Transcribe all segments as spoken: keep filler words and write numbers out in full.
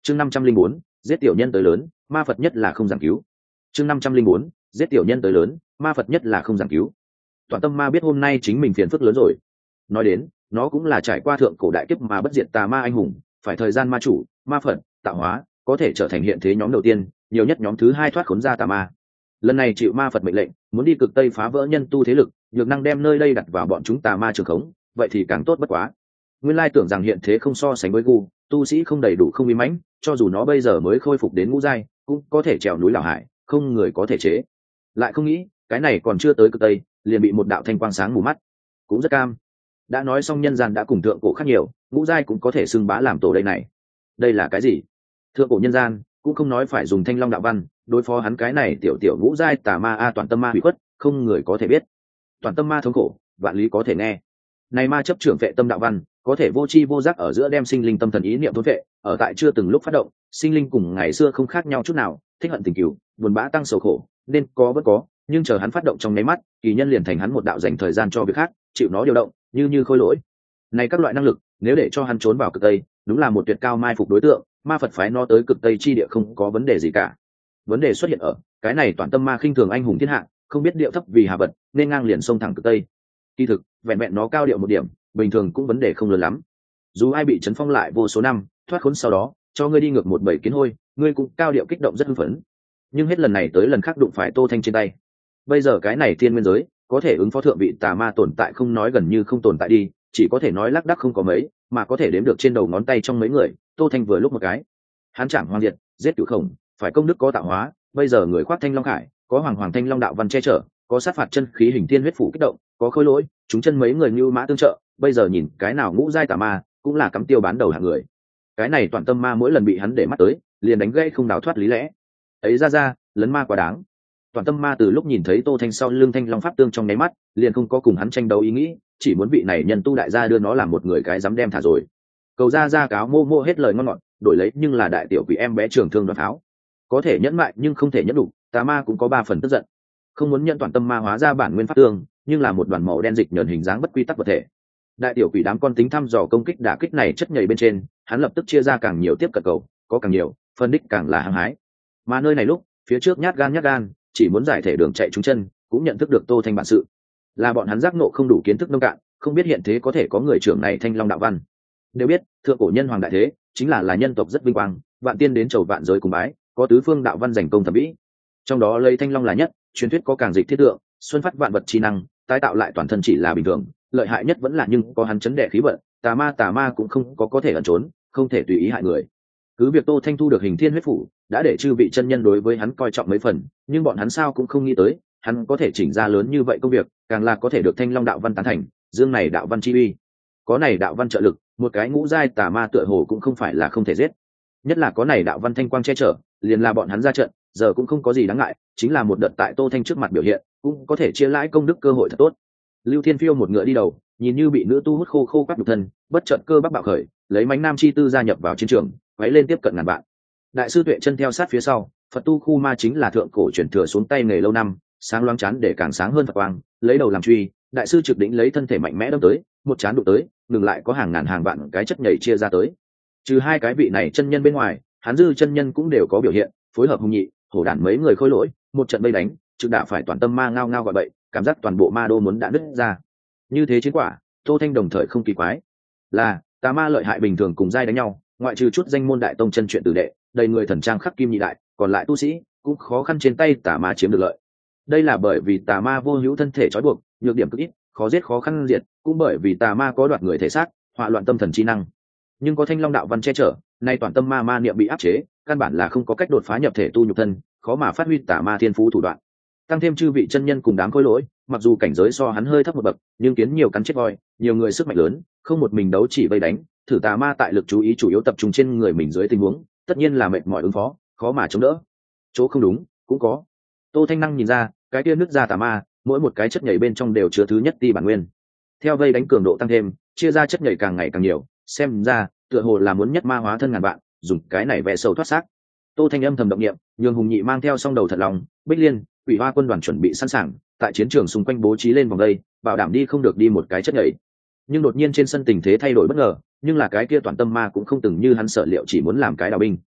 chương năm trăm linh bốn giết tiểu nhân tới lớn, ma phật nhất là không giảng cứu. chương năm trăm linh bốn giết tiểu nhân tới lớn, ma phật nhất là không giảng cứu. Toàn tâm ma biết hôm nay chính mình phiền phức lớn rồi. Nói đến, nó cũng là trải qua thượng cổ đại kiếp mà bất diệt tà ma anh hùng, phải thời gian ma chủ, ma phật tạo hóa, có thể trở thành hiện thế nhóm đầu tiên, nhiều nhất nhóm thứ hai thoát khốn ra tà ma. Lần này chịu ma phật mệnh lệnh, muốn đi cực tây phá vỡ nhân tu thế lực, nhược năng đem nơi đây đặt vào bọn chúng tà ma trường khống, vậy thì càng tốt bất quá. Nguyên lai tưởng rằng hiện thế không so sánh với gu, tu sĩ không đầy đủ không uy mãnh, cho dù nó bây giờ mới khôi phục đến ngũ giai, cũng có thể trèo núi lão hải, không người có thể chế. Lại không nghĩ, cái này còn chưa tới cực tây, liền bị một đạo thanh quang sáng mù mắt, cũng rất cam. Đã nói xong nhân gian đã cùng thượng cổ khác nhiều, ngũ giai cũng có thể xưng bá làm tổ đây này. Đây là cái gì? Thượng cổ nhân gian cũng không nói phải dùng thanh long đạo văn đối phó hắn cái này tiểu tiểu ngũ giai tà ma a toàn tâm ma bị khuất, không người có thể biết. Toàn tâm ma thống khổ, vạn lý có thể nghe. Này ma chấp trưởng vệ tâm đạo văn, có thể vô chi vô giác ở giữa đem sinh linh tâm thần ý niệm thôn vệ, ở tại chưa từng lúc phát động, sinh linh cùng ngày xưa không khác nhau chút nào, thích hận tình cừu, buồn bã tăng sầu khổ, nên có vẫn có, nhưng chờ hắn phát động trong nháy mắt, kỳ nhân liền thành hắn một đạo dành thời gian cho việc khác, chịu nó điều động, như như khôi lỗi. Này các loại năng lực, nếu để cho hắn trốn vào cực tây, đúng là một tuyệt cao mai phục đối tượng, ma phật phái nó tới cực tây chi địa không có vấn đề gì cả. Vấn đề xuất hiện ở cái này toàn tâm ma khinh thường anh hùng thiên hạ, không biết điệu thấp vì hạ vật, nên ngang liền xông thẳng cực tây. Kỳ thực, vẹn vẹn nó cao điệu một điểm, bình thường cũng vấn đề không lớn lắm. Dù ai bị chấn phong lại vô số năm, thoát khốn sau đó, cho ngươi đi ngược một bảy kiến hôi, ngươi cũng cao điệu kích động rất hưng phấn. Nhưng hết lần này tới lần khác đụng phải Tô Thanh trên tay. Bây giờ cái này thiên nguyên giới, có thể ứng phó thượng vị tà ma tồn tại không nói gần như không tồn tại đi, chỉ có thể nói lác đác không có mấy, mà có thể đếm được trên đầu ngón tay trong mấy người, Tô Thanh vừa lúc một cái. Hán chạm hoàng diệt, giết cửu khổng, phải công đức có tạo hóa, bây giờ người khoác thanh long khải, có hoàng hoàng thanh long đạo văn che chở, có sát phạt chân khí hình thiên huyết phủ kích động, có khôi lỗi, chúng chân mấy người như mã tương trợ, bây giờ nhìn cái nào ngũ giai tà ma, cũng là cắm tiêu bán đầu hạng người. Cái này toàn tâm ma mỗi lần bị hắn để mắt tới, liền đánh gãy không đào thoát lý lẽ. Ấy ra ra, lấn ma quá đáng. Toàn tâm ma từ lúc nhìn thấy Tô Thanh sau lưng thanh long pháp tương trong nháy mắt, liền không có cùng hắn tranh đấu ý nghĩ, chỉ muốn vị này nhân tu đại gia đưa nó làm một người cái dám đem thả rồi. Cầu ra ra cáo mô mô hết lời ngon ngọt, đổi lấy nhưng là đại tiểu quỷ em bé trường thương đoạt pháo. Có thể nhẫn mại nhưng không thể nhẫn đủ, tà ma cũng có ba phần tức giận. Không muốn nhận toàn tâm ma hóa ra bản nguyên pháp tương, nhưng là một đoàn màu đen dịch nhờn hình dáng bất quy tắc vật thể. Đại tiểu quỷ đám con tính thăm dò công kích đả kích này chất nhầy bên trên, hắn lập tức chia ra càng nhiều tiếp cận cầu, có càng nhiều, phân đích càng là hăng hái. Mà nơi này lúc, phía trước nhát gan nhát gan, chỉ muốn giải thể đường chạy trúng chân, cũng nhận thức được Tô Thanh bản sự. Là bọn hắn giác nộ không đủ kiến thức nông cạn, không biết hiện thế có thể có người trưởng này thanh long đạo văn. Đều biết, thượng cổ nhân hoàng đại thế, chính là là nhân tộc rất vinh quang, vạn tiên đến chầu vạn giới cùng bái, có tứ phương đạo văn giành công thẩm mỹ. Trong đó lấy thanh long là nhất, truyền thuyết có càng dịch thiết tượng, xuân phát vạn vật chi năng, tái tạo lại toàn thân chỉ là bình thường, lợi hại nhất vẫn là nhưng có hắn chấn đệ khí vận, tà ma tà ma cũng không có có thể ẩn trốn, không thể tùy ý hại người. Cứ việc Tô Thanh thu được hình thiên huyết phủ, đã để chư vị chân nhân đối với hắn coi trọng mấy phần, nhưng bọn hắn sao cũng không nghĩ tới, hắn có thể chỉnh ra lớn như vậy công việc, càng là có thể được thanh long đạo văn tán thành, dương này đạo văn chi uy. Có này đạo văn trợ lực, một cái ngũ giai tà ma tựa hồ cũng không phải là không thể giết. Nhất là có này đạo văn thanh quang che chở, liền là bọn hắn ra trận, giờ cũng không có gì đáng ngại, chính là một đợt tại Tô Thanh trước mặt biểu hiện, cũng có thể chia lãi công đức cơ hội thật tốt. Lưu Thiên Phiêu một ngựa đi đầu, nhìn như bị nữ tu hút khô khô quắt nhục thân, bất chợt cơ bắp bạo khởi, lấy mánh nam chi tư gia nhập vào chiến trường, quấy lên tiếp cận ngàn bạn. Đại sư Tuệ chân theo sát phía sau, Phật tu khu ma chính là thượng cổ truyền thừa xuống tay nghề lâu năm, sáng loáng chán để càng sáng hơn Phật quang, lấy đầu làm truy, đại sư trực đỉnh lấy thân thể mạnh mẽ đâm tới, một chán đụng tới, ngừng lại có hàng ngàn hàng vạn cái chất nhảy chia ra tới. Trừ hai cái vị này chân nhân bên ngoài, hắn dư chân nhân cũng đều có biểu hiện, phối hợp hùng nhị, hổ đản mấy người khôi lỗi, một trận bay đánh, trực đạo phải toàn tâm ma ngao ngao gọi bậy, cảm giác toàn bộ ma đô muốn đã nứt ra. Như thế chiến quả, Tô Thanh đồng thời không kỳ quái. Là, tà ma lợi hại bình thường cùng giai đánh nhau, ngoại trừ chút danh môn đại tông chân chuyện tử đệ, đầy người thần trang khắc kim nhị đại, còn lại tu sĩ cũng khó khăn trên tay tà ma chiếm được lợi. Đây là bởi vì tà ma vô hữu thân thể trói buộc, nhược điểm cực ít, khó giết khó khăn diệt, cũng bởi vì tà ma có đoạt người thể xác, họa loạn tâm thần chi năng. Nhưng có thanh long đạo văn che chở, nay toàn tâm ma ma niệm bị áp chế, căn bản là không có cách đột phá nhập thể tu nhục thân, khó mà phát huy tà ma thiên phú thủ đoạn. Tăng thêm chư vị chân nhân cùng đám khối lỗi, mặc dù cảnh giới so hắn hơi thấp một bậc, nhưng kiến nhiều cắn chết voi, nhiều người sức mạnh lớn, không một mình đấu chỉ vây đánh, thử tà ma tại lực chú ý chủ yếu tập trung trên người mình dưới tình huống, tất nhiên là mệt mỏi ứng phó, khó mà chống đỡ. Chỗ không đúng, cũng có. Tô Thanh năng nhìn ra, cái kia nứt ra tà ma, mỗi một cái chất nhảy bên trong đều chứa thứ nhất ti bản nguyên. Theo vây đánh cường độ tăng thêm, chia ra chất nhảy càng ngày càng nhiều, xem ra, tựa hồ là muốn nhất ma hóa thân ngàn vạn, dùng cái này vẽ sâu thoát xác. Tô Thanh âm thầm động niệm, nhường hùng nhị mang theo song đầu thật lòng, Bích Liên, Quỷ Hoa quân đoàn chuẩn bị sẵn sàng, tại chiến trường xung quanh bố trí lên vòng đây, bảo đảm đi không được đi một cái chất nhảy. Nhưng đột nhiên trên sân tình thế thay đổi bất ngờ, nhưng là cái kia toàn tâm ma cũng không từng như hắn sợ liệu chỉ muốn làm cái đào binh,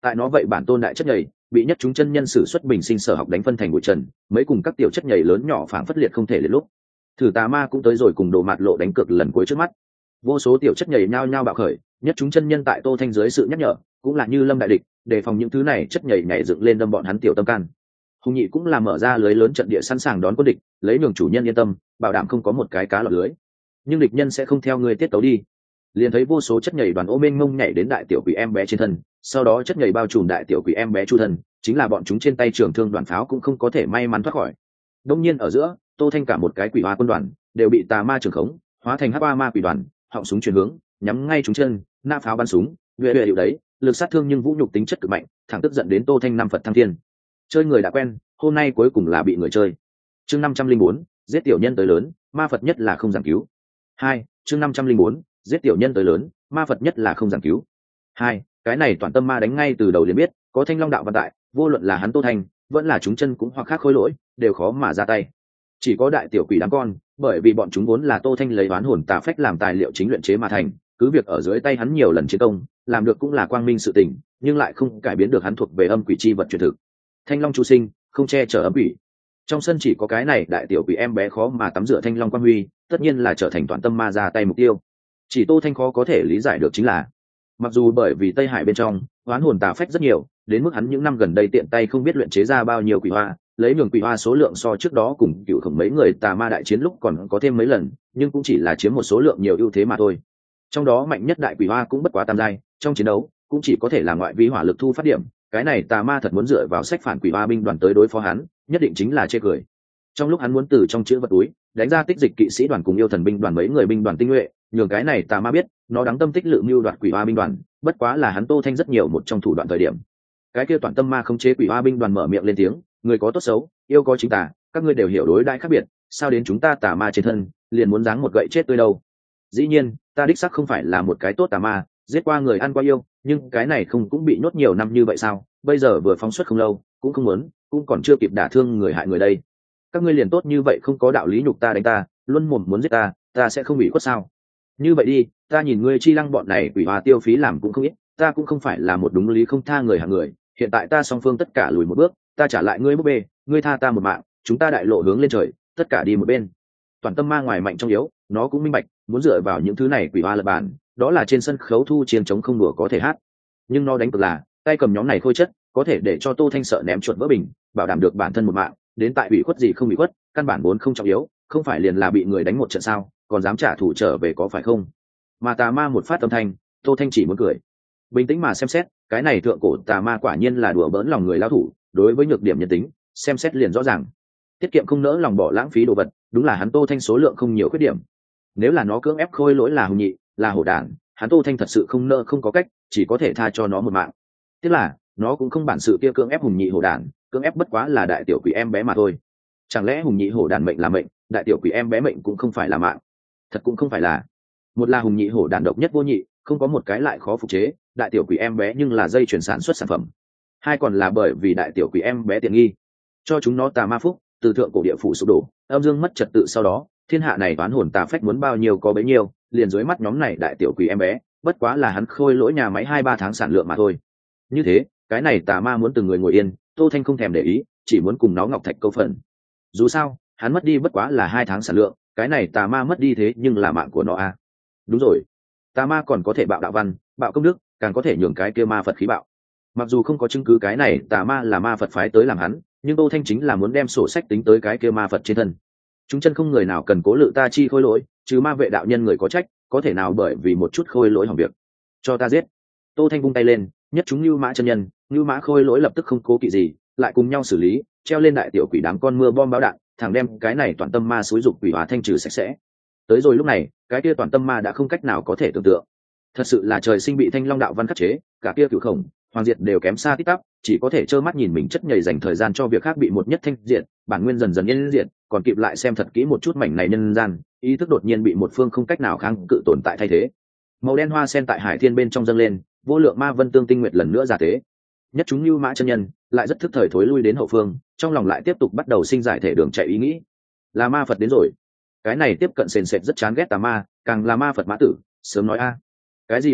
tại nó vậy bản tôn đại chất nhầy bị nhất chúng chân nhân sử xuất bình sinh sở học đánh phân thành bụi trần, mấy cùng các tiểu chất nhầy lớn nhỏ phảng phất liệt không thể liệt lúc. Thử tà ma cũng tới rồi cùng đồ mạt lộ đánh cược lần cuối trước mắt. Vô số tiểu chất nhầy nhao nhao bạo khởi, nhất chúng chân nhân tại Tô Thanh dưới sự nhắc nhở cũng là như lâm đại địch, đề phòng những thứ này chất nhầy nhảy dựng lên đâm bọn hắn tiểu tâm can. Hùng nhị cũng là mở ra lưới lớn trận địa sẵn sàng đón quân địch, lấy nhường chủ nhân yên tâm, bảo đảm không có một cái cá lọt lưới. Nhưng địch nhân sẽ không theo người tiết tấu đi. Liền thấy vô số chất nhảy đoàn ô mênh mông nhảy đến đại tiểu quỷ em bé trên thân, sau đó chất nhảy bao trùm đại tiểu quỷ em bé chu thân, chính là bọn chúng trên tay trường thương đoàn pháo cũng không có thể may mắn thoát khỏi. Đông nhiên ở giữa, Tô Thanh cả một cái quỷ hoa quân đoàn đều bị tà ma trường khống, hóa thành hắc ba ma quỷ đoàn, họng súng chuyển hướng, nhắm ngay chúng chân, nã pháo bắn súng, duệ duệ hiệu đấy, lực sát thương nhưng vũ nhục tính chất cực mạnh, thẳng tức giận đến Tô Thanh năm Phật thăng thiên. Chơi người đã quen, hôm nay cuối cùng là bị người chơi. Chương năm trăm linh bốn, giết tiểu nhân tới lớn, ma Phật nhất là không giảng cứu. Hai, chương năm trăm linh bốn, giết tiểu nhân tới lớn, ma Phật nhất là không giảng cứu. Hai, cái này toàn tâm ma đánh ngay từ đầu liền biết, có Thanh Long đạo văn tại, vô luận là hắn Tô Thanh, vẫn là chúng chân cũng hoặc khác khối lỗi, đều khó mà ra tay. Chỉ có đại tiểu quỷ đám con, bởi vì bọn chúng vốn là Tô Thanh lấy oán hồn tà phách làm tài liệu chính luyện chế mà thành, cứ việc ở dưới tay hắn nhiều lần chiến công, làm được cũng là quang minh sự tình, nhưng lại không cải biến được hắn thuộc về âm quỷ chi vật truyền thực. Thanh Long chu sinh, không che chở ấm quỷ. Trong sân chỉ có cái này đại tiểu quỷ em bé khó mà tắm rửa Thanh Long quang huy, tất nhiên là trở thành toàn tâm ma ra tay mục tiêu. Chỉ Tô Thanh khó có thể lý giải được chính là, mặc dù bởi vì Tây Hải bên trong oán hồn tà phách rất nhiều, đến mức hắn những năm gần đây tiện tay không biết luyện chế ra bao nhiêu quỷ hoa, lấy nhường quỷ hoa số lượng so trước đó cùng cựu khổng mấy người tà ma đại chiến lúc còn có thêm mấy lần, nhưng cũng chỉ là chiếm một số lượng nhiều ưu thế mà thôi. Trong đó mạnh nhất đại quỷ hoa cũng bất quá tam giai, trong chiến đấu cũng chỉ có thể là ngoại vi hỏa lực thu phát điểm. Cái này tà ma thật muốn dựa vào sách phản quỷ hoa binh đoàn tới đối phó hắn, nhất định chính là chê cười. Trong lúc hắn muốn từ trong chữ vật túi đánh ra tích dịch kỵ sĩ đoàn cùng yêu thần binh đoàn mấy người binh đoàn tinh nhuệ, nhường cái này tà ma biết nó đáng tâm tích lự mưu đoạt quỷ hoa binh đoàn, bất quá là hắn Tô Thanh rất nhiều một trong thủ đoạn thời điểm. Cái kia toàn tâm ma không chế quỷ hoa binh đoàn mở miệng lên tiếng, người có tốt xấu, yêu có chính tà, các ngươi đều hiểu đối đãi khác biệt, sao đến chúng ta tà ma trên thân liền muốn giáng một gậy chết tươi đâu? Dĩ nhiên ta đích xác không phải là một cái tốt tà ma, giết qua người ăn qua yêu, nhưng cái này không cũng bị nhốt nhiều năm như vậy sao? Bây giờ vừa phóng xuất không lâu, cũng không muốn, cũng còn chưa kịp đả thương người hại người đây. Các ngươi liền tốt như vậy không có đạo lý nhục ta đánh ta, luôn mồm muốn giết ta, ta sẽ không bị khuất sao? Như vậy đi, ta nhìn ngươi chi lăng bọn này quỷ hoa tiêu phí làm cũng không ít, ta cũng không phải là một đúng lý không tha người hạng người, hiện tại ta song phương tất cả lùi một bước, ta trả lại ngươi búp bê, ngươi tha ta một mạng, chúng ta đại lộ hướng lên trời, tất cả đi một bên. Toàn tâm ma ngoài mạnh trong yếu, nó cũng minh bạch, muốn dựa vào những thứ này quỷ hoa lập bản, đó là trên sân khấu thu chiến chống không đùa có thể hát. Nhưng nó đánh cực là, tay cầm nhóm này khôi chất, có thể để cho Tô Thanh sợ ném chuột vỡ bình, bảo đảm được bản thân một mạng, đến tại bị khuất gì không bị khuất, căn bản vốn không trọng yếu, không phải liền là bị người đánh một trận sao, còn dám trả thù trở về có phải không? Mà tà ma một phát âm thanh, Tô Thanh chỉ muốn cười. Bình tĩnh mà xem xét, cái này thượng cổ tà ma quả nhiên là đùa bỡn lòng người lao thủ, đối với nhược điểm nhân tính, xem xét liền rõ ràng. Tiết kiệm không nỡ lòng bỏ lãng phí đồ vật, đúng là hắn Tô Thanh số lượng không nhiều khuyết điểm. Nếu là nó cưỡng ép khôi lỗi là hùng nhị, là hổ đản, hắn Tô Thanh thật sự không nỡ không có cách, chỉ có thể tha cho nó một mạng. Tiếc là, nó cũng không bản sự kia cưỡng ép hùng nhị hổ đản, cưỡng ép bất quá là đại tiểu quỷ em bé mà thôi. Chẳng lẽ hùng nhị hổ đản mệnh là mệnh, đại tiểu quỷ em bé mệnh cũng không phải là mạng? Thật cũng không phải là. Một là hùng nhị hổ đản độc nhất vô nhị, không có một cái lại khó phục chế, đại tiểu quỷ em bé nhưng là dây chuyển sản xuất sản phẩm. Hai còn là bởi vì đại tiểu quỷ em bé tiện nghi, cho chúng nó tà ma phúc, từ thượng cổ địa phủ sụp đổ, âm dương mất trật tự sau đó, thiên hạ này toán hồn tà phách muốn bao nhiêu có bấy nhiêu, liền dưới mắt nhóm này đại tiểu quỷ em bé, bất quá là hắn khôi lỗi nhà máy hai ba tháng sản lượng mà thôi. Như thế, cái này tà ma muốn từng người ngồi yên, Tô Thanh không thèm để ý, chỉ muốn cùng nó ngọc thạch câu phần. Dù sao, hắn mất đi bất quá là hai tháng sản lượng, cái này tà ma mất đi thế nhưng là mạng của nó à. Đúng rồi, tà ma còn có thể bạo đạo văn, bạo công đức, càng có thể nhường cái kia ma Phật khí bạo. Mặc dù không có chứng cứ cái này tà ma là ma Phật phái tới làm hắn, nhưng Tô Thanh chính là muốn đem sổ sách tính tới cái kia ma Phật trên thân. Chúng chân không người nào cần cố lự ta chi khôi lỗi, chứ ma vệ đạo nhân người có trách, có thể nào bởi vì một chút khôi lỗi hỏng việc, cho ta giết. Tô Thanh vung tay lên, nhất chúng lưu mã chân nhân, lưu mã khôi lỗi lập tức không cố kỵ gì, lại cùng nhau xử lý, treo lên đại tiểu quỷ đám con mưa bom báo đạn, thẳng đem cái này toàn tâm ma xúi dục quỷ hóa thanh trừ sạch sẽ. Tới rồi lúc này, cái kia toàn tâm ma đã không cách nào có thể tưởng tượng. Thật sự là trời sinh bị Thanh Long đạo văn khắc chế, cả kia cửu khổng, hoàng diệt đều kém xa tít tắp, chỉ có thể trơ mắt nhìn mình chất nhầy dành thời gian cho việc khác bị một nhất thanh diệt, bản nguyên dần dần yên diệt, còn kịp lại xem thật kỹ một chút mảnh này nhân gian, ý thức đột nhiên bị một phương không cách nào kháng cự tồn tại thay thế. Màu đen hoa sen tại hải thiên bên trong dâng lên, vô lượng ma vân tương tinh nguyệt lần nữa giả thế. Nhất chúng lưu mã chân nhân lại rất thức thời thối lui đến hậu phương, trong lòng lại tiếp tục bắt đầu sinh giải thể đường chạy ý nghĩ, là ma Phật đến rồi. Cái này tiếp cận sền sệt rất chán ghét tà ma, càng là ma Phật mã tử, sớm nói a. Cái gì ma Phật,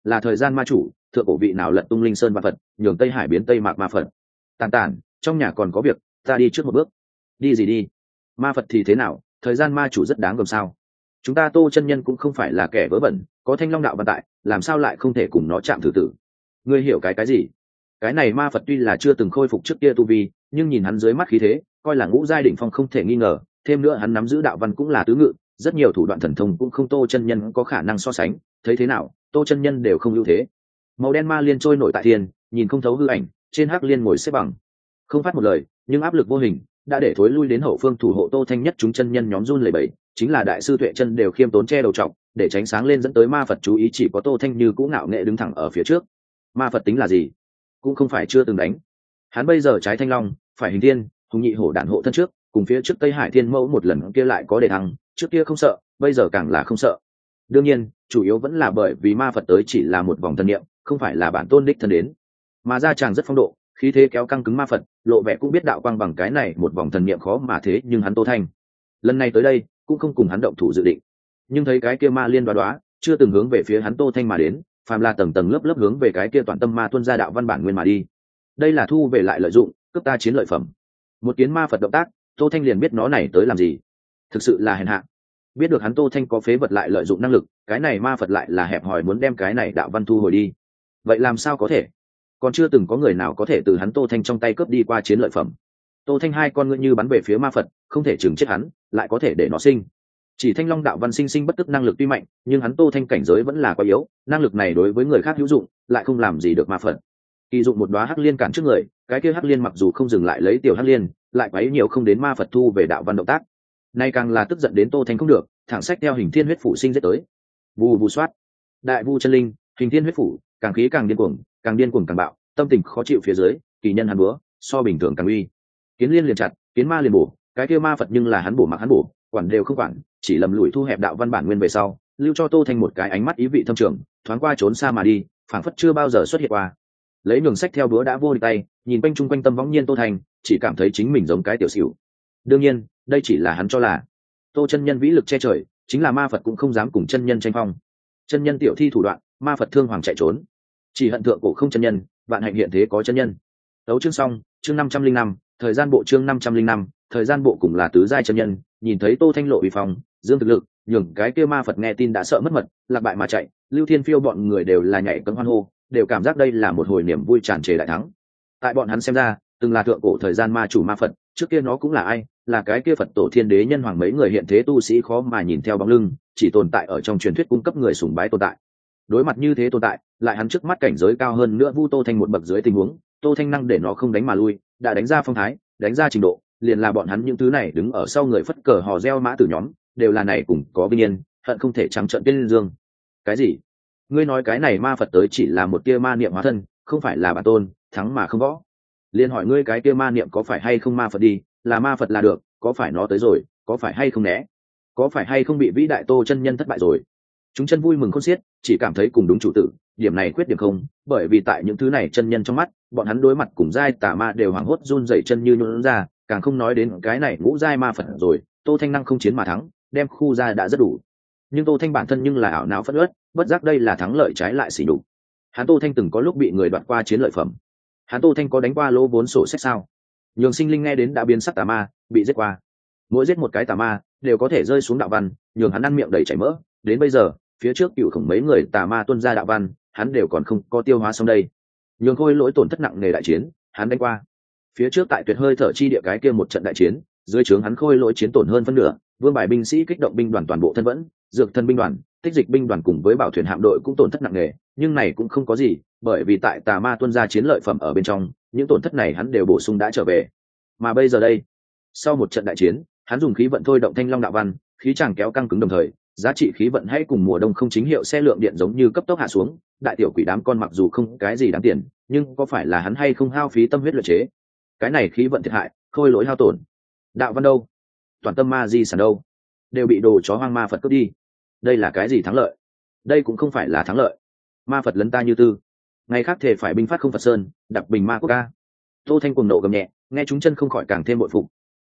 là thời gian ma chủ, thượng cổ vị nào lật tung linh sơn ma phật, nhường tây hải biến tây mạc ma phật. Tàn tàn, trong nhà còn có việc, ta đi trước một bước. Đi gì đi? Ma phật thì thế nào, thời gian ma chủ rất đáng gờm sao? Chúng ta Tô chân nhân cũng không phải là kẻ vớ vẩn, có thanh long đạo văn tại, làm sao lại không thể cùng nó chạm thử tử? Ngươi hiểu cái cái gì? Cái này ma phật tuy là chưa từng khôi phục trước kia tu vi, nhưng nhìn hắn dưới mắt khí thế, coi là ngũ giai đỉnh phong không thể nghi ngờ, thêm nữa hắn nắm giữ đạo văn cũng là tứ ngự, rất nhiều thủ đoạn thần thông cũng không Tô chân nhân có khả năng so sánh, thấy thế nào, Tô chân nhân đều không ưu thế. Màu đen ma liên trôi nổi tại thiên, nhìn không thấu hư ảnh, trên hắc liên ngồi xếp bằng, không phát một lời, nhưng áp lực vô hình đã để thối lui đến hậu phương thủ hộ Tô Thanh nhất chúng chân nhân nhóm run lẩy bẩy, chính là đại sư Tuệ chân đều khiêm tốn che đầu trọng, để tránh sáng lên dẫn tới ma phật chú ý, chỉ có Tô Thanh như cũ ngạo nghệ đứng thẳng ở phía trước. Ma phật tính là gì? Cũng không phải chưa từng đánh. Hắn bây giờ trái thanh long, phải hình thiên, hùng nhị hổ đản hộ thân trước, cùng phía trước Tây Hải Thiên Mẫu một lần kia lại có đề thăng, trước kia không sợ, bây giờ càng là không sợ. Đương nhiên, chủ yếu vẫn là bởi vì ma phật tới chỉ là một vòng thân niệm, không phải là bản tôn đích thân đến. Mà ra chàng rất phong độ, khí thế kéo căng cứng ma phật, lộ vẻ cũng biết đạo quang bằng cái này một vòng thần niệm khó mà thế, nhưng hắn Tô Thanh lần này tới đây cũng không cùng hắn động thủ dự định, nhưng thấy cái kia ma liên đoá đoá chưa từng hướng về phía hắn Tô Thanh mà đến, phàm là tầng tầng lớp lớp hướng về cái kia toàn tâm ma tuân ra đạo văn bản nguyên mà đi. Đây là thu về lại lợi dụng, cướp ta chiến lợi phẩm. Một kiến ma phật động tác, Tô Thanh liền biết nó này tới làm gì, thực sự là hèn hạ. Biết được hắn Tô Thanh có phế vật lại lợi dụng năng lực, cái này ma phật lại là hẹp hòi muốn đem cái này đạo văn thu hồi đi. Vậy làm sao có thể? Còn chưa từng có người nào có thể từ hắn Tô Thanh trong tay cướp đi qua chiến lợi phẩm. Tô Thanh hai con ngươi như bắn về phía ma phật, không thể chừng chết hắn, lại có thể để nó sinh. Chỉ thanh long đạo văn sinh sinh bất tức năng lực tuy mạnh, nhưng hắn Tô Thanh cảnh giới vẫn là quá yếu, năng lực này đối với người khác hữu dụng, lại không làm gì được ma phật. Kỳ dụng một đóa hắc liên cản trước người, cái kia hắc liên mặc dù không dừng lại lấy tiểu hắc liên, lại quấy nhiều không đến ma phật thu về đạo văn động tác. Nay càng là tức giận đến Tô Thanh không được, thẳng sách theo hình thiên huyết phủ sinh giết tới. Vù vù soát, đại vu chân linh, hình thiên huyết phủ, càng khí càng điên cuồng, càng điên cuồng càng bạo, tâm tình khó chịu phía dưới, kỳ nhân hắn búa, so bình thường càng uy. Kiến liên liền chặt, kiến ma liền bổ, cái kia ma phật nhưng là hắn bổ mặc hắn bổ, quản đều không quản, chỉ lầm lùi thu hẹp đạo văn bản nguyên về sau, lưu cho Tô Thanh một cái ánh mắt ý vị thâm trường, thoáng qua trốn xa mà đi, phảng phất chưa bao giờ xuất hiện qua. Lấy nhường sách theo búa đã vô địch tay, nhìn quanh chung quanh tâm võng nhiên Tô Thanh, chỉ cảm thấy chính mình giống cái tiểu xỉu. Đương nhiên, đây chỉ là hắn cho là. Tô chân nhân vĩ lực che trời, chính là ma phật cũng không dám cùng chân nhân tranh phong. Chân nhân tiểu thi thủ đoạn, ma phật thương hoàng chạy trốn. Chỉ hận thượng cổ không chân nhân, vạn hạnh hiện thế có chân nhân. Đấu chương xong, chương năm trăm linh năm, thời gian bộ chương năm trăm linh năm, thời gian bộ cũng là tứ giai chân nhân, nhìn thấy Tô Thanh lộ uy phong, dương thực lực, nhường cái kia ma phật nghe tin đã sợ mất mật, lạc bại mà chạy, Lưu Thiên Phiêu bọn người đều là nhảy cẫng hoan hô, đều cảm giác đây là một hồi niềm vui tràn trề đại thắng. Tại bọn hắn xem ra, từng là thượng cổ thời gian ma chủ ma phật, trước kia nó cũng là ai, là cái kia Phật tổ thiên đế nhân hoàng mấy người hiện thế tu sĩ khó mà nhìn theo bóng lưng, chỉ tồn tại ở trong truyền thuyết cung cấp người sùng bái tồn tại. Đối mặt như thế tồn tại, lại hắn trước mắt cảnh giới cao hơn nữa vu Tô Thanh một bậc dưới tình huống, Tô Thanh năng để nó không đánh mà lui, đã đánh ra phong thái, đánh ra trình độ, liền là bọn hắn những thứ này đứng ở sau người phất cờ hò reo mã tử nhóm, đều là này cùng có vinh yên, hận không thể trắng trợn tiên dương. Cái gì? Ngươi nói cái này ma phật tới chỉ là một tia ma niệm hóa thân, không phải là bản tôn, thắng mà không võ. Liên hỏi ngươi cái tia ma niệm có phải hay không ma phật đi, là ma phật là được, có phải nó tới rồi, có phải hay không né, có phải hay không bị vĩ đại Tô chân nhân thất bại rồi. Chúng chân vui mừng khôn xiết, chỉ cảm thấy cùng đúng chủ tử, điểm này khuyết điểm không, bởi vì tại những thứ này chân nhân trong mắt, bọn hắn đối mặt cùng giai tà ma đều hoảng hốt run rẩy chân như nhũn ra, càng không nói đến cái này ngũ giai ma phật rồi. Tô Thanh năng không chiến mà thắng, đem khu ra đã rất đủ. Nhưng Tô Thanh bản thân nhưng là ảo não phất ớt, bất giác đây là thắng lợi trái lại xỉ nhục. Hắn Tô Thanh từng có lúc bị người đoạt qua chiến lợi phẩm, hắn Tô Thanh có đánh qua lỗ vốn sổ sách sao? Nhường sinh linh nghe đến đã biến sắc tà ma, bị giết qua. Mỗi giết một cái tà ma, đều có thể rơi xuống đạo văn, nhường hắn ăn miệng đầy chảy mỡ. Đến bây giờ, phía trước cựu khổng mấy người tà ma tuân ra đạo văn, hắn đều còn không có tiêu hóa xong đây. Nhường Khôi Lỗi tổn thất nặng nề đại chiến, hắn đánh qua. Phía trước tại Tuyệt Hơi thở chi địa cái kia một trận đại chiến, dưới trướng hắn Khôi Lỗi chiến tổn hơn phân nửa, vương bài binh sĩ kích động binh đoàn toàn bộ thân vẫn, dược thân binh đoàn, tích dịch binh đoàn cùng với bảo thuyền hạm đội cũng tổn thất nặng nề, nhưng này cũng không có gì, bởi vì tại tà ma tuân ra chiến lợi phẩm ở bên trong, những tổn thất này hắn đều bổ sung đã trở về. Mà bây giờ đây, sau một trận đại chiến, hắn dùng khí vận thôi động thanh long đạo văn, khí chàng kéo căng cứng đồng thời, giá trị khí vận hay cùng mùa đông không chính hiệu xe lượng điện giống như cấp tốc hạ xuống. Đại tiểu quỷ đám con mặc dù không cái gì đáng tiền, nhưng có phải là hắn hay không hao phí tâm huyết luyện chế? Cái này khí vận thiệt hại, Khôi Lỗi hao tổn, đạo văn đâu, toàn tâm ma di sản đâu, đều bị đồ chó hoang ma phật cướp đi. Đây là cái gì thắng lợi? Đây cũng không phải là thắng lợi. Ma phật lấn ta như tư, ngày khác thể phải binh phát không Phật sơn, đặc bình ma quốc ca. Tô Thanh cuồng nộ gầm nhẹ, nghe chúng chân không khỏi càng thêm bội phục.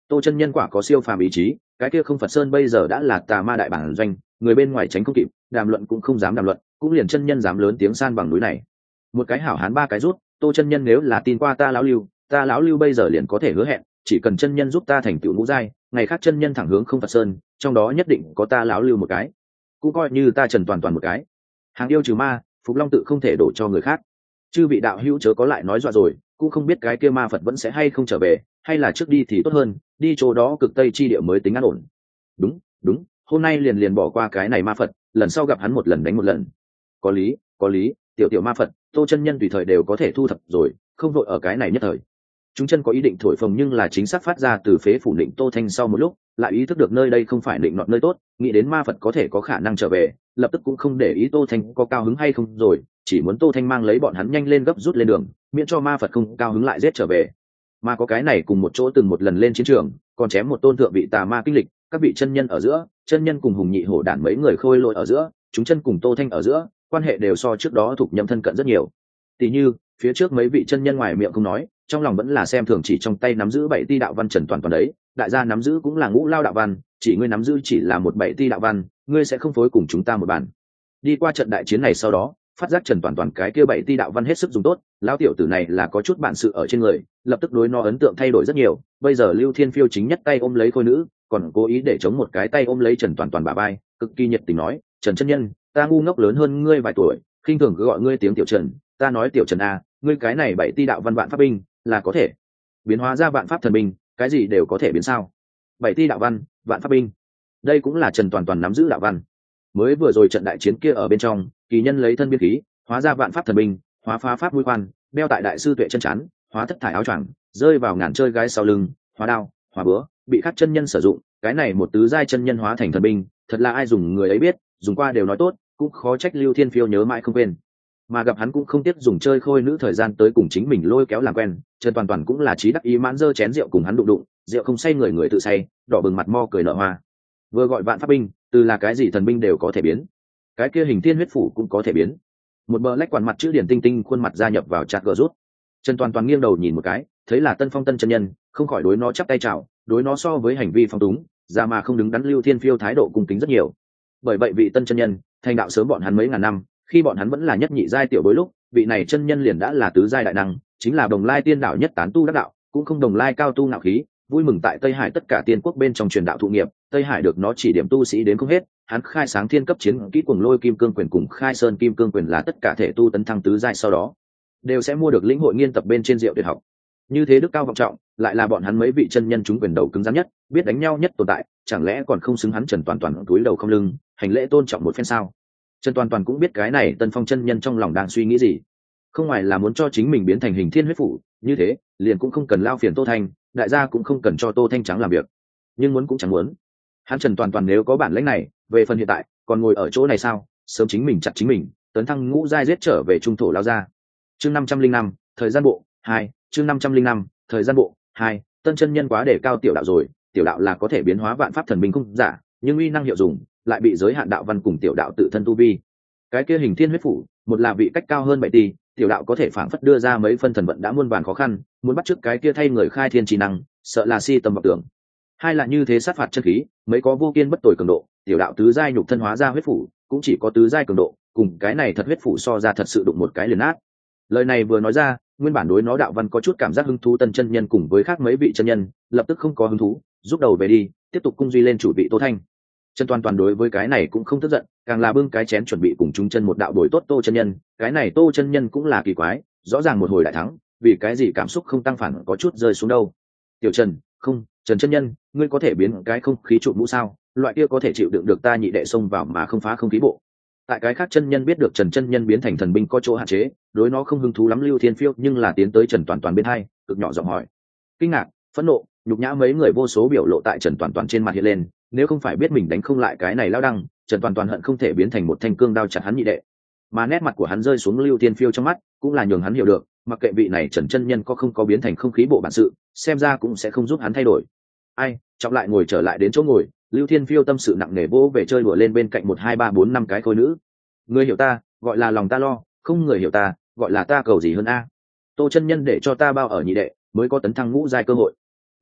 Tô chân nhân quả có siêu phàm ý chí, cái kia không Phật Sơn bây giờ đã là tà ma đại bản doanh, người bên ngoài tránh không kịp, đàm luận cũng không dám đàm luận, cũng liền chân nhân dám lớn tiếng san bằng núi này. Một cái hảo hán ba cái rút, Tô chân nhân nếu là tin qua ta lão lưu, ta lão lưu bây giờ liền có thể hứa hẹn, chỉ cần chân nhân giúp ta thành tựu ngũ giai, ngày khác chân nhân thẳng hướng không Phật Sơn, trong đó nhất định có ta lão lưu một cái, cũng coi như ta Trần Toàn Toàn một cái. Hàng yêu trừ ma, Phục Long tự không thể đổ cho người khác. Chư vị đạo hữu chớ có lại nói dọa rồi, cũng không biết cái kia ma Phật vẫn sẽ hay không trở về, hay là trước đi thì tốt hơn, đi chỗ đó cực tây chi địa mới tính an ổn. Đúng, đúng, hôm nay liền liền bỏ qua cái này ma Phật, lần sau gặp hắn một lần đánh một lần. Có lý, có lý, tiểu tiểu ma Phật, Tô chân nhân tùy thời đều có thể thu thập rồi, không vội ở cái này nhất thời. Chúng chân có ý định thổi phồng nhưng là chính xác phát ra từ phế phủ định Tô Thanh sau một lúc, lại ý thức được nơi đây không phải định nọt nơi tốt, nghĩ đến ma Phật có thể có khả năng trở về, lập tức cũng không để ý Tô Thanh có cao hứng hay không rồi, chỉ muốn Tô Thanh mang lấy bọn hắn nhanh lên gấp rút lên đường, miễn cho ma Phật không cao hứng lại giết trở về. Mà có cái này cùng một chỗ từng một lần lên chiến trường, còn chém một tôn thượng vị tà ma kinh lịch, các vị chân nhân ở giữa, chân nhân cùng hùng nhị hổ đản mấy người khôi lỗi ở giữa, chúng chân cùng Tô Thanh ở giữa, quan hệ đều so trước đó thuộc nhậm thân cận rất nhiều. Tỷ như, phía trước mấy vị chân nhân ngoài miệng không nói, trong lòng vẫn là xem thường chỉ trong tay nắm giữ bảy ti đạo văn Trần Toàn Toàn đấy, đại gia nắm giữ cũng là ngũ lao đạo văn, chỉ ngươi nắm giữ chỉ là một bảy ti đạo văn, ngươi sẽ không phối cùng chúng ta một bàn. Đi qua trận đại chiến này sau đó, phát giác Trần Toàn Toàn cái kia bảy ti đạo văn hết sức dùng tốt, lão tiểu tử này là có chút bản sự ở trên người, lập tức đối nó ấn tượng thay đổi rất nhiều. Bây giờ Lưu Thiên Phiêu chính nhất tay ôm lấy khôi nữ, còn cố ý để chống một cái tay ôm lấy Trần Toàn Toàn bả vai, cực kỳ nhiệt tình nói: "Trần chân nhân, ta ngu ngốc lớn hơn ngươi vài tuổi, khinh thường cứ gọi ngươi tiếng tiểu Trần, ta nói tiểu Trần a, ngươi cái này bảy ti đạo văn vạn pháp binh, là có thể biến hóa ra vạn pháp thần binh, cái gì đều có thể biến sao? Bảy ti đạo văn, vạn pháp binh, đây cũng là Trần Toàn Toàn nắm giữ đạo văn. Mới vừa rồi trận đại chiến kia ở bên trong, kỳ nhân lấy thân biên khí, hóa ra vạn pháp thần binh, hóa phá pháp mũi khoan, đeo tại đại sư tuệ chân chắn, hóa thất thải áo choàng, rơi vào ngàn chơi gái sau lưng, hóa đao, hóa búa, bị khắc chân nhân sử dụng, cái này một tứ giai chân nhân hóa thành thần binh, thật là ai dùng người ấy biết, dùng qua đều nói tốt, cũng khó trách Lưu Thiên Phiêu nhớ mãi không quên. Mà gặp hắn cũng không tiếc dùng chơi khôi nữ thời gian tới cùng chính mình lôi kéo làm quen, Trần Toàn Toàn cũng là trí đắc ý mãn dơ chén rượu cùng hắn đụng đụng, rượu không say người người tự say, đỏ bừng mặt mo cười nở hoa. Vừa gọi vạn pháp binh, từ là cái gì thần binh đều có thể biến, cái kia hình thiên huyết phủ cũng có thể biến. Một bờ lách quản mặt chữ điển tinh tinh khuôn mặt gia nhập vào chặt gờ rút. Trần Toàn Toàn nghiêng đầu nhìn một cái, thấy là Tân Phong Tân chân nhân, không khỏi đối nó chắp tay chào, đối nó so với hành vi phong túng, ra mà không đứng đắn Lưu Thiên Phiêu thái độ cung kính rất nhiều. Bởi vậy vị Tân chân nhân, thành đạo sớm bọn hắn mấy ngàn năm, khi bọn hắn vẫn là nhất nhị giai tiểu bối lúc, vị này chân nhân liền đã là tứ giai đại năng, chính là Đồng Lai tiên đạo nhất tán tu đắc đạo, cũng không Đồng Lai cao tu ngạo khí, vui mừng tại Tây Hải tất cả tiên quốc bên trong truyền đạo thụ nghiệp, Tây Hải được nó chỉ điểm tu sĩ đến không hết, hắn khai sáng thiên cấp chiến kỹ cuồng lôi kim cương quyền cùng khai sơn kim cương quyền là tất cả thể tu tấn thăng tứ giai sau đó đều sẽ mua được lĩnh hội nghiên tập bên trên diệu tuyệt học. Như thế đức cao vọng trọng, lại là bọn hắn mấy vị chân nhân chúng quyền đầu cứng rắn nhất, biết đánh nhau nhất tồn tại, chẳng lẽ còn không xứng hắn Trần Toàn Toàn túi đầu không lưng, hành lễ tôn trọng một phen sao? Trần Toàn Toàn cũng biết cái này Tân Phong chân nhân trong lòng đang suy nghĩ gì, không ngoài là muốn cho chính mình biến thành hình thiên huyết phủ, như thế liền cũng không cần lao phiền Tô Thanh, đại gia cũng không cần cho Tô Thanh trắng làm việc, nhưng muốn cũng chẳng muốn. Hắn Trần Toàn Toàn nếu có bản lĩnh này, về phần hiện tại còn ngồi ở chỗ này sao, sớm chính mình chặt chính mình, tấn thăng ngũ giai giết trở về trung thổ lao ra. Chương năm trăm linh năm, thời gian bộ hai, chương năm trăm linh năm, thời gian bộ hai. Tân chân nhân quá để cao tiểu đạo rồi, tiểu đạo là có thể biến hóa vạn pháp thần binh không giả, nhưng uy năng hiệu dụng lại bị giới hạn đạo văn cùng tiểu đạo tự thân tu vi. Cái kia hình thiên huyết phủ, một là vị cách cao hơn bảy tỷ, tiểu đạo có thể phảng phất đưa ra mấy phân thần vận đã muôn vàn khó khăn, muốn bắt chước cái kia thay người khai thiên trí năng, sợ là si tầm vọng tưởng. Hai là như thế sát phạt chân khí, mấy có vô kiên bất tồi cường độ, tiểu đạo tứ giai nhục thân hóa ra huyết phủ, cũng chỉ có tứ giai cường độ, cùng cái này thật huyết phủ so ra thật sự đụng một cái liền nát. Lời này vừa nói ra, nguyên bản đối nó đạo văn có chút cảm giác hứng thú Tân chân nhân cùng với khác mấy vị chân nhân, lập tức không có hứng thú, rút đầu về đi, tiếp tục cung duy lên chủ vị Tô Thanh. Trần Toàn Toàn đối với cái này cũng không tức giận, càng là bưng cái chén chuẩn bị cùng chúng chân một đạo đổi tốt Tô chân nhân, cái này Tô chân nhân cũng là kỳ quái, rõ ràng một hồi đại thắng, vì cái gì cảm xúc không tăng phản có chút rơi xuống đâu. Tiểu Trần, không, Trần chân nhân, ngươi có thể biến cái không khí trụ mũ sao, loại kia có thể chịu đựng được ta nhị đệ xông vào mà không phá không khí bộ. Tại cái khác chân nhân biết được Trần chân nhân biến thành thần binh có chỗ hạn chế, đối nó không hứng thú lắm Lưu Thiên Phiêu nhưng là tiến tới Trần Toàn Toàn bên hai, cực nhỏ giọng hỏi. Kinh ngạc, phẫn nộ, nhục nhã mấy người vô số biểu lộ tại Trần Toàn Toàn trên mặt hiện lên, nếu không phải biết mình đánh không lại cái này lao đăng, Trần Toàn Toàn hận không thể biến thành một thanh cương đao chặt hắn nhị đệ. Mà nét mặt của hắn rơi xuống Lưu Thiên Phiêu trong mắt, cũng là nhường hắn hiểu được, mặc kệ vị này Trần chân nhân có không có biến thành không khí bộ bản sự, xem ra cũng sẽ không giúp hắn thay đổi. Ai, trọng lại ngồi trở lại đến chỗ ngồi, Lưu Thiên Phiêu tâm sự nặng nề vỗ về chơi đùa lên bên cạnh một hai ba bốn năm cái khôi nữ. Người hiểu ta, gọi là lòng ta lo, không người hiểu ta, gọi là ta cầu gì hơn a. Tô chân nhân để cho ta bao ở nhị đệ, mới có tấn thăng ngũ giai cơ hội.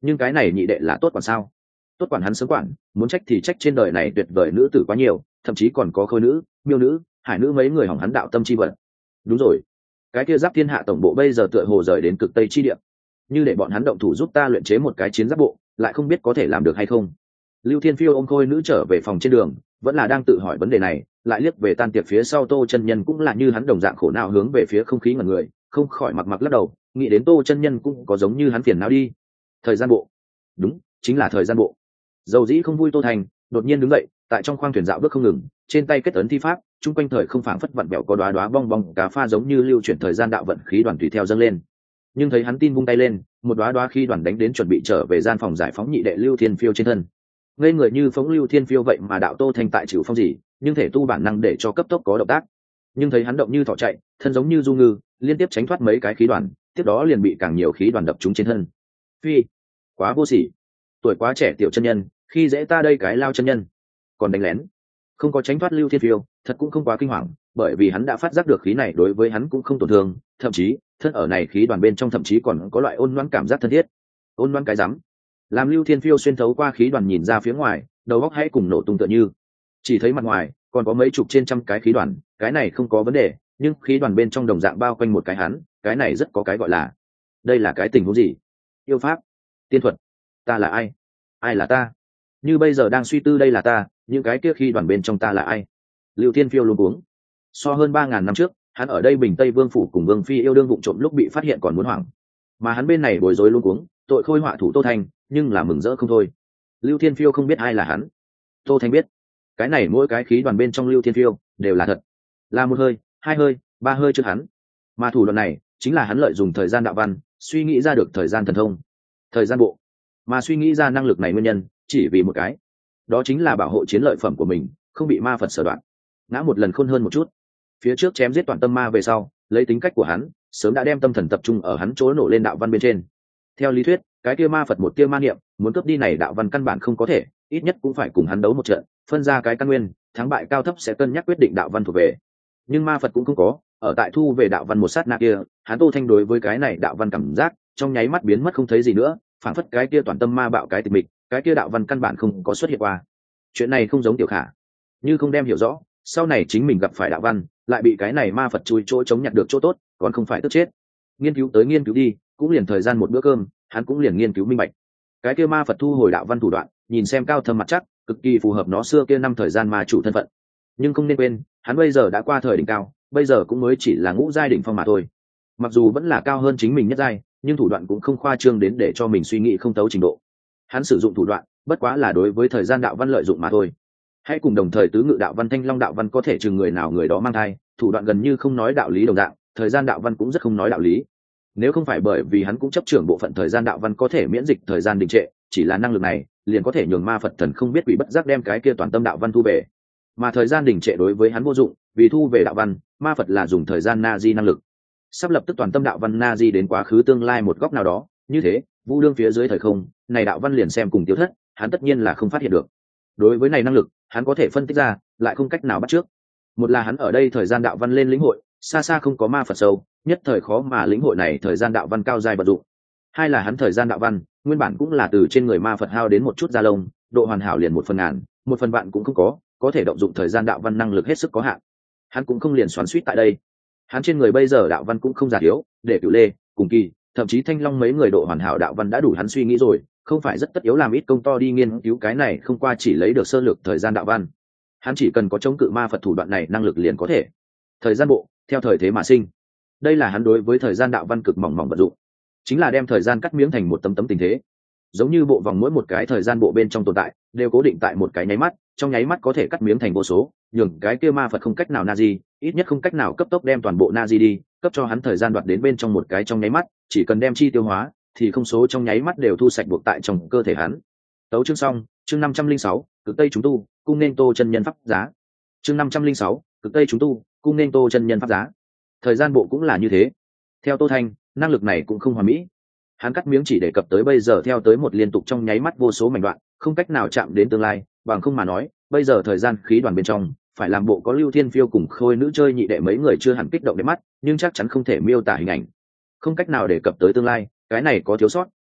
nhưng cái này nhị đệ là tốt quản sao? Tốt quản hắn sớm quản, muốn trách thì trách trên đời này tuyệt vời nữ tử quá nhiều, thậm chí còn có khôi nữ, miêu nữ, hải nữ mấy người hỏng hắn đạo tâm chi vật. Đúng rồi, cái kia giáp thiên hạ tổng bộ bây giờ tựa hồ rời đến cực tây chi địa, như để bọn hắn động thủ giúp ta luyện chế một cái chiến giáp bộ, lại không biết có thể làm được hay không. Lưu Thiên Phiêu ôm khôi nữ trở về phòng trên đường, vẫn là đang tự hỏi vấn đề này, lại liếc về tan tiệc phía sau Tô chân nhân cũng là như hắn đồng dạng khổ não hướng về phía không khí ngẩn người, không khỏi mặc mặc lắc đầu, nghĩ đến Tô chân nhân cũng có giống như hắn phiền não đi. Thời gian bộ, đúng, chính là thời gian bộ. Dầu dĩ không vui Tô Thành đột nhiên đứng dậy, tại trong khoang thuyền dạo bước không ngừng, trên tay kết ấn thi pháp, chung quanh thời không phảng phất vặn bẹo có đóa đóa bong bong cá pha giống như lưu chuyển thời gian đạo vận khí đoàn tùy theo dâng lên. Nhưng thấy hắn tin vung tay lên, một đóa đóa khí đoàn đánh đến chuẩn bị trở về gian phòng giải phóng nhị đệ Lưu Thiên Phiêu trên thân. Ngây người như phóng Lưu Thiên Phiêu vậy mà đạo Tô Thành tại chịu phong gì, nhưng thể tu bản năng để cho cấp tốc có động tác. Nhưng thấy hắn động như thỏ chạy, thân giống như du ngư, liên tiếp tránh thoát mấy cái khí đoàn, tiếp đó liền bị càng nhiều khí đoàn đập trúng trên thân. Phi, quá vô sỉ, tuổi quá trẻ tiểu chân nhân, khi dễ ta đây cái lao chân nhân, còn đánh lén. Không có tránh thoát Lưu Thiên Phiêu, thật cũng không quá kinh hoàng, bởi vì hắn đã phát giác được khí này đối với hắn cũng không tổn thương, thậm chí thân ở này khí đoàn bên trong thậm chí còn có loại ôn loãng cảm giác thân thiết. Ôn loãng cái rắm. Làm Lưu Thiên Phiêu xuyên thấu qua khí đoàn nhìn ra phía ngoài, đầu óc hãy cùng nổ tung tựa như. Chỉ thấy mặt ngoài còn có mấy chục trên trăm cái khí đoàn, cái này không có vấn đề, nhưng khí đoàn bên trong đồng dạng bao quanh một cái hắn, cái này rất có cái gọi là. Đây là cái tình huống gì? Yêu pháp, tiên thuật, ta là ai? Ai là ta? Như bây giờ đang suy tư đây là ta, những cái kia khi đoàn bên trong ta là ai? Lưu Thiên Phiêu luôn uống. So hơn ba ngàn năm trước, hắn ở đây Bình Tây Vương phủ cùng Vương phi yêu đương vụng trộm lúc bị phát hiện còn muốn hoảng, mà hắn bên này bối rối luôn uống, tội khôi họa thủ Tô Thanh, nhưng là mừng rỡ không thôi. Lưu Thiên Phiêu không biết ai là hắn, Tô Thanh biết. Cái này mỗi cái khí đoàn bên trong Lưu Thiên Phiêu đều là thật, là một hơi, hai hơi, ba hơi trước hắn. Mà thủ đoạn này chính là hắn lợi dụng thời gian đạo văn, suy nghĩ ra được thời gian thần thông, thời gian bộ. Mà suy nghĩ ra năng lực này nguyên nhân chỉ vì một cái, đó chính là bảo hộ chiến lợi phẩm của mình không bị ma Phật sở đoạn. Ngã một lần khôn hơn một chút, phía trước chém giết toàn tâm ma về sau, lấy tính cách của hắn sớm đã đem tâm thần tập trung ở hắn chỗ nổ lên đạo văn bên trên. Theo lý thuyết, cái kia ma Phật một tia ma niệm muốn cướp đi này đạo văn căn bản không có thể, ít nhất cũng phải cùng hắn đấu một trận, phân ra cái căn nguyên, thắng bại cao thấp sẽ cân nhắc quyết định đạo văn thuộc về. Nhưng ma Phật cũng không có, ở tại thu về đạo văn một sát na kia, hắn Tô Thanh đối với cái này đạo văn cảm giác trong nháy mắt biến mất không thấy gì nữa, phản phất cái kia toàn tâm ma bạo cái tịch mịch, cái kia đạo văn căn bản không có xuất hiện qua. Chuyện này không giống Tiểu Khả, như không đem hiểu rõ, sau này chính mình gặp phải đạo văn, lại bị cái này ma Phật chui chỗ chống nhặt được chỗ tốt, còn không phải tức chết. Nghiên cứu tới nghiên cứu đi, cũng liền thời gian một bữa cơm, hắn cũng liền nghiên cứu minh bạch. Cái kia ma Phật thu hồi đạo văn thủ đoạn, nhìn xem cao thâm mặt chắc, cực kỳ phù hợp nó xưa kia năm thời gian ma chủ thân phận. Nhưng không nên quên, hắn bây giờ đã qua thời đỉnh cao, bây giờ cũng mới chỉ là ngũ giai đỉnh phong mà thôi. Mặc dù vẫn là cao hơn chính mình nhất giai, nhưng thủ đoạn cũng không khoa trương đến để cho mình suy nghĩ không tấu trình độ. Hắn sử dụng thủ đoạn bất quá là đối với thời gian đạo văn lợi dụng mà thôi. Hãy cùng đồng thời tứ ngự đạo văn thanh long đạo văn có thể chừng người nào người đó mang thai, thủ đoạn gần như không nói đạo lý đồng dạng, thời gian đạo văn cũng rất không nói đạo lý. Nếu không phải bởi vì hắn cũng chấp trưởng bộ phận thời gian đạo văn có thể miễn dịch thời gian đình trệ, chỉ là năng lực này liền có thể nhường ma Phật thần không biết quỷ bất giác đem cái kia toàn tâm đạo văn thu về. Mà thời gian đình trệ đối với hắn vô dụng, vì thu về đạo văn, ma Phật là dùng thời gian na di năng lực, sắp lập tức toàn tâm đạo văn na di đến quá khứ tương lai một góc nào đó, như thế vu đương phía dưới thời không này đạo văn liền xem cùng tiêu thất, hắn tất nhiên là không phát hiện được. Đối với này năng lực hắn có thể phân tích ra, lại không cách nào bắt trước. Một là hắn ở đây thời gian đạo văn lên lĩnh hội xa xa không có ma Phật sâu, nhất thời khó mà lĩnh hội này thời gian đạo văn cao dài vận dụng. Hai là hắn thời gian đạo văn nguyên bản cũng là từ trên người ma Phật hao đến một chút da lông, độ hoàn hảo liền một phần ngàn, một phần vạn cũng không có, có thể động dụng thời gian đạo văn năng lực hết sức có hạn. Hắn cũng không liền xoắn suýt tại đây, hắn trên người bây giờ đạo văn cũng không giả thiếu, để Cửu Lê, Cùng Kỳ, thậm chí Thanh Long mấy người độ hoàn hảo đạo văn đã đủ hắn suy nghĩ rồi, không phải rất tất yếu làm ít công to đi nghiên cứu cái này, không qua chỉ lấy được sơ lược thời gian đạo văn. Hắn chỉ cần có chống cự ma Phật thủ đoạn này năng lực liền có thể. Thời gian bộ, theo thời thế mà sinh. Đây là hắn đối với thời gian đạo văn cực mỏng mỏng vận dụng, chính là đem thời gian cắt miếng thành một tấm tấm tình thế. Giống như bộ vòng mỗi một cái thời gian bộ bên trong tồn tại đều cố định tại một cái nháy mắt, trong nháy mắt có thể cắt miếng thành vô số, nhường cái kia ma Phật không cách nào na di, ít nhất không cách nào cấp tốc đem toàn bộ na di đi, cấp cho hắn thời gian đoạt đến bên trong một cái trong nháy mắt, chỉ cần đem chi tiêu hóa thì không số trong nháy mắt đều thu sạch buộc tại trong cơ thể hắn. Tấu chương xong, chương năm trăm linh sáu, cực tây chúng tu, cung nên Tô chân nhân pháp giá. Chương năm trăm linh sáu, cực tây chúng tu, cung nên Tô chân nhân pháp giá. Thời gian bộ cũng là như thế. Theo Tô Thanh, năng lực này cũng không hoàn mỹ. Hắn cắt miếng chỉ đề cập tới bây giờ theo tới một liên tục trong nháy mắt vô số mảnh đoạn, không cách nào chạm đến tương lai, bằng không mà nói, bây giờ thời gian khí đoàn bên trong phải làm bộ có Lưu Thiên Phiêu cùng Khôi nữ chơi nhị đệ mấy người chưa hẳn kích động đến mắt, nhưng chắc chắn không thể miêu tả hình ảnh. Không cách nào đề cập tới tương lai, cái này có thiếu sót,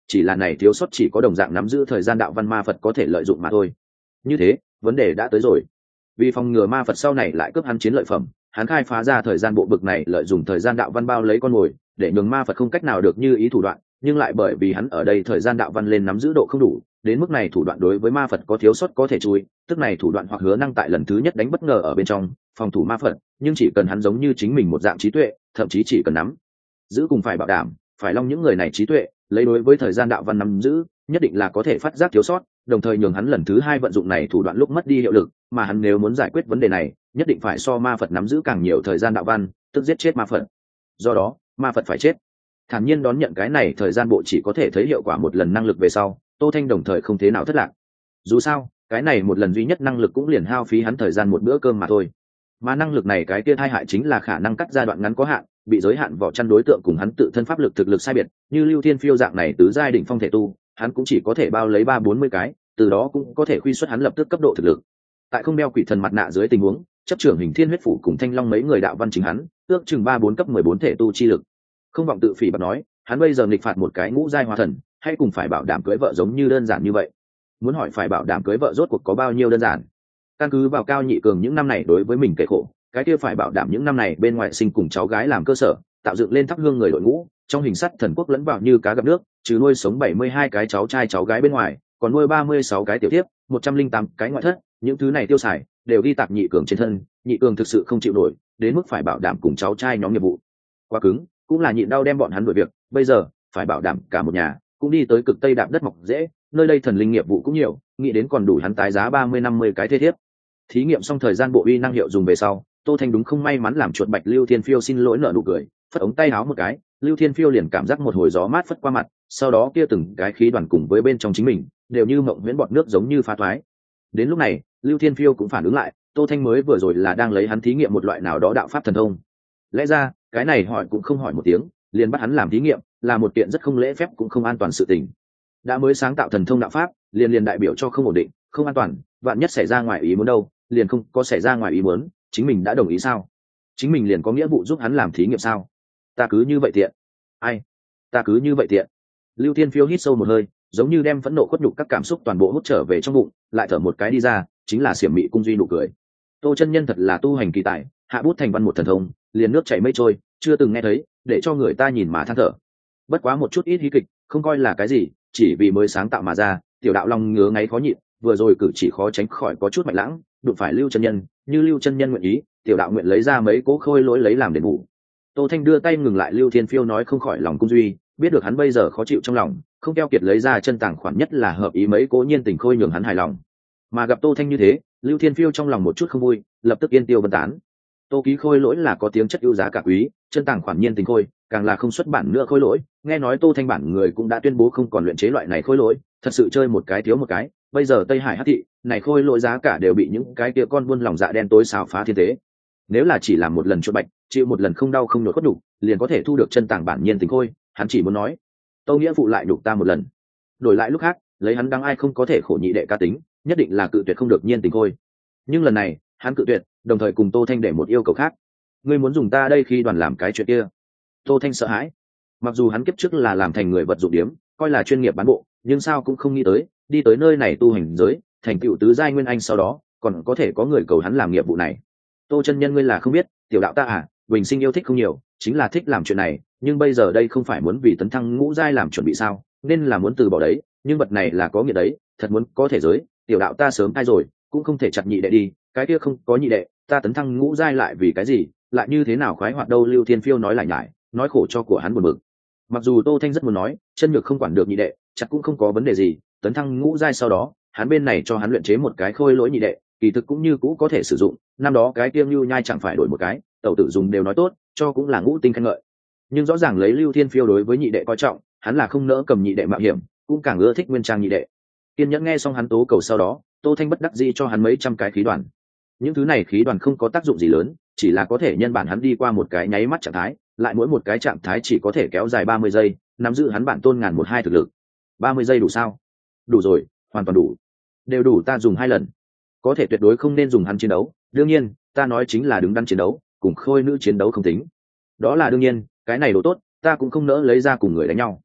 chỉ là này thiếu sót chỉ có đồng dạng nắm giữ thời gian đạo văn ma Phật có thể lợi dụng mà thôi. Như thế vấn đề đã tới rồi, vì phòng ngừa ma Phật sau này lại cướp hắn chiến lợi phẩm, hắn khai phá ra thời gian bộ bực này lợi dụng thời gian đạo văn bao lấy con mồi, để nhường ma Phật không cách nào được như ý thủ đoạn, nhưng lại bởi vì hắn ở đây thời gian đạo văn lên nắm giữ độ không đủ, đến mức này thủ đoạn đối với ma Phật có thiếu sót có thể chui, tức này thủ đoạn hoặc hứa năng tại lần thứ nhất đánh bất ngờ ở bên trong phòng thủ ma Phật, nhưng chỉ cần hắn giống như chính mình một dạng trí tuệ, thậm chí chỉ cần nắm giữ cùng phải bảo đảm phải long những người này trí tuệ, lấy đối với thời gian đạo văn nắm giữ nhất định là có thể phát giác thiếu sót, đồng thời nhường hắn lần thứ hai vận dụng này thủ đoạn lúc mất đi hiệu lực, mà hắn nếu muốn giải quyết vấn đề này nhất định phải so ma Phật nắm giữ càng nhiều thời gian đạo văn, tức giết chết ma Phật. Do đó ma Phật phải chết. Thản nhiên đón nhận cái này thời gian bộ chỉ có thể thấy hiệu quả một lần năng lực về sau, Tô Thanh đồng thời không thế nào thất lạc. Dù sao cái này một lần duy nhất năng lực cũng liền hao phí hắn thời gian một bữa cơm mà thôi, mà năng lực này cái kia tai hại chính là khả năng cắt giai đoạn ngắn có hạn, bị giới hạn vỏ chăn đối tượng cùng hắn tự thân pháp lực thực lực sai biệt, như Lưu Thiên Phiêu dạng này tứ giai đỉnh phong thể tu, hắn cũng chỉ có thể bao lấy ba bốn mươi cái, từ đó cũng có thể khuy xuất hắn lập tức cấp độ thực lực. Tại không đeo quỷ thần mặt nạ dưới tình huống, chấp trưởng hình thiên huyết phủ cùng thanh long mấy người đạo văn chính hắn ước chừng ba bốn cấp mười bốn thể tu chi lực. Không vọng tự phỉ bạt nói, hắn bây giờ nghịch phạt một cái ngũ giai hóa thần, hay cùng phải bảo đảm cưới vợ giống như đơn giản như vậy. Muốn hỏi phải bảo đảm cưới vợ rốt cuộc có bao nhiêu đơn giản? Căn cứ vào Cao Nhị Cường những năm này đối với mình kể khổ, cái kia phải bảo đảm những năm này bên ngoài sinh cùng cháu gái làm cơ sở, tạo dựng lên thắp hương người đội ngũ, trong hình sắt thần quốc lẫn vào như cá gặp nước, trừ nuôi sống bảy mươi hai cái cháu trai cháu gái bên ngoài, còn nuôi ba mươi sáu cái tiểu thiếp, một trăm linh tám cái ngoại thất, những thứ này tiêu xài đều ghi tạp Nhị Cường trên thân. Nhị Cường thực sự không chịu nổi, đến mức phải bảo đảm cùng cháu trai nhóm nghiệp vụ quá cứng, cũng là nhịn đau đem bọn hắn đuổi việc, bây giờ phải bảo đảm cả một nhà cũng đi tới cực tây đạp đất mọc dễ, nơi đây thần linh nghiệp vụ cũng nhiều, nghĩ đến còn đủ hắn tái giá ba mươi năm mươi cái thế thiếp. Thí nghiệm xong thời gian bộ uy năng hiệu dùng về sau, Tô Thanh đúng không may mắn làm chuột bạch Lưu Thiên Phiêu xin lỗi nở nụ cười, phất ống tay áo một cái, Lưu Thiên Phiêu liền cảm giác một hồi gió mát phất qua mặt, sau đó kia từng cái khí đoàn cùng với bên trong chính mình đều như mộng huyễn bọt nước giống như phá thoái. Đến lúc này Lưu Thiên Phiêu cũng phản ứng lại, Tô Thanh mới vừa rồi là đang lấy hắn thí nghiệm một loại nào đó đạo pháp thần thông. Lẽ ra cái này hỏi cũng không hỏi một tiếng, liền bắt hắn làm thí nghiệm, là một kiện rất không lễ phép cũng không an toàn sự tình. Đã mới sáng tạo thần thông đạo pháp, liền liền đại biểu cho không ổn định, không an toàn, vạn nhất xảy ra ngoài ý muốn đâu, liền không có xảy ra ngoài ý muốn, chính mình đã đồng ý sao? Chính mình liền có nghĩa vụ giúp hắn làm thí nghiệm sao? Ta cứ như vậy tiện. Ai? Ta cứ như vậy tiện. Lưu Thiên Phiêu hít sâu một hơi, giống như đem phẫn nộ khuất nhục các cảm xúc toàn bộ hút trở về trong bụng, lại thở một cái đi ra, chính là xiểm mị cung duy nụ cười. Tô chân nhân thật là tu hành kỳ tài, hạ bút thành văn một thần thông, liền nước chảy mây trôi, chưa từng nghe thấy, để cho người ta nhìn mà than thở. Bất quá một chút ít hí kịch, không coi là cái gì, chỉ vì mới sáng tạo mà ra, tiểu đạo long ngứa ngáy khó nhịn, vừa rồi cử chỉ khó tránh khỏi có chút mạnh lãng, đụng phải Lưu chân nhân, như Lưu chân nhân nguyện ý, tiểu đạo nguyện lấy ra mấy cố khôi lỗi lấy làm đền bù. Tô Thanh đưa tay ngừng lại Lưu Thiên Phiêu nói không khỏi lòng cung duy, biết được hắn bây giờ khó chịu trong lòng, không keo kiệt lấy ra chân tàng khoản nhất là hợp ý mấy cố nhiên tình khôi nhường hắn hài lòng. Mà gặp Tô Thanh như thế, Lưu Thiên Phiêu trong lòng một chút không vui, lập tức yên tiêu vân tán. Tô ký khôi lỗi là có tiếng chất ưu giá cả quý, chân tàng khoản nhiên tình khôi càng là không xuất bản nữa khôi lỗi, nghe nói Tô Thanh bản người cũng đã tuyên bố không còn luyện chế loại này khôi lỗi, thật sự chơi một cái thiếu một cái, bây giờ Tây Hải Hắc thị này khôi lỗi giá cả đều bị những cái kia con buôn lòng dạ đen tối xào phá thiên tế. Nếu là chỉ làm một lần chuột bạch, chịu một lần không đau không nhột cốt đủ, liền có thể thu được chân tàng bản nhiên tình khôi, hắn chỉ muốn nói, Tô nghĩa phụ lại đục ta một lần, đổi lại lúc khác, lấy hắn đăng ai không có thể khổ nhị đệ ca tính, nhất định là cự tuyệt không được nhiên tình khôi. Nhưng lần này, hắn cự tuyệt, đồng thời cùng Tô Thanh để một yêu cầu khác. Ngươi muốn dùng ta đây khi đoàn làm cái chuyện kia? Tô Thanh sợ hãi. Mặc dù hắn kiếp trước là làm thành người vật dụng điếm, coi là chuyên nghiệp bán bộ, nhưng sao cũng không nghĩ tới, đi tới nơi này tu hành giới, thành tựu tứ giai nguyên anh sau đó, còn có thể có người cầu hắn làm nghiệp vụ này. Tô chân nhân ngươi là không biết, tiểu đạo ta à, bình sinh yêu thích không nhiều, chính là thích làm chuyện này, nhưng bây giờ đây không phải muốn vì tấn thăng ngũ giai làm chuẩn bị sao, nên là muốn từ bỏ đấy, nhưng vật này là có nghĩa đấy, thật muốn có thể giới, tiểu đạo ta sớm thay rồi, cũng không thể chặt nhị đệ đi, cái kia không có nhị đệ, ta tấn thăng ngũ giai lại vì cái gì, lại như thế nào khoái hoạt đâu. Lưu Thiên Phiêu nói lại nhải, nói khổ cho của hắn buồn bực. Mặc dù Tô Thanh rất muốn nói, chân nhược không quản được nhị đệ, chặt cũng không có vấn đề gì, tấn thăng ngũ giai sau đó, hắn bên này cho hắn luyện chế một cái khôi lỗi nhị đệ, kỳ thực cũng như cũ có thể sử dụng, năm đó cái tiêm lưu nhai chẳng phải đổi một cái, tẩu tử dùng đều nói tốt, cho cũng là ngũ tinh khen ngợi. Nhưng rõ ràng lấy Lưu Thiên Phiêu đối với nhị đệ coi trọng, hắn là không nỡ cầm nhị đệ mạo hiểm, cũng càng ưa thích nguyên trang nhị đệ. Kiên nhẫn nghe xong hắn tố cầu sau đó, Tô Thanh bất đắc dĩ cho hắn mấy trăm cái khí đoàn. Những thứ này khí đoàn không có tác dụng gì lớn, chỉ là có thể nhân bản hắn đi qua một cái nháy mắt trạng thái, lại mỗi một cái trạng thái chỉ có thể kéo dài ba mươi giây, nắm giữ hắn bản tôn ngàn một hai thực lực. ba mươi giây đủ sao? Đủ rồi, hoàn toàn đủ. Đều đủ ta dùng hai lần. Có thể tuyệt đối không nên dùng hắn chiến đấu, đương nhiên, ta nói chính là đứng đắn chiến đấu, cùng khôi nữ chiến đấu không tính. Đó là đương nhiên, cái này đồ tốt, ta cũng không nỡ lấy ra cùng người đánh nhau.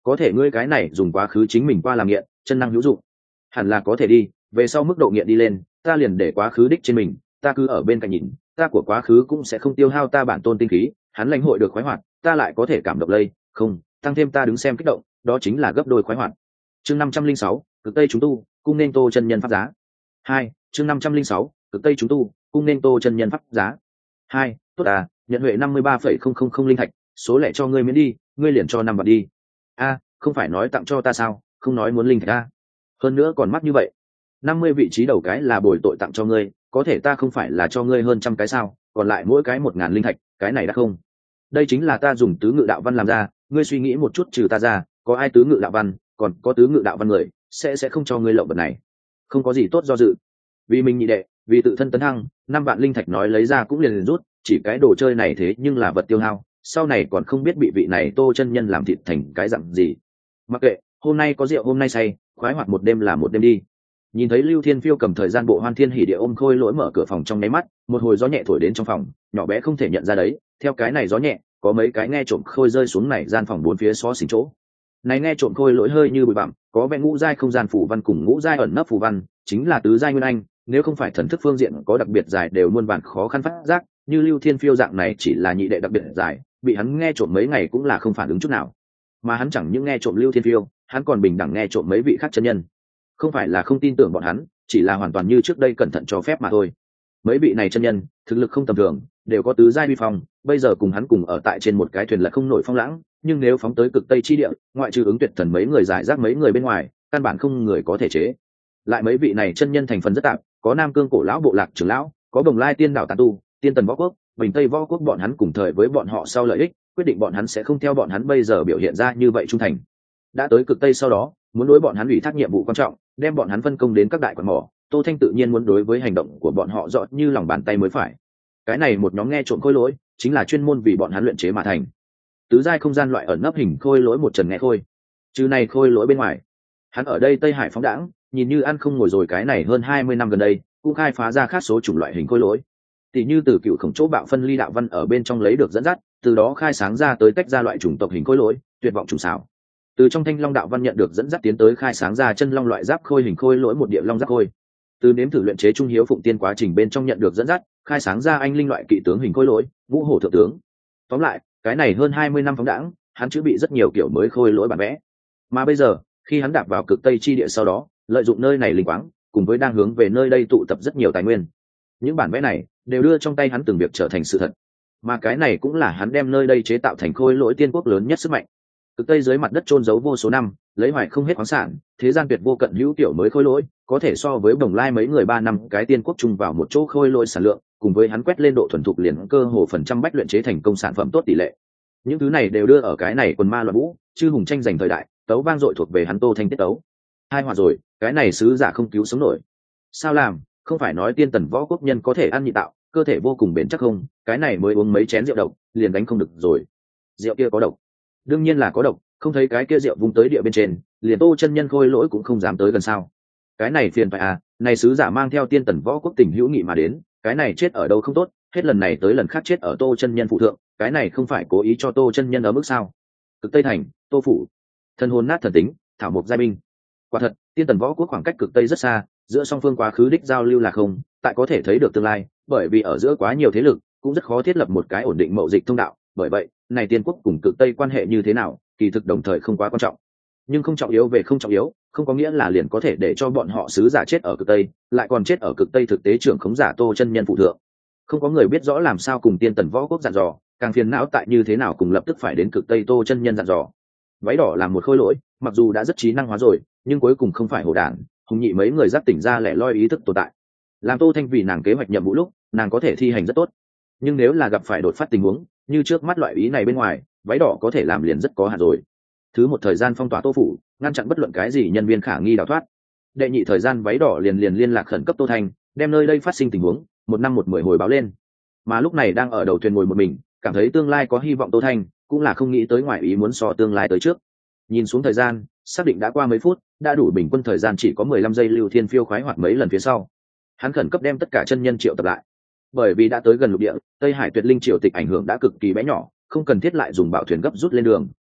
có thể ngươi cái này dùng quá khứ chính mình qua làm nghiện, chân năng hữu dụng, hẳn là có thể đi. Về sau mức độ nghiện đi lên, ta liền để quá khứ đích trên mình, ta cứ ở bên cạnh nhìn, ta của quá khứ cũng sẽ không tiêu hao ta bản tôn tinh khí, hắn lãnh hội được khoái hoạt, ta lại có thể cảm động lây, không, tăng thêm ta đứng xem kích động, đó chính là gấp đôi khoái hoạt. Chương năm trăm linh sáu, cực tây chúng tu, cung nên Tô chân nhân pháp giá. Hai, chương năm trăm linh sáu, cực tây chúng tu, cung nên Tô chân nhân pháp giá. Hai, tốt à, nhận huệ năm mươi ba phẩy không không không linh thạch, số lẻ cho ngươi miễn đi, ngươi liền cho năm bạc đi. A, không phải nói tặng cho ta sao, không nói muốn linh thạch a. Hơn nữa còn mắc như vậy. năm mươi vị trí đầu cái là bồi tội tặng cho ngươi, có thể ta không phải là cho ngươi hơn trăm cái sao, còn lại mỗi cái một ngàn linh thạch, cái này đã không. Đây chính là ta dùng tứ ngự đạo văn làm ra, ngươi suy nghĩ một chút, trừ ta ra, có ai tứ ngự đạo văn, còn có tứ ngự đạo văn người, sẽ sẽ không cho ngươi lộng vật này. Không có gì tốt do dự. Vì mình nhị đệ, vì tự thân tấn thăng, năm vạn linh thạch nói lấy ra cũng liền liền rút, chỉ cái đồ chơi này thế nhưng là vật tiêu hao, sau này còn không biết bị vị này Tô chân nhân làm thịt thành cái dặn gì. Mặc kệ, hôm nay có rượu hôm nay say, khoái hoạt một đêm là một đêm đi. Nhìn thấy Lưu Thiên Phiêu cầm thời gian bộ Hoan Thiên Hỉ Địa ôm Khôi Lỗi mở cửa phòng trong nháy mắt, một hồi gió nhẹ thổi đến trong phòng, nhỏ bé không thể nhận ra đấy, theo cái này gió nhẹ, có mấy cái nghe trộm khôi rơi xuống này gian phòng bốn phía xó xỉnh chỗ. Này nghe trộm Khôi Lỗi hơi như bụi bặm, có vẽ ngũ giai không gian phù văn cùng ngũ giai ẩn nấp phù văn, chính là tứ giai nguyên anh, nếu không phải thần thức phương diện có đặc biệt dài đều muôn vàn khó khăn phát giác, như Lưu Thiên Phiêu dạng này chỉ là nhị đệ đặc biệt dài, bị hắn nghe trộm mấy ngày cũng là không phản ứng chút nào. Mà hắn chẳng những nghe trộm Lưu Thiên Phiêu, hắn còn bình đẳng nghe trộm mấy vị khác chân nhân. Không phải là không tin tưởng bọn hắn, chỉ là hoàn toàn như trước đây cẩn thận cho phép mà thôi. Mấy vị này chân nhân thực lực không tầm thường, đều có tứ giai vi phong, bây giờ cùng hắn cùng ở tại trên một cái thuyền là không nổi phong lãng, nhưng nếu phóng tới cực tây chi địa, ngoại trừ ứng tuyệt thần mấy người giải rác mấy người bên ngoài, căn bản không người có thể chế. Lại mấy vị này chân nhân thành phần rất tạp, có Nam Cương cổ lão bộ lạc trưởng lão, có Bồng Lai tiên đạo tán tu, tiên tần võ quốc, bình tây võ quốc, bọn hắn cùng thời với bọn họ sau lợi ích, quyết định bọn hắn sẽ không theo bọn hắn bây giờ biểu hiện ra như vậy trung thành. Đã tới cực tây sau đó, muốn đối bọn hắn ủy thác nhiệm vụ quan trọng, đem bọn hắn phân công đến các đại quán mỏ, Tô Thanh tự nhiên muốn đối với hành động của bọn họ rõ như lòng bàn tay mới phải. Cái này một nhóm nghe trộm khôi lỗi, chính là chuyên môn vì bọn hắn luyện chế mà thành. Tứ giai không gian loại ẩn nấp hình khôi lỗi một trần nghe khôi. Chứ này khôi lỗi bên ngoài, hắn ở đây Tây Hải phóng đãng, nhìn như ăn không ngồi rồi, cái này hơn hai mươi năm gần đây, cũng khai phá ra khác số chủng loại hình khôi lỗi. Tỷ như từ cựu khổng chỗ bạo phân ly đạo văn ở bên trong lấy được dẫn dắt, từ đó khai sáng ra tới tách ra loại chủng tộc hình khôi lỗi, tuyệt vọng trùng xảo. Từ trong thanh long đạo văn nhận được dẫn dắt tiến tới khai sáng ra chân long loại giáp khôi hình khôi lỗi một địa long giáp khôi. Từ nếm thử luyện chế trung hiếu phụng tiên quá trình bên trong nhận được dẫn dắt, khai sáng ra anh linh loại kỵ tướng hình khôi lỗi, ngũ hổ thượng tướng. Tóm lại, cái này hơn hai mươi năm phóng đãng, hắn chữ bị rất nhiều kiểu mới khôi lỗi bản vẽ. Mà bây giờ, khi hắn đạp vào cực tây chi địa sau đó, lợi dụng nơi này linh quáng, cùng với đang hướng về nơi đây tụ tập rất nhiều tài nguyên. Những bản vẽ này đều đưa trong tay hắn từng việc trở thành sự thật. Mà cái này cũng là hắn đem nơi đây chế tạo thành khôi lỗi tiên quốc lớn nhất sức mạnh. Cực tây dưới mặt đất chôn giấu vô số năm, lấy hoài không hết khoáng sản, thế gian tuyệt vô cận hữu tiểu mới khôi lỗi, có thể so với Bồng Lai mấy người ba năm cái tiên quốc chung vào một chỗ khôi lỗi sản lượng, cùng với hắn quét lên độ thuần thục liền cơ hồ phần trăm bách luyện chế thành công sản phẩm tốt tỷ lệ. Những thứ này đều đưa ở cái này quần ma loạn vũ, chư hùng tranh giành thời đại, tấu vang dội thuộc về hắn Tô Thanh tiết tấu. Hai họa rồi, cái này sứ giả không cứu sống nổi. Sao làm, không phải nói tiên tần võ quốc nhân có thể ăn nhị tạo, cơ thể vô cùng bền chắc không, cái này mới uống mấy chén rượu độc, liền đánh không được rồi. Rượu kia có độc. Đương nhiên là có độc, không thấy cái kia rượu vung tới địa bên trên, liền Tô chân nhân khôi lỗi cũng không dám tới gần sao. Cái này phiền phải à, này sứ giả mang theo tiên tần võ quốc tình hữu nghị mà đến, cái này chết ở đâu không tốt, hết lần này tới lần khác chết ở Tô chân nhân phụ thượng, cái này không phải cố ý cho Tô chân nhân ở mức sao. Cực Tây thành, Tô phủ, thân hồn nát thần tính, thảo mộc giai binh. Quả thật, tiên tần võ quốc khoảng cách cực Tây rất xa, giữa song phương quá khứ đích giao lưu là không, tại có thể thấy được tương lai, bởi vì ở giữa quá nhiều thế lực, cũng rất khó thiết lập một cái ổn định mậu dịch thông đạo, bởi vậy, này tiên quốc cùng cực Tây quan hệ như thế nào, kỳ thực đồng thời không quá quan trọng. Nhưng không trọng yếu về không trọng yếu, không có nghĩa là liền có thể để cho bọn họ sứ giả chết ở cực Tây, lại còn chết ở cực Tây thực tế trưởng khống giả Tô chân nhân phụ thượng. Không có người biết rõ làm sao cùng tiên tần võ quốc dặn dò, càng phiền não tại như thế nào cùng lập tức phải đến cực Tây Tô chân nhân dặn dò. Váy đỏ làm một khôi lỗi, mặc dù đã rất trí năng hóa rồi, nhưng cuối cùng không phải hồ đản, hùng nhị mấy người giác tỉnh ra lẻ loi ý thức tồn tại. Làm Tô Thanh vì nàng kế hoạch nhiệm vụ lúc, nàng có thể thi hành rất tốt. Nhưng nếu là gặp phải đột phát tình huống, như trước mắt loại ý này bên ngoài, váy đỏ có thể làm liền rất có hạn rồi. Thứ một thời gian phong tỏa Tô phủ, ngăn chặn bất luận cái gì nhân viên khả nghi đào thoát. Đệ nhị thời gian váy đỏ liền liền liên lạc khẩn cấp Tô Thanh, đem nơi đây phát sinh tình huống, một năm một mười hồi báo lên. Mà lúc này đang ở đầu thuyền ngồi một mình, cảm thấy tương lai có hy vọng Tô Thanh, cũng là không nghĩ tới ngoài ý muốn so tương lai tới trước. Nhìn xuống thời gian, xác định đã qua mấy phút, đã đủ bình quân thời gian chỉ có mười lăm giây. Lưu Thiên Phiêu khoái hoạt mấy lần phía sau, hắn khẩn cấp đem tất cả chân nhân triệu tập lại. Bởi vì đã tới gần lục địa, Tây Hải tuyệt linh triều tịch ảnh hưởng đã cực kỳ bé nhỏ, không cần thiết lại dùng bảo thuyền gấp rút lên đường,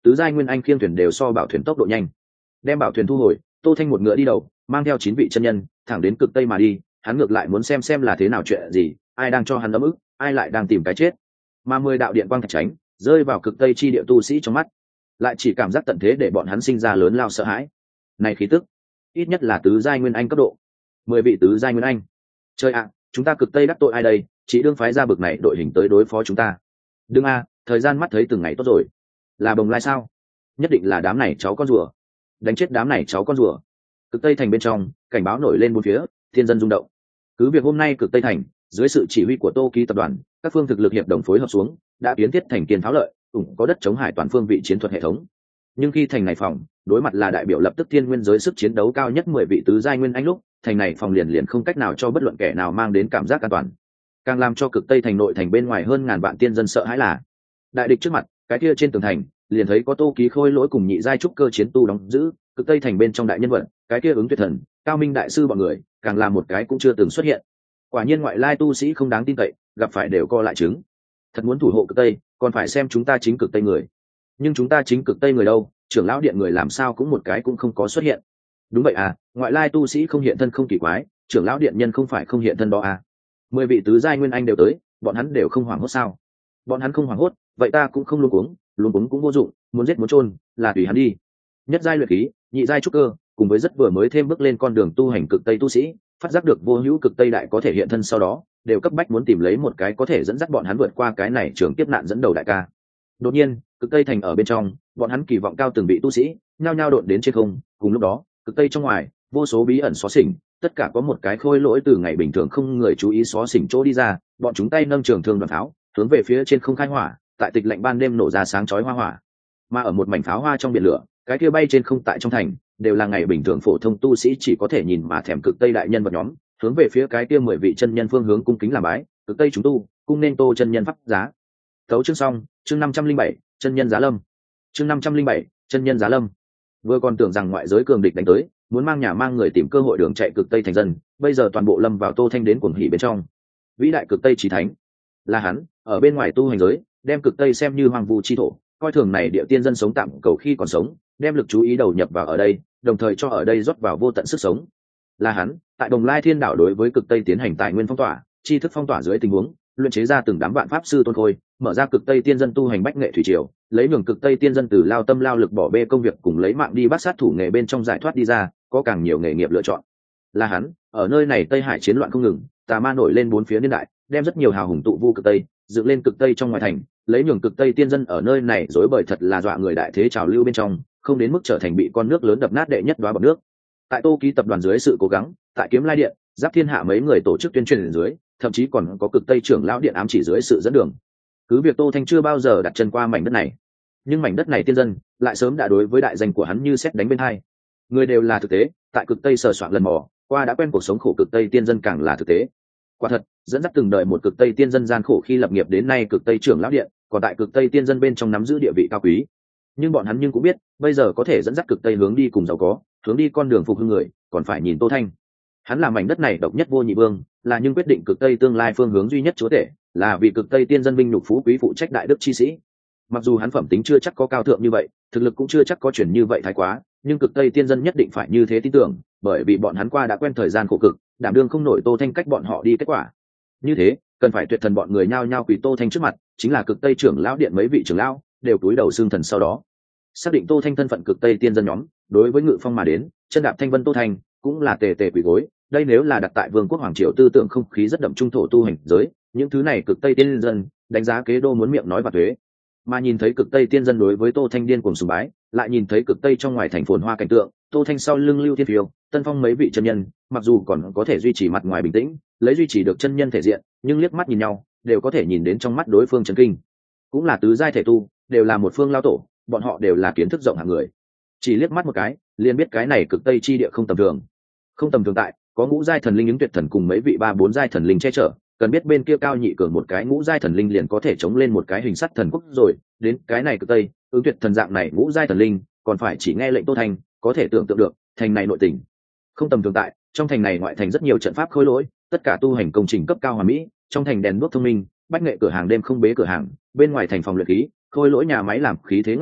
tứ giai nguyên anh khiêng thuyền đều so bảo thuyền tốc độ nhanh. Đem bảo thuyền thu hồi, Tô Thanh một ngựa đi đầu, mang theo chín vị chân nhân thẳng đến cực tây mà đi. Hắn ngược lại muốn xem xem là thế nào chuyện gì, ai đang cho hắn ấm ức, ai lại đang tìm cái chết. Mà mười đạo điện quang thạch tránh rơi vào cực tây chi địa tu sĩ trong mắt, lại chỉ cảm giác tận thế để bọn hắn sinh ra lớn lao sợ hãi. Này khí tức, ít nhất là tứ giai nguyên anh cấp độ. Mười vị tứ giai nguyên anh. Chơi ạ, chúng ta cực tây đắc tội ai đây? Chỉ đương phái ra bực này đội hình tới đối phó chúng ta. Đương a, thời gian mắt thấy từng ngày tốt rồi. Là bồng lai sao? Nhất định là đám này cháu con rùa. Đánh chết đám này cháu con rùa. Cực tây thành bên trong, cảnh báo nổi lên bốn phía, thiên dân rung động. Cứ việc hôm nay cực tây thành, dưới sự chỉ huy của Tô Ký tập đoàn, các phương thực lực hiệp đồng phối hợp xuống, đã biến thiết thành kiên tháo lợi, ủng có đất chống hải toàn phương vị chiến thuật hệ thống. Nhưng khi thành này phòng đối mặt là đại biểu lập tức thiên nguyên giới sức chiến đấu cao nhất mười vị tứ giai nguyên anh lúc, thành này phòng liền liền không cách nào cho bất luận kẻ nào mang đến cảm giác an toàn. Càng làm cho cực tây thành nội thành bên ngoài hơn ngàn vạn tiên dân sợ hãi là đại địch trước mặt, cái kia trên tường thành liền thấy có Tô Ký khôi lỗi cùng nhị giai trúc cơ chiến tu đóng giữ. Cực tây thành bên trong đại nhân vật, cái kia ứng tuyệt thần, cao minh đại sư bọn người, càng là một cái cũng chưa từng xuất hiện. Quả nhiên ngoại lai tu sĩ không đáng tin cậy, gặp phải đều co lại trứng. Thật muốn thủ hộ cực tây, còn phải xem chúng ta chính cực tây người. Nhưng chúng ta chính cực tây người đâu, trưởng lão điện người làm sao cũng một cái cũng không có xuất hiện. Đúng vậy à, ngoại lai tu sĩ không hiện thân không kỳ quái, trưởng lão điện nhân không phải không hiện thân đó à. Mười vị tứ giai nguyên anh đều tới, bọn hắn đều không hoảng hốt sao? Bọn hắn không hoảng hốt, vậy ta cũng không luống cuống, luống cuống cũng vô dụng, muốn giết muốn chôn, là tùy hắn đi. Nhất giai luyện khí, nhị giai trúc cơ, cùng với rất vừa mới thêm bước lên con đường tu hành cực tây tu sĩ, phát giác được vô hữu cực tây đại có thể hiện thân sau đó, đều cấp bách muốn tìm lấy một cái có thể dẫn dắt bọn hắn vượt qua cái này trường tiếp nạn dẫn đầu đại ca. Đột nhiên, cực tây thành ở bên trong, bọn hắn kỳ vọng cao từng vị tu sĩ, nhao nhao độn đến trên không. Cùng lúc đó, cực tây trong ngoài, vô số bí ẩn xóa xỉnh, tất cả có một cái khôi lỗi từ ngày bình thường không người chú ý xóa xỉnh chỗ đi ra, bọn chúng tay nâng trường thương đoàn pháo, hướng về phía trên không khai hỏa, tại tịch lạnh ban đêm nổ ra sáng chói hoa hỏa. Mà ở một mảnh pháo hoa trong biển lửa, cái kia bay trên không tại trong thành, đều là ngày bình thường phổ thông tu sĩ chỉ có thể nhìn mà thèm cực tây đại nhân vật nhóm, hướng về phía cái kia mười vị chân nhân phương hướng cung kính làm bái. Cực tây chúng tu cung nên Tô chân nhân pháp giá. Tấu chương xong, chương năm trăm linh bảy, chân nhân giá lâm. Chương năm trăm linh bảy, chân nhân giá lâm. Vừa còn tưởng rằng ngoại giới cường địch đánh tới, muốn mang nhà mang người tìm cơ hội đường chạy cực tây thành dân, bây giờ toàn bộ lâm vào Tô Thanh đến cuồng hỉ bên trong. Vĩ đại cực tây chí thánh, là hắn ở bên ngoài tu hành giới, đem cực tây xem như hoàng vu chi thổ, coi thường này địa tiên dân sống tạm cầu khi còn sống, đem lực chú ý đầu nhập vào ở đây, đồng thời cho ở đây rót vào vô tận sức sống. Là hắn tại Đồng Lai Thiên Đảo đối với cực tây tiến hành tài nguyên phong tỏa, tri thức phong tỏa dưới tình huống, luyện chế ra từng đám vạn pháp sư tôn khôi, mở ra cực tây tiên dân tu hành bách nghệ thủy triều, lấy nhường cực tây tiên dân từ lao tâm lao lực bỏ bê công việc cùng lấy mạng đi bắt sát thủ nghề bên trong giải thoát đi ra, có càng nhiều nghề nghiệp lựa chọn. Là hắn ở nơi này Tây Hải chiến loạn không ngừng, tà ma nổi lên bốn phía niên đại, đem rất nhiều hào hùng tụ vu cực tây, dựng lên cực tây trong ngoài thành, lấy nhường cực tây tiên dân ở nơi này rối bời thật là dọa người đại thế trào lưu bên trong, không đến mức trở thành bị con nước lớn đập nát đệ nhất đóa bọt nước. Tại Tô Ký tập đoàn dưới sự cố gắng, tại Kiếm Lai Điện, Giáp Thiên Hạ mấy người tổ chức tuyên truyền dưới, thậm chí còn có cực tây trưởng lão điện ám chỉ dưới sự dẫn đường. Cứ việc Tô Thanh chưa bao giờ đặt chân qua mảnh đất này, nhưng mảnh đất này tiên dân lại sớm đã đối với đại danh của hắn như sét đánh bên hai. Người đều là thực tế, tại cực tây sờ soạn lần mò qua đã quen cuộc sống khổ cực tây tiên dân càng là thực tế. Quả thật, dẫn dắt từng đời một cực tây tiên dân gian khổ khi lập nghiệp đến nay cực tây trưởng lão điện, còn tại cực tây tiên dân bên trong nắm giữ địa vị cao quý. Nhưng bọn hắn nhưng cũng biết, bây giờ có thể dẫn dắt cực tây hướng đi cùng giàu có, hướng đi con đường phục hưng người, còn phải nhìn Tô Thanh. Hắn là mảnh đất này độc nhất vô nhị vương, là nhưng quyết định cực tây tương lai phương hướng duy nhất chúa tể, là vì cực tây tiên dân binh nhục phú quý phụ trách đại đức chi sĩ. Mặc dù hắn phẩm tính chưa chắc có cao thượng như vậy, thực lực cũng chưa chắc có chuyển như vậy thái quá, nhưng cực tây tiên dân nhất định phải như thế tin tưởng, bởi vì bọn hắn qua đã quen thời gian khổ cực, đảm đương không nổi Tô Thanh cách bọn họ đi kết quả. Như thế, cần phải tuyệt thần bọn người nhao nhao quỳ Tô Thanh trước mặt, chính là cực tây trưởng lão điện mấy vị trưởng lão đều cúi đầu xương thần sau đó. Xác định Tô Thanh thân phận cực tây tiên dân nhóm, đối với Ngự Phong mà đến, chân đạp thanh vân Tô Thanh, cũng là tề tề quỳ gối. Đây nếu là đặt tại vương quốc hoàng triều tư tưởng không khí rất đậm trung thổ tu hành giới, những thứ này cực tây tiên dân đánh giá kế đô muốn miệng nói và thuế. Mà nhìn thấy cực tây tiên dân đối với Tô Thanh điên cuồng sùng bái, lại nhìn thấy cực tây trong ngoài thành phồn hoa cảnh tượng, Tô Thanh sau lưng Lưu Thiên Phiêu, Tân Phong mấy vị chân nhân, mặc dù còn có thể duy trì mặt ngoài bình tĩnh, lấy duy trì được chân nhân thể diện, nhưng liếc mắt nhìn nhau, đều có thể nhìn đến trong mắt đối phương chấn kinh. Cũng là tứ giai thể tu, đều là một phương lao tổ, bọn họ đều là kiến thức rộng hạng người. Chỉ liếc mắt một cái, liền biết cái này cực tây chi địa không tầm thường. Không tầm thường tại, có ngũ giai thần linh ứng tuyệt thần cùng mấy vị ba bốn giai thần linh che chở, cần biết bên kia cao nhị cường một cái ngũ giai thần linh liền có thể chống lên một cái hình sắt thần quốc rồi, đến cái này cực tây, ứng tuyệt thần dạng này ngũ giai thần linh, còn phải chỉ nghe lệnh Tô Thanh, có thể tưởng tượng được, thành này nội tình. Không tầm thường tại, trong thành này ngoại thành rất nhiều trận pháp khôi lỗi, tất cả tu hành công trình cấp cao hoàn mỹ, trong thành đèn đuốc thông minh, bách nghệ cửa hàng đêm không bế cửa hàng, bên ngoài thành phòng luyện khí, khôi lỗi nhà máy làm khí thế ngất trời,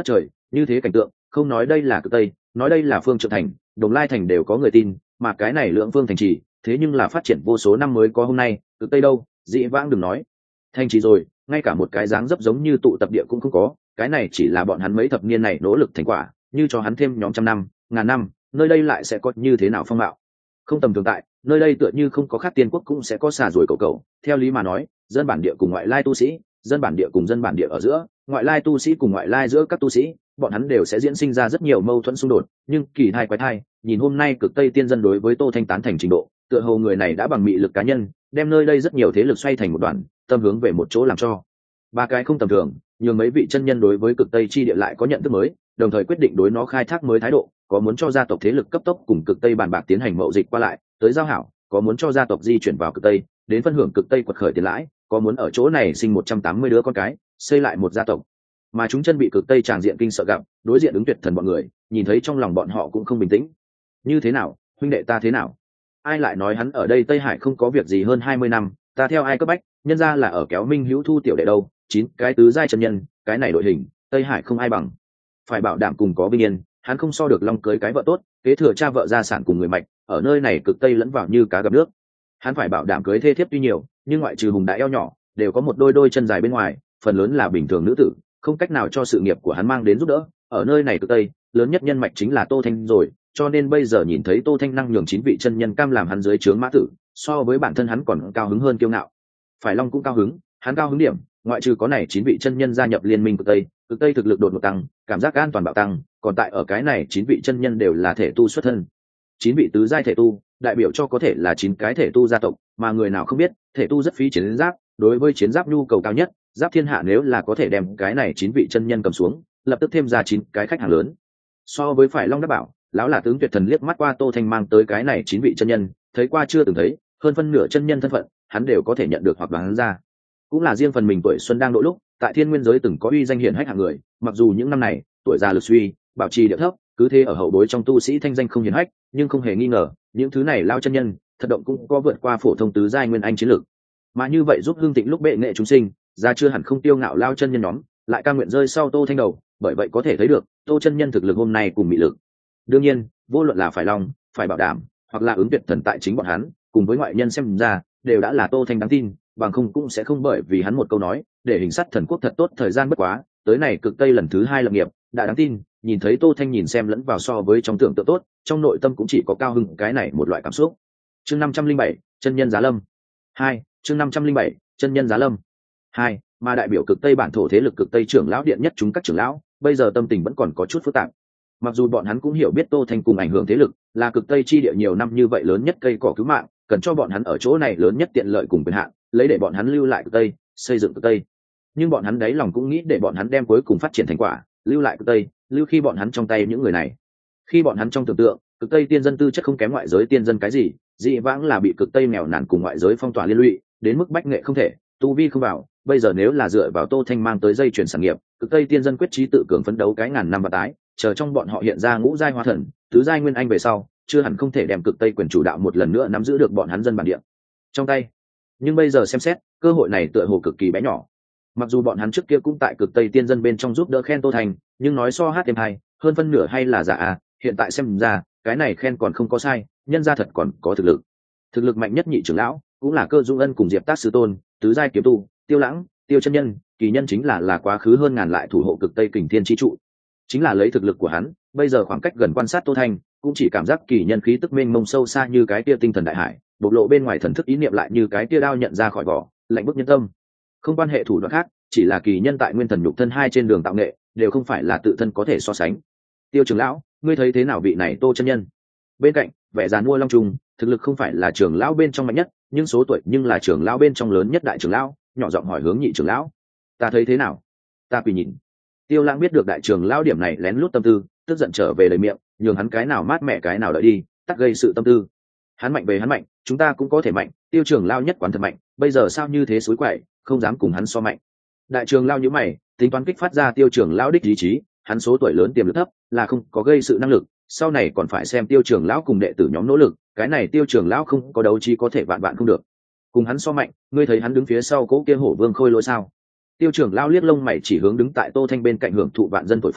Như thế cảnh tượng, không nói đây là Cực Tây, nói đây là Phương Trượng Thành, Đồng Lai Thành đều có người tin, mà cái này Lượng Vương thành trì, thế nhưng là phát triển vô số năm mới có hôm nay. Cực Tây đâu, dị vãng đừng nói thành trì rồi, ngay cả một cái dáng dấp giống như tụ tập địa cũng không có, cái này chỉ là bọn hắn mấy thập niên này nỗ lực thành quả, như cho hắn thêm nhóm trăm năm, ngàn năm, nơi đây lại sẽ có như thế nào phong mạo. Không tầm thường tại, nơi đây tựa như không có khác tiên quốc cũng sẽ có xà ruồi cầu cầu. Theo lý mà nói, dân bản địa cùng ngoại lai tu sĩ, dân bản địa cùng dân bản địa ở giữa, ngoại lai tu sĩ cùng ngoại lai giữa các tu sĩ, bọn hắn đều sẽ diễn sinh ra rất nhiều mâu thuẫn xung đột, nhưng kỳ thai quái thai, nhìn hôm nay Cực Tây tiên dân đối với Tô Thanh tán thành trình độ, tựa hồ người này đã bằng mị lực cá nhân, đem nơi đây rất nhiều thế lực xoay thành một đoàn, tâm hướng về một chỗ làm cho ba cái không tầm thường, nhường mấy vị chân nhân đối với Cực Tây chi địa lại có nhận thức mới, đồng thời quyết định đối nó khai thác mới thái độ, có muốn cho gia tộc thế lực cấp tốc cùng Cực Tây bàn bạc tiến hành mậu dịch qua lại, tới giao hảo, có muốn cho gia tộc di chuyển vào Cực Tây, đến phân hưởng Cực Tây quật khởi tiền lãi, có muốn ở chỗ này sinh một trăm tám mươi đứa con cái, xây lại một gia tộc. Mà chúng chân bị Cực Tây tràng diện kinh sợ gặp, đối diện ứng tuyệt thần bọn người, nhìn thấy trong lòng bọn họ cũng không bình tĩnh. Như thế nào, huynh đệ ta thế nào? Ai lại nói hắn ở đây Tây Hải không có việc gì hơn hai mươi năm, ta theo ai cấp bách, nhân ra là ở kéo Minh Hữu Thu tiểu đệ đâu, chín cái tứ giai chân nhân, cái này đội hình, Tây Hải không ai bằng. Phải bảo đảm cùng có vinh yên, hắn không so được Long cưới cái vợ tốt, kế thừa cha vợ gia sản cùng người mạch, ở nơi này Cực Tây lẫn vào như cá gặp nước. Hắn phải bảo đảm cưới thê thiếp tuy nhiều, nhưng ngoại trừ hùng đại eo nhỏ, đều có một đôi đôi chân dài bên ngoài, phần lớn là bình thường nữ tử, không cách nào cho sự nghiệp của hắn mang đến giúp đỡ. Ở nơi này Cực Tây, lớn nhất nhân mạch chính là Tô Thanh rồi, cho nên bây giờ nhìn thấy Tô Thanh năng nhường chín vị chân nhân cam làm hắn dưới trướng mã tử, so với bản thân hắn còn cao hứng hơn kiêu ngạo. Phải Long cũng cao hứng, hắn cao hứng điểm, ngoại trừ có này chín vị chân nhân gia nhập liên minh Cực Tây, Cực Tây thực lực đột ngột tăng, cảm giác an toàn bạo tăng, còn tại ở cái này chín vị chân nhân đều là thể tu xuất thân. Chín vị tứ giai thể tu, đại biểu cho có thể là chín cái thể tu gia tộc, mà người nào không biết, thể tu rất phí chiến giáp, đối với chiến giáp nhu cầu cao nhất, giáp thiên hạ nếu là có thể đem cái này chín vị chân nhân cầm xuống, lập tức thêm ra chín cái khách hàng lớn. So với phải Long đã bảo, lão là tướng tuyệt thần liếc mắt qua Tô Thanh mang tới cái này chín vị chân nhân, thấy qua chưa từng thấy, hơn phân nửa chân nhân thân phận, hắn đều có thể nhận được hoặc đoán ra. Cũng là riêng phần mình tuổi xuân đang độ lúc, tại thiên nguyên giới từng có uy danh hiển hách hạng người, mặc dù những năm này tuổi già lực suy, bảo trì địa thấp, cứ thế ở hậu bối trong tu sĩ thanh danh không hiển hách, nhưng không hề nghi ngờ, những thứ này lao chân nhân, thật động cũng có vượt qua phổ thông tứ giai nguyên anh chiến lược. Mà như vậy giúp hương tịnh lúc bệ nghệ chúng sinh, ra chưa hẳn không tiêu ngạo lao chân nhân nhóm, lại ca nguyện rơi sau Tô Thanh đầu, bởi vậy có thể thấy được, Tô chân nhân thực lực hôm nay cùng mị lực. Đương nhiên, vô luận là phải Long, phải bảo đảm, hoặc là ứng tuyệt thần tại chính bọn hắn, cùng với ngoại nhân xem ra, đều đã là Tô Thanh đáng tin, bằng không cũng sẽ không bởi vì hắn một câu nói, để hình sắt thần quốc thật tốt thời gian bất quá, tới này Cực Tây lần thứ hai lập nghiệp, đã đáng tin, nhìn thấy Tô Thanh nhìn xem lẫn vào so với trong tưởng tượng tốt, trong nội tâm cũng chỉ có cao hứng cái này một loại cảm xúc. Chương năm trăm linh bảy, chân nhân giá lâm. hai, chương năm trăm linh bảy, chân nhân giá lâm. hai, mà đại biểu Cực Tây bản thổ thế lực Cực Tây trưởng lão điện nhất chúng các trưởng lão, bây giờ tâm tình vẫn còn có chút phức tạp. Mặc dù bọn hắn cũng hiểu biết Tô Thanh cùng ảnh hưởng thế lực, là Cực Tây chi địa nhiều năm như vậy lớn nhất cây cỏ cứu mạng, cần cho bọn hắn ở chỗ này lớn nhất tiện lợi cùng quyền hạn, lấy để bọn hắn lưu lại Cực Tây, xây dựng Cực Tây. Nhưng bọn hắn đáy lòng cũng nghĩ để bọn hắn đem cuối cùng phát triển thành quả, lưu lại Cực Tây, lưu khi bọn hắn trong tay những người này. Khi bọn hắn trong tưởng tượng, Cực Tây tiên dân tư chất không kém ngoại giới tiên dân cái gì, dị vãng là bị Cực Tây nghèo nàn cùng ngoại giới phong tỏa liên lụy, đến mức bách nghệ không thể, tu vi không vào, bây giờ nếu là dựa vào Tô Thanh mang tới dây chuyển sản nghiệp, Cực Tây tiên dân quyết chí tự cường phấn đấu cái ngàn năm và tái, chờ trong bọn họ hiện ra ngũ giai hóa thần, tứ giai nguyên anh về sau, chưa hẳn không thể đem Cực Tây quyền chủ đạo một lần nữa nắm giữ được bọn hắn dân bản địa trong tay. Nhưng bây giờ xem xét, cơ hội này tựa hồ cực kỳ bé nhỏ. Mặc dù bọn hắn trước kia cũng tại Cực Tây tiên dân bên trong giúp đỡ khen Tô Thanh, nhưng nói so hát thêm hay, hơn phân nửa hay là giả à, hiện tại xem ra, cái này khen còn không có sai, nhân ra thật còn có thực lực. Thực lực mạnh nhất nhị trưởng lão, cũng là Cơ Dung Ân cùng Diệp Tác sư tôn, tứ giai kiếm tu, Tiêu Lãng, Tiêu chân nhân, kỳ nhân chính là là quá khứ hơn ngàn lại thủ hộ Cực Tây Kình Thiên chi trụ. Chính là lấy thực lực của hắn, bây giờ khoảng cách gần quan sát Tô Thanh, cũng chỉ cảm giác kỳ nhân khí tức mênh mông sâu xa như cái tia tinh thần đại hải, bộc lộ bên ngoài thần thức ý niệm lại như cái tia đao nhận ra khỏi vỏ, lạnh bức nhân tâm. Không quan hệ thủ đoạn khác, chỉ là kỳ nhân tại nguyên thần nhục thân hai trên đường tạo nghệ, đều không phải là tự thân có thể so sánh. Tiêu trưởng lão, ngươi thấy thế nào vị này Tô chân nhân? Bên cạnh, vẻ giàn mua long trùng, thực lực không phải là trưởng lão bên trong mạnh nhất, nhưng số tuổi nhưng là trưởng lão bên trong lớn nhất đại trưởng lão, nhỏ giọng hỏi hướng nhị trưởng lão. Ta thấy thế nào? Ta quỳ nhìn. Tiêu Lãng biết được đại trưởng lão điểm này lén lút tâm tư, tức giận trở về lời miệng, nhường hắn cái nào mát mẹ cái nào đợi đi, tắc gây sự tâm tư. Hắn mạnh về hắn mạnh, chúng ta cũng có thể mạnh, Tiêu trưởng lão nhất quán thật mạnh, bây giờ sao như thế suối quậy, không dám cùng hắn so mạnh. Đại trưởng lão nhíu mày, tính toán kích phát ra Tiêu trưởng lão đích ý chí, hắn số tuổi lớn tiềm lực thấp, là không có gây sự năng lực, sau này còn phải xem Tiêu trưởng lão cùng đệ tử nhóm nỗ lực, cái này Tiêu trưởng lão không có đấu trí có thể vạn vạn không được. Cùng hắn so mạnh, ngươi thấy hắn đứng phía sau cố kia hổ vương khôi lỗi sao? Tiêu trưởng lão liếc lông mày chỉ hướng đứng tại Tô Thanh bên cạnh hưởng thụ vạn dân thổi phồng,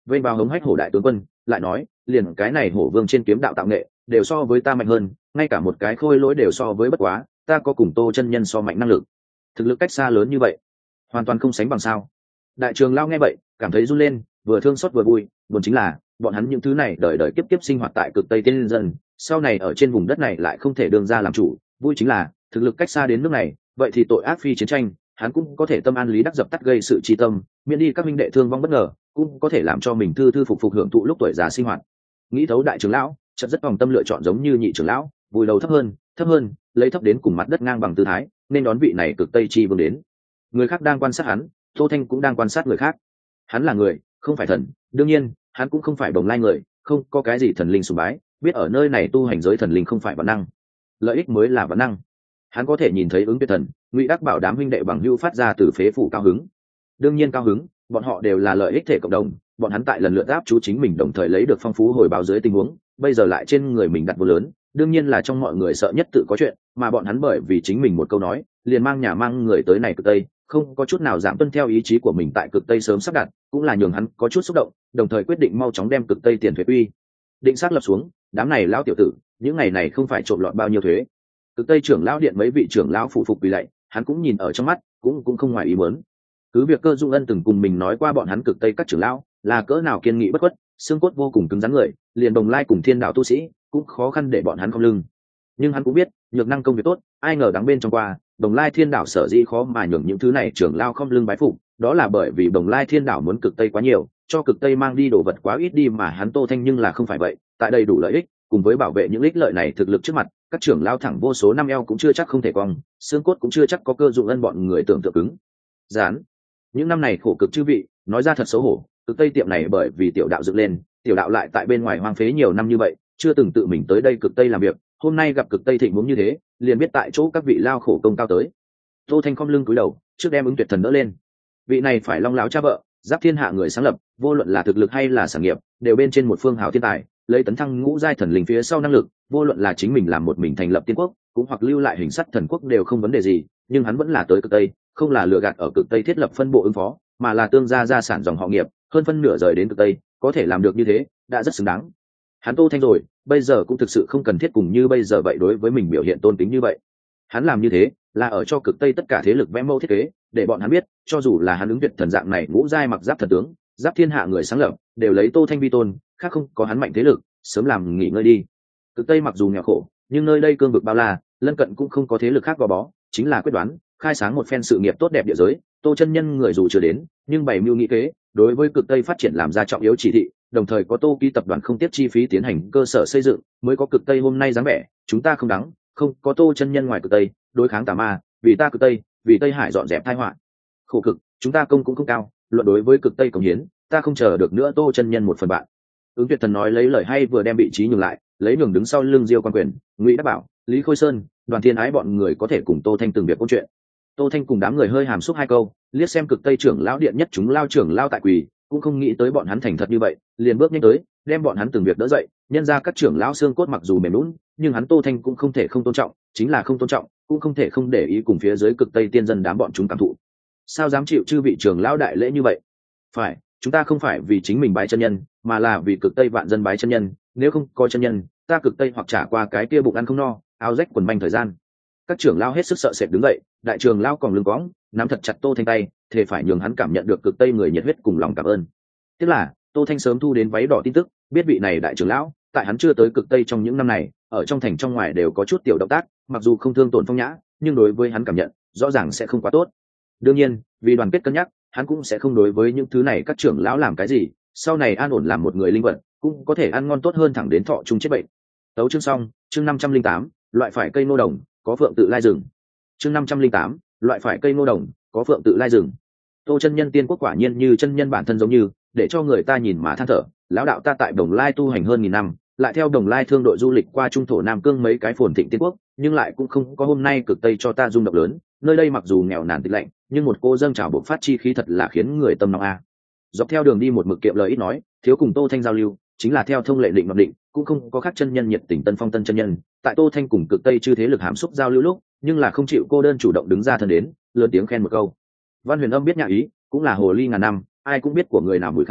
vênh vào hống hách hổ đại tướng quân lại nói liền cái này hổ vương trên kiếm đạo tạo nghệ đều so với ta mạnh hơn, ngay cả một cái khôi lỗi đều so với bất quá, ta có cùng Tô chân nhân so mạnh năng lực, thực lực cách xa lớn như vậy hoàn toàn không sánh bằng sao. Đại trường lao nghe vậy cảm thấy run lên, vừa thương xót vừa vui. Buồn chính là bọn hắn những thứ này đời đời kiếp kiếp sinh hoạt tại cực tây tiên dân, sau này ở trên vùng đất này lại không thể đương ra làm chủ. Vui chính là thực lực cách xa đến nước này, vậy thì tội ác phi chiến tranh, hắn cũng có thể tâm an lý đắc dập tắt gây sự chi tâm, miễn đi các minh đệ thương vong bất ngờ, cũng có thể làm cho mình thư thư phục phục hưởng thụ lúc tuổi già sinh hoạt. Nghĩ thấu đại trưởng lão chợt rất vòng tâm lựa chọn giống như nhị trưởng lão, vùi đầu thấp hơn thấp hơn, lấy thấp đến cùng mặt đất ngang bằng tư thái, nên đón vị này cực tây chi vương đến. Người khác đang quan sát hắn, Tô Thanh cũng đang quan sát người khác. Hắn là người, không phải thần, đương nhiên hắn cũng không phải bồng lai người, không có cái gì thần linh sùng bái, biết ở nơi này tu hành giới thần linh không phải bản năng, lợi ích mới là bản năng. Hắn có thể nhìn thấy ứng tuyệt thần, Ngụy Đắc Bảo đám huynh đệ bằng hữu phát ra từ phế phủ cao hứng. Đương nhiên cao hứng, bọn họ đều là lợi ích thể cộng đồng, bọn hắn tại lần lượt áp chú chính mình đồng thời lấy được phong phú hồi báo dưới tình huống, bây giờ lại trên người mình đặt vô lớn, đương nhiên là trong mọi người sợ nhất tự có chuyện, mà bọn hắn bởi vì chính mình một câu nói, liền mang nhà mang người tới này cực tây, không có chút nào giảm tuân theo ý chí của mình tại cực tây sớm sắp đặt, cũng là nhường hắn có chút xúc động, đồng thời quyết định mau chóng đem cực tây tiền thuế uy định xác lập xuống. Đám này lão tiểu tử, những ngày này không phải trộm lọt bao nhiêu thuế. Cực tây trưởng lão điện mấy vị trưởng lão phụ phục quỳ lạy, hắn cũng nhìn ở trong mắt, cũng cũng không ngoài ý muốn. Cứ việc Cơ Dung Ân từng cùng mình nói qua bọn hắn cực tây các trưởng lão là cỡ nào kiên nghị bất khuất, xương cốt vô cùng cứng rắn người, liền Đồng Lai cùng Thiên Đạo tu sĩ cũng khó khăn để bọn hắn không lưng. Nhưng hắn cũng biết, nhược năng công việc tốt, ai ngờ đắng bên trong qua, Đồng Lai Thiên Đạo sở dĩ khó mà nhường những thứ này trưởng lão không lưng bái phục, đó là bởi vì Đồng Lai Thiên Đạo muốn cực tây quá nhiều, cho cực tây mang đi đồ vật quá ít đi, mà hắn Tô Thanh nhưng là không phải vậy, tại đầy đủ lợi ích, cùng với bảo vệ những ích lợi này thực lực trước mặt, các trưởng lão thẳng vô số năm eo cũng chưa chắc không thể cong, xương cốt cũng chưa chắc có Cơ Dụng Ân bọn người tưởng tượng cứng rắn. Những năm này khổ cực chư vị, nói ra thật xấu hổ, cực tây tiệm này bởi vì tiểu đạo dựng lên, tiểu đạo lại tại bên ngoài hoang phế nhiều năm như vậy, chưa từng tự mình tới đây cực tây làm việc, hôm nay gặp cực tây thịnh huống như thế, liền biết tại chỗ các vị lao khổ công cao tới. Tô Thanh khom lưng cúi đầu, trước đem ứng tuyệt thần đỡ lên. Vị này phải long lão cha vợ, giáp thiên hạ người sáng lập, vô luận là thực lực hay là sản nghiệp, đều bên trên một phương hào thiên tài, lấy tấn thăng ngũ giai thần linh phía sau năng lực, vô luận là chính mình làm một mình thành lập tiên quốc, cũng hoặc lưu lại hình sắt thần quốc đều không vấn đề gì, nhưng hắn vẫn là tới cực tây, không là lừa gạt ở cực tây thiết lập phân bộ ứng phó, mà là tương gia gia sản dòng họ nghiệp, hơn phân nửa rời đến cực tây, có thể làm được như thế, đã rất xứng đáng. Hắn Tô Thanh rồi, bây giờ cũng thực sự không cần thiết cùng như bây giờ vậy đối với mình biểu hiện tôn kính như vậy. Hắn làm như thế, là ở cho cực tây tất cả thế lực vẽ mẫu thiết kế, để bọn hắn biết, cho dù là hắn ứng tuyệt thần dạng này ngũ giai mặc giáp thần tướng, giáp thiên hạ người sáng lập, đều lấy Tô Thanh vi tôn, khác không có hắn mạnh thế lực, sớm làm nghỉ ngơi đi. Cực tây mặc dù nghèo khổ, nhưng nơi đây cương vực bao la, lân cận cũng không có thế lực khác gò bó, chính là quyết đoán, khai sáng một phen sự nghiệp tốt đẹp địa giới. Tô chân nhân người dù chưa đến, nhưng bảy mưu nghị kế, đối với cực tây phát triển làm ra trọng yếu chỉ thị, đồng thời có Tô Ký tập đoàn không tiếp chi phí tiến hành cơ sở xây dựng, mới có cực tây hôm nay dáng vẻ. Chúng ta không đáng, không có Tô chân nhân ngoài cực tây, đối kháng tà ma, vì ta cực tây, vì Tây Hải dọn dẹp tai họa. Khổ cực, chúng ta công cũng không cao, luận đối với cực tây cống hiến, ta không chờ được nữa Tô chân nhân một phần bạn. Ứng tuyệt thần nói lấy lời hay vừa đem vị trí nhường lại, lấy nhường đứng sau lưng Diêu Quan Quyền, Ngụy Đắc Bảo, Lý Khôi Sơn, Đoàn Thiên Ái bọn người có thể cùng Tô Thanh từng việc câu chuyện. Tô Thanh cùng đám người hơi hàm xúc hai câu, liếc xem cực tây trưởng lão điện nhất chúng lao trưởng lao tại quỳ, cũng không nghĩ tới bọn hắn thành thật như vậy, liền bước nhanh tới, đem bọn hắn từng việc đỡ dậy. Nhân ra các trưởng lão xương cốt mặc dù mềm lún, nhưng hắn Tô Thanh cũng không thể không tôn trọng, chính là không tôn trọng, cũng không thể không để ý cùng phía dưới cực tây tiên dân đám bọn chúng cảm thụ. Sao dám chịu chư vị trưởng lão đại lễ như vậy? Phải, chúng ta không phải vì chính mình bái chân nhân, mà là vì cực tây vạn dân bái chân nhân, nếu không có chân nhân, ta cực tây hoặc trả qua cái kia bụng ăn không no, áo rách quần manh thời gian. Các trưởng lão hết sức sợ sệt đứng dậy, đại trưởng lão còn lưng cõng, nắm thật chặt Tô Thanh tay, thề phải nhường hắn cảm nhận được cực tây người nhiệt huyết cùng lòng cảm ơn. Tức là Tô Thanh sớm thu đến váy đỏ tin tức, biết vị này đại trưởng lão, tại hắn chưa tới cực tây trong những năm này, ở trong thành trong ngoài đều có chút tiểu động tác, mặc dù không thương tổn phong nhã, nhưng đối với hắn cảm nhận, rõ ràng sẽ không quá tốt. Đương nhiên, vì đoàn kết cân nhắc, hắn cũng sẽ không đối với những thứ này các trưởng lão làm cái gì, sau này an ổn làm một người linh vật, cũng có thể ăn ngon tốt hơn thẳng đến thọ chung chết bệnh. Tấu chương xong, chương năm trăm linh tám, loại phải cây nô đồng, có phượng tự lai rừng. Chương năm trăm linh tám, loại phải cây nô đồng, có phượng tự lai rừng. Tô chân nhân tiên quốc quả nhiên như chân nhân bản thân giống như, để cho người ta nhìn mà than thở. Lão đạo ta tại Đồng Lai tu hành hơn nghìn năm, lại theo Đồng Lai thương đội du lịch qua trung thổ Nam Cương mấy cái phồn thịnh tiên quốc, nhưng lại cũng không có hôm nay cực tây cho ta rung động lớn. Nơi đây mặc dù nghèo nàn tịch lạnh, nhưng một cô dâng trào bộc phát chi khí thật là khiến người tâm nóng a. Dọc theo đường đi một mực kiệm lời ít nói, thiếu cùng Tô Thanh giao lưu, chính là theo thông lệ định mặc định, cũng không có khác chân nhân nhiệt tình tân phong tân chân nhân. Tại Tô Thanh cùng cực tây chư thế lực hàm xúc giao lưu lúc, nhưng là không chịu cô đơn chủ động đứng ra thân đến, lớn tiếng khen một câu. Văn Huyền Âm biết nhã ý, cũng là hồ ly ngàn năm, ai cũng biết của người nào mùi khai,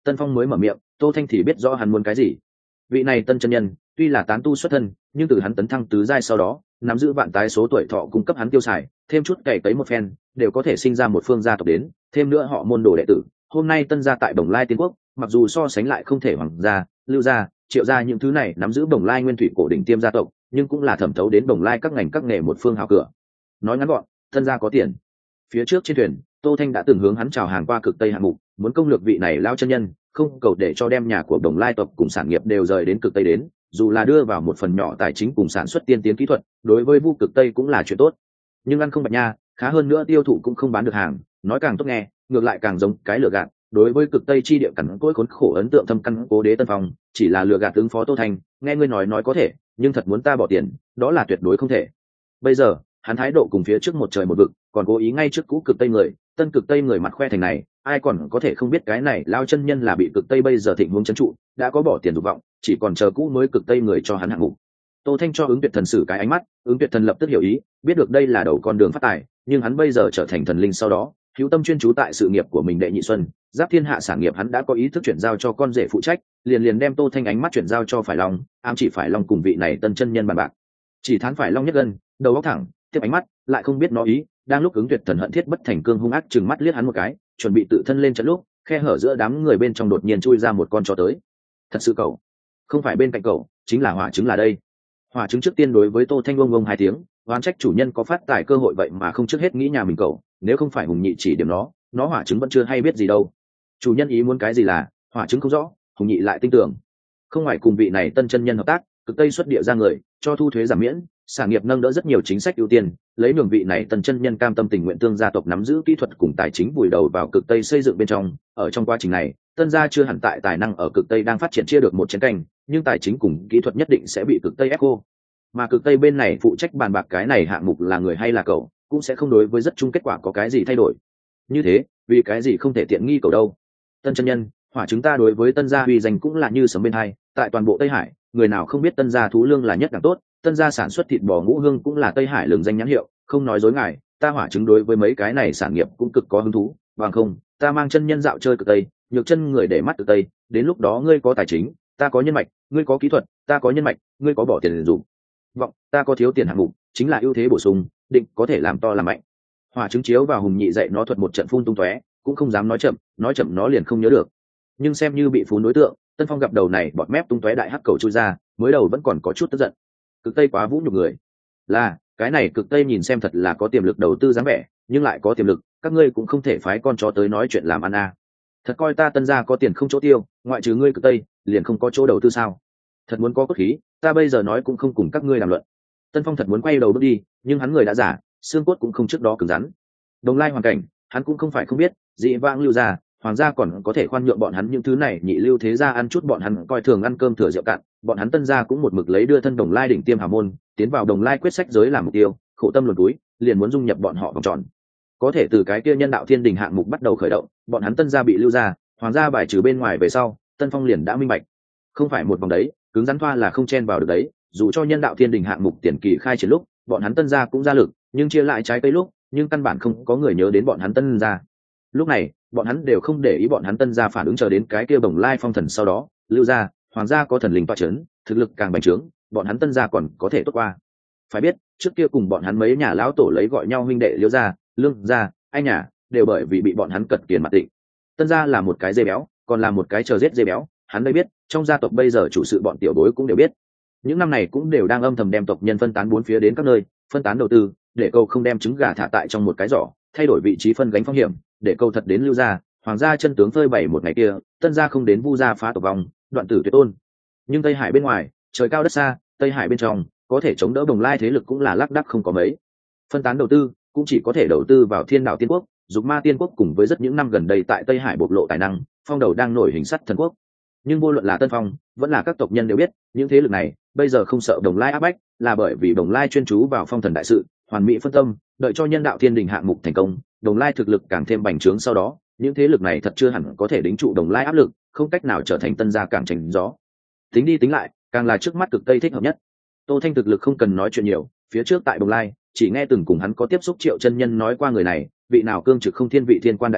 Tân Phong mới mở miệng, Tô Thanh thì biết rõ hắn muốn cái gì. Vị này tân chân nhân tuy là tán tu xuất thân, nhưng từ hắn tấn thăng tứ giai sau đó nắm giữ vạn tái số tuổi thọ cung cấp hắn tiêu xài, thêm chút cày cấy một phen đều có thể sinh ra một phương gia tộc đến, thêm nữa họ môn đồ đệ tử. Hôm nay tân gia tại Bồng Lai Tiên Quốc, mặc dù so sánh lại không thể hoàng gia, lưu gia, triệu gia những thứ này nắm giữ Bồng Lai nguyên thủy cổ đỉnh tiêm gia tộc, nhưng cũng là thẩm thấu đến Bồng Lai các ngành các nghề một phương hào cửa. Nói ngắn gọn, tân gia có tiền. Phía trước trên thuyền, Tô Thanh đã từng hướng hắn chào hàng qua cực tây hạng mục, muốn công lược vị này lao chân nhân, không cầu để cho đem nhà của Bồng Lai tộc cùng sản nghiệp đều rời đến cực tây đến, dù là đưa vào một phần nhỏ tài chính cùng sản xuất tiên tiến kỹ thuật, đối với Vu Cực Tây cũng là chuyện tốt. Nhưng ăn không bạch nha, khá hơn nữa tiêu thụ cũng không bán được hàng, nói càng tốt nghe, ngược lại càng giống cái lừa gạt. Đối với cực tây chi địa cằn cỗi khốn khổ ấn tượng thâm căn cố đế Tân Phong, chỉ là lừa gạt ứng phó Tô Thanh, nghe ngươi nói nói có thể, nhưng thật muốn ta bỏ tiền, đó là tuyệt đối không thể. Bây giờ, hắn thái độ cùng phía trước một trời một vực, còn cố ý ngay trước cũ cực tây người, tân cực tây người mặt khoe thành này, ai còn có thể không biết cái này lao chân nhân là bị cực tây bây giờ thịnh huống trấn trụ, đã có bỏ tiền dục vọng, chỉ còn chờ cũ mới cực tây người cho hắn hạng mục. Tô Thanh cho ứng tuyệt thần sử cái ánh mắt, ứng tuyệt thần lập tức hiểu ý, biết được đây là đầu con đường phát tài, nhưng hắn bây giờ trở thành thần linh sau đó, hữu tâm chuyên chú tại sự nghiệp của mình đệ nhị xuân, giáp thiên hạ sản nghiệp hắn đã có ý thức chuyển giao cho con rể phụ trách, liền liền đem Tô Thanh ánh mắt chuyển giao cho Phải Long, ám chỉ Phải Long cùng vị này tân chân nhân bàn bạc. Chỉ thán Phải Long nhất gân, đầu óc thẳng, tiếp ánh mắt, lại không biết nó ý, đang lúc ứng tuyệt thần hận thiết bất thành cương hung ác chừng mắt liếc hắn một cái, chuẩn bị tự thân lên trận lúc, khe hở giữa đám người bên trong đột nhiên chui ra một con chó tới. Thật sự cậu, không phải bên cạnh cậu, chính là hỏa trứng là đây. Hỏa trứng trước tiên đối với Tô Thanh ông ông hai tiếng, oán trách chủ nhân có phát tài cơ hội vậy mà không trước hết nghĩ nhà mình cậu, nếu không phải Hùng Nhị chỉ điểm nó, nó hỏa trứng vẫn chưa hay biết gì đâu. Chủ nhân ý muốn cái gì là, hỏa trứng không rõ, Hùng Nhị lại tin tưởng. Không ngoài cùng vị này tân chân nhân hợp tác, cực tây xuất địa ra người, cho thu thuế giảm miễn, sản nghiệp nâng đỡ rất nhiều chính sách ưu tiên, lấy đường vị này tân chân nhân cam tâm tình nguyện tương gia tộc nắm giữ kỹ thuật cùng tài chính vùi đầu vào cực tây xây dựng bên trong. Ở trong quá trình này, tân gia chưa hẳn tại tài năng ở cực tây đang phát triển chia được một chén canh, nhưng tài chính cùng kỹ thuật nhất định sẽ bị cực tây ép cô. Mà cực tây bên này phụ trách bàn bạc cái này hạng mục là người hay là cậu, cũng sẽ không đối với rất chung kết quả có cái gì thay đổi. Như thế, vì cái gì không thể tiện nghi cậu đâu. Tân chân nhân, hỏa chúng ta đối với tân gia uy danh cũng là như sấm bên hai, tại toàn bộ Tây Hải, người nào không biết tân gia thú lương là nhất càng tốt, tân gia sản xuất thịt bò ngũ hương cũng là Tây Hải lừng danh nhãn hiệu, không nói dối ngài, ta hỏa chứng đối với mấy cái này sản nghiệp cũng cực có hứng thú, bằng không, ta mang chân nhân dạo chơi cực Tây, nhược chân người để mắt cực Tây, đến lúc đó ngươi có tài chính, ta có nhân mạch, ngươi có kỹ thuật, ta có nhân mạch, ngươi có bỏ tiền dùng. Vọng, ta có thiếu tiền hạng mục, chính là ưu thế bổ sung, định có thể làm to làm mạnh. Hỏa chứng chiếu vào Hùng Nhị dạy nó thuật một trận phun tung tóe, cũng không dám nói chậm, nói chậm nó liền không nhớ được. Nhưng xem như bị phú đối tượng, Tân Phong gặp đầu này bọt mép tung tóe đại hắc cầu chui ra, mới đầu vẫn còn có chút tức giận. Cực Tây quá vũ nhục người. Là, cái này Cực Tây nhìn xem thật là có tiềm lực đầu tư dáng vẻ, nhưng lại có tiềm lực, các ngươi cũng không thể phái con chó tới nói chuyện làm ăn à. Thật coi ta Tân gia có tiền không chỗ tiêu, ngoại trừ ngươi Cực Tây, liền không có chỗ đầu tư sao? Thật muốn có cốt khí, ta bây giờ nói cũng không cùng các ngươi làm luận. Tân Phong thật muốn quay đầu bước đi, nhưng hắn người đã giả, xương cốt cũng không trước đó cứng rắn. Đồng lai hoàn cảnh, hắn cũng không phải không biết, dị vãng lưu gia, hoàng gia còn có thể khoan nhượng bọn hắn những thứ này, nhị lưu thế gia ăn chút bọn hắn coi thường ăn cơm thừa rượu cạn, bọn hắn Tân gia cũng một mực lấy đưa thân Đồng Lai đỉnh tiêm hào môn, tiến vào Đồng Lai quyết sách giới làm mục tiêu, khổ tâm luồn túi, liền muốn dung nhập bọn họ vòng tròn. Có thể từ cái kia nhân đạo thiên đình hạng mục bắt đầu khởi động, bọn hắn Tân gia bị lưu gia, hoàng gia bài trừ bên ngoài về sau, Tân Phong liền đã minh bạch, không phải một vòng đấy, cứng rắn thoa là không chen vào được đấy, dù cho nhân đạo thiên đình hạng mục tiền kỳ khai triển lúc, bọn hắn Tân gia cũng ra lực, nhưng chia lại trái cây lúc, nhưng căn bản không có người nhớ đến bọn hắn Tân gia. Lúc này, bọn hắn đều không để ý bọn hắn Tân gia phản ứng chờ đến cái kia Bồng Lai phong thần sau đó, lưu gia, hoàng gia có thần linh toa chấn, thực lực càng bành trướng, bọn hắn Tân gia còn có thể tốt qua. Phải biết, trước kia cùng bọn hắn mấy nhà lão tổ lấy gọi nhau huynh đệ Liễu gia, Lương gia, anh nhà, đều bởi vì bị bọn hắn cật kiền mặt định. Tân gia là một cái dê béo, còn là một cái chờ giết dê béo, hắn đây biết, trong gia tộc bây giờ chủ sự bọn tiểu bối cũng đều biết. Những năm này cũng đều đang âm thầm đem tộc nhân phân tán bốn phía đến các nơi, phân tán đầu tư, để câu không đem trứng gà thả tại trong một cái giỏ, thay đổi vị trí phân gánh phong hiểm, để câu thật đến lưu gia, hoàng gia chân tướng phơi bày một ngày kia, Tân gia không đến vu gia phá tộc vòng, đoạn tử tuyệt tôn. Nhưng Tây Hải bên ngoài, trời cao đất xa, Tây Hải bên trong, có thể chống đỡ Đồng Lai thế lực cũng là lác đác không có mấy. Phân tán đầu tư, cũng chỉ có thể đầu tư vào Thiên Đạo Tiên Quốc, Dục Ma Tiên Quốc cùng với rất những năm gần đây tại Tây Hải bộc lộ tài năng, phong đầu đang nổi hình sắt thần quốc. Nhưng vô luận là Tân Phong, vẫn là các tộc nhân đều biết, những thế lực này bây giờ không sợ Đồng Lai áp bách, là bởi vì Đồng Lai chuyên chú vào phong thần đại sự, hoàn mỹ phân tâm, đợi cho nhân đạo thiên đình hạng mục thành công, Đồng Lai thực lực càng thêm bành trướng sau đó, những thế lực này thật chưa hẳn có thể đính trụ Đồng Lai áp lực, không cách nào trở thành Tân gia càng tránh gió. Tính đi tính lại, càng là trước mắt Cực Tây thích hợp nhất. Tô Thanh thực lực không cần nói chuyện nhiều, phía trước tại Đồng Lai, chỉ nghe từng cùng hắn có tiếp xúc Triệu chân nhân nói qua người này, vị nào cương trực không thiên vị thiên quan đại nhân,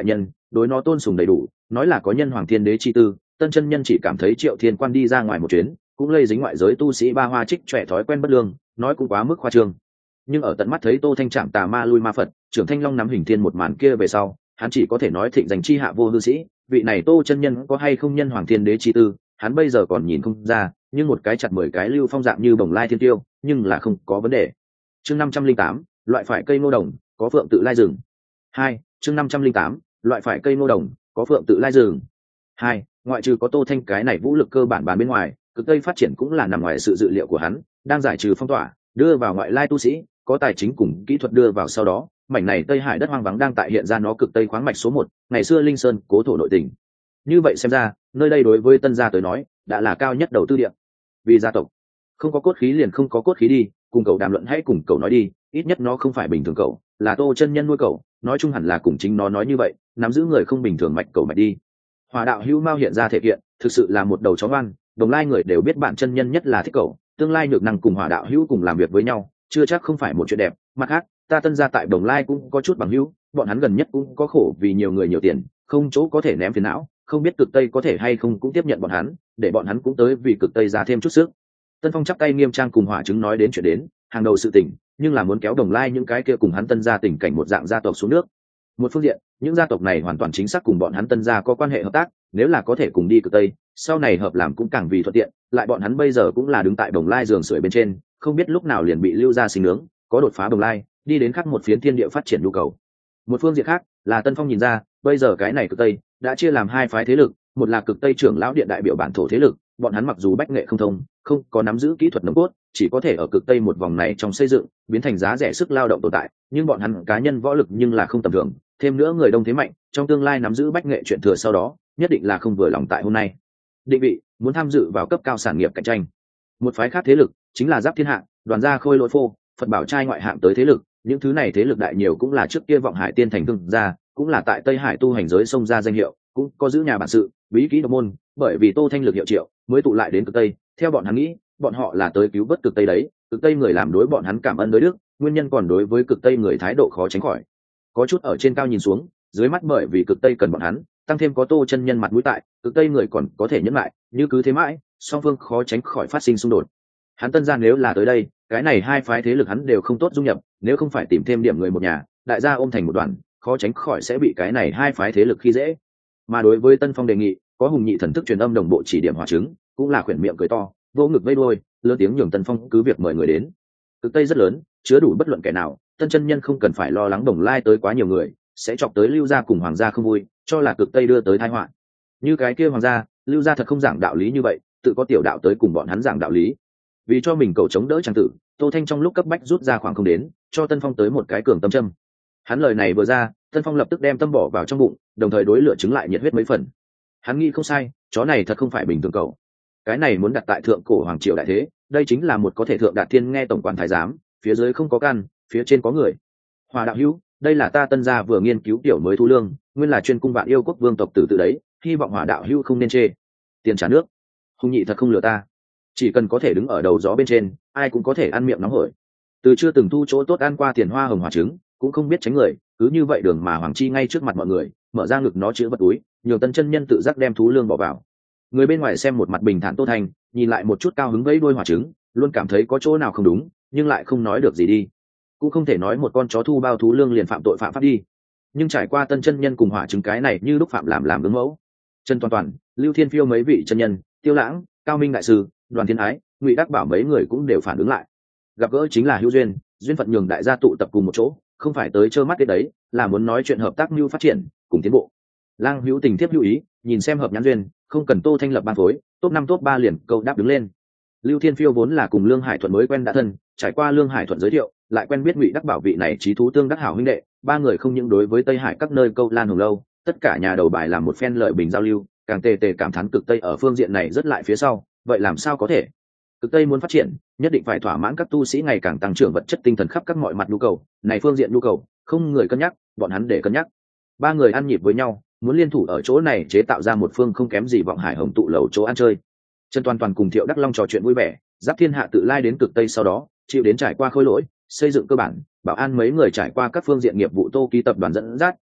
đối nó tôn sùng đầy đủ, nói là có nhân hoàng thiên đế chi tư. Tân chân nhân chỉ cảm thấy Triệu Thiên Quan đi ra ngoài một chuyến cũng lây dính ngoại giới tu sĩ ba hoa trích trẻ thói quen bất lương, nói cũng quá mức khoa trương. Nhưng ở tận mắt thấy Tô Thanh chạm tà ma lui ma Phật, trưởng Thanh Long nắm hình thiên một màn kia về sau, hắn chỉ có thể nói thịnh danh chi hạ vô hư sĩ, vị này Tô chân nhân có hay không nhân hoàng thiên đế chi tư, hắn bây giờ còn nhìn không ra, nhưng một cái chặt mười cái lưu phong dạng như bồng lai thiên tiêu, nhưng là không có vấn đề. Chương năm trăm linh tám, loại phải cây ngô đồng, có phượng tự lai rừng. Hai, chương năm trăm linh tám, loại phải cây ngô đồng, có phượng tự lai rừng. Hai, ngoại trừ có Tô Thanh cái này vũ lực cơ bản bán bên ngoài, cực tây phát triển cũng là nằm ngoài sự dự liệu của hắn, đang giải trừ phong tỏa, đưa vào ngoại lai tu sĩ, có tài chính cùng kỹ thuật đưa vào sau đó, mảnh này Tây Hải đất hoang vắng đang tại hiện ra nó cực tây khoáng mạch số một, ngày xưa Linh Sơn, cố thổ nội tình. Như vậy xem ra, nơi đây đối với Tân gia tới nói, đã là cao nhất đầu tư địa. Vì gia tộc không có cốt khí liền không có cốt khí đi, cùng cậu đàm luận hãy cùng cậu nói đi, ít nhất nó không phải bình thường cậu, là Tô chân nhân nuôi cậu, nói chung hẳn là cùng chính nó nói như vậy, nắm giữ người không bình thường mạch cậu mạch đi. Hỏa đạo hữu Mao hiện ra thể hiện, thực sự là một đầu chó ngoan, đồng lai người đều biết bạn chân nhân nhất là thích cậu, tương lai nhược năng cùng Hỏa đạo hữu cùng làm việc với nhau, chưa chắc không phải một chuyện đẹp. Mặt khác, ta Tân gia tại đồng lai cũng có chút bằng hữu, bọn hắn gần nhất cũng có khổ vì nhiều người nhiều tiền, không chỗ có thể ném phiền não, không biết cực tây có thể hay không cũng tiếp nhận bọn hắn, để bọn hắn cũng tới vì cực tây ra thêm chút sức. Tân Phong chắp tay nghiêm trang cùng Hỏa Trứng nói đến chuyện đến hàng đầu sự tình, nhưng là muốn kéo đồng lai những cái kia cùng hắn Tân gia tình cảnh một dạng gia tộc xuống nước. Một phương diện, những gia tộc này hoàn toàn chính xác cùng bọn hắn Tân gia có quan hệ hợp tác, nếu là có thể cùng đi cực tây, sau này hợp làm cũng càng vì thuận tiện. Lại bọn hắn bây giờ cũng là đứng tại đồng lai giường sưởi bên trên, không biết lúc nào liền bị lưu ra sinh nướng, có đột phá đồng lai, đi đến khắc một phiến thiên địa phát triển nhu cầu. Một phương diện khác là Tân Phong nhìn ra, bây giờ cái này cực tây đã chia làm hai phái thế lực, một là cực tây trưởng lão điện đại biểu bản thổ thế lực, bọn hắn mặc dù bách nghệ không thông, không có nắm giữ kỹ thuật nồng cốt, chỉ có thể ở cực tây một vòng này trong xây dựng biến thành giá rẻ sức lao động tồn tại, nhưng bọn hắn cá nhân võ lực nhưng là không tầm thường, thêm nữa người đông thế mạnh, trong tương lai nắm giữ bách nghệ chuyện thừa sau đó nhất định là không vừa lòng tại hôm nay định vị muốn tham dự vào cấp cao sản nghiệp cạnh tranh. Một phái khác thế lực chính là Giáp Thiên Hạ, Đoàn gia Khôi Lỗi Phô, Phật Bảo trai ngoại hạng tới thế lực, những thứ này thế lực đại nhiều cũng là trước kia Vọng Hải Tiên thành thương gia, cũng là tại Tây Hải tu hành giới xông ra danh hiệu, cũng có giữ nhà bản sự, bí kỹ độc môn, bởi vì Tô Thanh lực hiệu triệu mới tụ lại đến cực tây. Theo bọn hắn nghĩ, bọn họ là tới cứu vớt cực tây đấy, cực tây người làm đối bọn hắn cảm ơn đối đức, nguyên nhân còn đối với cực tây người thái độ khó tránh khỏi, có chút ở trên cao nhìn xuống, dưới mắt bởi vì cực tây cần bọn hắn, tăng thêm có Tô chân nhân mặt mũi tại, cực tây người còn có thể nhẫn lại, như cứ thế mãi, song phương khó tránh khỏi phát sinh xung đột. Hắn Tân gia nếu là tới đây, cái này hai phái thế lực hắn đều không tốt dung nhập, nếu không phải tìm thêm điểm người một nhà, đại gia ôm thành một đoàn, khó tránh khỏi sẽ bị cái này hai phái thế lực khi dễ. Mà đối với Tân Phong đề nghị, có hùng nhị thần thức truyền âm đồng bộ chỉ điểm Hỏa Trứng, cũng là khuyển miệng cười to, vô ngực vây đuôi, lớn tiếng nhường Tân Phong cứ việc mời người đến. Cực tây rất lớn, chứa đủ bất luận kẻ nào, Tân chân nhân không cần phải lo lắng đồng lai tới quá nhiều người sẽ chọc tới lưu gia cùng hoàng gia không vui, cho là cực tây đưa tới tai họa. Như cái kia hoàng gia, lưu gia thật không giảng đạo lý như vậy, tự có tiểu đạo tới cùng bọn hắn giảng đạo lý. Vì cho mình cầu chống đỡ trang tử, Tô Thanh trong lúc cấp bách rút ra khoảng không đến, cho Tân Phong tới một cái cường tâm châm. Hắn lời này vừa ra, Tân Phong lập tức đem tâm bỏ vào trong bụng, đồng thời đối lửa trứng lại nhiệt huyết mấy phần. Hắn nghĩ không sai, chó này thật không phải bình thường cầu. Cái này muốn đặt tại thượng cổ hoàng triều đại thế, đây chính là một có thể thượng đạt thiên nghe tổng quản thái giám, phía dưới không có căn, phía trên có người. Hòa đạo hữu, đây là ta Tân gia vừa nghiên cứu tiểu mới thu lương, nguyên là chuyên cung vạn yêu quốc vương tộc tử tự đấy, hy vọng Hòa đạo hữu không nên chê. Tiền trả nước. Hùng nhị thật không lừa ta, chỉ cần có thể đứng ở đầu gió bên trên, ai cũng có thể ăn miệng nóng hổi. Từ chưa từng thu chỗ tốt ăn qua tiền hoa hồng Hỏa Trứng, cũng không biết tránh người, cứ như vậy đường mà Hoàng Chi ngay trước mặt mọi người, mở ra ngực nó chứa vật túi, nhường Tân chân nhân tự giác đem thú lương bỏ vào. Người bên ngoài xem một mặt bình thản Tô Thanh, nhìn lại một chút cao hứng vẫy đuôi Hỏa Trứng, luôn cảm thấy có chỗ nào không đúng, nhưng lại không nói được gì đi. Cũng không thể nói một con chó thu bao thú lương liền phạm tội phạm pháp đi. Nhưng trải qua Tân chân nhân cùng Hỏa Trứng cái này như lúc phạm làm làm gương mẫu. Trần Toàn Toàn, Lưu Thiên Phiêu mấy vị chân nhân, Tiêu Lãng, Cao Minh đại sư, Đoàn Thiên Ái, Ngụy Đắc Bảo mấy người cũng đều phản ứng lại. Gặp gỡ chính là hữu duyên, duyên phận nhường đại gia tụ tập cùng một chỗ, không phải tới trơ mắt cái đấy, là muốn nói chuyện hợp tác mưu phát triển, cùng tiến bộ. Lang hữu tình tiếp hữu ý, nhìn xem hợp nhãn duyên, không cần Tô Thanh lập ban phối, top năm top ba liền câu đáp đứng lên. Lưu Thiên Phiêu vốn là cùng Lương Hải Thuận mới quen đã thân, trải qua Lương Hải Thuận giới thiệu, lại quen biết Ngụy Đắc Bảo vị này trí thú tương đắc hảo huynh đệ, ba người không những đối với Tây Hải các nơi câu lan hùng lâu, tất cả nhà đầu bài làm một phen lợi bình giao lưu, càng tề tề cảm thán cực Tây ở phương diện này rất lại phía sau, vậy làm sao có thể? Cực Tây muốn phát triển, nhất định phải thỏa mãn các tu sĩ ngày càng tăng trưởng vật chất tinh thần khắp các mọi mặt nhu cầu, này phương diện nhu cầu, không người cân nhắc, bọn hắn để cân nhắc. Ba người ăn nhịp với nhau, muốn liên thủ ở chỗ này chế tạo ra một phương không kém gì Vọng Hải Hồng tụ lầu chỗ ăn chơi. Trần Toàn Toàn cùng Thiệu Đắc Long trò chuyện vui vẻ, Giáp Thiên Hạ tự lai đến cực Tây sau đó, chịu đến trải qua Khôi Lỗi, xây dựng cơ bản, bảo an mấy người trải qua các phương diện nghiệp vụ Tô Ký tập đoàn dẫn dắt,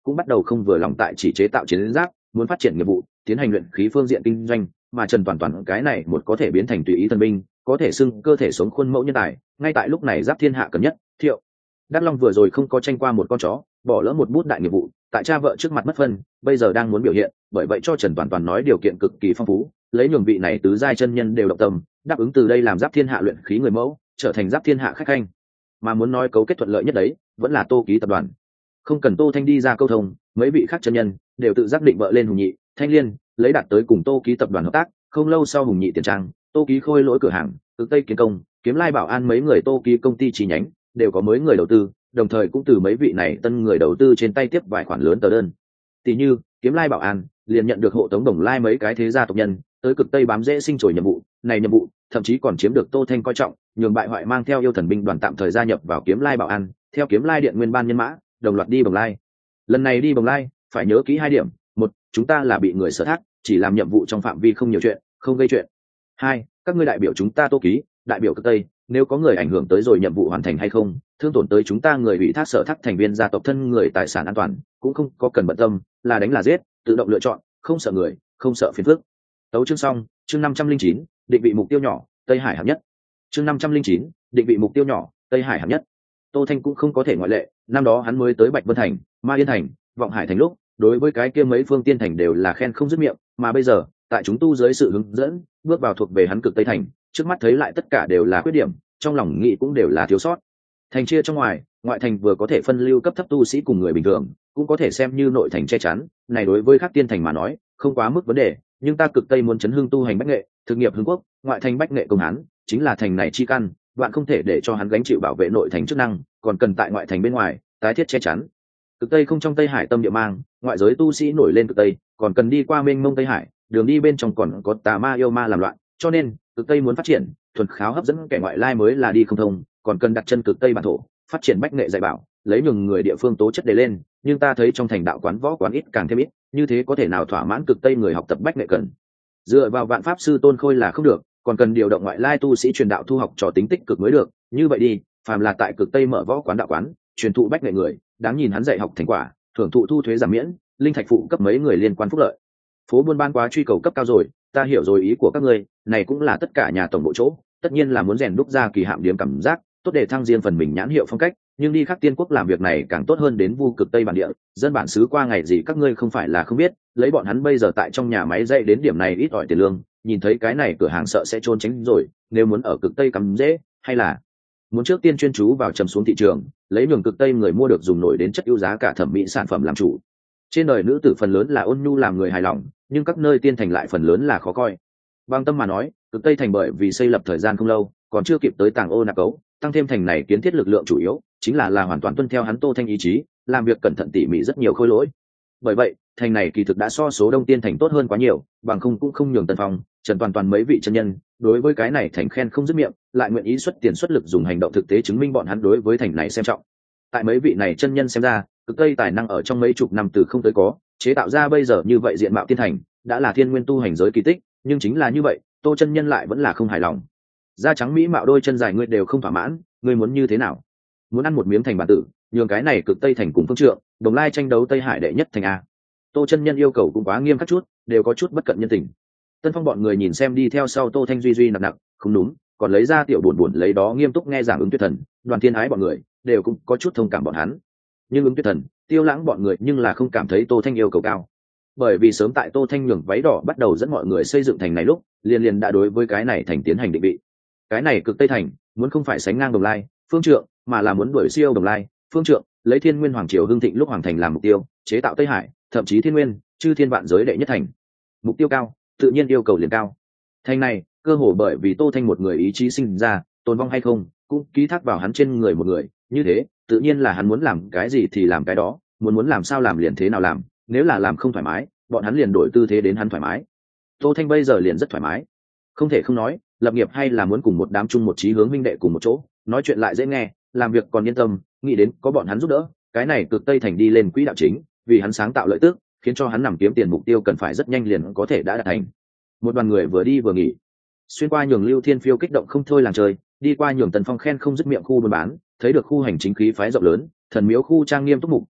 cũng bắt đầu không vừa lòng tại chỉ chế tạo chiến giáp, muốn phát triển nghiệp vụ, tiến hành luyện khí phương diện kinh doanh, mà Trần Toàn Toàn cái này một có thể biến thành tùy ý thần binh, có thể xưng cơ thể sống khuôn mẫu nhân tài, ngay tại lúc này giáp thiên hạ cần nhất. Thiệu Đắc Long vừa rồi không có tranh qua một con chó, bỏ lỡ một bút đại nghiệp vụ, tại cha vợ trước mặt mất phân, bây giờ đang muốn biểu hiện, bởi vậy cho Trần Toàn Toàn nói điều kiện cực kỳ phong phú, lấy nhường vị này tứ giai chân nhân đều động tâm, đáp ứng từ đây làm giáp thiên hạ luyện khí người mẫu, trở thành giáp thiên hạ khách khanh. Mà muốn nói cấu kết thuận lợi nhất đấy, vẫn là Tô Ký tập đoàn. Không cần Tô Thanh đi ra câu thông, mấy vị khác chân nhân đều tự giác định vợ lên Hùng Nhị, Thanh Liên, lấy đạt tới cùng Tô Ký tập đoàn hợp tác. Không lâu sau Hùng Nhị tiền trang, Tô Ký khôi lỗi cửa hàng, Cực Tây Kiến Công, Kiếm Lai Bảo An mấy người Tô Ký công ty chi nhánh đều có mới người đầu tư, đồng thời cũng từ mấy vị này tân người đầu tư trên tay tiếp vài khoản lớn tờ đơn. Tỷ như Kiếm Lai Bảo An liền nhận được hộ tống Đồng Lai mấy cái thế gia tộc nhân tới Cực Tây bám rễ sinh trồi nhiệm vụ, này nhiệm vụ thậm chí còn chiếm được Tô Thanh coi trọng, nhường bại hoại mang theo yêu thần binh đoàn tạm thời gia nhập vào Kiếm Lai Bảo An, theo Kiếm Lai điện nguyên ban nhân mã, đồng loạt đi Bồng Lai. Lần này đi Bồng Lai, phải nhớ kỹ hai điểm: một, chúng ta là bị người sở thác, chỉ làm nhiệm vụ trong phạm vi không nhiều chuyện, không gây chuyện. Hai, các ngươi đại biểu chúng ta Tô Ký, đại biểu Cực Tây, nếu có người ảnh hưởng tới rồi nhiệm vụ hoàn thành hay không, thương tổn tới chúng ta người bị thác sở thác thành viên gia tộc thân người tài sản an toàn, cũng không có cần bận tâm, là đánh là giết, tự động lựa chọn, không sợ người, không sợ phiền phức. Tấu chương xong. Chương năm trăm linh chín, định vị mục tiêu nhỏ, Tây Hải hạng nhất. Chương năm trăm linh chín, định vị mục tiêu nhỏ, Tây Hải hạng nhất. Tô Thanh cũng không có thể ngoại lệ, năm đó hắn mới tới Bạch Vân Thành, Ma Yên Thành, Vọng Hải Thành lúc, đối với cái kia mấy phương tiên thành đều là khen không dứt miệng, mà bây giờ, tại chúng tu dưới sự hướng dẫn, bước vào thuộc về hắn Cực Tây Thành, trước mắt thấy lại tất cả đều là khuyết điểm, trong lòng nghĩ cũng đều là thiếu sót. Thành chia trong ngoài, ngoại thành vừa có thể phân lưu cấp thấp tu sĩ cùng người bình thường, cũng có thể xem như nội thành che chắn, này đối với các tiên thành mà nói, không quá mức vấn đề, nhưng ta Cực Tây muốn chấn hưng tu hành bách nghệ, thực nghiệp hưng quốc, ngoại thành bách nghệ công hán, chính là thành này chi căn, bạn không thể để cho hắn gánh chịu bảo vệ nội thành chức năng, còn cần tại ngoại thành bên ngoài tái thiết che chắn. Cực Tây không trong Tây Hải tâm địa mang, ngoại giới tu sĩ nổi lên Cực Tây, còn cần đi qua mênh mông Tây Hải, đường đi bên trong còn có tà ma yêu ma làm loạn, cho nên Cực Tây muốn phát triển, thuần kháo hấp dẫn kẻ ngoại lai mới là đi không thông, còn cần đặt chân Cực Tây bản thổ, phát triển bách nghệ dạy bảo, lấy nhường người địa phương tố chất đề lên, nhưng ta thấy trong thành đạo quán võ quán ít càng thêm ít, như thế có thể nào thỏa mãn Cực Tây người học tập bách nghệ cần. Dựa vào vạn pháp sư tôn khôi là không được, còn cần điều động ngoại lai tu sĩ truyền đạo thu học trò tính tích cực mới được, như vậy đi, phàm là tại Cực Tây mở võ quán đạo quán, truyền thụ bách nghệ người, đáng nhìn hắn dạy học thành quả, thưởng thụ thu thuế giảm miễn, linh thạch phụ cấp mấy người liên quan phúc lợi. Phố buôn bán quá truy cầu cấp cao rồi, ta hiểu rồi ý của các ngươi, này cũng là tất cả nhà tổng bộ chỗ, tất nhiên là muốn rèn đúc ra kỳ hạm điểm cảm giác, tốt để thăng riêng phần mình nhãn hiệu phong cách, nhưng đi khắc tiên quốc làm việc này càng tốt hơn đến vu Cực Tây bản địa, dân bản xứ qua ngày gì các ngươi không phải là không biết, lấy bọn hắn bây giờ tại trong nhà máy dạy đến điểm này ít ỏi tiền lương, nhìn thấy cái này cửa hàng sợ sẽ trốn tránh rồi, nếu muốn ở Cực Tây cắm dễ, hay là muốn trước tiên chuyên chú vào trầm xuống thị trường, lấy nhường Cực Tây người mua được dùng nổi đến chất ưu giá cả thẩm mỹ sản phẩm làm chủ. Trên đời nữ tử phần lớn là ôn nhu làm người hài lòng, nhưng các nơi tiên thành lại phần lớn là khó coi. Bằng tâm mà nói, Cực Tây thành bởi vì xây lập thời gian không lâu, còn chưa kịp tới tàng ô nạp cấu, tăng thêm thành này kiến thiết lực lượng chủ yếu chính là là hoàn toàn tuân theo hắn Tô Thanh ý chí, làm việc cẩn thận tỉ mỉ rất nhiều khôi lỗi. Bởi vậy, thành này kỳ thực đã so số đông tiên thành tốt hơn quá nhiều, bằng không cũng không nhường Tần Phong, Trần Toàn Toàn mấy vị chân nhân, đối với cái này thành khen không dứt miệng, lại nguyện ý xuất tiền xuất lực dùng hành động thực tế chứng minh bọn hắn đối với thành này xem trọng. Tại mấy vị này chân nhân xem ra, Cực Tây tài năng ở trong mấy chục năm từ không tới có, chế tạo ra bây giờ như vậy diện mạo tiên thành, đã là thiên nguyên tu hành giới kỳ tích, nhưng chính là như vậy, Tô chân nhân lại vẫn là không hài lòng. Da trắng mỹ mạo đôi chân dài ngươi đều không thỏa mãn, ngươi muốn như thế nào? Muốn ăn một miếng thành bản tử, nhường cái này Cực Tây thành cùng phương trượng, Đồng Lai tranh đấu Tây Hải đệ nhất thành a. Tô chân nhân yêu cầu cũng quá nghiêm khắc chút, đều có chút bất cận nhân tình. Tân Phong bọn người nhìn xem đi theo sau Tô Thanh duy duy nặng nặng, không đúng, còn lấy ra tiểu buồn buồn lấy đó nghiêm túc nghe giảng ứng tuyệt thần, Đoàn Thiên Ái bọn người đều cũng có chút thông cảm bọn hắn. Nhưng ứng tuyệt thần, Tiêu Lãng bọn người nhưng là không cảm thấy Tô Thanh yêu cầu cao. Bởi vì sớm tại Tô Thanh nhường váy đỏ bắt đầu dẫn mọi người xây dựng thành này lúc, liền liền đã đối với cái này thành tiến hành định vị. Cái này Cực Tây thành, muốn không phải sánh ngang Đồng Lai, Phương Trượng, mà là muốn đuổi siêu Đồng Lai, Phương Trượng, lấy Thiên Nguyên Hoàng triều hưng thịnh lúc hoàng thành làm mục tiêu, chế tạo Tây Hải, thậm chí Thiên Nguyên, chư thiên vạn giới đệ nhất thành. Mục tiêu cao, tự nhiên yêu cầu liền cao. Thành này, cơ hồ bởi vì Tô Thanh một người ý chí sinh ra, tồn vong hay không, cũng ký thác vào hắn trên người một người, như thế, tự nhiên là hắn muốn làm cái gì thì làm cái đó, muốn muốn làm sao làm liền thế nào làm, nếu là làm không thoải mái, bọn hắn liền đổi tư thế đến hắn thoải mái. Tô Thanh bây giờ liền rất thoải mái, không thể không nói, lập nghiệp hay là muốn cùng một đám chung một chí hướng minh đệ cùng một chỗ, nói chuyện lại dễ nghe, làm việc còn yên tâm, nghĩ đến có bọn hắn giúp đỡ, cái này Cực Tây thành đi lên quỹ đạo chính, vì hắn sáng tạo lợi tức, khiến cho hắn nằm kiếm tiền mục tiêu cần phải rất nhanh liền có thể đã đạt thành. Một đoàn người vừa đi vừa nghỉ, xuyên qua nhường Lưu Thiên Phiêu kích động không thôi làng chơi, đi qua nhường Tần Phong khen không dứt miệng khu buôn bán, thấy được khu hành chính khí phái rộng lớn, thần miếu khu trang nghiêm túc mục,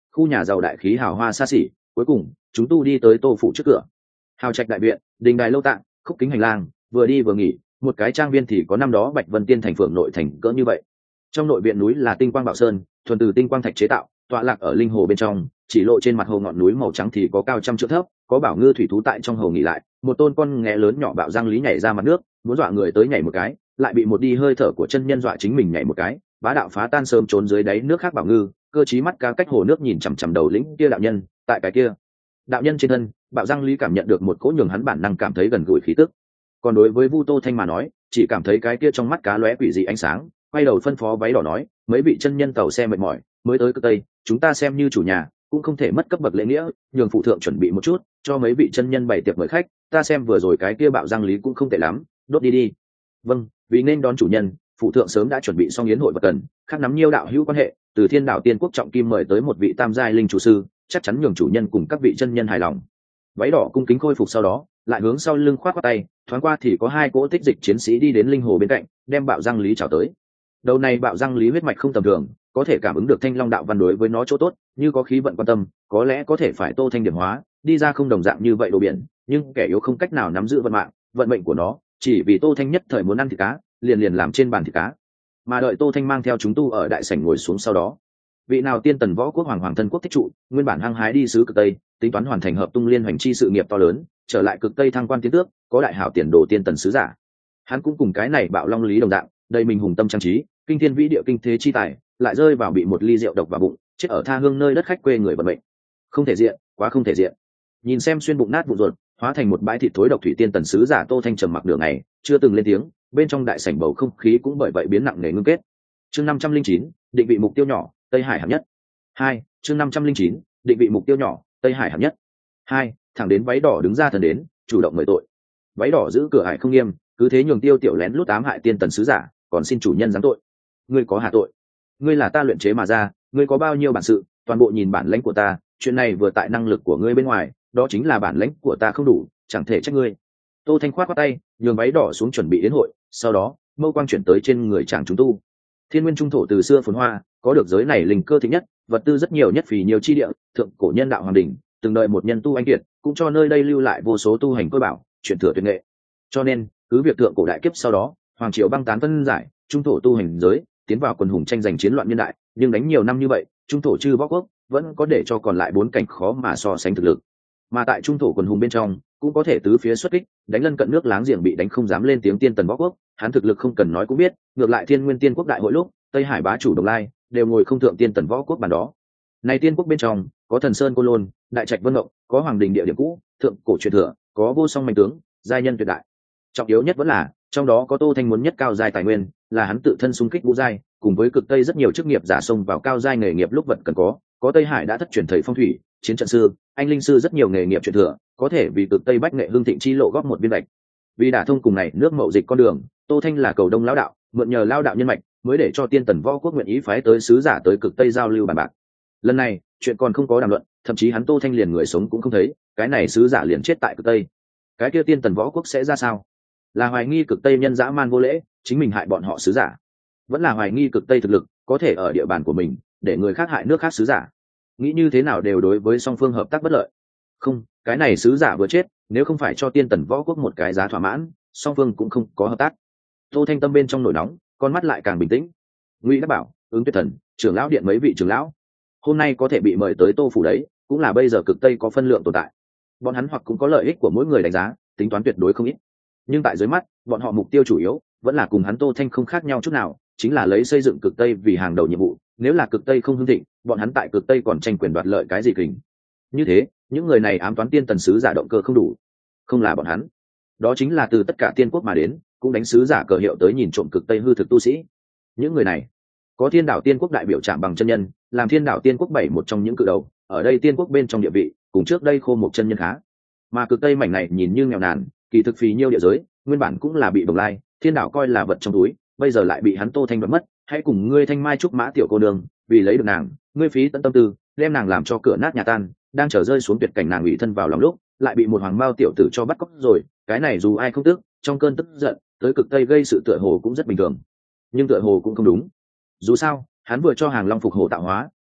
khu nhà giàu đại khí hào hoa xa xỉ. Cuối cùng chúng tu đi tới Tô phủ trước cửa. Hào trạch đại viện, đình đài lâu tạng, khúc kính hành lang, vừa đi vừa nghỉ, một cái trang viên thì có năm đó Bạch Vân Tiên thành phượng nội thành cỡ như vậy. Trong nội viện núi là tinh quang bảo sơn, thuần từ tinh quang thạch chế tạo, tọa lạc ở linh hồ bên trong, chỉ lộ trên mặt hồ ngọn núi màu trắng thì có cao trăm trượng thấp, có bảo ngư thủy thú tại trong hồ nghỉ lại, một tôn con nghé lớn nhỏ bạo răng lý nhảy ra mặt nước, muốn dọa người tới nhảy một cái, lại bị một đi hơi thở của chân nhân dọa chính mình nhảy một cái, bá đạo phá tan sớm trốn dưới đáy nước khác bảo ngư, cơ trí mắt cá cách hồ nước nhìn chằm chằm đầu lĩnh kia đạo nhân, tại cái kia đạo nhân trên thân, bạo răng lý cảm nhận được một cỗ nhường hắn bản năng cảm thấy gần gũi khí tức. Còn đối với Vu Tô Thanh mà nói, chỉ cảm thấy cái kia trong mắt cá lóe quỷ dị ánh sáng, quay đầu phân phó váy đỏ nói, mấy vị chân nhân tàu xe mệt mỏi, mới tới cực tây, chúng ta xem như chủ nhà, cũng không thể mất cấp bậc lễ nghĩa, nhường phụ thượng chuẩn bị một chút, cho mấy vị chân nhân bày tiệc mời khách, ta xem vừa rồi cái kia bạo răng lý cũng không tệ lắm, đốt đi đi. Vâng, vì nên đón chủ nhân, phụ thượng sớm đã chuẩn bị xong yến hội vật cần, khác nắm nhiêu đạo hữu quan hệ, từ Thiên Đạo Tiên Quốc trọng kim mời tới một vị tam giai linh chủ sư, chắc chắn nhường chủ nhân cùng các vị chân nhân hài lòng. Váy đỏ cung kính khôi phục sau đó, lại hướng sau lưng khoác qua tay, thoáng qua thì có hai cỗ tích dịch chiến sĩ đi đến linh hồ bên cạnh, đem bạo răng lý chào tới. Đầu này bạo răng lý huyết mạch không tầm thường, có thể cảm ứng được thanh long đạo văn đối với nó chỗ tốt, như có khí vận quan tâm, có lẽ có thể phải Tô Thanh điểm hóa, đi ra không đồng dạng như vậy đồ biển, nhưng kẻ yếu không cách nào nắm giữ vận mạng, vận mệnh của nó, chỉ vì Tô Thanh nhất thời muốn ăn thịt cá, liền liền làm trên bàn thịt cá. Mà đợi Tô Thanh mang theo chúng tu ở đại sảnh ngồi xuống sau đó, vị nào tiên tần võ quốc hoàng hoàng thân quốc thích trụ, nguyên bản hăng hái đi sứ cực tây, tính toán hoàn thành hợp tung liên hoành chi sự nghiệp to lớn, trở lại cực tây thăng quan tiến tước, có đại hảo tiền đồ tiên tần sứ giả. Hắn cũng cùng cái này bạo long lý đồng dạng, đầy mình hùng tâm trang trí, kinh thiên vĩ địa kinh thế chi tài, lại rơi vào bị một ly rượu độc vào bụng, chết ở tha hương nơi đất khách quê người vận mệnh. Không thể diện, quá không thể diện. Nhìn xem xuyên bụng nát vụ ruột, hóa thành một bãi thịt thối độc thủy tiên tần sứ giả Tô Thanh trầm mặc nửa ngày, chưa từng lên tiếng, bên trong đại sảnh bầu không khí cũng bởi vậy biến nặng nề ngưng kết. Chương năm trăm linh chín, định vị mục tiêu nhỏ, Tây Hải hạng nhất. Hai, chương năm trăm linh chín, định vị mục tiêu nhỏ, Tây Hải hạng nhất. Hai, thẳng đến váy đỏ đứng ra thần đến, chủ động mời tội. Váy đỏ giữ cửa hải không nghiêm, cứ thế nhường Tiêu Tiểu lén lút ám hại tiên tần sứ giả, còn xin chủ nhân giáng tội. Ngươi có hạ tội? Ngươi là ta luyện chế mà ra, ngươi có bao nhiêu bản sự, toàn bộ nhìn bản lãnh của ta, chuyện này vừa tại năng lực của ngươi bên ngoài, đó chính là bản lãnh của ta không đủ, chẳng thể trách ngươi. Tô Thanh khoát qua tay, nhường váy đỏ xuống chuẩn bị đến hội, sau đó mâu quang chuyển tới trên người chàng chúng tu. Thiên Nguyên Trung thổ từ xưa phồn hoa, có được giới này linh cơ thịnh nhất, vật tư rất nhiều nhất vì nhiều chi địa, thượng cổ nhân đạo hoàng đỉnh, từng đợi một nhân tu anh kiệt, cũng cho nơi đây lưu lại vô số tu hành cơ bảo, truyền thừa tuyệt nghệ. Cho nên, cứ việc thượng cổ đại kiếp sau đó, hoàng triều băng tán phân giải, trung thổ tu hành giới, tiến vào quần hùng tranh giành chiến loạn niên đại, nhưng đánh nhiều năm như vậy, trung thổ chư võ quốc vẫn có để cho còn lại bốn cảnh khó mà so sánh thực lực. Mà tại trung thổ quần hùng bên trong, cũng có thể tứ phía xuất kích, đánh lân cận nước láng giềng bị đánh không dám lên tiếng tiên tần võ quốc, hắn thực lực không cần nói cũng biết, ngược lại Thiên Nguyên Tiên Quốc đại hội lúc, Tây Hải bá chủ Đồng Lai đều ngồi không thượng tiên tần võ quốc bàn đó. Này tiên quốc bên trong, có Thần Sơn Côn Lôn, Đại Trạch Vân Ngộng, có Hoàng Đình địa điểm cũ, thượng cổ truyền thừa, có vô song mạnh tướng, giai nhân tuyệt đại. Trọng yếu nhất vẫn là, trong đó có Tô Thanh muốn nhất cao giai tài nguyên, là hắn tự thân xung kích ngũ giai, cùng với cực tây rất nhiều chức nghiệp giả xông vào cao giai nghề nghiệp lúc vật cần có, có Tây Hải đã thất truyền thầy phong thủy, chiến trận sư, anh linh sư rất nhiều nghề nghiệp truyền thừa, có thể vì cực tây bách nghệ hương thịnh chi lộ góp một viên lệch. Vì đả thông cùng này nước mậu dịch con đường, Tô Thanh là cầu đông lão đạo, mượn nhờ lao đạo nhân mạch, mới để cho tiên tần võ quốc nguyện ý phái tới sứ giả tới cực tây giao lưu bàn bạc. Lần này, chuyện còn không có đàm luận, thậm chí hắn Tô Thanh liền người sống cũng không thấy, cái này sứ giả liền chết tại cực tây. Cái kia tiên tần võ quốc sẽ ra sao? Là hoài nghi cực tây nhân dã man vô lễ, chính mình hại bọn họ sứ giả, vẫn là hoài nghi cực tây thực lực có thể ở địa bàn của mình để người khác hại nước khác sứ giả? Nghĩ như thế nào đều đối với song phương hợp tác bất lợi. Không, cái này sứ giả vừa chết, nếu không phải cho tiên tần võ quốc một cái giá thỏa mãn, song phương cũng không có hợp tác. Tô Thanh tâm bên trong nổi nóng, con mắt lại càng bình tĩnh. Ngụy Đắc Bảo, Ứng Tuyệt Thần, trưởng lão điện mấy vị trưởng lão, hôm nay có thể bị mời tới Tô phủ đấy, cũng là bây giờ cực tây có phân lượng tồn tại. Bọn hắn hoặc cũng có lợi ích của mỗi người đánh giá, tính toán tuyệt đối không ít. Nhưng tại dưới mắt, bọn họ mục tiêu chủ yếu vẫn là cùng hắn Tô Thanh không khác nhau chút nào, chính là lấy xây dựng cực tây vì hàng đầu nhiệm vụ. Nếu là cực tây không hưng thịnh, bọn hắn tại cực tây còn tranh quyền đoạt lợi cái gì kình. Như thế, những người này ám toán tiên tần sứ giả động cơ không đủ. Không là bọn hắn, đó chính là từ tất cả tiên quốc mà đến, cũng đánh sứ giả cờ hiệu tới nhìn trộm cực tây hư thực tu sĩ. Những người này có Thiên Đạo Tiên Quốc đại biểu Trạm Bằng chân nhân, làm Thiên Đạo Tiên Quốc bảy một trong những cự đầu, ở đây tiên quốc bên trong địa vị cùng trước đây Khô một chân nhân khá. Mà cực tây mảnh này nhìn như nghèo nàn, kỳ thực phì nhiêu địa giới, nguyên bản cũng là bị Đồng Lai Thiên Đạo coi là vật trong túi, bây giờ lại bị hắn Tô Thanh đoạt mất. Hãy cùng ngươi Thanh Mai trúc mã tiểu cô nương, vì lấy được nàng, ngươi phí tận tâm tư, đem nàng làm cho cửa nát nhà tan, đang trở rơi xuống tuyệt cảnh nàng ủy thân vào lòng lúc, lại bị một hoàng mao tiểu tử cho bắt cóc rồi. Cái này dù ai không tức, trong cơn tức giận tới cực tây gây sự tựa hồ cũng rất bình thường, nhưng tựa hồ cũng không đúng. Dù sao, hắn vừa cho hàng long phục hồ tạo hóa,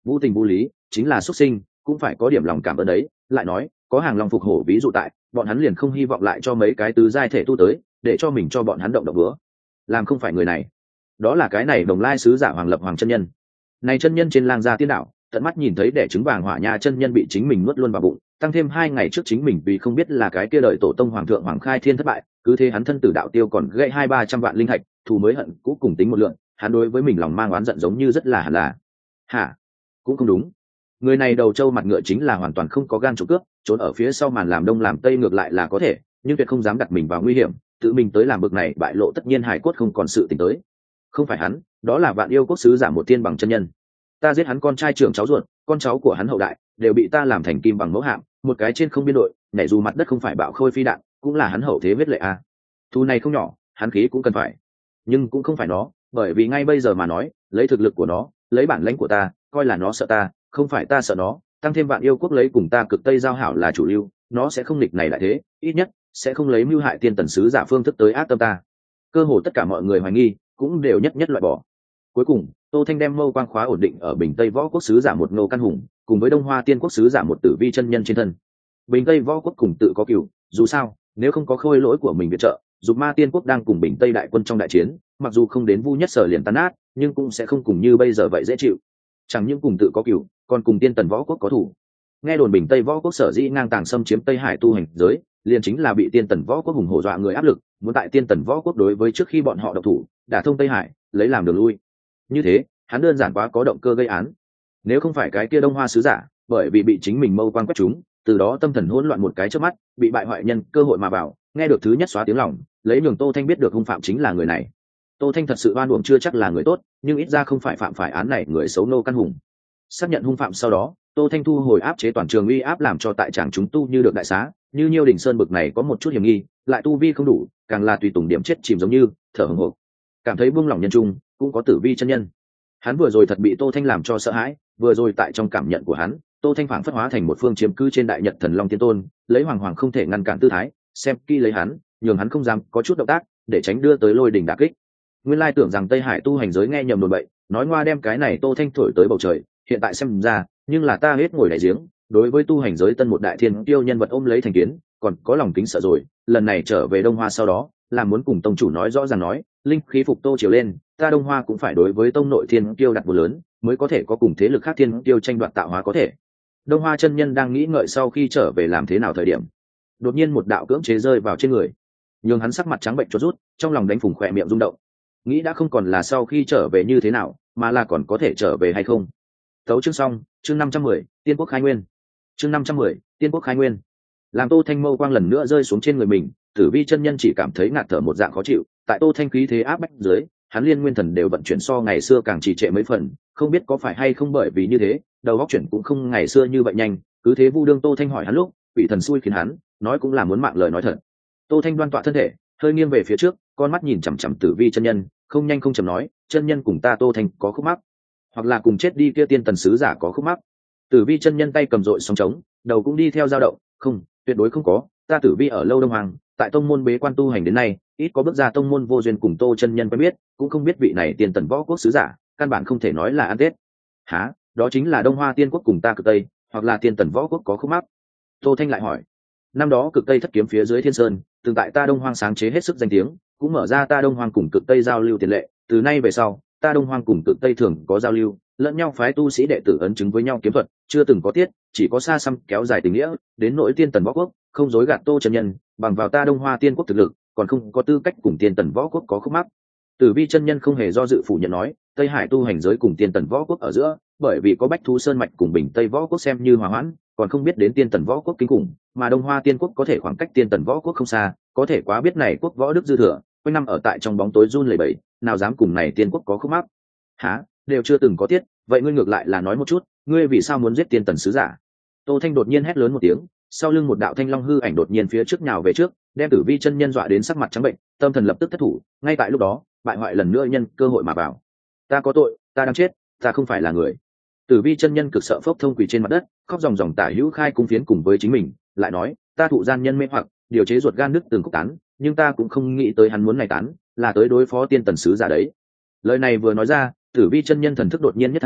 Vũ tình vũ lý chính là xuất sinh, cũng phải có điểm lòng cảm ơn đấy. Lại nói có hàng long phục hổ ví dụ tại, bọn hắn liền không hy vọng lại cho mấy cái tứ giai thể tu tới để cho mình cho bọn hắn động động bữa. Làm không phải người này, đó là cái này Đồng Lai sứ giả Hoàng Lập Hoàng chân nhân. Này chân nhân trên lang gia tiên đạo, tận mắt nhìn thấy đẻ trứng vàng hỏa nha chân nhân bị chính mình nuốt luôn vào bụng, tăng thêm hai ngày trước chính mình vì không biết là cái kia đợi tổ tông hoàng thượng Hoàng Khai Thiên thất bại, cứ thế hắn thân tử đạo tiêu còn gãy hai ba trăm vạn linh thạch, thù mới hận cũ cùng tính một lượng, hắn đối với mình lòng mang oán giận giống như rất là hẳn là. Hả? Cũng không đúng. Người này đầu trâu mặt ngựa chính là hoàn toàn không có gan trộm cướp, trốn ở phía sau màn làm đông làm tây ngược lại là có thể, nhưng tuyệt không dám đặt mình vào nguy hiểm, tự mình tới làm bực này bại lộ tất nhiên hải cốt không còn sự tình tới. Không phải hắn, đó là Vạn Yêu Quốc sứ giả một tiên bằng chân nhân. Ta giết hắn con trai trưởng cháu ruột, con cháu của hắn hậu đại đều bị ta làm thành kim bằng mẫu hạm, một cái trên không biên đội, nhảy dù mặt đất không phải bạo khôi phi đạn, cũng là hắn hậu thế huyết lệ a. Thu này không nhỏ, hắn khí cũng cần phải, nhưng cũng không phải nó, bởi vì ngay bây giờ mà nói, lấy thực lực của nó, lấy bản lãnh của ta, coi là nó sợ ta, không phải ta sợ nó, tăng thêm Vạn Yêu Quốc lấy cùng ta cực tây giao hảo là chủ lưu, nó sẽ không nghịch này lại thế, ít nhất sẽ không lấy mưu hại tiên tần sứ giả phương thức tới ác tâm ta. Cơ hồ tất cả mọi người hoài nghi cũng đều nhất nhất loại bỏ. Cuối cùng Tô Thanh đem mâu quang khóa ổn định ở Bình Tây Võ Quốc sứ giả một Ngô Căn Hùng cùng với Đông Hoa Tiên Quốc sứ giả một Tử Vi chân nhân trên thân. Bình Tây Võ Quốc cùng tự có cửu, dù sao nếu không có khôi lỗi của mình viện trợ, Dục Ma Tiên Quốc đang cùng Bình Tây đại quân trong đại chiến, mặc dù không đến vu nhất sở liền tan nát, nhưng cũng sẽ không cùng như bây giờ vậy dễ chịu. Chẳng những cùng tự có cửu, còn cùng Tiên Tần Võ Quốc có thủ. Nghe đồn Bình Tây Võ Quốc sở dĩ ngang tàng xâm chiếm Tây Hải tu hành giới, liền chính là bị Tiên Tần Võ Quốc hùng hổ dọa người áp lực, muốn tại Tiên Tần Võ Quốc đối với trước khi bọn họ độc thủ, đả thông Tây Hải, lấy làm đường lui. Như thế, hắn đơn giản quá có động cơ gây án. Nếu không phải cái kia Đông Hoa sứ giả, bởi vì bị chính mình mâu quang quét trúng, từ đó tâm thần hỗn loạn một cái trước mắt, bị bại hoại nhân cơ hội mà vào, nghe được thứ nhất xóa tiếng lòng, lấy nhường Tô Thanh biết được hung phạm chính là người này. Tô Thanh thật sự oan uổng chưa chắc là người tốt, nhưng ít ra không phải phạm phải án này người xấu Ngô Căn Hùng. Xác nhận hung phạm sau đó, Tô Thanh thu hồi áp chế toàn trường uy áp làm cho tại tràng chúng tu như được đại xá, như Nhiêu Đỉnh Sơn bực này có một chút hiểm nghi, lại tu vi không đủ, càng là tùy tùng điểm chết chìm giống như thở hổn hộc. Cảm thấy buông lỏng nhân trung, cũng có Tử Vi chân nhân. Hắn vừa rồi thật bị Tô Thanh làm cho sợ hãi, vừa rồi tại trong cảm nhận của hắn, Tô Thanh phảng phất hóa thành một phương chiếm cư trên đại nhật thần long tiên tôn, lấy hoàng hoàng không thể ngăn cản tư thái, xem kỹ lấy hắn, nhường hắn không dám có chút động tác, để tránh đưa tới lôi đỉnh đả kích. Nguyên lai tưởng rằng Tây Hải tu hành giới nghe nhầm đồn bậy, nói ngoa đem cái này Tô Thanh thổi tới bầu trời, hiện tại xem ra, nhưng là ta hết ngồi đại giếng, đối với tu hành giới tân một đại thiên tiêu nhân vật ôm lấy thành kiến, còn có lòng kính sợ rồi, lần này trở về Đông Hoa sau đó, là muốn cùng tông chủ nói rõ ràng nói, linh khí phục Tô chiều lên, ta Đông Hoa cũng phải đối với tông nội thiên tiêu đặt vô lớn, mới có thể có cùng thế lực khác thiên tiêu tranh đoạt tạo hóa có thể. Đông Hoa chân nhân đang nghĩ ngợi sau khi trở về làm thế nào thời điểm, đột nhiên một đạo cưỡng chế rơi vào trên người, nhường hắn sắc mặt trắng bệnh cho rút, trong lòng đánh phùng khỏe miệng rung động, nghĩ đã không còn là sau khi trở về như thế nào, mà là còn có thể trở về hay không. Tấu chương xong, chương năm trăm mười, Tiên Quốc khai nguyên. Chương năm trăm mười, Tiên Quốc khai nguyên. Làm Tô Thanh mâu quang lần nữa rơi xuống trên người mình, Tử Vi chân nhân chỉ cảm thấy ngạt thở một dạng khó chịu, tại Tô Thanh khí thế áp bách dưới, hắn liên nguyên thần đều vận chuyển so ngày xưa càng trì trệ mấy phần, không biết có phải hay không bởi vì như thế, đầu óc chuyển cũng không ngày xưa như vậy nhanh, cứ thế vu đương Tô Thanh hỏi hắn lúc, bị thần xui khiến hắn, nói cũng là muốn mạng lời nói thật. Tô Thanh đoan tọa thân thể, hơi nghiêng về phía trước, con mắt nhìn chằm chằm Tử Vi chân nhân, không nhanh không chậm nói, chân nhân cùng ta Tô Thanh có khúc mắc, hoặc là cùng chết đi kia tiên tần sứ giả có khúc mắc. Tử Vi chân nhân tay cầm dội song trống, đầu cũng đi theo dao động, không, tuyệt đối không có, ta Tử Vi ở lâu Đông Hoàng, tại tông môn bế quan tu hành đến nay, ít có bước ra tông môn vô duyên cùng Tô chân nhân quen biết, cũng không biết vị này tiên tần võ quốc sứ giả, căn bản không thể nói là ăn tết. Hả? Đó chính là Đông Hoa Tiên Quốc cùng ta cực tây, hoặc là tiên tần võ quốc có khúc mắc. Tô Thanh lại hỏi, năm đó cực tây thất kiếm phía dưới thiên sơn, từng tại ta Đông Hoang sáng chế hết sức danh tiếng, cũng mở ra ta Đông Hoang cùng cực tây giao lưu tiền lệ, từ nay về sau, ta Đông Hoang cùng cực tây thường có giao lưu, lẫn nhau phái tu sĩ đệ tử ấn chứng với nhau kiếm thuật, chưa từng có tiết, chỉ có xa xăm kéo dài tình nghĩa, đến nỗi tiên tần võ quốc, không dối gạt Tô chân nhân, bằng vào ta Đông Hoa Tiên Quốc thực lực, còn không có tư cách cùng tiên tần võ quốc có khúc mắc. Tử Vi chân nhân không hề do dự phủ nhận nói, Tây Hải tu hành giới cùng tiên tần võ quốc ở giữa, bởi vì có Bách Thú Sơn mạch cùng Bình Tây võ quốc xem như hòa hoãn, còn không biết đến tiên tần võ quốc kinh khủng, mà Đông Hoa Tiên Quốc có thể khoảng cách tiên tần võ quốc không xa, có thể quá biết này quốc võ đức dư thừa, quanh năm ở tại trong bóng tối run lẩy bẩy, nào dám cùng này tiên quốc có khúc mắc. Hả? Đều chưa từng có tiết, vậy ngươi ngược lại là nói một chút, ngươi vì sao muốn giết tiên tần sứ giả? Tô Thanh đột nhiên hét lớn một tiếng, sau lưng một đạo thanh long hư ảnh đột nhiên phía trước nhào về trước, đem Tử Vi chân nhân dọa đến sắc mặt trắng bệnh, tâm thần lập tức thất thủ, ngay tại lúc đó, bại hoại lần nữa nhân cơ hội mà vào. Ta có tội, ta đang chết, ta không phải là người. Tử Vi chân nhân cực sợ phốc thông quỳ trên mặt đất, khóc ròng ròng tả hữu khai cung phiến cùng với chính mình, lại nói, ta thụ gian nhân mê hoặc, điều chế ruột gan nứt từng cục tán, nhưng ta cũng không nghĩ tới hắn muốn này tán, là tới đối phó tiên tần sứ giả đấy. Lời này vừa nói ra, Tử Vi chân nhân thần thức đột nhiên nhất thành,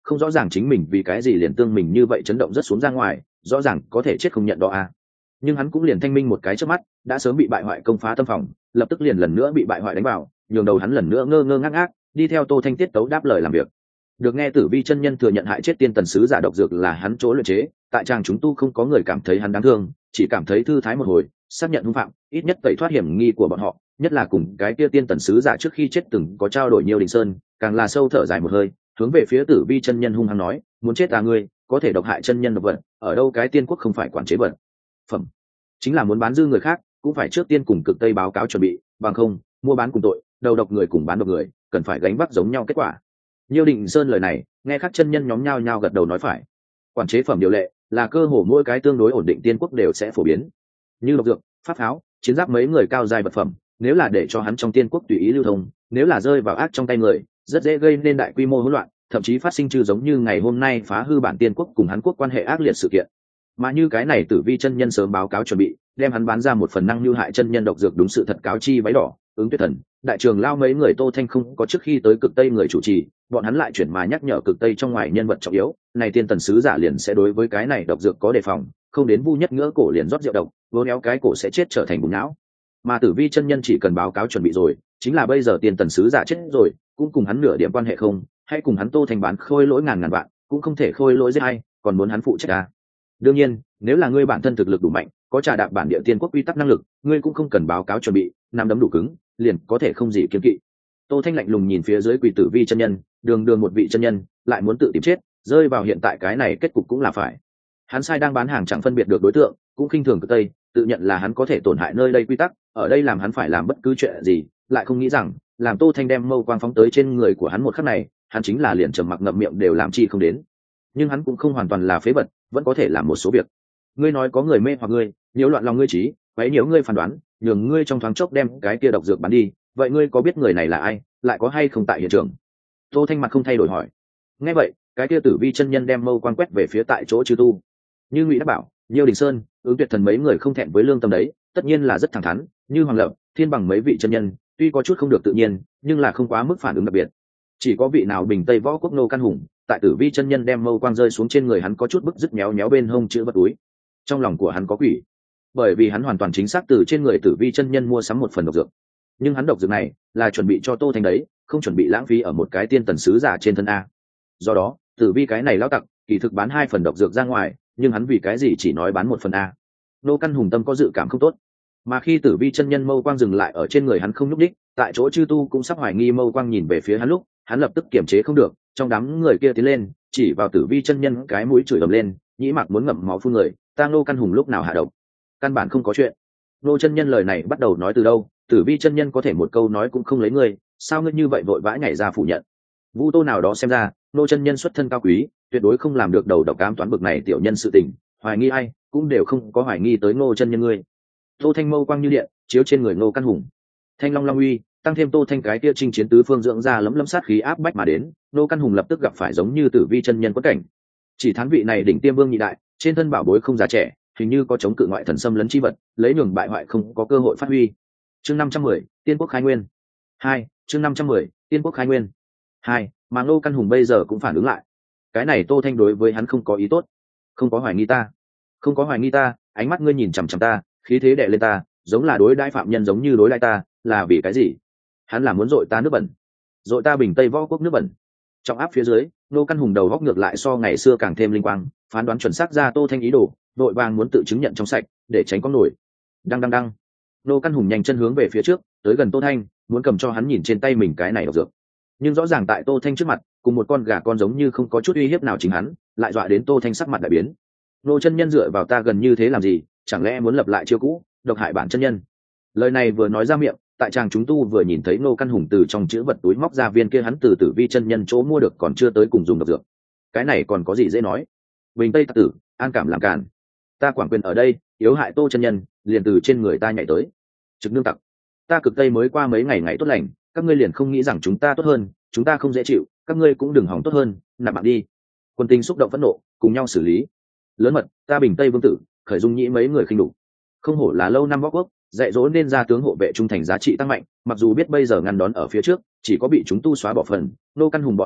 không rõ ràng chính mình vì cái gì liền tương mình như vậy chấn động rất xuống ra ngoài, rõ ràng có thể chết không nhận đó à. Nhưng hắn cũng liền thanh minh một cái trước mắt, đã sớm bị bại hoại công phá tâm phòng, lập tức liền lần nữa bị bại hoại đánh vào, nhường đầu hắn lần nữa ngơ ngơ ngác ngác đi theo Tô Thanh tiết tấu đáp lời làm việc. Được nghe Tử Vi chân nhân thừa nhận hại chết tiên tần sứ giả độc dược là hắn chỗ luyện chế, tại tràng chúng tu không có người cảm thấy hắn đáng thương, chỉ cảm thấy thư thái một hồi, xác nhận hung phạm, ít nhất tẩy thoát hiểm nghi của bọn họ, nhất là cùng cái kia tiên tần sứ giả trước khi chết từng có trao đổi nhiều đình sơn, càng là sâu thở dài một hơi, hướng về phía Tử Vi chân nhân hung hăng nói, muốn chết à ngươi, có thể độc hại chân nhân độc vật, ở đâu cái tiên quốc không phải quản chế vật phẩm, chính là muốn bán dư người khác, cũng phải trước tiên cùng Cực Tây báo cáo chuẩn bị, bằng không, mua bán cùng tội, đầu độc người cùng bán độc người, cần phải gánh vác giống nhau kết quả. Nhiêu Định Sơn lời này, nghe các chân nhân nhóm nhao nhao gật đầu nói phải. Quản chế phẩm điều lệ là cơ hồ mỗi cái tương đối ổn định tiên quốc đều sẽ phổ biến, như độc dược, pháp pháo, chiến giáp mấy người cao giai vật phẩm, nếu là để cho hắn trong tiên quốc tùy ý lưu thông, nếu là rơi vào ác trong tay người, rất dễ gây nên đại quy mô hỗn loạn, thậm chí phát sinh trừ giống như ngày hôm nay phá hư bản tiên quốc cùng hắn quốc quan hệ ác liệt sự kiện. Mà như cái này Tử Vi chân nhân sớm báo cáo chuẩn bị, đem hắn bán ra một phần năng lưu hại chân nhân độc dược đúng sự thật cáo chi váy đỏ, Ứng Tuyết Thần, đại trường lao mấy người Tô Thanh không có trước khi tới Cực Tây người chủ trì, bọn hắn lại chuyển mà nhắc nhở Cực Tây trong ngoài nhân vật trọng yếu, này tiên tần sứ giả liền sẽ đối với cái này độc dược có đề phòng, không đến vu nhất ngỡ cổ liền rót rượu độc, vô néo cái cổ sẽ chết trở thành bùng não. Mà Tử Vi chân nhân chỉ cần báo cáo chuẩn bị rồi, chính là bây giờ tiên tần sứ giả chết rồi, cũng cùng hắn nửa điểm quan hệ không, hay cùng hắn Tô Thanh bán khôi lỗi ngàn ngàn vạn, cũng không thể khôi lỗi giết hay, còn muốn hắn phụ trách à. Đương nhiên, nếu là ngươi bản thân thực lực đủ mạnh, có trà đạp bản địa tiên quốc quy tắc năng lực, ngươi cũng không cần báo cáo chuẩn bị, nắm đấm đủ cứng, liền có thể không gì kiêng kỵ. Tô Thanh lạnh lùng nhìn phía dưới quỷ Tử Vi chân nhân, đường đường một vị chân nhân, lại muốn tự tìm chết, rơi vào hiện tại cái này kết cục cũng là phải. Hắn sai đang bán hàng chẳng phân biệt được đối tượng, cũng khinh thường Cực Tây, tự nhận là hắn có thể tổn hại nơi đây quy tắc, ở đây làm hắn phải làm bất cứ chuyện gì, lại không nghĩ rằng, làm Tô Thanh đem mâu quang phóng tới trên người của hắn một khắc này, hắn chính là liền trầm mặc ngậm miệng đều làm chi không đến. Nhưng hắn cũng không hoàn toàn là phế vật, vẫn có thể làm một số việc. Ngươi nói có người mê hoặc ngươi, nhiễu loạn lòng ngươi trí, quấy nhiễu ngươi phán đoán, nhường ngươi trong thoáng chốc đem cái kia độc dược bán đi, vậy ngươi có biết người này là ai, lại có hay không tại hiện trường? Tô Thanh mặt không thay đổi hỏi. Nghe vậy, cái kia Tử Vi chân nhân đem mâu quang quét về phía tại chỗ chư tu. Như Ngụy Đắc Bảo, Nhiêu Đình Sơn, Ứng Tuyệt Thần mấy người không thẹn với lương tâm đấy, tất nhiên là rất thẳng thắn, như Hoàng Lập, Thiên Bằng mấy vị chân nhân, tuy có chút không được tự nhiên, nhưng là không quá mức phản ứng đặc biệt. Chỉ có vị nào Bình Tây Võ Quốc Nô Căn Hùng, tại Tử Vi chân nhân đem mâu quang rơi xuống trên người hắn có chút bức dứt méo méo bên hông chữ vật túi. Trong lòng của hắn có quỷ, bởi vì hắn hoàn toàn chính xác từ trên người Tử Vi chân nhân mua sắm một phần độc dược, nhưng hắn độc dược này là chuẩn bị cho Tô Thanh đấy, không chuẩn bị lãng phí ở một cái tiên tần sứ giả trên thân a. Do đó, Tử Vi cái này lão tặc, kỳ thực bán hai phần độc dược ra ngoài, nhưng hắn vì cái gì chỉ nói bán một phần a? Nô Căn Hùng tâm có dự cảm không tốt. Mà khi Tử Vi chân nhân mâu quang dừng lại ở trên người hắn không nhúc đích, tại chỗ chư tu cũng sắp hoài nghi mâu quang nhìn về phía hắn lúc, hắn lập tức kiềm chế không được, trong đám người kia tiến lên, chỉ vào Tử Vi chân nhân cái mũi chửi ầm lên, nhĩ mạc muốn ngậm máu phun người, ta Nô Căn Hùng lúc nào hạ độc? Căn bản không có chuyện. Nô chân nhân lời này bắt đầu nói từ đâu? Tử Vi chân nhân có thể một câu nói cũng không lấy ngươi, sao ngươi như vậy vội vã nhảy ra phủ nhận? Vu Tô nào đó xem ra, Nô chân nhân xuất thân cao quý, tuyệt đối không làm được đầu độc ám toán bực này tiểu nhân sự tình, hoài nghi ai, cũng đều không có hoài nghi tới Nô chân nhân ngươi. Tô Thanh mâu quang như điện, chiếu trên người Nô Căn Hùng. Thanh long long uy, tăng thêm Tô Thanh cái kia chinh chiến tứ phương dưỡng ra lấm lấm sát khí áp bách mà đến, Nô Căn Hùng lập tức gặp phải giống như Tử Vi chân nhân quất cảnh. Chỉ thán vị này đỉnh tiêm vương nhị đại, trên thân bảo bối không già trẻ, hình như có chống cự ngoại thần xâm lấn chi vật, lấy nhường bại hoại không có cơ hội phát huy. Chương năm trăm mười, Tiên quốc khai nguyên. Hai, chương năm trăm mười, Tiên quốc khai nguyên. Hai, mà Nô Căn Hùng bây giờ cũng phản ứng lại. Cái này Tô Thanh đối với hắn không có ý tốt, không có hoài nghi ta, không có hoài nghi ta, ánh mắt ngươi nhìn chằm chằm ta, khí thế đè lên ta, giống là đối đãi phạm nhân giống như đối đãi ta, là vì cái gì? Hắn là muốn dội ta nước bẩn, dội ta Bình Tây Võ Quốc nước bẩn. Trọng áp phía dưới, Nô Căn Hùng đầu góc ngược lại so ngày xưa càng thêm linh quang, phán đoán chuẩn xác ra Tô Thanh ý đồ, đội vàng muốn tự chứng nhận trong sạch, để tránh có nổi. Đăng đăng đăng. Nô Căn Hùng nhanh chân hướng về phía trước, tới gần Tô Thanh, muốn cầm cho hắn nhìn trên tay mình cái này độc dược. Nhưng rõ ràng tại Tô Thanh trước mặt, cùng một con gà con giống như không có chút uy hiếp nào chính hắn, lại dọa đến Tô Thanh sắc mặt đại biến. Nô chân nhân dựa vào ta gần như thế làm gì, chẳng lẽ muốn lập lại chiêu cũ, độc hại bản chân nhân? Lời này vừa nói ra miệng, tại chàng chúng tu vừa nhìn thấy Nô Căn Hùng từ trong chữ vật túi móc ra viên kia hắn từ Tử Vi chân nhân chỗ mua được còn chưa tới cùng dùng độc dược. Cái này còn có gì dễ nói? Bình Tây tặc tử, an cảm làm càn. Ta quản quyền ở đây, yếu hại Tô chân nhân, liền từ trên người ta nhảy tới. Trực nương tặc. Ta Cực Tây mới qua mấy ngày ngày tốt lành, các ngươi liền không nghĩ rằng chúng ta tốt hơn, chúng ta không dễ chịu, các ngươi cũng đừng hỏng tốt hơn, nạp mạng đi. Quân tinh xúc động phẫn nộ, cùng nhau xử lý. Lớn mật, ta Bình Tây vương tử, khởi dung nhĩ mấy người khinh đục. Không hổ là lâu năm võ quốc, dạy dỗ nên ra tướng hộ vệ trung thành giá trị tăng mạnh, mặc dù biết bây giờ ngăn đón ở phía trước, chỉ có bị chúng tu xóa bỏ phần, Nô Căn Hùng bọn hộ vệ,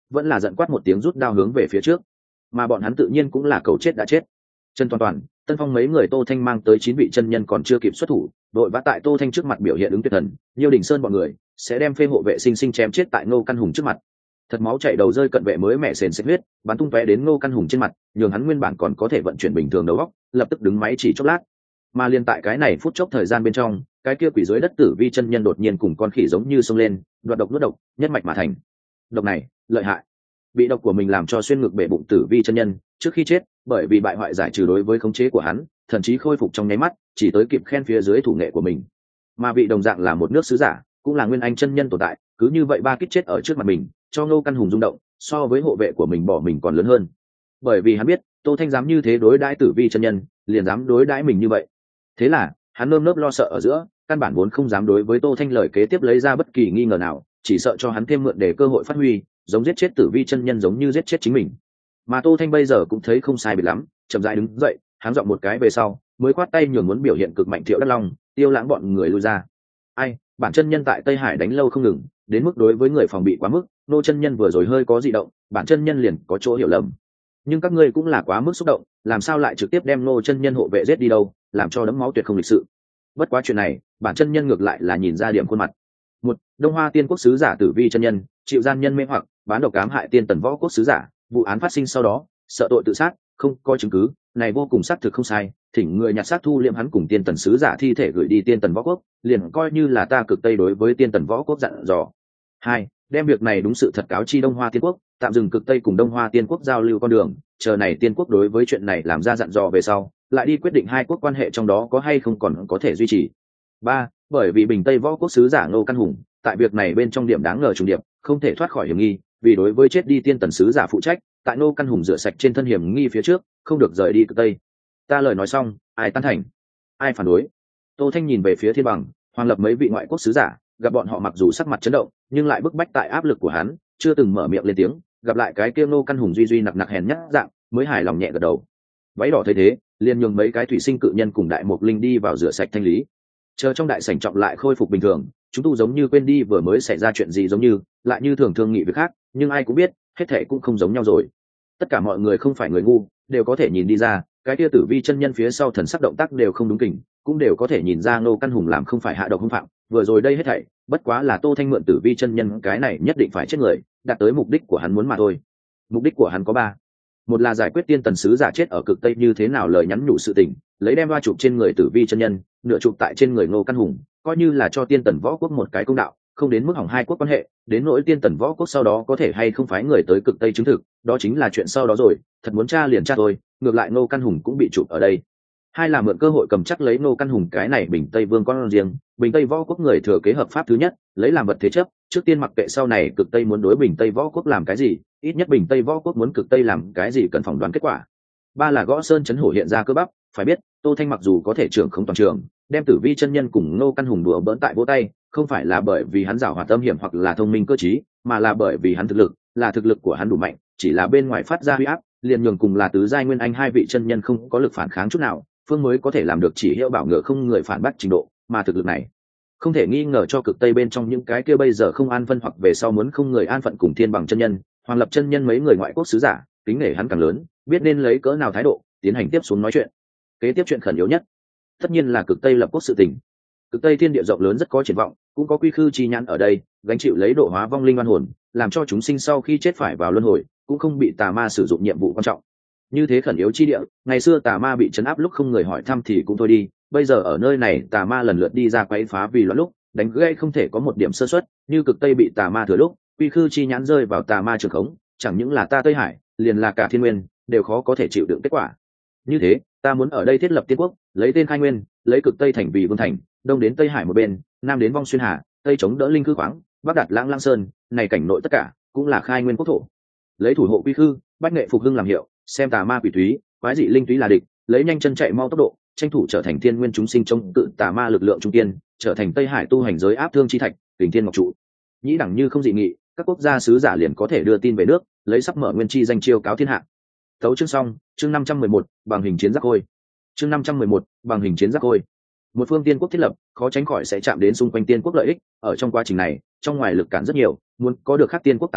vẫn là giận quát một tiếng rút đao hướng về phía trước, mà bọn hắn tự nhiên cũng là cầu chết đã chết. Trần Toàn Toàn, Tân Phong mấy người Tô Thanh mang tới chín vị chân nhân còn chưa kịp xuất thủ, đội vã tại Tô Thanh trước mặt biểu hiện ứng tuyệt thần, Nhiêu Đình Sơn bọn người sẽ đem phê hộ vệ sinh sinh chém chết tại Ngô Căn Hùng trước mặt. Thật máu chảy đầu rơi cận vệ mới mẹ sền sệt huyết, bắn tung tóe đến Ngô Căn Hùng trên mặt, nhường hắn nguyên bản còn có thể vận chuyển bình thường đầu óc, lập tức đứng máy chỉ chốc lát. Mà liên tại cái này phút chốc thời gian bên trong, cái kia quỷ dưới đất tử vi chân nhân đột nhiên cùng con khỉ giống như xông lên, đoạt độc nuốt độc, nhất mạch mà thành. Độc này, lợi hại. Bị độc của mình làm cho xuyên ngực bể bụng tử vi chân nhân, trước khi chết, bởi vì bại hoại giải trừ đối với khống chế của hắn, thậm chí khôi phục trong nháy mắt, chỉ tới kịp khen phía dưới thủ nghệ của mình. Mà vị đồng dạng là một nước sứ giả, cũng là nguyên anh chân nhân tồn tại, cứ như vậy ba kích chết ở trước mặt mình, cho Ngô Căn Hùng rung động, so với hộ vệ của mình bỏ mình còn lớn hơn. Bởi vì hắn biết, Tô Thanh dám như thế đối đãi tử vi chân nhân, liền dám đối đãi mình như vậy. Thế là, hắn nơm nớp lo sợ ở giữa, căn bản vốn không dám đối với Tô Thanh lời kế tiếp lấy ra bất kỳ nghi ngờ nào, chỉ sợ cho hắn thêm mượn để cơ hội phát huy, giống giết chết tử vi chân nhân giống như giết chết chính mình. Mà Tô Thanh bây giờ cũng thấy không sai biệt lắm, chậm rãi đứng dậy, hắn giọng một cái về sau, mới khoát tay nhường muốn biểu hiện cực mạnh Thiệu Đắc Long, Tiêu Lãng bọn người lui ra. Ai, bản chân nhân tại Tây Hải đánh lâu không ngừng, đến mức đối với người phòng bị quá mức, nô chân nhân vừa rồi hơi có dị động, bản chân nhân liền có chỗ hiểu lầm. Nhưng các ngươi cũng là quá mức xúc động, làm sao lại trực tiếp đem nô chân nhân hộ vệ giết đi đâu, làm cho đấm máu tuyệt không lịch sự. Bất quá chuyện này, bản chân nhân ngược lại là nhìn ra điểm khuôn mặt. Một, Đông Hoa Tiên Quốc sứ giả tử vi chân nhân, chịu gian nhân mê hoặc, bán độc ám hại tiên tần võ quốc sứ giả, vụ án phát sinh sau đó, sợ tội tự sát, không có chứng cứ, này vô cùng xác thực không sai, thỉnh người nhặt xác thu liệm hắn cùng tiên tần sứ giả thi thể gửi đi tiên tần võ quốc, liền coi như là ta cực tây đối với tiên tần võ quốc dặn dò. Hai, đem việc này đúng sự thật cáo chi Đông Hoa Tiên Quốc, tạm dừng cực tây cùng Đông Hoa Tiên Quốc giao lưu con đường, chờ này Tiên Quốc đối với chuyện này làm ra dặn dò về sau, lại đi quyết định hai quốc quan hệ trong đó có hay không còn có thể duy trì. Ba, bởi vì bình tây võ quốc sứ giả Ngô Căn Hùng, tại việc này bên trong điểm đáng ngờ trùng điệp, không thể thoát khỏi hiểm nghi, vì đối với chết đi tiên tần sứ giả phụ trách, tại Ngô Căn Hùng rửa sạch trên thân hiểm nghi phía trước, không được rời đi cực tây. Ta lời nói xong, ai tán thành, ai phản đối? Tô Thanh nhìn về phía Thiên Bằng, Hoàng Lập mấy vị ngoại quốc sứ giả, gặp bọn họ mặc dù sắc mặt chấn động, nhưng lại bức bách tại áp lực của hắn, chưa từng mở miệng lên tiếng, gặp lại cái kia Ngô Căn Hùng duy duy nặc nặc hèn nhát dạng, mới hài lòng nhẹ gật đầu. Váy đỏ thấy thế, liền nhường mấy cái thủy sinh cự nhân cùng đại mục linh đi vào rửa sạch thanh lý. Chờ trong đại sảnh trọng lại khôi phục bình thường, chúng tu giống như quên đi vừa mới xảy ra chuyện gì giống như, lại như thường thương nghị việc khác, nhưng ai cũng biết, hết thảy cũng không giống nhau rồi. Tất cả mọi người không phải người ngu, đều có thể nhìn đi ra, cái kia tử vi chân nhân phía sau thần sắc động tác đều không đúng kỉnh, cũng đều có thể nhìn ra Ngô Căn Hùng làm không phải hạ độc hung phạm, vừa rồi đây hết thảy, bất quá là Tô Thanh mượn tử vi chân nhân cái này nhất định phải chết người, đạt tới mục đích của hắn muốn mà thôi. Mục đích của hắn có ba. Một là giải quyết tiên tần sứ giả chết ở cực tây như thế nào lời nhắn nhủ sự tình, lấy đem ba chụp trên người tử vi chân nhân, nửa chụp tại trên người Ngô Căn Hùng, coi như là cho tiên tần võ quốc một cái công đạo, không đến mức hỏng hai quốc quan hệ, đến nỗi tiên tần võ quốc sau đó có thể hay không phái người tới cực tây chứng thực, đó chính là chuyện sau đó rồi, thật muốn tra liền tra thôi, ngược lại Ngô Căn Hùng cũng bị chụp ở đây. Hai là mượn cơ hội cầm chắc lấy Ngô Căn Hùng cái này bình tây vương con riêng, bình tây võ quốc người thừa kế hợp pháp thứ nhất, lấy làm vật thế chấp, trước tiên mặc kệ sau này cực tây muốn đối bình tây võ quốc làm cái gì, ít nhất bình tây võ quốc muốn cực tây làm cái gì cần phỏng đoán kết quả. Ba là gõ sơn chấn hổ hiện ra cơ bắp, phải biết Tô Thanh mặc dù có thể trưởng không toàn trường, đem tử vi chân nhân cùng Ngô Căn Hùng đùa bỡn tại vỗ tay, không phải là bởi vì hắn giàu hoạt tâm hiểm hoặc là thông minh cơ trí, mà là bởi vì hắn thực lực, là thực lực của hắn đủ mạnh, chỉ là bên ngoài phát ra huy áp, liền nhường cùng là tứ giai nguyên anh hai vị chân nhân không có lực phản kháng chút nào, phương mới có thể làm được chỉ hiệu bảo ngựa không người phản bác trình độ, mà thực lực này không thể nghi ngờ cho cực tây bên trong những cái kia bây giờ không an phân hoặc về sau muốn không người an phận cùng Thiên Bằng chân nhân, Hoàng Lập chân nhân mấy người ngoại quốc sứ giả, kính nể hắn càng lớn, biết nên lấy cỡ nào thái độ tiến hành tiếp xuống nói chuyện. Kế tiếp chuyện khẩn yếu nhất, tất nhiên là cực tây lập quốc sự tình. Cực tây thiên địa rộng lớn rất có triển vọng, cũng có quy khư chi nhãn ở đây, gánh chịu lấy độ hóa vong linh oan hồn, làm cho chúng sinh sau khi chết phải vào luân hồi, cũng không bị tà ma sử dụng nhiệm vụ quan trọng. Như thế khẩn yếu chi địa, ngày xưa tà ma bị trấn áp lúc không người hỏi thăm thì cũng thôi đi, bây giờ ở nơi này tà ma lần lượt đi ra quấy phá vì loạn lúc, đánh gây không thể có một điểm sơ suất, như cực tây bị tà ma thừa lúc, quy khư chi nhãn rơi vào tà ma trường khống, chẳng những là ta Tây Hải, liền là cả thiên nguyên, đều khó có thể chịu đựng kết quả. Như thế, ta muốn ở đây thiết lập tiên quốc, lấy tên khai nguyên, lấy cực tây thành vì vương thành, đông đến Tây Hải một bên, nam đến vong xuyên hà, tây chống đỡ linh cư khoáng, bắc đặt lãng lang sơn, này cảnh nội tất cả cũng là khai nguyên quốc thổ. Lấy thủ hộ quy khư, bách nghệ phục hưng làm hiệu, xem tà ma quỷ túy, quái dị linh túy là địch, lấy nhanh chân chạy mau tốc độ, tranh thủ trở thành thiên nguyên chúng sinh chống cự tà ma lực lượng trung kiên, trở thành Tây Hải tu hành giới áp thương chi thạch, kình thiên ngọc trụ. Nhĩ đẳng như không dị nghị, các quốc gia sứ giả liền có thể đưa tin về nước, lấy sắp mở nguyên chi danh chiêu cáo thiên hạ. Tấu chương xong, chương năm trăm mười một, bằng hình chiến giác khôi. Chương năm trăm mười một, bằng hình chiến giác khôi. Một phương tiên quốc thiết lập, khó tránh khỏi sẽ chạm đến xung quanh tiên quốc lợi ích, ở trong quá trình này, trong ngoài lực cản rất nhiều, muốn có được các tiên quốc tán thành,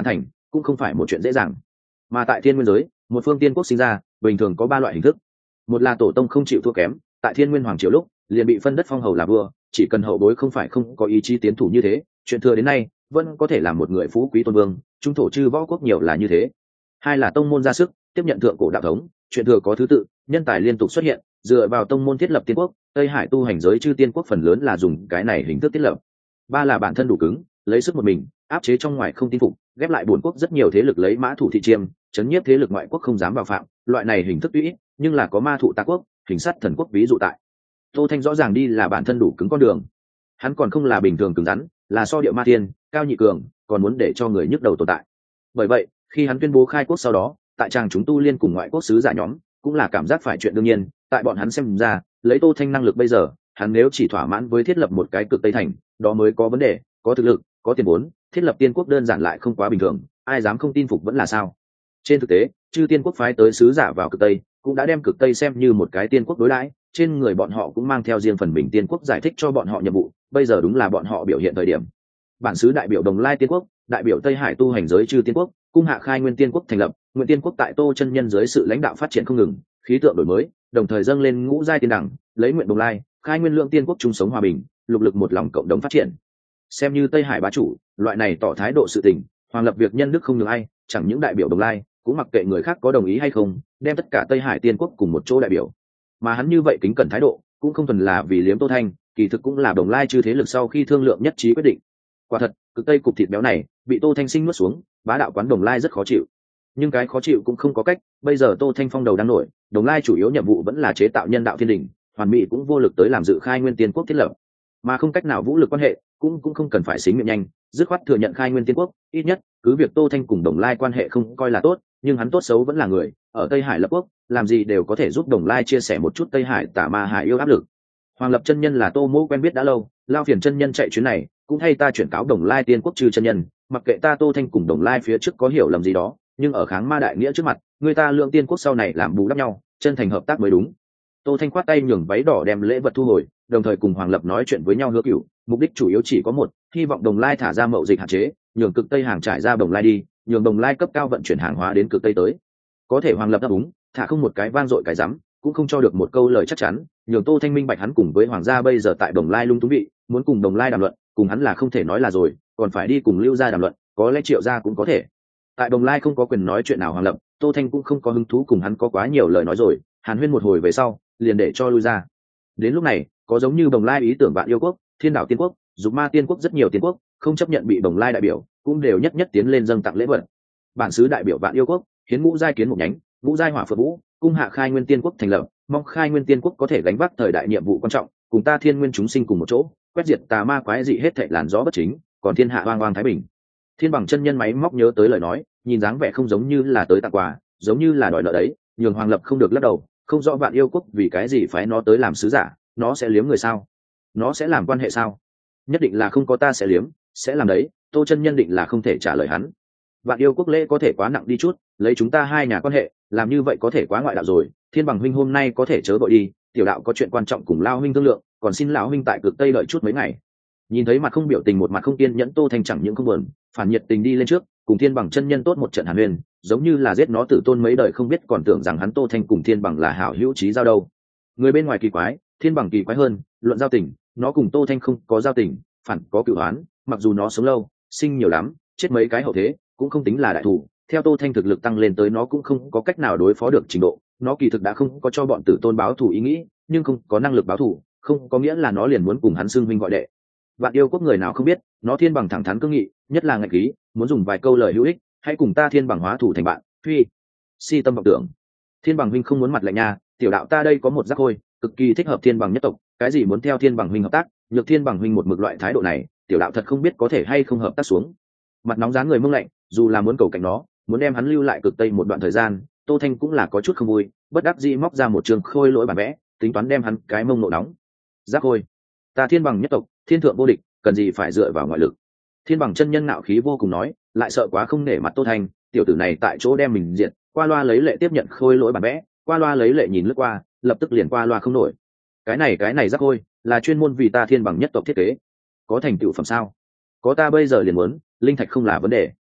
cũng không phải một chuyện dễ dàng. Mà tại thiên nguyên giới, một phương tiên quốc sinh ra bình thường có ba loại hình thức. Một là tổ tông không chịu thua kém, tại thiên nguyên hoàng triều lúc liền bị phân đất phong hầu là vua, chỉ cần hậu bối không phải không có ý chí tiến thủ như thế, chuyện thừa đến nay vẫn có thể là một người phú quý tôn vương. Trung thổ chư võ quốc nhiều là như thế. Hai là tông môn ra sức tiếp nhận thượng cổ đạo thống, chuyện thừa có thứ tự, nhân tài liên tục xuất hiện, dựa vào tông môn thiết lập tiên quốc. Tây Hải tu hành giới chư tiên quốc phần lớn là dùng cái này hình thức thiết lập. Ba là bản thân đủ cứng, lấy sức một mình áp chế trong ngoài không tin phục, ghép lại bốn quốc rất nhiều thế lực lấy mã thủ thị chiêm, chấn nhiếp thế lực ngoại quốc không dám vào phạm. Loại này hình thức tuy ít, nhưng là có ma thụ tà quốc, hình sát thần quốc ví dụ tại. Tô Thanh rõ ràng đi là bản thân đủ cứng con đường, hắn còn không là bình thường cứng rắn, là so địa ma tiên cao nhị cường, còn muốn để cho người nhức đầu tồn tại. Bởi vậy khi hắn tuyên bố khai quốc sau đó, tại tràng chúng tu liên cùng ngoại quốc sứ giả nhóm cũng là cảm giác phải chuyện đương nhiên. Tại bọn hắn xem ra, lấy Tô Thanh năng lực bây giờ, hắn nếu chỉ thỏa mãn với thiết lập một cái cực Tây thành, đó mới có vấn đề. Có thực lực, có tiền vốn, thiết lập tiên quốc đơn giản lại không quá bình thường, ai dám không tin phục vẫn là sao. Trên thực tế, chư tiên quốc phái tới sứ giả vào cực Tây cũng đã đem cực Tây xem như một cái tiên quốc đối đãi, trên người bọn họ cũng mang theo riêng phần mình tiên quốc giải thích cho bọn họ nhiệm vụ. Bây giờ đúng là bọn họ biểu hiện thời điểm. Bản sứ đại biểu Đồng Lai tiên quốc, đại biểu Tây Hải tu hành giới chư tiên quốc, cung hạ khai nguyên tiên quốc thành lập. Nguyên tiên quốc tại Tô chân nhân dưới sự lãnh đạo phát triển không ngừng, khí tượng đổi mới, đồng thời dâng lên ngũ giai tiên đẳng, lấy nguyện Đồng Lai khai nguyên lượng tiên quốc chung sống hòa bình, lục lực một lòng cộng đồng phát triển. Xem như Tây Hải bá chủ, loại này tỏ thái độ sự tình, hoàng lập việc nhân đức không nhường ai, chẳng những đại biểu Đồng Lai cũng mặc kệ người khác có đồng ý hay không, đem tất cả Tây Hải tiên quốc cùng một chỗ đại biểu. Mà hắn như vậy kính cẩn thái độ cũng không thuần là vì liếm Tô Thanh, kỳ thực cũng là Đồng Lai chư thế lực sau khi thương lượng nhất trí quyết định. Quả thật, cực Tây cục thịt béo này bị Tô Thanh sinh nuốt xuống, bá đạo quán Đồng Lai rất khó chịu. Nhưng cái khó chịu cũng không có cách, bây giờ Tô Thanh phong đầu đang nổi, Đồng Lai chủ yếu nhiệm vụ vẫn là chế tạo nhân đạo thiên đình, hoàn mỹ cũng vô lực tới làm dự khai nguyên tiên quốc thiết lập, mà không cách nào vũ lực quan hệ, cũng cũng không cần phải xính miệng nhanh, dứt khoát thừa nhận khai nguyên tiên quốc. Ít nhất cứ việc Tô Thanh cùng Đồng Lai quan hệ không coi là tốt, nhưng hắn tốt xấu vẫn là người ở Tây Hải lập quốc, làm gì đều có thể giúp Đồng Lai chia sẻ một chút Tây Hải tả ma hải yêu áp lực. Hoàng lập chân nhân là Tô Mỗ quen biết đã lâu, lao phiền chân nhân chạy chuyến này cũng thay ta chuyển cáo Đồng Lai tiên quốc trừ chân nhân, mặc kệ ta Tô Thanh cùng Đồng Lai phía trước có hiểu lầm gì đó, nhưng ở kháng ma đại nghĩa trước mặt, người ta lượng tiên quốc sau này làm bù đắp nhau, chân thành hợp tác mới đúng. Tô Thanh khoát tay nhường váy đỏ đem lễ vật thu hồi, đồng thời cùng Hoàng lập nói chuyện với nhau hứa cửu, mục đích chủ yếu chỉ có một, hy vọng Đồng Lai thả ra mậu dịch hạn chế, nhường cực Tây hàng trải ra Đồng Lai đi, nhường Đồng Lai cấp cao vận chuyển hàng hóa đến cực Tây tới. Có thể Hoàng lập đáp ứng, thả không một cái vang dội cái rắm, cũng không cho được một câu lời chắc chắn, nhường Tô Thanh minh bạch hắn cùng với Hoàng gia bây giờ tại Đồng Lai lung túng vị, muốn cùng Đồng Lai đàm luận, cùng hắn là không thể nói là rồi, còn phải đi cùng Lưu gia đàm luận, có lẽ Triệu gia cũng có thể. Tại Đồng Lai không có quyền nói chuyện nào Hoàng lập, Tô Thanh cũng không có hứng thú cùng hắn có quá nhiều lời nói rồi, hàn huyên một hồi về sau, liền để cho lui ra. Đến lúc này, có giống như Đồng Lai ý tưởng Vạn Yêu quốc, Thiên Đảo tiên quốc, Dục Ma tiên quốc rất nhiều tiên quốc, không chấp nhận bị Đồng Lai đại biểu, cũng đều nhất nhất tiến lên dâng tặng lễ vật. Bản sứ đại biểu Vạn Yêu quốc, hiến ngũ giai kiến một nhánh, ngũ giai hỏa phượng vũ, cung hạ khai nguyên tiên quốc thành lập, mong khai nguyên tiên quốc có thể gánh vác thời đại nhiệm vụ quan trọng, cùng ta thiên nguyên chúng sinh cùng một chỗ, quét diệt tà ma quái dị hết thảy làn gió bất chính, còn thiên hạ oang oang thái bình. Thiên bằng chân nhân máy móc nhớ tới lời nói, nhìn dáng vẻ không giống như là tới tặng quà, giống như là đòi nợ đấy, nhường Hoàng lập không được lắc đầu, không rõ Vạn Yêu quốc vì cái gì phái nó tới làm sứ giả, nó sẽ liếm người sao? Nó sẽ làm quan hệ sao? Nhất định là không có ta sẽ liếm, sẽ làm đấy. Tô chân nhân định là không thể trả lời hắn. Vạn Yêu quốc lễ có thể quá nặng đi chút, lấy chúng ta hai nhà quan hệ, làm như vậy có thể quá ngoại đạo rồi. Thiên bằng huynh hôm nay có thể chớ vội đi, tiểu đạo có chuyện quan trọng cùng lao huynh thương lượng, còn xin lão huynh tại cực Tây đợi chút mấy ngày. Nhìn thấy mặt không biểu tình một mặt không kiên nhẫn Tô Thanh chẳng những không buồn, phản nhiệt tình đi lên trước, cùng Thiên bằng chân nhân tốt một trận hàn huyền, giống như là giết nó tử tôn mấy đời không biết còn tưởng rằng hắn Tô Thanh cùng Thiên bằng là hảo hữu chí giao đâu. Người bên ngoài kỳ quái, Thiên bằng kỳ quái hơn, luận giao tình, nó cùng Tô Thanh không có giao tình, phản có cửu oán, mặc dù nó sống lâu, sinh nhiều lắm, chết mấy cái hậu thế, cũng không tính là đại thủ. Theo Tô Thanh thực lực tăng lên tới nó cũng không có cách nào đối phó được trình độ, nó kỳ thực đã không có cho bọn tử tôn báo thù ý nghĩ, nhưng không có năng lực báo thù, không có nghĩa là nó liền muốn cùng hắn xưng huynh gọi đệ. Vạn Yêu quốc người nào không biết, nó Thiên bằng thẳng thắn cương nghị, nhất là ngạch khí, muốn dùng vài câu lời hữu ích, hãy cùng ta Thiên bằng hóa thủ thành bạn. Phi, si tâm vọng tưởng. Thiên bằng huynh không muốn mặt lạnh nha, tiểu đạo ta đây có một giác hôi, cực kỳ thích hợp Thiên bằng nhất tộc, cái gì muốn theo Thiên bằng huynh hợp tác, nhược Thiên bằng huynh một mực loại thái độ này, tiểu đạo thật không biết có thể hay không hợp tác xuống. Mặt nóng dáng người mông lạnh, dù là muốn cầu cạnh nó, muốn đem hắn lưu lại cực Tây một đoạn thời gian, Tô Thanh cũng là có chút không vui, bất đắc dĩ móc ra một trường khôi lỗi bản vẽ, tính toán đem hắn cái mông nộ nóng. Giác hôi, ta Thiên bằng nhất tộc, thiên thượng vô địch, cần gì phải dựa vào ngoại lực. Thiên bằng chân nhân nạo khí vô cùng nói, lại sợ quá không nể mặt Tô Thanh, tiểu tử này tại chỗ đem mình diệt, qua loa lấy lệ tiếp nhận khôi lỗi bản vẽ, qua loa lấy lệ nhìn lướt qua, lập tức liền qua loa không nổi. Cái này cái này giác hôi, là chuyên môn vì ta Thiên bằng nhất tộc thiết kế, có thành tựu phẩm sao? Có ta bây giờ liền muốn, linh thạch không là vấn đề.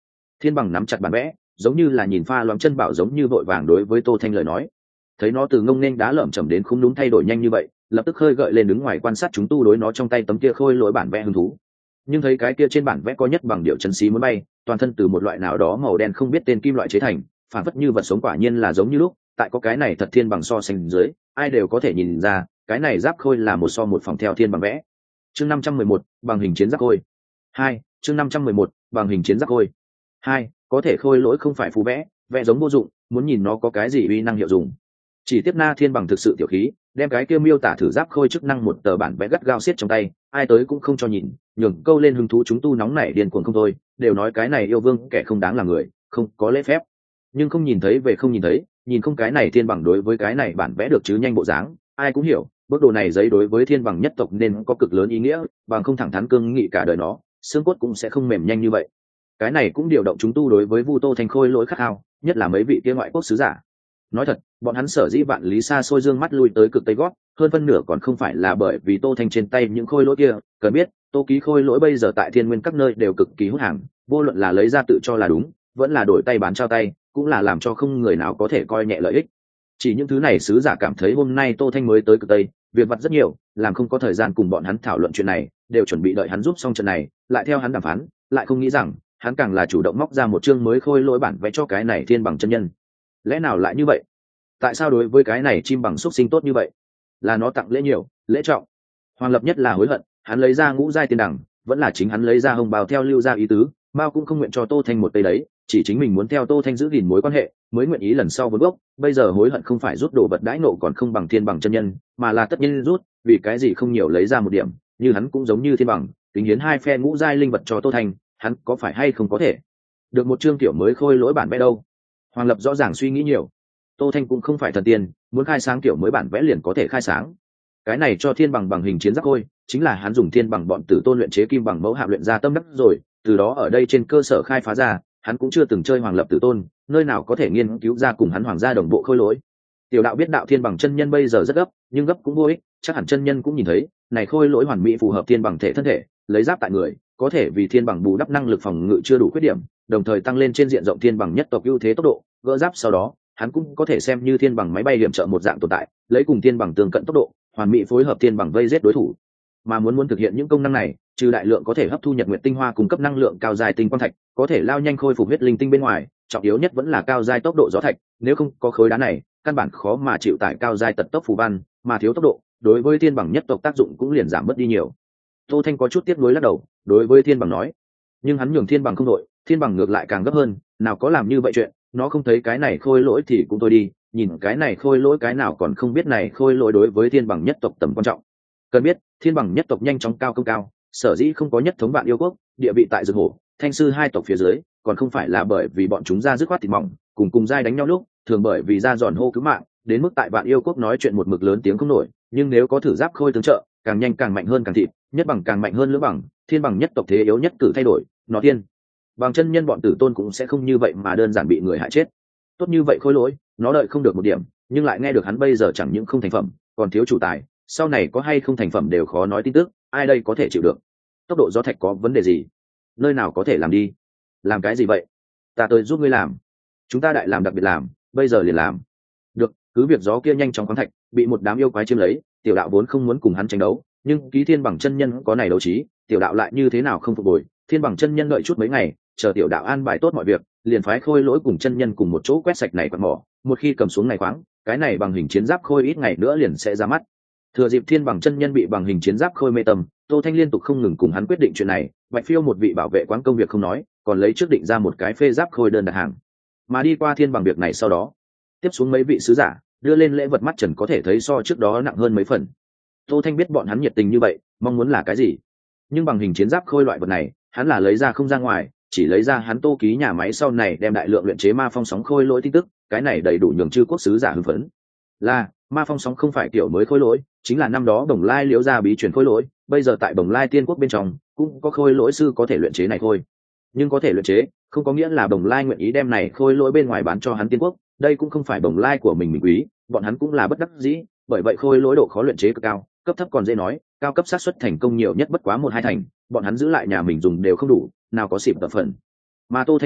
Thiên Bằng nắm chặt bản vẽ, giống như là nhìn pha loãng chân bảo giống như vội vàng đối với Tô Thanh lời nói. Thấy nó từ ngông nên đá lởm chởm đến không đúng thay đổi nhanh như vậy, lập tức hơi gợi lên đứng ngoài quan sát chúng tu đối nó trong tay tấm kia khôi lỗi bản vẽ hứng thú. Nhưng thấy cái kia trên bản vẽ có nhất bằng điệu chân xí muốn bay, toàn thân từ một loại nào đó màu đen không biết tên kim loại chế thành, phản phất như vật sống quả nhiên là giống như lúc, tại có cái này thật Thiên Bằng so sánh dưới, ai đều có thể nhìn ra, cái này giáp khôi là một so một phòng theo Thiên Bằng vẽ. Chương năm trăm mười một, bằng hình chiến giáp khôi. Hai, chương năm trăm mười một, bằng hình chiến giáp khôi. Hai, có thể khôi lỗi không phải phù vẽ, vẽ giống vô dụng, muốn nhìn nó có cái gì uy năng hiệu dụng. Chỉ tiếp Na Thiên Bằng thực sự tiểu khí, đem cái kia miêu tả thử giáp khôi chức năng một tờ bản vẽ gắt gao xiết trong tay, ai tới cũng không cho nhìn, nhường câu lên hứng thú chúng tu nóng nảy điên cuồng không thôi, đều nói cái này yêu vương kẻ không đáng là người, không có lễ phép. Nhưng không nhìn thấy về không nhìn thấy, nhìn không cái này Thiên Bằng đối với cái này bản vẽ được chứ nhanh bộ dáng, ai cũng hiểu, bước đồ này giấy đối với Thiên Bằng nhất tộc nên có cực lớn ý nghĩa, bằng không thẳng thắn cương nghị cả đời nó, xương cốt cũng sẽ không mềm nhanh như vậy. Cái này cũng điều động chúng tu đối với Vu Tô Thanh khôi lỗi khát khao, nhất là mấy vị kia ngoại quốc sứ giả. Nói thật, bọn hắn sở dĩ vạn lý xa xôi dương mắt lui tới cực tây gót, hơn phân nửa còn không phải là bởi vì Tô Thanh trên tay những khôi lỗi kia, cần biết, Tô Ký khôi lỗi bây giờ tại Thiên Nguyên các nơi đều cực kỳ hút hàng, vô luận là lấy ra tự cho là đúng, vẫn là đổi tay bán trao tay, cũng là làm cho không người nào có thể coi nhẹ lợi ích. Chỉ những thứ này sứ giả cảm thấy hôm nay Tô Thanh mới tới cực tây, việc vặt rất nhiều, làm không có thời gian cùng bọn hắn thảo luận chuyện này, đều chuẩn bị đợi hắn giúp xong trận này, lại theo hắn đàm phán, lại không nghĩ rằng, hắn càng là chủ động móc ra một chương mới khôi lỗi bản vẽ cho cái này Thiên Bằng chân nhân. Lẽ nào lại như vậy? Tại sao đối với cái này chim bằng xúc sinh tốt như vậy? Là nó tặng lễ nhiều, lễ trọng. Hoàng Lập nhất là hối hận, hắn lấy ra ngũ giai tiên đẳng, vẫn là chính hắn lấy ra hồng bào theo lưu ra ý tứ, Mao cũng không nguyện cho Tô Thanh một tay đấy, chỉ chính mình muốn theo Tô Thanh giữ gìn mối quan hệ, mới nguyện ý lần sau vốn gốc, bây giờ hối hận không phải rút đồ vật đãi nộ còn không bằng Thiên Bằng chân nhân, mà là tất nhiên rút, vì cái gì không nhiều lấy ra một điểm, như hắn cũng giống như Thiên Bằng, tính hiến hai phe ngũ giai linh vật cho Tô Thanh, hắn có phải hay không có thể được một chương tiểu mới khôi lỗi bản vẽ đâu? Hoàng Lập rõ ràng suy nghĩ nhiều. Tô Thanh cũng không phải thần tiên, muốn khai sáng kiểu mới bản vẽ liền có thể khai sáng. Cái này cho Thiên Bằng bằng hình chiến giáp khôi, chính là hắn dùng Thiên Bằng bọn tử tôn luyện chế kim bằng mẫu hạm luyện ra tâm đắc rồi, từ đó ở đây trên cơ sở khai phá ra, hắn cũng chưa từng chơi Hoàng Lập tử tôn, nơi nào có thể nghiên cứu ra cùng hắn hoàng gia đồng bộ khôi lỗi. Tiểu đạo biết đạo Thiên Bằng chân nhân bây giờ rất gấp, nhưng gấp cũng vô ích, chắc hẳn chân nhân cũng nhìn thấy, này khôi lỗi hoàn mỹ phù hợp Thiên Bằng thể thân thể, lấy giáp tại người, có thể vì Thiên Bằng bù đắp năng lực phòng ngự chưa đủ khuyết điểm, đồng thời tăng lên trên diện rộng Thiên Bằng nhất tộc ưu thế tốc độ, gỡ giáp sau đó, hắn cũng có thể xem như Thiên Bằng máy bay điểm trợ một dạng tồn tại, lấy cùng Thiên Bằng tương cận tốc độ, hoàn mỹ phối hợp Thiên Bằng vây giết đối thủ. Mà muốn muốn thực hiện những công năng này, trừ đại lượng có thể hấp thu nhật nguyệt tinh hoa cung cấp năng lượng cao dài tinh quang thạch, có thể lao nhanh khôi phục huyết linh tinh bên ngoài, trọng yếu nhất vẫn là cao dài tốc độ gió thạch, nếu không có khối đá này, căn bản khó mà chịu tải cao dài tật tốc phù văn, mà thiếu tốc độ, đối với Thiên Bằng nhất tộc tác dụng cũng liền giảm mất đi nhiều. Tô Thanh có chút tiếc nuối lắc đầu, đối với Thiên Bằng nói, nhưng hắn nhường Thiên Bằng không đội, Thiên Bằng ngược lại càng gấp hơn, nào có làm như vậy chuyện, nó không thấy cái này khôi lỗi thì cũng thôi đi, nhìn cái này khôi lỗi cái nào còn không biết này khôi lỗi đối với Thiên Bằng nhất tộc tầm quan trọng. Cần biết, Thiên Bằng nhất tộc nhanh chóng cao công cao, sở dĩ không có nhất thống vạn yêu quốc, địa vị tại Dược Hổ, Thanh Sư hai tộc phía dưới, còn không phải là bởi vì bọn chúng ra dứt khoát thịt mỏng, cùng cùng giai đánh nhau lúc, thường bởi vì ra giòn hô cứu mạng, đến mức tại vạn yêu quốc nói chuyện một mực lớn tiếng không nổi, nhưng nếu có thử giáp khôi tương trợ, càng nhanh càng mạnh hơn càng thịt, nhất bằng càng mạnh hơn lưỡng bằng, Thiên Bằng nhất tộc thế yếu nhất cử thay đổi, nó Thiên Bằng chân nhân bọn tử tôn cũng sẽ không như vậy mà đơn giản bị người hại chết. Tốt như vậy khôi lỗi, nó đợi không được một điểm, nhưng lại nghe được hắn bây giờ chẳng những không thành phẩm, còn thiếu chủ tài, sau này có hay không thành phẩm đều khó nói tin tức, ai đây có thể chịu được? Tốc độ gió thạch có vấn đề gì? Nơi nào có thể làm đi? Làm cái gì vậy? Ta tới giúp ngươi làm. Chúng ta đại làm đặc biệt làm, bây giờ liền làm. Được, cứ việc gió kia nhanh chóng khoáng thạch, bị một đám yêu quái chiếm lấy, tiểu đạo vốn không muốn cùng hắn tranh đấu, nhưng ký Thiên Bằng chân nhân có này đấu trí, tiểu đạo lại như thế nào không phục hồi. Thiên Bằng chân nhân đợi chút mấy ngày, chờ tiểu đạo an bài tốt mọi việc, liền phái khôi lỗi cùng chân nhân cùng một chỗ quét sạch này quạt mỏ, một khi cầm xuống này khoáng, cái này bằng hình chiến giáp khôi ít ngày nữa liền sẽ ra mắt. Thừa dịp Thiên Bằng chân nhân bị bằng hình chiến giáp khôi mê tầm, Tô Thanh liên tục không ngừng cùng hắn quyết định chuyện này, Bạch Phiêu một vị bảo vệ quán công việc không nói, còn lấy trước định ra một cái phê giáp khôi đơn đặt hàng. Mà đi qua Thiên Bằng việc này sau đó, tiếp xuống mấy vị sứ giả đưa lên lễ vật mắt trần có thể thấy so trước đó nặng hơn mấy phần. Tô Thanh biết bọn hắn nhiệt tình như vậy, mong muốn là cái gì, nhưng bằng hình chiến giáp khôi loại vật này, hắn là lấy ra không ra ngoài, chỉ lấy ra hắn Tô Ký nhà máy sau này đem đại lượng luyện chế ma phong sóng khôi lỗi tin tức, cái này đầy đủ nhường chư quốc sứ giả hưng phấn. Là ma phong sóng không phải kiểu mới khôi lỗi, chính là năm đó Bồng Lai liễu ra bí truyền khôi lỗi, bây giờ tại Bồng Lai tiên quốc bên trong cũng có khôi lỗi sư có thể luyện chế này thôi. Nhưng có thể luyện chế, không có nghĩa là Bồng Lai nguyện ý đem này khôi lỗi bên ngoài bán cho hắn tiên quốc, đây cũng không phải Bồng Lai của mình mình quý, bọn hắn cũng là bất đắc dĩ, bởi vậy khôi lỗi độ khó luyện chế cực cao, cấp thấp còn dễ nói, cao cấp xác suất thành công nhiều nhất bất quá một hai thành, bọn hắn giữ lại nhà mình dùng đều không đủ, nào có xịp tập phần. Mà Tô Thanh đâu,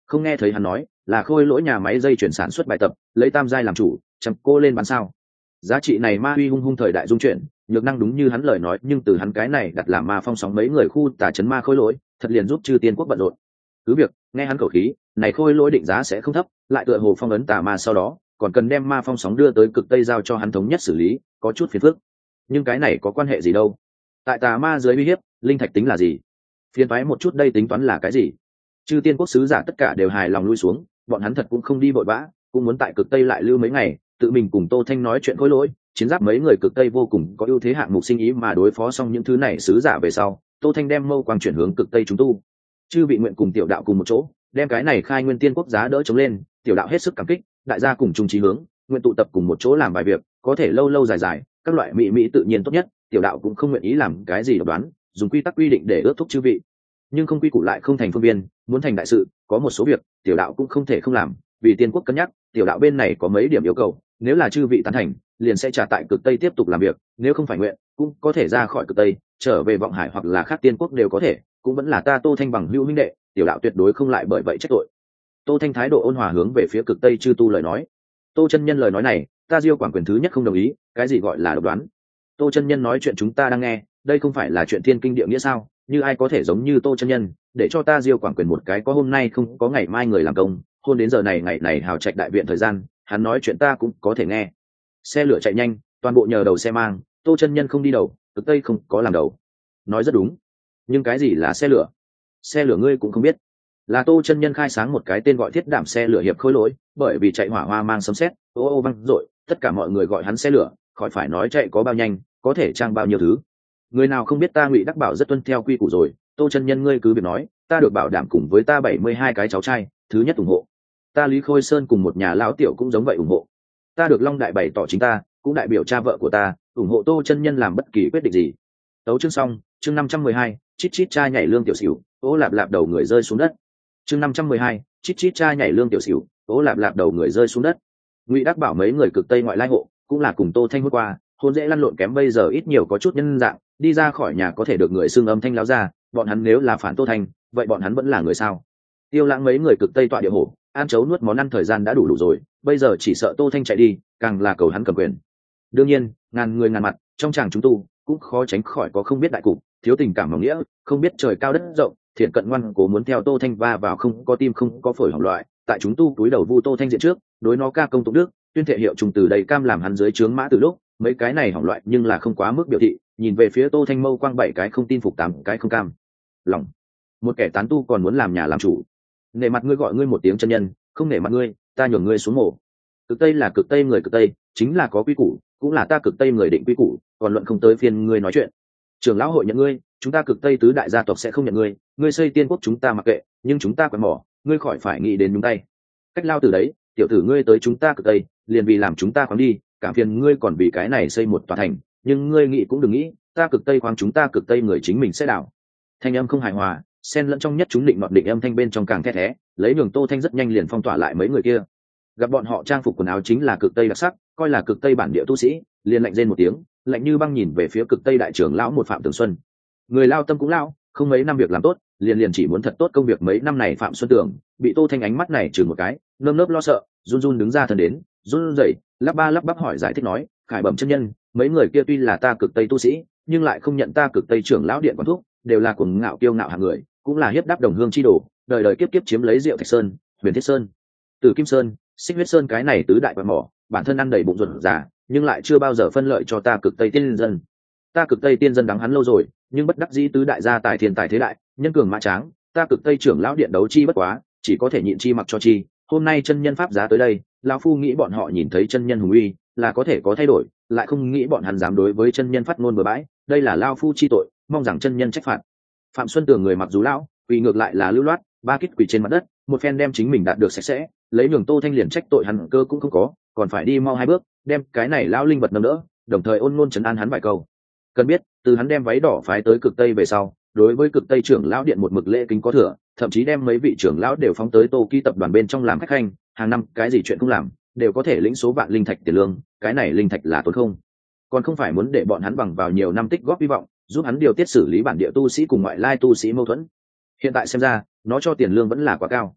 không nghe thấy hắn nói là khôi lỗi nhà máy dây chuyển sản xuất bài tập lấy tam giai làm chủ chăm cô lên bán sao. Giá trị này ma uy hung hung thời đại dung chuyển, nhược năng đúng như hắn lời nói, nhưng từ hắn cái này đặt làm ma phong sóng mấy người khu tà chấn ma khôi lỗi thật liền giúp chư tiên quốc bận rộn. Cứ việc nghe hắn khẩu khí này khôi lỗi định giá sẽ không thấp, lại tựa hồ phong ấn tà ma sau đó còn cần đem ma phong sóng đưa tới cực tây giao cho hắn thống nhất xử lý, có chút phiền phức. Nhưng cái này có quan hệ gì đâu? Tại tà ma dưới uy hiếp, linh thạch tính là gì? Phiền toái một chút đây tính toán là cái gì? Chư tiên quốc sứ giả tất cả đều hài lòng lui xuống, bọn hắn thật cũng không đi vội vã, cũng muốn tại cực tây lại lưu mấy ngày, tự mình cùng Tô Thanh nói chuyện khối lỗi, chiến giáp mấy người cực tây vô cùng có ưu thế hạng mục sinh ý mà đối phó xong những thứ này sứ giả về sau, Tô Thanh đem mâu quang chuyển hướng cực tây chúng tu. Chư vị nguyện cùng tiểu đạo cùng một chỗ, đem cái này khai nguyên tiên quốc giá đỡ chống lên, tiểu đạo hết sức cảm kích, đại gia cùng chung chí hướng, nguyện tụ tập cùng một chỗ làm vài việc, có thể lâu lâu dài dài, các loại mỹ mỹ tự nhiên tốt nhất, tiểu đạo cũng không nguyện ý làm cái gì độc đoán, dùng quy tắc quy định để ước thúc chư vị. Nhưng không quy củ lại không thành phương viên, muốn thành đại sự, có một số việc, tiểu đạo cũng không thể không làm, vì tiên quốc cân nhắc, tiểu đạo bên này có mấy điểm yêu cầu, nếu là chư vị tán thành, liền sẽ trả tại cực tây tiếp tục làm việc, nếu không phải nguyện, cũng có thể ra khỏi cực tây, trở về vọng hải hoặc là khác tiên quốc đều có thể, cũng vẫn là ta Tô Thanh bằng hữu huynh đệ, tiểu đạo tuyệt đối không lại bởi vậy trách tội. Tô Thanh thái độ ôn hòa hướng về phía cực tây chư tu lời nói. Tô chân nhân lời nói này, ta Diêu Quảng quyền thứ nhất không đồng ý, cái gì gọi là độc đoán? Tô chân nhân nói chuyện chúng ta đang nghe, đây không phải là chuyện thiên kinh địa nghĩa sao? Như ai có thể giống như Tô chân nhân, để cho ta Diêu Quảng quyền một cái có hôm nay không có ngày mai người làm công, hôn đến giờ này ngày này hào trạch đại viện thời gian, hắn nói chuyện ta cũng có thể nghe. Xe lửa chạy nhanh, toàn bộ nhờ đầu xe mang, Tô chân nhân không đi đầu, cực tây không có làm đầu. Nói rất đúng, nhưng cái gì là xe lửa? Xe lửa ngươi cũng không biết. Là Tô chân nhân khai sáng một cái tên gọi thiết đảm xe lửa hiệp khôi lỗi, bởi vì chạy hỏa hoa mang sấm sét, ô ô văng rội, tất cả mọi người gọi hắn xe lửa, khỏi phải nói chạy có bao nhanh, có thể trang bao nhiêu thứ. Người nào không biết ta Ngụy Đắc Bảo rất tuân theo quy củ rồi, Tô chân nhân ngươi cứ việc nói, ta được bảo đảm cùng với ta bảy mươi hai cái cháu trai, thứ nhất ủng hộ. Ta Lý Khôi Sơn cùng một nhà lão tiểu cũng giống vậy ủng hộ. Ta được Long Đại bày tỏ chính ta, cũng đại biểu cha vợ của ta, ủng hộ Tô chân nhân làm bất kỳ quyết định gì. Tấu chương xong, chương năm trăm mười hai, chít chít cha nhảy lương tiểu xỉu, ố lạp lạp đầu người rơi xuống đất. Chương năm trăm mười hai, chít chít cha nhảy lương tiểu xỉu, ố lạp lạp đầu người rơi xuống đất. Ngụy Đắc Bảo mấy người cực tây ngoại lai hộ, cũng là cùng Tô Thanh hút qua, hôn dễ lăn lộn kém bây giờ ít nhiều có chút nhân dạng, đi ra khỏi nhà có thể được người xưng âm thanh láo ra, bọn hắn nếu là phản Tô Thanh, vậy bọn hắn vẫn là người sao? Tiêu Lãng mấy người cực tây tọa địa hổ, ăn chấu nuốt món ăn thời gian đã đủ đủ rồi, bây giờ chỉ sợ Tô Thanh chạy đi, càng là cầu hắn cầm quyền. Đương nhiên, ngàn người ngàn mặt, trong chàng chúng tu cũng khó tránh khỏi có không biết đại cục, thiếu tình cảm mỏng nghĩa, không biết trời cao đất rộng, thiện cận ngoan cố muốn theo Tô Thanh va vào không có tim không có phổi hỏng loại, tại chúng tu túi đầu vu Tô Thanh diện trước, đối nó ca công tụng đức, tuyên thệ hiệu trùng từ đầy cam làm hắn dưới trướng mã từ lúc, mấy cái này hỏng loại nhưng là không quá mức biểu thị, nhìn về phía Tô Thanh mâu quang bảy cái không tin phục tám cái không cam lòng. Một kẻ tán tu còn muốn làm nhà làm chủ, nể mặt ngươi gọi ngươi một tiếng chân nhân, không nể mặt ngươi, ta nhường ngươi xuống mổ. Cực tây là cực tây người cực tây, chính là có quy củ, cũng là ta cực tây người định quy củ, còn luận không tới phiên ngươi nói chuyện. Trưởng lão hội nhận ngươi, chúng ta cực tây tứ đại gia tộc sẽ không nhận ngươi, ngươi xây tiên quốc chúng ta mặc kệ, nhưng chúng ta quẹt mỏ, ngươi khỏi phải nghĩ đến nhúng tay. Cách lao từ đấy, tiểu tử ngươi tới chúng ta cực tây, liền vì làm chúng ta khoáng đi, cảm phiền ngươi còn vì cái này xây một tòa thành, nhưng ngươi nghĩ cũng đừng nghĩ, ta cực tây khoáng chúng ta cực tây người chính mình sẽ đảo. Thanh âm không hài hòa, xen lẫn trong nhất chúng định nọt định âm thanh bên trong càng thét thé, lấy đường Tô Thanh rất nhanh liền phong tỏa lại mấy người kia. Gặp bọn họ trang phục quần áo chính là cực tây đặc sắc, coi là cực tây bản địa tu sĩ, liền lạnh rên một tiếng, lạnh như băng nhìn về phía cực tây đại trưởng lão một Phạm Tường Xuân. Người lao tâm cũng lao, không mấy năm việc làm tốt, liền liền chỉ muốn thật tốt công việc mấy năm này Phạm Xuân Tường bị Tô Thanh ánh mắt này chừng một cái, nơm nớp lo sợ, run run đứng ra thân đến, run rẩy, lắp ba lắp bắp hỏi giải thích nói, khải bẩm chân nhân, mấy người kia tuy là ta cực tây tu sĩ, nhưng lại không nhận ta cực tây trưởng lão điện quản thúc, đều là cuồng ngạo kiêu ngạo hạng người, cũng là hiếp đáp đồng hương chi đồ, đời đời kiếp kiếp chiếm lấy Diệu Thạch Sơn, Huyền Thiết Sơn, Tử Kim Sơn, Xích Huyết Sơn cái này tứ đại quạt mỏ, bản thân ăn đầy bụng ruột già, nhưng lại chưa bao giờ phân lợi cho ta cực tây tiên dân. Ta cực tây tiên dân đắng hắn lâu rồi, nhưng bất đắc dĩ tứ đại gia tài thiên tài thế đại, nhân cường mã tráng, ta cực tây trưởng lão điện đấu chi bất quá, chỉ có thể nhịn chi mặc cho chi. Hôm nay chân nhân pháp giá tới đây, lão phu nghĩ bọn họ nhìn thấy chân nhân hùng uy, là có thể có thay đổi, lại không nghĩ bọn hắn dám đối với chân nhân phát ngôn bừa bãi, đây là lão phu chi tội, mong rằng chân nhân trách phạt. Phạm Xuân Tường người mặc dù lão, quỳ ngược lại là lưu loát, ba kích quỳ trên mặt đất, một phen đem chính mình đạt được sạch sẽ, lấy nhường Tô Thanh liền trách tội hắn cơ cũng không có, còn phải đi mau hai bước, đem cái này lão linh vật nâng đỡ, đồng thời ôn ngôn trấn an hắn vài câu. Cần biết, từ hắn đem váy đỏ phái tới cực tây về sau, đối với cực tây trưởng lão điện một mực lễ kính có thừa, thậm chí đem mấy vị trưởng lão đều phóng tới Tô Ký tập đoàn bên trong làm khách khanh, hàng năm cái gì chuyện cũng làm, đều có thể lĩnh số vạn linh thạch tiền lương, cái này linh thạch là tốn không? Còn không phải muốn để bọn hắn bằng vào nhiều năm tích góp hy vọng, giúp hắn điều tiết xử lý bản địa tu sĩ cùng ngoại lai tu sĩ mâu thuẫn. Hiện tại xem ra, nó cho tiền lương vẫn là quá cao.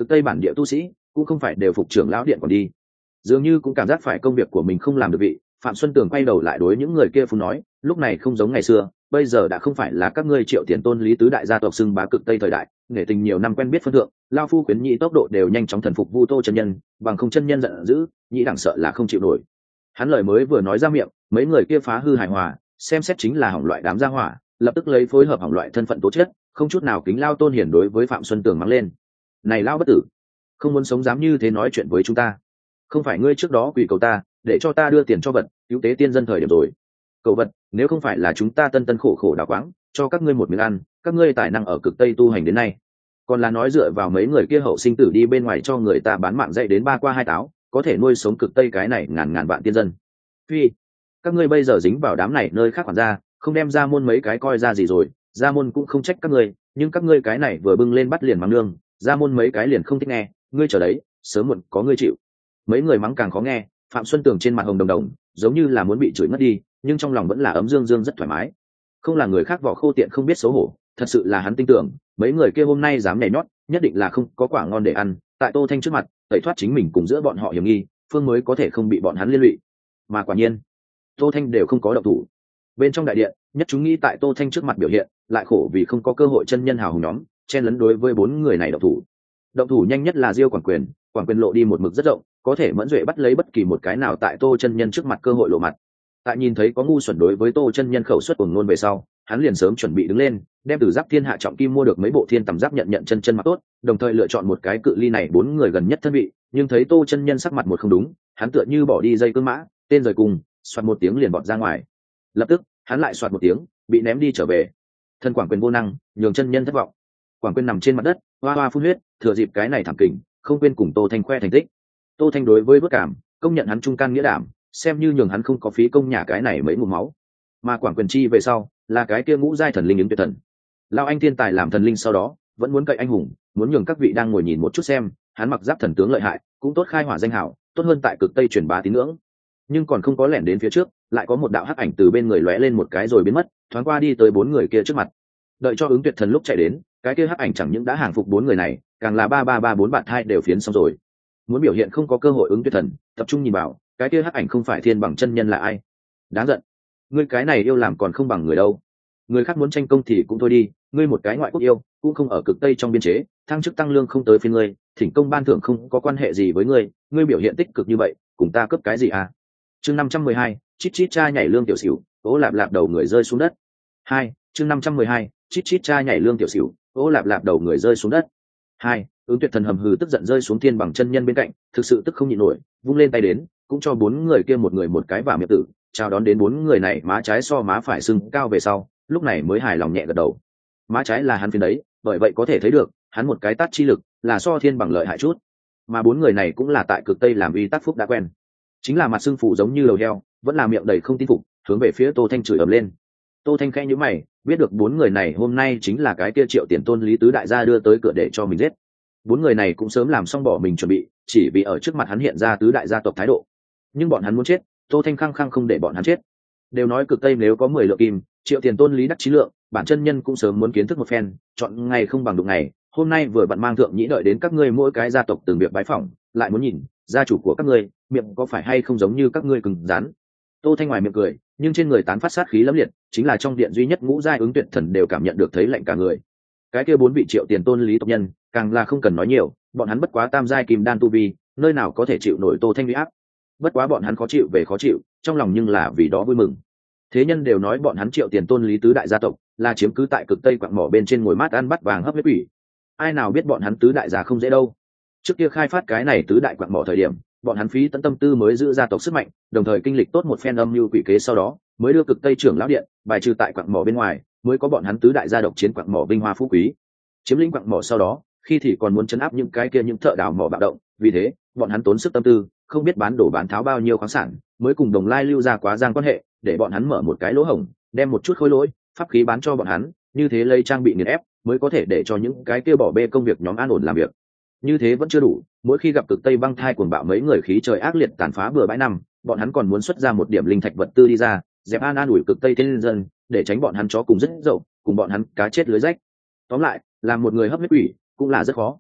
Cực tây bản địa tu sĩ cũng không phải đều phục trưởng lão điện còn đi, dường như cũng cảm giác phải công việc của mình không làm được vị. Phạm Xuân Tường quay đầu lại đối những người kia phun nói, lúc này không giống ngày xưa, bây giờ đã không phải là các ngươi Triệu Tiền Tôn Lý tứ đại gia tộc xưng bá cực tây thời đại, nghệ tình nhiều năm quen biết phân thượng, lao phu khuyến nhị tốc độ đều nhanh chóng thần phục Vu Tô chân nhân, bằng không chân nhân giận dữ, nhị đẳng sợ là không chịu nổi. Hắn lời mới vừa nói ra miệng, mấy người kia phá hư hài hòa, xem xét chính là hỏng loại đám gia hỏa, lập tức lấy phối hợp hỏng loại thân phận tố chất, không chút nào kính lao tôn hiển đối với Phạm Xuân Tường mắng lên. Này lao bất tử, không muốn sống dám như thế nói chuyện với chúng ta. Không phải ngươi trước đó quỳ cầu ta, để cho ta đưa tiền cho vật, cứu tế tiên dân thời điểm rồi. Cầu vật, nếu không phải là chúng ta tân tân khổ khổ đào quáng, cho các ngươi một miếng ăn, các ngươi tài năng ở cực tây tu hành đến nay. Còn là nói dựa vào mấy người kia hậu sinh tử đi bên ngoài cho người ta bán mạng dạy đến ba qua hai táo, có thể nuôi sống cực tây cái này ngàn ngàn vạn tiên dân. Phi, các ngươi bây giờ dính vào đám này nơi khác quản ra, không đem ra môn mấy cái coi ra gì rồi, ra môn cũng không trách các ngươi, nhưng các ngươi cái này vừa bưng lên bắt liền mắng nương, ra môn mấy cái liền không thích nghe, ngươi chờ đấy, sớm muộn có ngươi chịu. Mấy người mắng càng khó nghe, Phạm Xuân Tường trên mặt hồng đồng đồng, giống như là muốn bị chửi mất đi, nhưng trong lòng vẫn là ấm dương dương rất thoải mái. Không là người khác vỏ khô tiện không biết xấu hổ, thật sự là hắn tin tưởng, mấy người kia hôm nay dám nhảy nhót, nhất định là không có quả ngon để ăn, tại Tô Thanh trước mặt, tẩy thoát chính mình cùng giữa bọn họ hiểm nghi, phương mới có thể không bị bọn hắn liên lụy. Mà quả nhiên, Tô Thanh đều không có động thủ. Bên trong đại điện, nhất chúng nghĩ tại Tô Thanh trước mặt biểu hiện, lại khổ vì không có cơ hội chân nhân hào hùng nhóm, chen lấn đối với bốn người này động thủ. Động thủ nhanh nhất là Diêu Quảng Quyền, Quảng Quyền lộ đi một mực rất rộng, có thể mẫn duệ bắt lấy bất kỳ một cái nào tại Tô chân nhân trước mặt cơ hội lộ mặt. Tại nhìn thấy có ngu xuẩn đối với Tô chân nhân khẩu suất cuồng ngôn về sau, hắn liền sớm chuẩn bị đứng lên, đem từ giáp thiên hạ trọng kim mua được mấy bộ thiên tầm giáp nhận nhận chân chân mặc tốt, đồng thời lựa chọn một cái cự ly này bốn người gần nhất thân vị, nhưng thấy Tô chân nhân sắc mặt một không đúng, hắn tựa như bỏ đi dây cương mã, tên rời cùng, xoạt một tiếng liền bọt ra ngoài. Lập tức, hắn lại xoạt một tiếng, bị ném đi trở về. Thân Quảng Quyền vô năng, nhường chân nhân thất vọng. Quảng Quyền nằm trên mặt đất, hoa hoa phun huyết, thừa dịp cái này thảm kình, không quên cùng Tô Thanh khoe thành tích. Tô Thanh đối với bất cảm, công nhận hắn trung can nghĩa đảm, xem như nhường hắn không có phí công nhà cái này mấy ngụm máu. Mà Quảng Quyền chi về sau, là cái kia ngũ giai thần linh ứng tuyệt thần. Lão anh thiên tài làm thần linh sau đó, vẫn muốn cậy anh hùng, muốn nhường các vị đang ngồi nhìn một chút xem, hắn mặc giáp thần tướng lợi hại, cũng tốt khai hỏa danh hảo, tốt hơn tại cực tây truyền bá tín ngưỡng. Nhưng còn không có lẻn đến phía trước, lại có một đạo hắc ảnh từ bên người lóe lên một cái rồi biến mất, thoáng qua đi tới bốn người kia trước mặt. Đợi cho ứng tuyệt thần lúc chạy đến, cái kia hắc ảnh chẳng những đã hàng phục bốn người này, càng là ba ba ba bốn bạn hai đều phiến xong rồi. Muốn biểu hiện không có cơ hội ứng tuyệt thần, tập trung nhìn vào, cái kia hắc ảnh không phải thiên bằng chân nhân là ai? Đáng giận, ngươi cái này yêu làm còn không bằng người đâu. Người khác muốn tranh công thì cũng thôi đi, ngươi một cái ngoại quốc yêu, cũng không ở cực tây trong biên chế, thăng chức tăng lương không tới phiên ngươi, thỉnh công ban thưởng không có quan hệ gì với ngươi, ngươi biểu hiện tích cực như vậy, cùng ta cấp cái gì à? Chương năm trăm mười hai, chít chít cha nhảy lương tiểu xỉu, ố lạp lạp đầu người rơi xuống đất. Hai, chương năm trăm mười hai, chít chít cha nhảy lương tiểu xỉu, ố lạp lạp đầu người rơi xuống đất. Hai, ứng tuyệt thần hầm hừ tức giận rơi xuống thiên bằng chân nhân bên cạnh, thực sự tức không nhịn nổi, vung lên tay đến, cũng cho bốn người kia một người một cái vào miệng tử, chào đón đến bốn người này má trái so má phải sưng cao về sau, lúc này mới hài lòng nhẹ gật đầu. Má trái là hắn phiến đấy, bởi vậy có thể thấy được, hắn một cái tát chi lực là so thiên bằng lợi hại chút. Mà bốn người này cũng là tại cực tây làm uy tác phúc đã quen, chính là mặt sưng phù giống như lầu heo, vẫn là miệng đầy không tin phục, hướng về phía Tô Thanh chửi ầm lên. Tô Thanh khẽ nhíu mày, biết được bốn người này hôm nay chính là cái kia Triệu Tiền Tôn Lý tứ đại gia đưa tới cửa để cho mình giết. Bốn người này cũng sớm làm xong bỏ mình chuẩn bị, chỉ vì ở trước mặt hắn hiện ra tứ đại gia tộc thái độ. Nhưng bọn hắn muốn chết, Tô Thanh khăng khăng không để bọn hắn chết. Đều nói cực tây nếu có mười lượng kim, Triệu Tiền Tôn Lý đắc chí lượng, bản chân nhân cũng sớm muốn kiến thức một phen, chọn ngày không bằng đụng ngày, hôm nay vừa vặn mang thượng nhĩ đợi đến các ngươi mỗi cái gia tộc từng việc bái phỏng, lại muốn nhìn gia chủ của các ngươi miệng có phải hay không giống như các ngươi cứng rắn. Tô Thanh ngoài miệng cười, nhưng trên người tán phát sát khí lẫm liệt, chính là trong điện duy nhất ngũ giai ứng tuyệt thần đều cảm nhận được thấy lạnh cả người. Cái kia bốn vị Triệu Tiền Tôn Lý tộc nhân, càng là không cần nói nhiều, bọn hắn bất quá tam giai kim đan tu vi, nơi nào có thể chịu nổi Tô Thanh uy áp. Bất quá bọn hắn khó chịu về khó chịu, trong lòng nhưng là vì đó vui mừng. Thế nhân đều nói bọn hắn Triệu Tiền Tôn Lý tứ đại gia tộc là chiếm cứ tại cực tây quặng mỏ bên trên ngồi mát ăn bắt vàng hấp huyết quỷ. Ai nào biết bọn hắn tứ đại gia không dễ đâu. Trước kia khai phát cái này tứ đại quặng mỏ thời điểm, bọn hắn phí tận tâm tư mới giữ gia tộc sức mạnh, đồng thời kinh lịch tốt một phen âm mưu quỷ kế sau đó, mới đưa cực tây trưởng lão điện bài trừ tại quặng mỏ bên ngoài, mới có bọn hắn tứ đại gia độc chiến quặng mỏ vinh hoa phú quý. Chiếm lĩnh quặng mỏ sau đó, khi thì còn muốn chấn áp những cái kia những thợ đào mỏ bạo động, vì thế, bọn hắn tốn sức tâm tư, không biết bán đổ bán tháo bao nhiêu khoáng sản, mới cùng Đồng Lai lưu ra quá giang quan hệ, để bọn hắn mở một cái lỗ hổng, đem một chút khối lỗi, pháp khí bán cho bọn hắn, như thế lấy trang bị nghiền ép, mới có thể để cho những cái kia bỏ bê công việc nhóm an ổn làm việc. Như thế vẫn chưa đủ, mỗi khi gặp cực tây băng thai cuồng bạo mấy người khí trời ác liệt tàn phá bừa bãi năm, bọn hắn còn muốn xuất ra một điểm linh thạch vật tư đi ra, dẹp an an ủi cực tây thiên dân, để tránh bọn hắn chó cùng rất dậu, cùng bọn hắn cá chết lưới rách. Tóm lại, làm một người hấp huyết quỷ cũng là rất khó.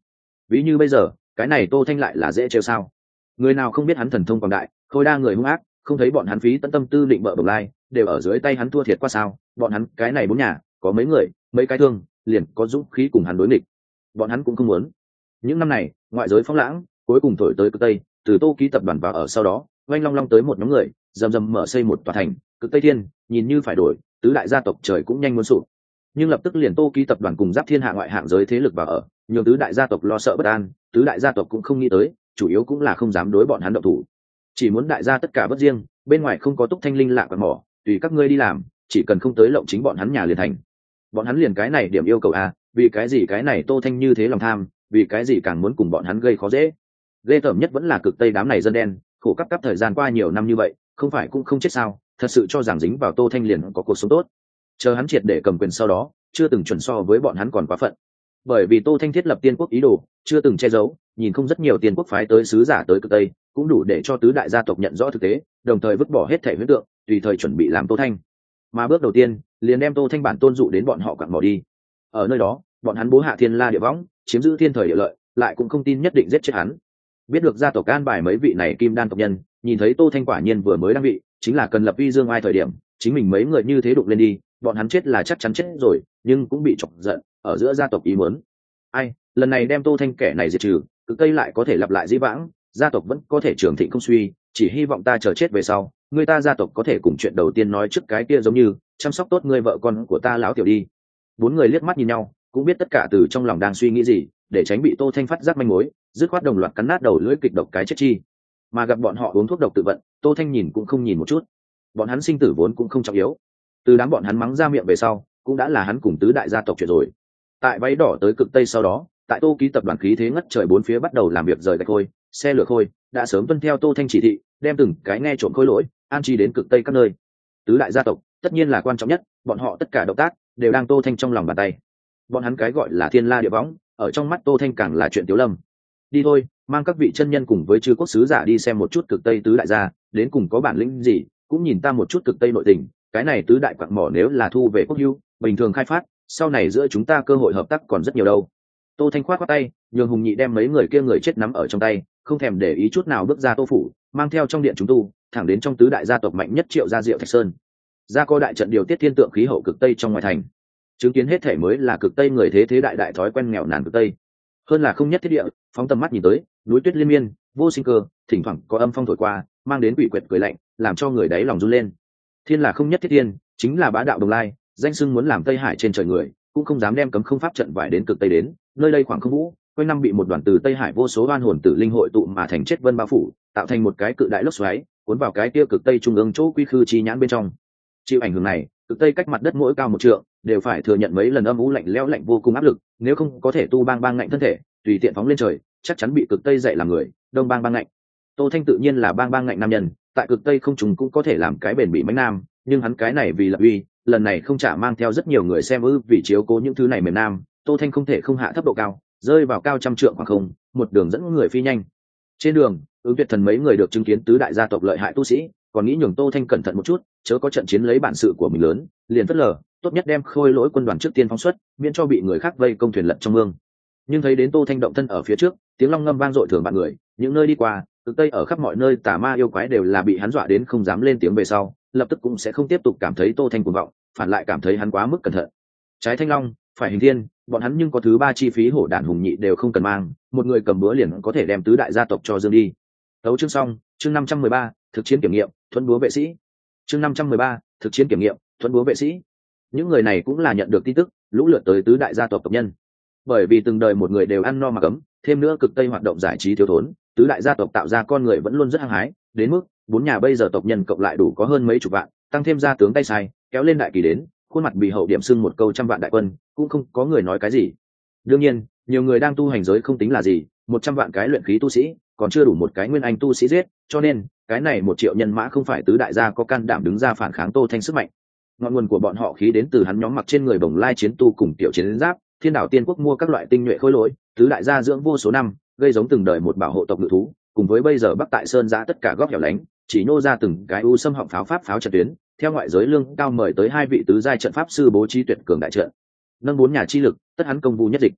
ví như bây giờ cái này Tô Thanh lại là dễ trêu sao? Người nào không biết hắn thần thông quảng đại, khôi đa người hung ác, không thấy bọn hắn phí tận tâm tư định bợ bồng lai đều ở dưới tay hắn thua thiệt qua sao? Bọn hắn cái này bốn nhà có mấy người mấy cái thương liền có dũng khí cùng hắn đối nghịch, bọn hắn cũng không muốn. Những năm này ngoại giới phóng lãng cuối cùng thổi tới cực tây, từ Tô ký tập đoàn vào ở sau đó oanh long long tới một nhóm người dầm dầm mở xây một tòa thành cực tây thiên, nhìn như phải đổi tứ đại gia tộc trời cũng nhanh muốn sụp. Nhưng lập tức liền Tô ký tập đoàn cùng giáp thiên hạ ngoại hạng giới thế lực vào ở, nhiều tứ đại gia tộc lo sợ bất an, tứ đại gia tộc cũng không nghĩ tới, chủ yếu cũng là không dám đối bọn hắn động thủ, chỉ muốn đại gia tất cả bất riêng, bên ngoài không có Túc Thanh Linh lạ quạt mỏ, tùy các ngươi đi làm, chỉ cần không tới lộng chính bọn hắn nhà liền thành. Bọn hắn liền cái này điểm yêu cầu à, vì cái gì cái này Tô Thanh như thế lòng tham, vì cái gì càng muốn cùng bọn hắn gây khó dễ. Ghê tởm nhất vẫn là cực tây đám này dân đen, khổ cấp cấp thời gian qua nhiều năm như vậy, không phải cũng không chết sao, thật sự cho rằng dính vào Tô Thanh liền có cuộc sống tốt. Chờ hắn triệt để cầm quyền sau đó, chưa từng chuẩn so với bọn hắn còn quá phận. Bởi vì Tô Thanh thiết lập tiên quốc ý đồ, chưa từng che giấu, nhìn không rất nhiều tiên quốc phái tới sứ giả tới cực tây, cũng đủ để cho tứ đại gia tộc nhận rõ thực tế, đồng thời vứt bỏ hết thể huyễn tượng, tùy thời chuẩn bị làm Tô Thanh. Mà bước đầu tiên, liền đem Tô Thanh bản tôn dụ đến bọn họ quặng bỏ đi. Ở nơi đó, bọn hắn bố hạ thiên la địa võng, chiếm giữ thiên thời địa lợi, lại cũng không tin nhất định giết chết hắn. Biết được gia tộc an bài mấy vị này kim đan tộc nhân, nhìn thấy Tô Thanh quả nhiên vừa mới đăng vị, chính là cần lập uy dương ai thời điểm, chính mình mấy người như thế đụng lên đi, bọn hắn chết là chắc chắn chết rồi, nhưng cũng bị chọc giận, ở giữa gia tộc ý muốn. Ai, lần này đem Tô Thanh kẻ này diệt trừ, cực tây lại có thể lặp lại dĩ vãng, gia tộc vẫn có thể trường thịnh không suy, chỉ hy vọng ta chờ chết về sau, người ta gia tộc có thể cùng chuyện đầu tiên nói trước cái kia giống như chăm sóc tốt người vợ con của ta lão tiểu đi. Bốn người liếc mắt nhìn nhau, cũng biết tất cả từ trong lòng đang suy nghĩ gì, để tránh bị Tô Thanh phát giác manh mối, dứt khoát đồng loạt cắn nát đầu lưỡi kịch độc cái chết chi. Mà gặp bọn họ uống thuốc độc tự vận, Tô Thanh nhìn cũng không nhìn một chút. Bọn hắn sinh tử vốn cũng không trọng yếu, từ đám bọn hắn mắng ra miệng về sau, cũng đã là hắn cùng tứ đại gia tộc chuyện rồi. Tại váy đỏ tới cực tây sau đó, tại Tô ký tập đoàn khí thế ngất trời bốn phía bắt đầu làm việc rời gạch khôi, xe lửa khôi đã sớm tuân theo Tô Thanh chỉ thị, đem từng cái nghe trộm khôi lỗi an trí đến cực tây các nơi. Tứ đại gia tộc tất nhiên là quan trọng nhất, bọn họ tất cả động tác đều đang Tô Thanh trong lòng bàn tay. Bọn hắn cái gọi là thiên la địa võng, ở trong mắt Tô Thanh càng là chuyện tiểu lâm. Đi thôi, mang các vị chân nhân cùng với chư quốc sứ giả đi xem một chút cực tây tứ đại gia, đến cùng có bản lĩnh gì, cũng nhìn ta một chút cực tây nội tình. Cái này tứ đại quặng mỏ nếu là thu về quốc hữu, bình thường khai phát, sau này giữa chúng ta cơ hội hợp tác còn rất nhiều đâu. Tô Thanh khoát khoát tay, nhường Hùng Nhị đem mấy người kia người chết nắm ở trong tay, không thèm để ý chút nào bước ra Tô phủ, mang theo trong điện chúng tu, thẳng đến trong tứ đại gia tộc mạnh nhất Triệu gia Diệu Thạch Sơn. Gia co đại trận điều tiết thiên tượng khí hậu cực tây trong ngoài thành, chứng kiến hết thể mới là cực tây người thế thế đại đại thói quen nghèo nàn cực tây. Hơn là không nhất thiết địa, phóng tầm mắt nhìn tới, núi tuyết liên miên, vô sinh cơ, thỉnh thoảng có âm phong thổi qua, mang đến quỷ quyệt cười lạnh, làm cho người đáy lòng run lên. Thiên là không nhất thiết thiên, chính là bá đạo đồng lai, danh xưng muốn làm Tây Hải trên trời người, cũng không dám đem cấm không pháp trận vải đến cực tây đến, nơi đây khoảng không vũ, quanh năm bị một đoàn từ Tây Hải vô số oan hồn tử linh hội tụ mà thành chết vân bao phủ, tạo thành một cái cự đại lốc xoáy, cuốn vào cái kia cực tây trung ương chỗ quy khư chi nhãn bên trong. Chịu ảnh hưởng này, cực tây cách mặt đất mỗi cao một trượng, đều phải thừa nhận mấy lần âm u lạnh lẽo lạnh vô cùng áp lực, nếu không có thể tu bang bang ngạnh thân thể, tùy tiện phóng lên trời, chắc chắn bị cực tây dạy làm người, đông bang bang ngạnh. Tô Thanh tự nhiên là bang bang ngạnh nam nhân, tại cực tây không trùng cũng có thể làm cái bền bị mãnh nam, nhưng hắn cái này vì lập uy, lần này không trả mang theo rất nhiều người xem ư, vì chiếu cố những thứ này mềm nam, Tô Thanh không thể không hạ thấp độ cao, rơi vào cao trăm trượng khoảng không, một đường dẫn người phi nhanh. Trên đường, Ứng Tuyệt Thần mấy người được chứng kiến tứ đại gia tộc lợi hại tu sĩ, còn nghĩ nhường Tô Thanh cẩn thận một chút, chớ có trận chiến lấy bản sự của mình lớn, liền phất lờ, tốt nhất đem khôi lỗi quân đoàn trước tiên phóng xuất, miễn cho bị người khác vây công thuyền lật trong mương. Nhưng thấy đến Tô Thanh động thân ở phía trước, tiếng long ngâm vang dội thường bạn người, những nơi đi qua, từ tây ở khắp mọi nơi tà ma yêu quái đều là bị hắn dọa đến không dám lên tiếng về sau, lập tức cũng sẽ không tiếp tục cảm thấy Tô Thanh cuồng vọng, phản lại cảm thấy hắn quá mức cẩn thận. Trái thanh long, phải hình thiên, bọn hắn nhưng có thứ ba chi phí hổ đản Hùng Nhị đều không cần mang, một người cầm búa liền có thể đem tứ đại gia tộc cho dương đi. Tấu chương xong, chương năm trăm mười ba, thực chiến kiểm nghiệm, thuẫn búa vệ sĩ. Chương năm trăm mười ba, thực chiến kiểm nghiệm, thuẫn búa vệ sĩ. Những người này cũng là nhận được tin tức, lũ lượt tới tứ đại gia tộc tộc nhân. Bởi vì từng đời một người đều ăn no mà cấm, thêm nữa cực tây hoạt động giải trí thiếu thốn, tứ đại gia tộc tạo ra con người vẫn luôn rất hăng hái, đến mức bốn nhà bây giờ tộc nhân cộng lại đủ có hơn mấy chục vạn, tăng thêm gia tướng tay sai, kéo lên đại kỳ đến, khuôn mặt bị hậu điểm xưng một câu trăm vạn đại quân, cũng không có người nói cái gì. Đương nhiên, nhiều người đang tu hành giới không tính là gì, một trăm vạn cái luyện khí tu sĩ, còn chưa đủ một cái nguyên anh tu sĩ giết, cho nên cái này một triệu nhân mã không phải tứ đại gia có can đảm đứng ra phản kháng Tô Thanh sức mạnh. Ngọn nguồn của bọn họ khí đến từ hắn nhóm mặc trên người bồng lai chiến tu cùng tiểu chiến giáp, Thiên Đảo Tiên Quốc mua các loại tinh nhuệ khối lỗi, tứ đại gia dưỡng vô số năm, gây giống từng đời một bảo hộ tộc ngự thú, cùng với bây giờ Bắc tại Sơn giã tất cả góc hẻo lánh, chỉ nô ra từng cái u xâm họng pháo pháp pháo trận tuyến, theo ngoại giới lương cao mời tới hai vị tứ giai trận pháp sư bố trí tuyệt cường đại trận. Nâng bốn nhà chi lực, tất hắn công vụ nhất dịch.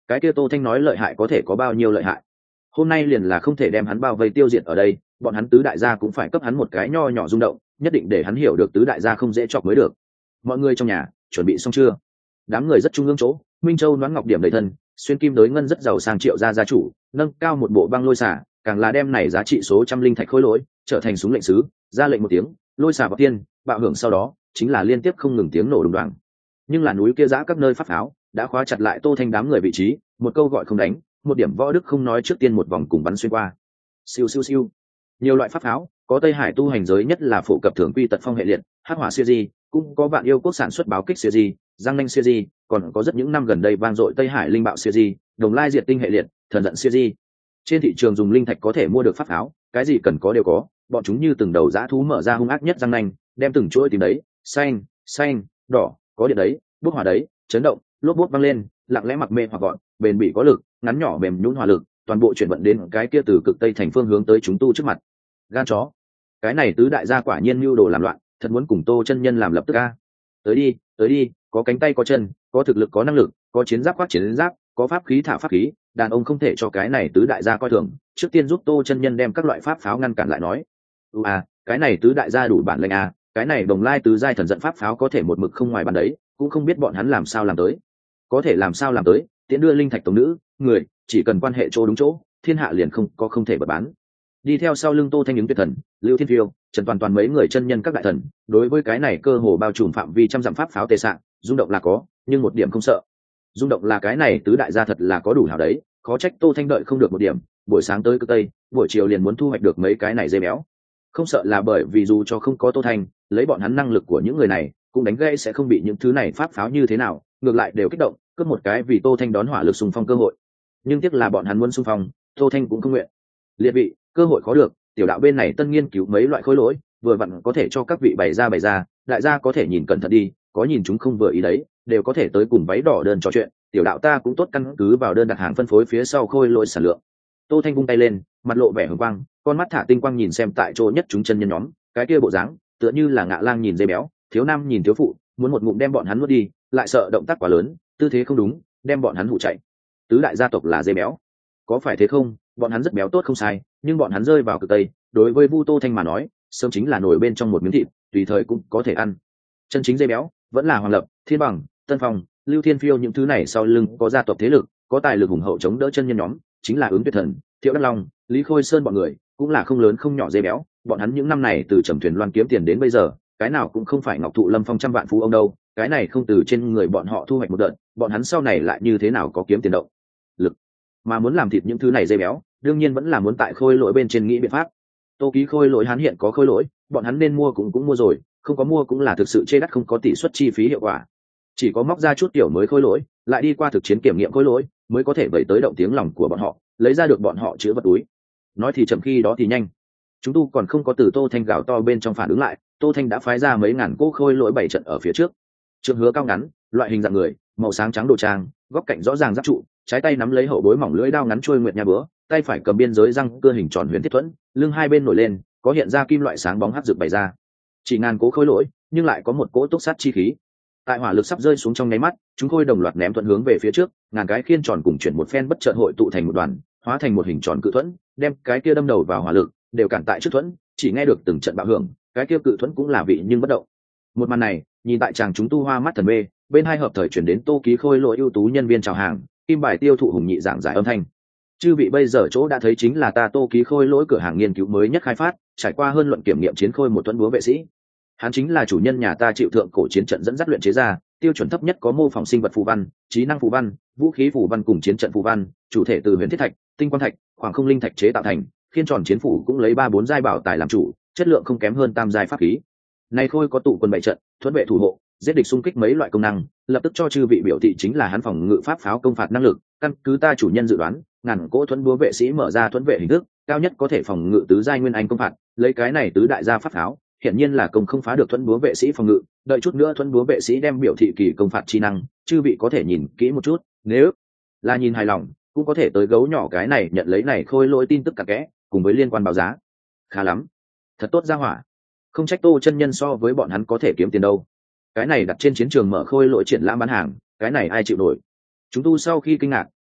cái kia Tô Thanh nói lợi hại có thể có bao nhiêu lợi hại. Hôm nay liền là không thể đem hắn bao vây tiêu diệt ở đây, bọn hắn tứ đại gia cũng phải cấp hắn một cái nho nhỏ rung động, nhất định để hắn hiểu được tứ đại gia không dễ chọc mới được. Mọi người trong nhà chuẩn bị xong chưa? Đám người rất trung ương chỗ, Minh Châu Noãn Ngọc điểm đầy thân, xuyên kim đối ngân rất giàu sang Triệu gia gia chủ, nâng cao một bộ băng lôi xả, càng là đem này giá trị số trăm linh thạch khối lỗi, trở thành súng lệnh sứ, ra lệnh một tiếng, lôi xả vào tiên, bạo hưởng sau đó, chính là liên tiếp không ngừng tiếng nổ đùng đoàng. Nhưng là núi kia giã các nơi pháp pháo đã khóa chặt lại Tô Thanh đám người vị trí, một câu gọi không đánh, một điểm võ đức không nói, trước tiên một vòng cùng bắn xuyên qua. Siêu siêu siêu. Nhiều loại pháp pháo, có Tây Hải tu hành giới nhất là phổ cập thường quy tật phong hệ liệt, hắc hỏa siêu di, cũng có bạn yêu quốc sản xuất báo kích siêu di, giang nanh siêu di, còn có rất những năm gần đây vang dội Tây Hải linh bạo siêu di, đồng lai diệt tinh hệ liệt, thần giận siêu di. Trên thị trường dùng linh thạch có thể mua được pháp pháo, cái gì cần có đều có, bọn chúng như từng đầu dã thú mở ra hung ác nhất giang nanh, đem từng chuỗi tìm đấy, xanh, xanh, đỏ, có điện đấy, bốc hỏa đấy, chấn động, lốp bút văng lên, lặng lẽ mặc mê hoặc gọn, bền bỉ có lực, ngắn nhỏ mềm nhũn hỏa lực, toàn bộ chuyển vận đến cái kia từ cực tây thành phương hướng tới chúng tu trước mặt. Gan chó, cái này tứ đại gia quả nhiên mưu đồ làm loạn, thật muốn cùng Tô chân nhân làm lập tức a. Tới đi, tới đi, có cánh tay có chân, có thực lực có năng lực, có chiến giáp khoác chiến giáp, có pháp khí thả pháp khí, đàn ông không thể cho cái này tứ đại gia coi thường. Trước tiên giúp Tô chân nhân đem các loại pháp pháo ngăn cản lại nói. U à, cái này tứ đại gia đủ bản lĩnh a, cái này đồng lai tứ giai thần giận pháp pháo có thể một mực không ngoài bàn đấy, cũng không biết bọn hắn làm sao làm tới. Có thể làm sao làm tới, tiễn đưa linh thạch tổng nữ, người, chỉ cần quan hệ chỗ đúng chỗ, thiên hạ liền không có không thể bật bán. Đi theo sau lưng Tô Thanh những tuyệt thần, Lưu Thiên Phiêu, Trần Toàn Toàn mấy người chân nhân các đại thần, đối với cái này cơ hồ bao trùm phạm vi trăm dặm pháp pháo tề sạng, rung động là có, nhưng một điểm không sợ. Rung động là cái này tứ đại gia thật là có đủ hảo đấy, khó trách Tô Thanh đợi không được một điểm, buổi sáng tới cực tây, buổi chiều liền muốn thu hoạch được mấy cái này dây béo. Không sợ là bởi vì dù cho không có Tô Thanh, lấy bọn hắn năng lực của những người này, cũng đánh gãy sẽ không bị những thứ này pháp pháo như thế nào, ngược lại đều kích động, cướp một cái vì Tô Thanh đón hỏa lực xung phong cơ hội. Nhưng tiếc là bọn hắn muốn xung phong, Tô Thanh cũng không nguyện. Liệt vị, cơ hội khó được, tiểu đạo bên này tân nghiên cứu mấy loại khối lỗi, vừa vặn có thể cho các vị bày ra bày ra, đại gia có thể nhìn cẩn thận đi, có nhìn chúng không vừa ý đấy, đều có thể tới cùng váy đỏ đơn trò chuyện, tiểu đạo ta cũng tốt căn cứ vào đơn đặt hàng phân phối phía sau khôi lỗi sản lượng. Tô Thanh vung tay lên, mặt lộ vẻ hừng quang, con mắt thả tinh quang nhìn xem tại chỗ nhất chúng chân nhân nhóm, cái kia bộ dáng, tựa như là ngạ lang nhìn dây béo, thiếu nam nhìn thiếu phụ, muốn một ngụm đem bọn hắn nuốt đi, lại sợ động tác quá lớn, tư thế không đúng, đem bọn hắn hụ chạy. Tứ đại gia tộc là dây béo, có phải thế không? Bọn hắn rất béo tốt không sai, nhưng bọn hắn rơi vào cực tây, đối với Vu Tô Thanh mà nói, sớm chính là nổi bên trong một miếng thịt, tùy thời cũng có thể ăn. Chân chính dây béo vẫn là Hoàng Lập, Thiên Bằng, Tân Phong, Lưu Thiên Phiêu, những thứ này sau lưng có gia tộc thế lực, có tài lực hùng hậu chống đỡ chân nhân nhóm, chính là Ứng Tuyệt Thần, Thiệu Đắc Long, Lý Khôi Sơn bọn người, cũng là không lớn không nhỏ dây béo. Bọn hắn những năm này từ trầm thuyền loan kiếm tiền đến bây giờ, cái nào cũng không phải Ngọc Thụ Lâm Phong trăm vạn phú ông đâu, cái này không từ trên người bọn họ thu hoạch một đợt, bọn hắn sau này lại như thế nào có kiếm tiền động lực. Mà muốn làm thịt những thứ này dây béo, đương nhiên vẫn là muốn tại khôi lỗi bên trên nghĩ biện pháp. Tô Ký khôi lỗi hắn hiện có khôi lỗi, bọn hắn nên mua cũng cũng mua rồi, không có mua cũng là thực sự chê đắt, không có tỷ suất chi phí hiệu quả. Chỉ có móc ra chút tiểu mới khôi lỗi, lại đi qua thực chiến kiểm nghiệm khôi lỗi, mới có thể vẩy tới động tiếng lòng của bọn họ, lấy ra được bọn họ chứa vật túi. Nói thì chậm khi đó thì nhanh. Chúng tu còn không có từ Tô Thanh gào to bên trong phản ứng lại, Tô Thanh đã phái ra mấy ngàn cỗ khôi lỗi bảy trận ở phía trước. Trượng hứa cao ngắn, loại hình dạng người, màu sáng trắng đồ trang, góc cạnh rõ ràng giáp trụ, trái tay nắm lấy hậu bối mỏng lưỡi đao ngắn trôi nguyệt nha bữa, tay phải cầm biên giới răng cưa hình tròn huyền thiết thuẫn, lưng hai bên nổi lên, có hiện ra kim loại sáng bóng hắc rực bày ra. Chỉ ngàn cố khối lỗi, nhưng lại có một cỗ túc sát chi khí. Tại hỏa lực sắp rơi xuống trong nháy mắt, chúng khôi đồng loạt ném thuận hướng về phía trước, ngàn cái khiên tròn cùng chuyển một phen bất chợt hội tụ thành một đoàn, hóa thành một hình tròn cự thuẫn, đem cái kia đâm đầu vào hỏa lực, đều cản tại trước thuẫn, chỉ nghe được từng trận bạo hưởng, cái kia cự thuẫn cũng là vị nhưng bất động. Một màn này, nhìn tại chàng chúng tu hoa mắt thần mê, bên hai hợp thời chuyển đến Tô Ký khôi lỗi ưu tú nhân viên chào hàng, kim bài tiêu thụ hùng nhị dạng giải âm thanh. Chư vị bây giờ chỗ đã thấy chính là ta Tô Ký khôi lỗi cửa hàng nghiên cứu mới nhất khai phát, trải qua hơn luận kiểm nghiệm chiến khôi một thuẫn búa vệ sĩ. Hắn chính là chủ nhân nhà ta chịu thượng cổ chiến trận dẫn dắt luyện chế ra, tiêu chuẩn thấp nhất có mô phỏng sinh vật phù văn, trí năng phù văn, vũ khí phù văn cùng chiến trận phù văn, chủ thể từ huyền thiết thạch, tinh quang thạch, khoảng không linh thạch chế tạo thành, khiên tròn chiến phủ cũng lấy ba bốn giai bảo tài làm chủ, chất lượng không kém hơn tam giai pháp khí. Này khôi có tụ quân bảy trận, thuẫn vệ thủ hộ, giết địch xung kích mấy loại công năng, lập tức cho chư vị biểu thị chính là hắn phòng ngự pháp pháo công phạt năng lực, căn cứ ta chủ nhân dự đoán, ngàn cỗ thuẫn búa vệ sĩ mở ra thuẫn vệ hình thức, cao nhất có thể phòng ngự tứ giai nguyên anh công phạt, lấy cái này tứ đại gia pháp pháo, hiển nhiên là công không phá được thuẫn búa vệ sĩ phòng ngự, đợi chút nữa thuẫn búa vệ sĩ đem biểu thị kỳ công phạt chi năng, chư vị có thể nhìn kỹ một chút, nếu là nhìn hài lòng, cũng có thể tới gấu nhỏ cái này nhận lấy này khôi lỗi tin tức cả kẽ, cùng với liên quan báo giá. Khá lắm, thật tốt ra hỏa. Không trách Tô chân nhân so với bọn hắn có thể kiếm tiền đâu. Cái này đặt trên chiến trường mở khôi lỗi triển lãm bán hàng, cái này ai chịu nổi. Chúng tu sau khi kinh ngạc,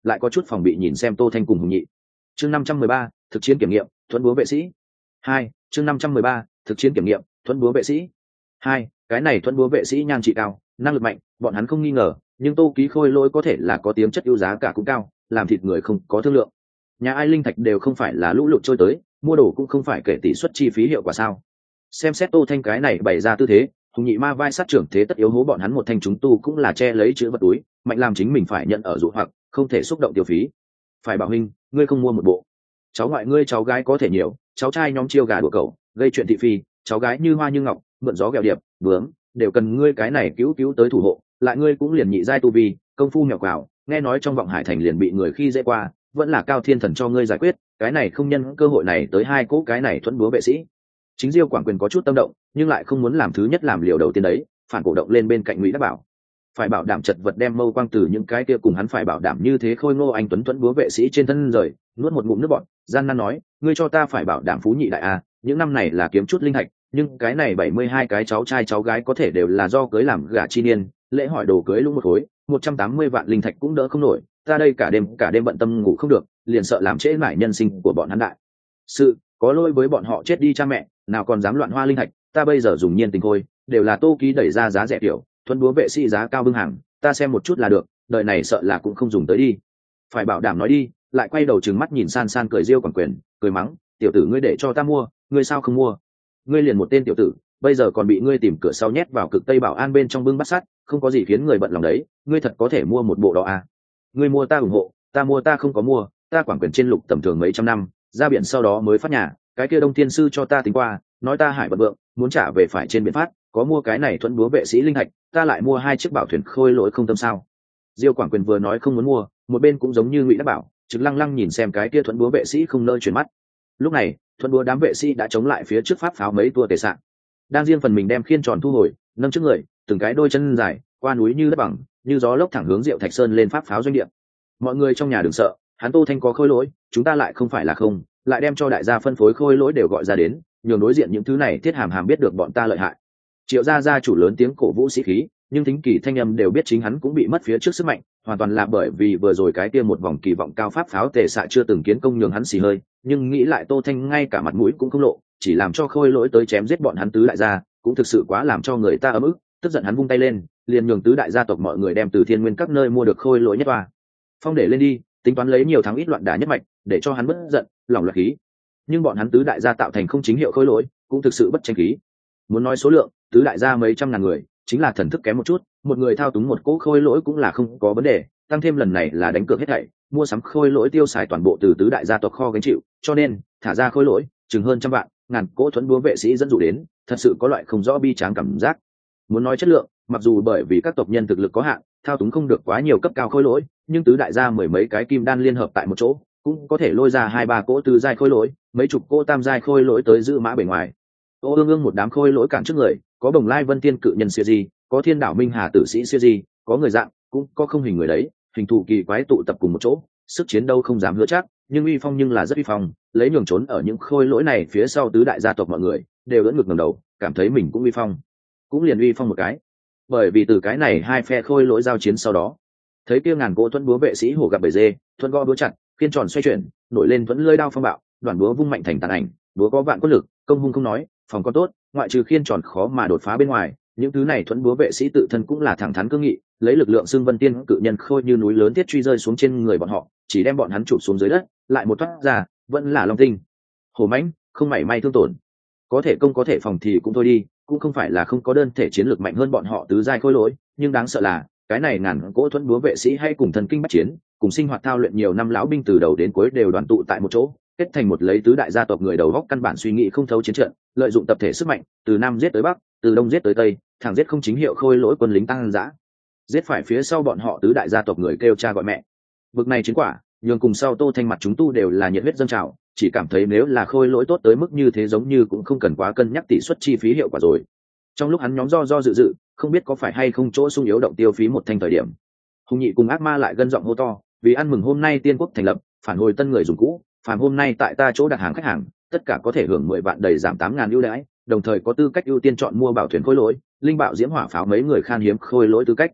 lại có chút phòng bị nhìn xem Tô Thanh cùng Hùng Nhị. Chương năm trăm mười ba, thực chiến kiểm nghiệm, thuẫn búa vệ sĩ. Hai, chương năm trăm mười ba, thực chiến kiểm nghiệm, thuẫn búa vệ sĩ. Hai, cái này thuẫn búa vệ sĩ nhan trị cao, năng lực mạnh, bọn hắn không nghi ngờ, nhưng Tô Ký Khôi Lỗi có thể là có tiềm chất ưu giá cả cũng cao, làm thịt người không có thương lượng. Nhà ai linh thạch đều không phải là lũ lụt trôi tới, mua đồ cũng không phải kể tỷ suất chi phí hiệu quả sao? Xem xét Tô Thanh cái này bày ra tư thế, Hùng Nhị ma vai sát trưởng thế tất yếu hố bọn hắn một thanh chúng tu cũng là che lấy chữ vật túi, mạnh làm chính mình phải nhận ở dụ hoặc không thể xúc động tiêu phí. Phải bảo huynh, ngươi không mua một bộ. Cháu ngoại ngươi cháu gái có thể nhiều, cháu trai nhóm chiêu gà đùa cẩu, gây chuyện thị phi, cháu gái như hoa như ngọc, mượn gió ghẹo điệp, bướm, đều cần ngươi cái này cứu cứu tới thủ hộ, lại ngươi cũng liền nhị giai tu vi, công phu mèo quào, nghe nói trong vọng hải thành liền bị người khi dễ qua, vẫn là cao thiên thần cho ngươi giải quyết, cái này không nhân cơ hội này tới hai cỗ cái này thuẫn búa vệ sĩ. Chính Diêu Quảng Quyền có chút tâm động, nhưng lại không muốn làm thứ nhất làm liều đầu tiên đấy, phản cổ động lên bên cạnh Ngụy Đắc Bảo. Phải bảo đảm chật vật đem mâu quang từ những cái kia cùng hắn phải bảo đảm như thế khôi ngô anh tuấn thuẫn búa vệ sĩ trên thân rời, nuốt một ngụm nước bọt, gian nan nói, ngươi cho ta phải bảo đảm phú nhị đại a, những năm này là kiếm chút linh hạch, nhưng cái này bảy mươi hai cái cháu trai cháu gái có thể đều là do cưới làm gả chi niên, lễ hỏi đồ cưới lũng một khối, một trăm tám mươi vạn linh thạch cũng đỡ không nổi, ta đây cả đêm cả đêm bận tâm ngủ không được, liền sợ làm trễ mãi nhân sinh của bọn hắn đại. Sự có lỗi với bọn họ chết đi cha mẹ, nào còn dám loạn hoa linh thạch, ta bây giờ dùng nhiên tình thôi, đều là Tô Ký đẩy ra giá rẻ tiểu, thuẫn búa vệ sĩ giá cao bưng hàng, ta xem một chút là được, đời này sợ là cũng không dùng tới đi. Phải bảo đảm nói đi, lại quay đầu trừng mắt nhìn San San cười Diêu Quảng Quyền, cười mắng, tiểu tử ngươi để cho ta mua, ngươi sao không mua? Ngươi liền một tên tiểu tử, bây giờ còn bị ngươi tìm cửa sau nhét vào cực Tây Bảo An bên trong bưng bắt sắt, không có gì khiến người bận lòng đấy, ngươi thật có thể mua một bộ đó à? Ngươi mua ta ủng hộ, ta mua ta không có mua, ta Quảng Quyền trên lục tầm thường mấy trăm năm, ra biển sau đó mới phát nhà, cái kia Đông Thiên sư cho ta tính qua, nói ta hải bận vượng, muốn trả về phải trên biển phát, có mua cái này thuẫn búa vệ sĩ linh hạch, ta lại mua hai chiếc bảo thuyền khôi lỗi không tâm sao? Diêu Quảng Quyền vừa nói không muốn mua, một bên cũng giống như Ngụy Đắc Bảo, trực lăng lăng nhìn xem cái kia thuẫn búa vệ sĩ không nơi chuyển mắt. Lúc này, thuẫn búa đám vệ sĩ đã chống lại phía trước pháp pháo mấy tua tề sạn, đang riêng phần mình đem khiên tròn thu hồi, nâng trước người, từng cái đôi chân dài, qua núi như đất bằng, như gió lốc thẳng hướng Diệu Thạch Sơn lên pháp pháo doanh địa. Mọi người trong nhà đừng sợ, hắn Tô Thanh có khôi lỗi, chúng ta lại không phải là không, lại đem cho đại gia phân phối khôi lỗi đều gọi ra đến, nhường đối diện những thứ này thiết hàm hàm biết được bọn ta lợi hại. Triệu gia gia chủ lớn tiếng cổ vũ sĩ khí, nhưng tính kỳ thanh âm đều biết chính hắn cũng bị mất phía trước sức mạnh, hoàn toàn là bởi vì vừa rồi cái kia một vòng kỳ vọng cao pháp pháo tề xạ chưa từng kiến công nhường hắn xì hơi, nhưng nghĩ lại Tô Thanh ngay cả mặt mũi cũng không lộ, chỉ làm cho khôi lỗi tới chém giết bọn hắn tứ đại gia, cũng thực sự quá làm cho người ta ấm ức, tức giận hắn vung tay lên, liền nhường tứ đại gia tộc mọi người đem từ thiên nguyên các nơi mua được khôi lỗi nhất toa. Phong để lên đi, tính toán lấy nhiều thắng ít loạn đả nhất mạch, để cho hắn bất giận, lòng loạn khí. Nhưng bọn hắn tứ đại gia tạo thành không chính hiệu khôi lỗi, cũng thực sự bất tranh khí. Muốn nói số lượng, tứ đại gia mấy trăm ngàn người, chính là thần thức kém một chút, một người thao túng một cỗ khôi lỗi cũng là không có vấn đề, tăng thêm lần này là đánh cược hết thảy, mua sắm khôi lỗi tiêu xài toàn bộ từ tứ đại gia tộc kho gánh chịu, cho nên thả ra khôi lỗi, chừng hơn trăm vạn, ngàn cỗ thuẫn búa vệ sĩ dẫn dụ đến, thật sự có loại không rõ bi tráng cảm giác. Muốn nói chất lượng, mặc dù bởi vì các tộc nhân thực lực có hạn, thao túng không được quá nhiều cấp cao khôi lỗi, nhưng tứ đại gia mười mấy cái kim đan liên hợp tại một chỗ, cũng có thể lôi ra hai ba cỗ tứ giai khôi lỗi, mấy chục cỗ tam giai khôi lỗi tới giữ mã bề ngoài. Ô ương ương một đám khôi lỗi cản trước người, có Bồng Lai Vân Tiên cự nhân siêu di, có Thiên Đảo Minh Hà tử sĩ siêu di, có người dạng, cũng có không hình người đấy, hình thù kỳ quái tụ tập cùng một chỗ, sức chiến đâu không dám hứa chắc, nhưng uy phong nhưng là rất uy phong, lấy nhường trốn ở những khôi lỗi này phía sau tứ đại gia tộc mọi người đều ưỡn ngực ngẩng đầu, cảm thấy mình cũng uy phong, cũng liền uy phong một cái. Bởi vì từ cái này hai phe khôi lỗi giao chiến sau đó, thấy kia ngàn cỗ thuẫn búa vệ sĩ hổ gặp bầy dê, thuẫn gõ búa chặt, khiên tròn xoay chuyển, nổi lên thuẫn lưỡi đao phong bạo, đoàn búa vung mạnh thành tàn ảnh, búa có vạn quân lực, công hung không nói, phòng có tốt, ngoại trừ khiên tròn khó mà đột phá bên ngoài, những thứ này thuẫn búa vệ sĩ tự thân cũng là thẳng thắn cương nghị, lấy lực lượng xương vân tiên cự nhân khôi như núi lớn thiết truy rơi xuống trên người bọn họ, chỉ đem bọn hắn chụp xuống dưới đất, lại một thoát ra, vẫn là long tinh, hổ mãnh, không mảy may thương tổn. Có thể công có thể phòng thì cũng thôi đi, cũng không phải là không có đơn thể chiến lược mạnh hơn bọn họ tứ giai khôi lỗi, nhưng đáng sợ là cái này ngàn cỗ thuẫn búa vệ sĩ hay cùng thần kinh bắt chiến, cùng sinh hoạt thao luyện nhiều năm lão binh từ đầu đến cuối đều đoàn tụ tại một chỗ, kết thành một lấy tứ đại gia tộc người đầu góc căn bản suy nghĩ không thấu chiến trận, lợi dụng tập thể sức mạnh, từ nam giết tới bắc, từ đông giết tới tây, thẳng giết không chính hiệu khôi lỗi quân lính tăng dã, giết phải phía sau bọn họ tứ đại gia tộc người kêu cha gọi mẹ. Vực này chiến quả, nhường cùng sau Tô Thanh mặt chúng tu đều là nhiệt huyết dâng trào, chỉ cảm thấy nếu là khôi lỗi tốt tới mức như thế giống như cũng không cần quá cân nhắc tỷ suất chi phí hiệu quả rồi. Trong lúc hắn nhóm do do dự dự, không biết có phải hay không chỗ sung yếu động tiêu phí một thanh thời điểm, Hùng Nhị cùng ác ma lại gân giọng hô to, vì ăn mừng hôm nay tiên quốc thành lập, phản hồi tân người dùng cũ, phàm hôm nay tại ta chỗ đặt hàng khách hàng, tất cả có thể hưởng mười vạn đầy giảm tám ngàn ưu đãi, đồng thời có tư cách ưu tiên chọn mua bảo thuyền khôi lỗi, linh bạo diễm hỏa pháo mấy người khan hiếm khôi lỗi tư cách.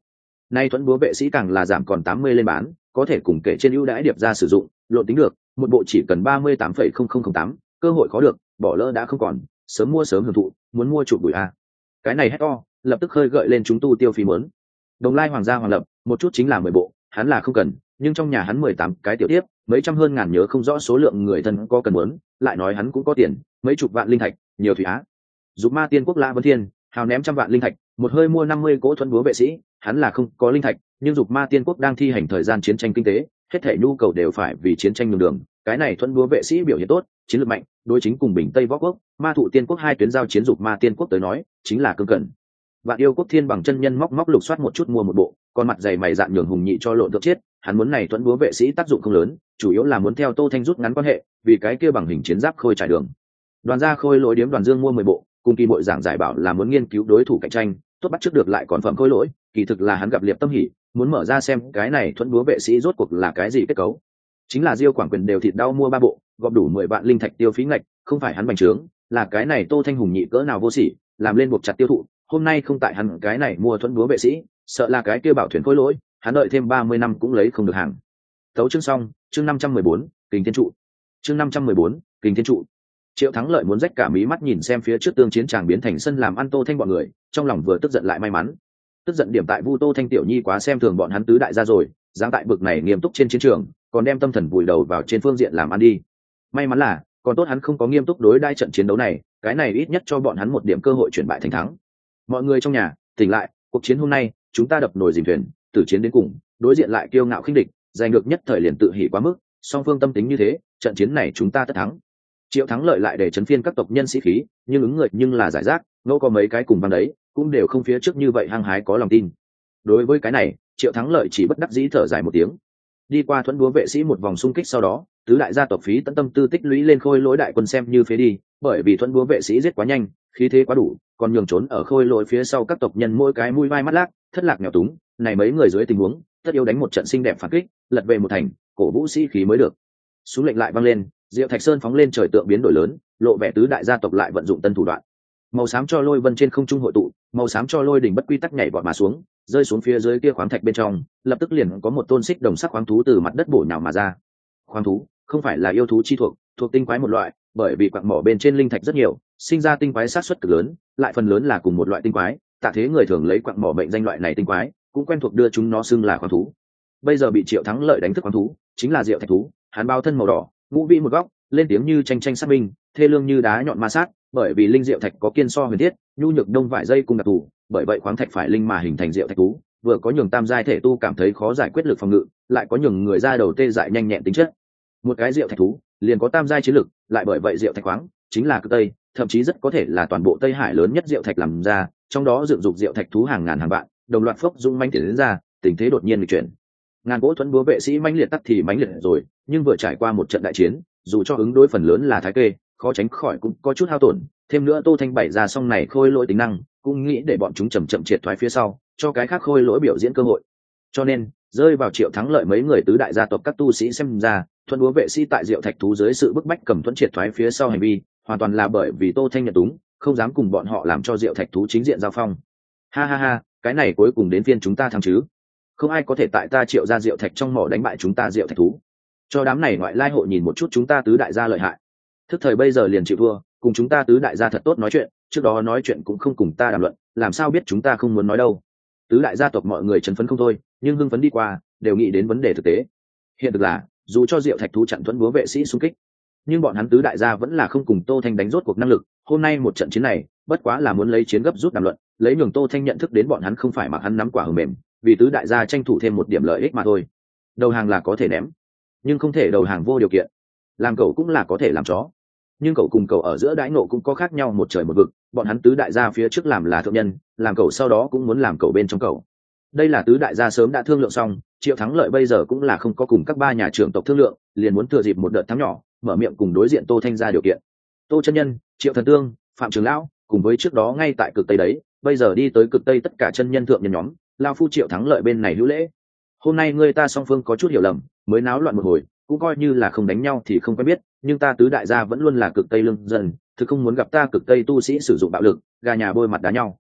nay thuẫn búa vệ sĩ càng là giảm còn tám mươi lên bán, có thể cùng kể trên ưu đãi điệp ra sử dụng, lộ tính được một bộ chỉ cần ba mươi tám phẩy không không không tám, cơ hội khó được, bỏ lỡ đã không còn, sớm mua sớm hưởng thụ, muốn mua chụp bụi a. Cái này hét to lập tức khơi gợi lên chúng tu tiêu phí muốn. Đồng Lai hoàng gia hoàng lập một chút chính là mười bộ, hắn là không cần, nhưng trong nhà hắn mười tám cái tiểu tiếp, mấy trăm hơn ngàn nhớ không rõ số lượng người thân có cần muốn, lại nói hắn cũng có tiền, mấy chục vạn linh thạch, nhiều thủy á. Dục Ma Tiên Quốc Lã Vân Thiên hào ném trăm vạn linh thạch, một hơi mua năm mươi cỗ thuẫn búa vệ sĩ, hắn là không có linh thạch, nhưng Dục Ma Tiên Quốc đang thi hành thời gian chiến tranh kinh tế, hết thảy nhu cầu đều phải vì chiến tranh nhường đường, cái này thuẫn búa vệ sĩ biểu hiện tốt, chiến lược mạnh, đối chính cùng Bình Tây Võ Quốc, Ma Thụ Tiên Quốc hai tuyến giao chiến Dục Ma Tiên Quốc tới nói, chính là cương cẩn. Vạn Yêu Quốc Thiên bằng chân nhân móc móc lục soát một chút mua một bộ, còn mặt dày mày dạn nhường Hùng Nhị cho lộn được chết, hắn muốn này thuẫn búa vệ sĩ tác dụng không lớn, chủ yếu là muốn theo Tô Thanh rút ngắn quan hệ, vì cái kia bằng hình chiến giáp khôi trải đường. Đoàn gia khôi lỗi điếm Đoàn Dương mua mười bộ, cùng kỳ bội giảng giải bảo là muốn nghiên cứu đối thủ cạnh tranh, tốt bắt trước được lại còn phẩm khôi lỗi, kỳ thực là hắn gặp liệp tâm hỉ, muốn mở ra xem cái này thuẫn búa vệ sĩ rốt cuộc là cái gì kết cấu. Chính là Diêu Quảng Quyền đều thịt đau mua ba bộ, gọp đủ mười vạn linh thạch tiêu phí ngạch, không phải hắn bành trướng, là cái này Tô Thanh Hùng Nhị cỡ nào vô sỉ, làm lên buộc chặt tiêu thụ, hôm nay không tại hắn cái này mua thuẫn búa vệ sĩ, sợ là cái kia bảo thuyền khôi lỗi, hắn đợi thêm ba mươi năm cũng lấy không được hàng. Tấu chương xong, chương năm trăm mười bốn, Kình Thiên trụ. Chương năm trăm mười bốn, Kình Thiên trụ. Triệu Thắng Lợi muốn rách cả mí mắt nhìn xem phía trước tương chiến tràng biến thành sân làm ăn Tô Thanh bọn người, trong lòng vừa tức giận lại may mắn. Tức giận điểm tại Vu Tô Thanh tiểu nhi quá xem thường bọn hắn tứ đại gia rồi, dám tại bực này nghiêm túc trên chiến trường, còn đem tâm thần vùi đầu vào trên phương diện làm ăn đi. May mắn là, còn tốt hắn không có nghiêm túc đối đãi trận chiến đấu này, cái này ít nhất cho bọn hắn một điểm cơ hội chuyển bại thành thắng. Mọi người trong nhà, tỉnh lại, cuộc chiến hôm nay, chúng ta đập nồi dìm thuyền, tử chiến đến cùng, đối diện lại kiêu ngạo khinh địch, giành được nhất thời liền tự hỉ quá mức, song phương tâm tính như thế, trận chiến này chúng ta tất thắng. Triệu Thắng Lợi lại để chấn phiên các tộc nhân sĩ khí, nhưng ứng người nhưng là giải rác, ngẫu có mấy cái cùng vang đấy, cũng đều không phía trước như vậy hăng hái có lòng tin. Đối với cái này, Triệu Thắng Lợi chỉ bất đắc dĩ thở dài một tiếng. Đi qua thuẫn búa vệ sĩ một vòng xung kích sau đó, tứ đại gia tộc phí tận tâm tư tích lũy lên khôi lỗi đại quân xem như phế đi, bởi vì thuẫn búa vệ sĩ giết quá nhanh, khí thế quá đủ, còn nhường trốn ở khôi lỗi phía sau các tộc nhân mỗi cái mũi vai mắt lác, thất lạc nghèo túng, này mấy người dưới tình huống, tất yếu đánh một trận xinh đẹp phản kích, lật về một thành, cổ vũ sĩ khí mới được. Xuống lệnh lại vang lên, Diệu Thạch Sơn phóng lên trời tượng biến đổi lớn, lộ vẻ tứ đại gia tộc lại vận dụng tân thủ đoạn. Màu xám cho lôi vân trên không trung hội tụ, màu xám cho lôi đỉnh bất quy tắc nhảy vọt mà xuống, rơi xuống phía dưới kia khoáng thạch bên trong, lập tức liền có một tôn xích đồng sắc khoáng thú từ mặt đất bổ nhào mà ra. Khoáng thú không phải là yêu thú chi thuộc, thuộc tinh quái một loại, bởi vì quặng mỏ bên trên linh thạch rất nhiều, sinh ra tinh quái sát suất cực lớn, lại phần lớn là cùng một loại tinh quái, tạ thế người thường lấy quặng mỏ mệnh danh loại này tinh quái, cũng quen thuộc đưa chúng nó xưng là khoáng thú. Bây giờ bị Triệu Thắng Lợi đánh thức khoáng thú, chính là Diệu Thạch thú, hắn bao thân màu đỏ, ngũ vị một góc, lên tiếng như tranh tranh sát binh, thê lương như đá nhọn ma sát, bởi vì linh diệu thạch có kiên so huyền thiết, nhu nhược đông vải dây cùng đặc thù, bởi vậy khoáng thạch phải linh mà hình thành diệu thạch thú, vừa có nhường tam giai thể tu cảm thấy khó giải quyết lực phòng ngự, lại có nhường người ra đầu tê dại nhanh nhẹn tính chất. Một cái diệu thạch thú, liền có tam giai chiến lực, lại bởi vậy diệu thạch khoáng chính là cực tây, thậm chí rất có thể là toàn bộ Tây Hải lớn nhất diệu thạch làm ra, trong đó dựng dục diệu thạch thú hàng ngàn hàng vạn, đồng loạt phốc dung manh tiến đến ra, tình thế đột nhiên nghịch chuyển. Ngàn cỗ thuẫn búa vệ sĩ mãnh liệt tắt thì mãnh liệt rồi, nhưng vừa trải qua một trận đại chiến, dù cho ứng đối phần lớn là thái kê, khó tránh khỏi cũng có chút hao tổn, thêm nữa Tô Thanh bày ra xong này khôi lỗi tính năng, cũng nghĩ để bọn chúng chậm chậm triệt thoái phía sau, cho cái khác khôi lỗi biểu diễn cơ hội. Cho nên, rơi vào Triệu Thắng Lợi mấy người tứ đại gia tộc các tu sĩ xem ra, thuẫn búa vệ sĩ tại diệu thạch thú dưới sự bức bách cầm thuẫn triệt thoái phía sau hành vi, hoàn toàn là bởi vì Tô Thanh nhận túng, không dám cùng bọn họ làm cho diệu thạch thú chính diện giao phong. Ha ha ha, cái này cuối cùng đến phiên chúng ta thắng chứ? Không ai có thể tại ta Triệu ra diệu thạch trong mỏ đánh bại chúng ta diệu thạch thú. Cho đám này ngoại lai hộ nhìn một chút chúng ta tứ đại gia lợi hại. Thức thời bây giờ liền chịu thua, cùng chúng ta tứ đại gia thật tốt nói chuyện, trước đó nói chuyện cũng không cùng ta đàm luận, làm sao biết chúng ta không muốn nói đâu. Tứ đại gia tộc mọi người chấn phấn không thôi, nhưng hưng phấn đi qua, đều nghĩ đến vấn đề thực tế. Hiện thực là, dù cho diệu thạch thú chặn thuẫn búa vệ sĩ xung kích, nhưng bọn hắn tứ đại gia vẫn là không cùng Tô Thanh đánh rốt cuộc năng lực. Hôm nay một trận chiến này, bất quá là muốn lấy chiến gấp rút đàm luận, lấy nhường Tô Thanh nhận thức đến bọn hắn không phải mặc hắn nắm quả hờ mềm, vì tứ đại gia tranh thủ thêm một điểm lợi ích mà thôi. Đầu hàng là có thể ném, nhưng không thể đầu hàng vô điều kiện. Làm cậu cũng là có thể làm chó, nhưng cậu cùng cậu ở giữa đãi ngộ cũng có khác nhau một trời một vực. Bọn hắn tứ đại gia phía trước làm là thượng nhân, làm cậu sau đó cũng muốn làm cậu bên trong cậu. Đây là tứ đại gia sớm đã thương lượng xong. Triệu Thắng Lợi bây giờ cũng là không có cùng các ba nhà trưởng tộc thương lượng, liền muốn thừa dịp một đợt thắng nhỏ, mở miệng cùng đối diện Tô Thanh ra điều kiện. Tô chân nhân, Triệu thần tương, Phạm trường lão, cùng với trước đó ngay tại cực tây đấy, bây giờ đi tới cực tây tất cả chân nhân thượng nhân nhóm, lao phu Triệu Thắng Lợi bên này hữu lễ. Hôm nay người ta song phương có chút hiểu lầm, mới náo loạn một hồi, cũng coi như là không đánh nhau thì không quen biết, nhưng ta tứ đại gia vẫn luôn là cực tây lương dân, thực không muốn gặp ta cực tây tu sĩ sử dụng bạo lực, gà nhà bôi mặt đá nhau.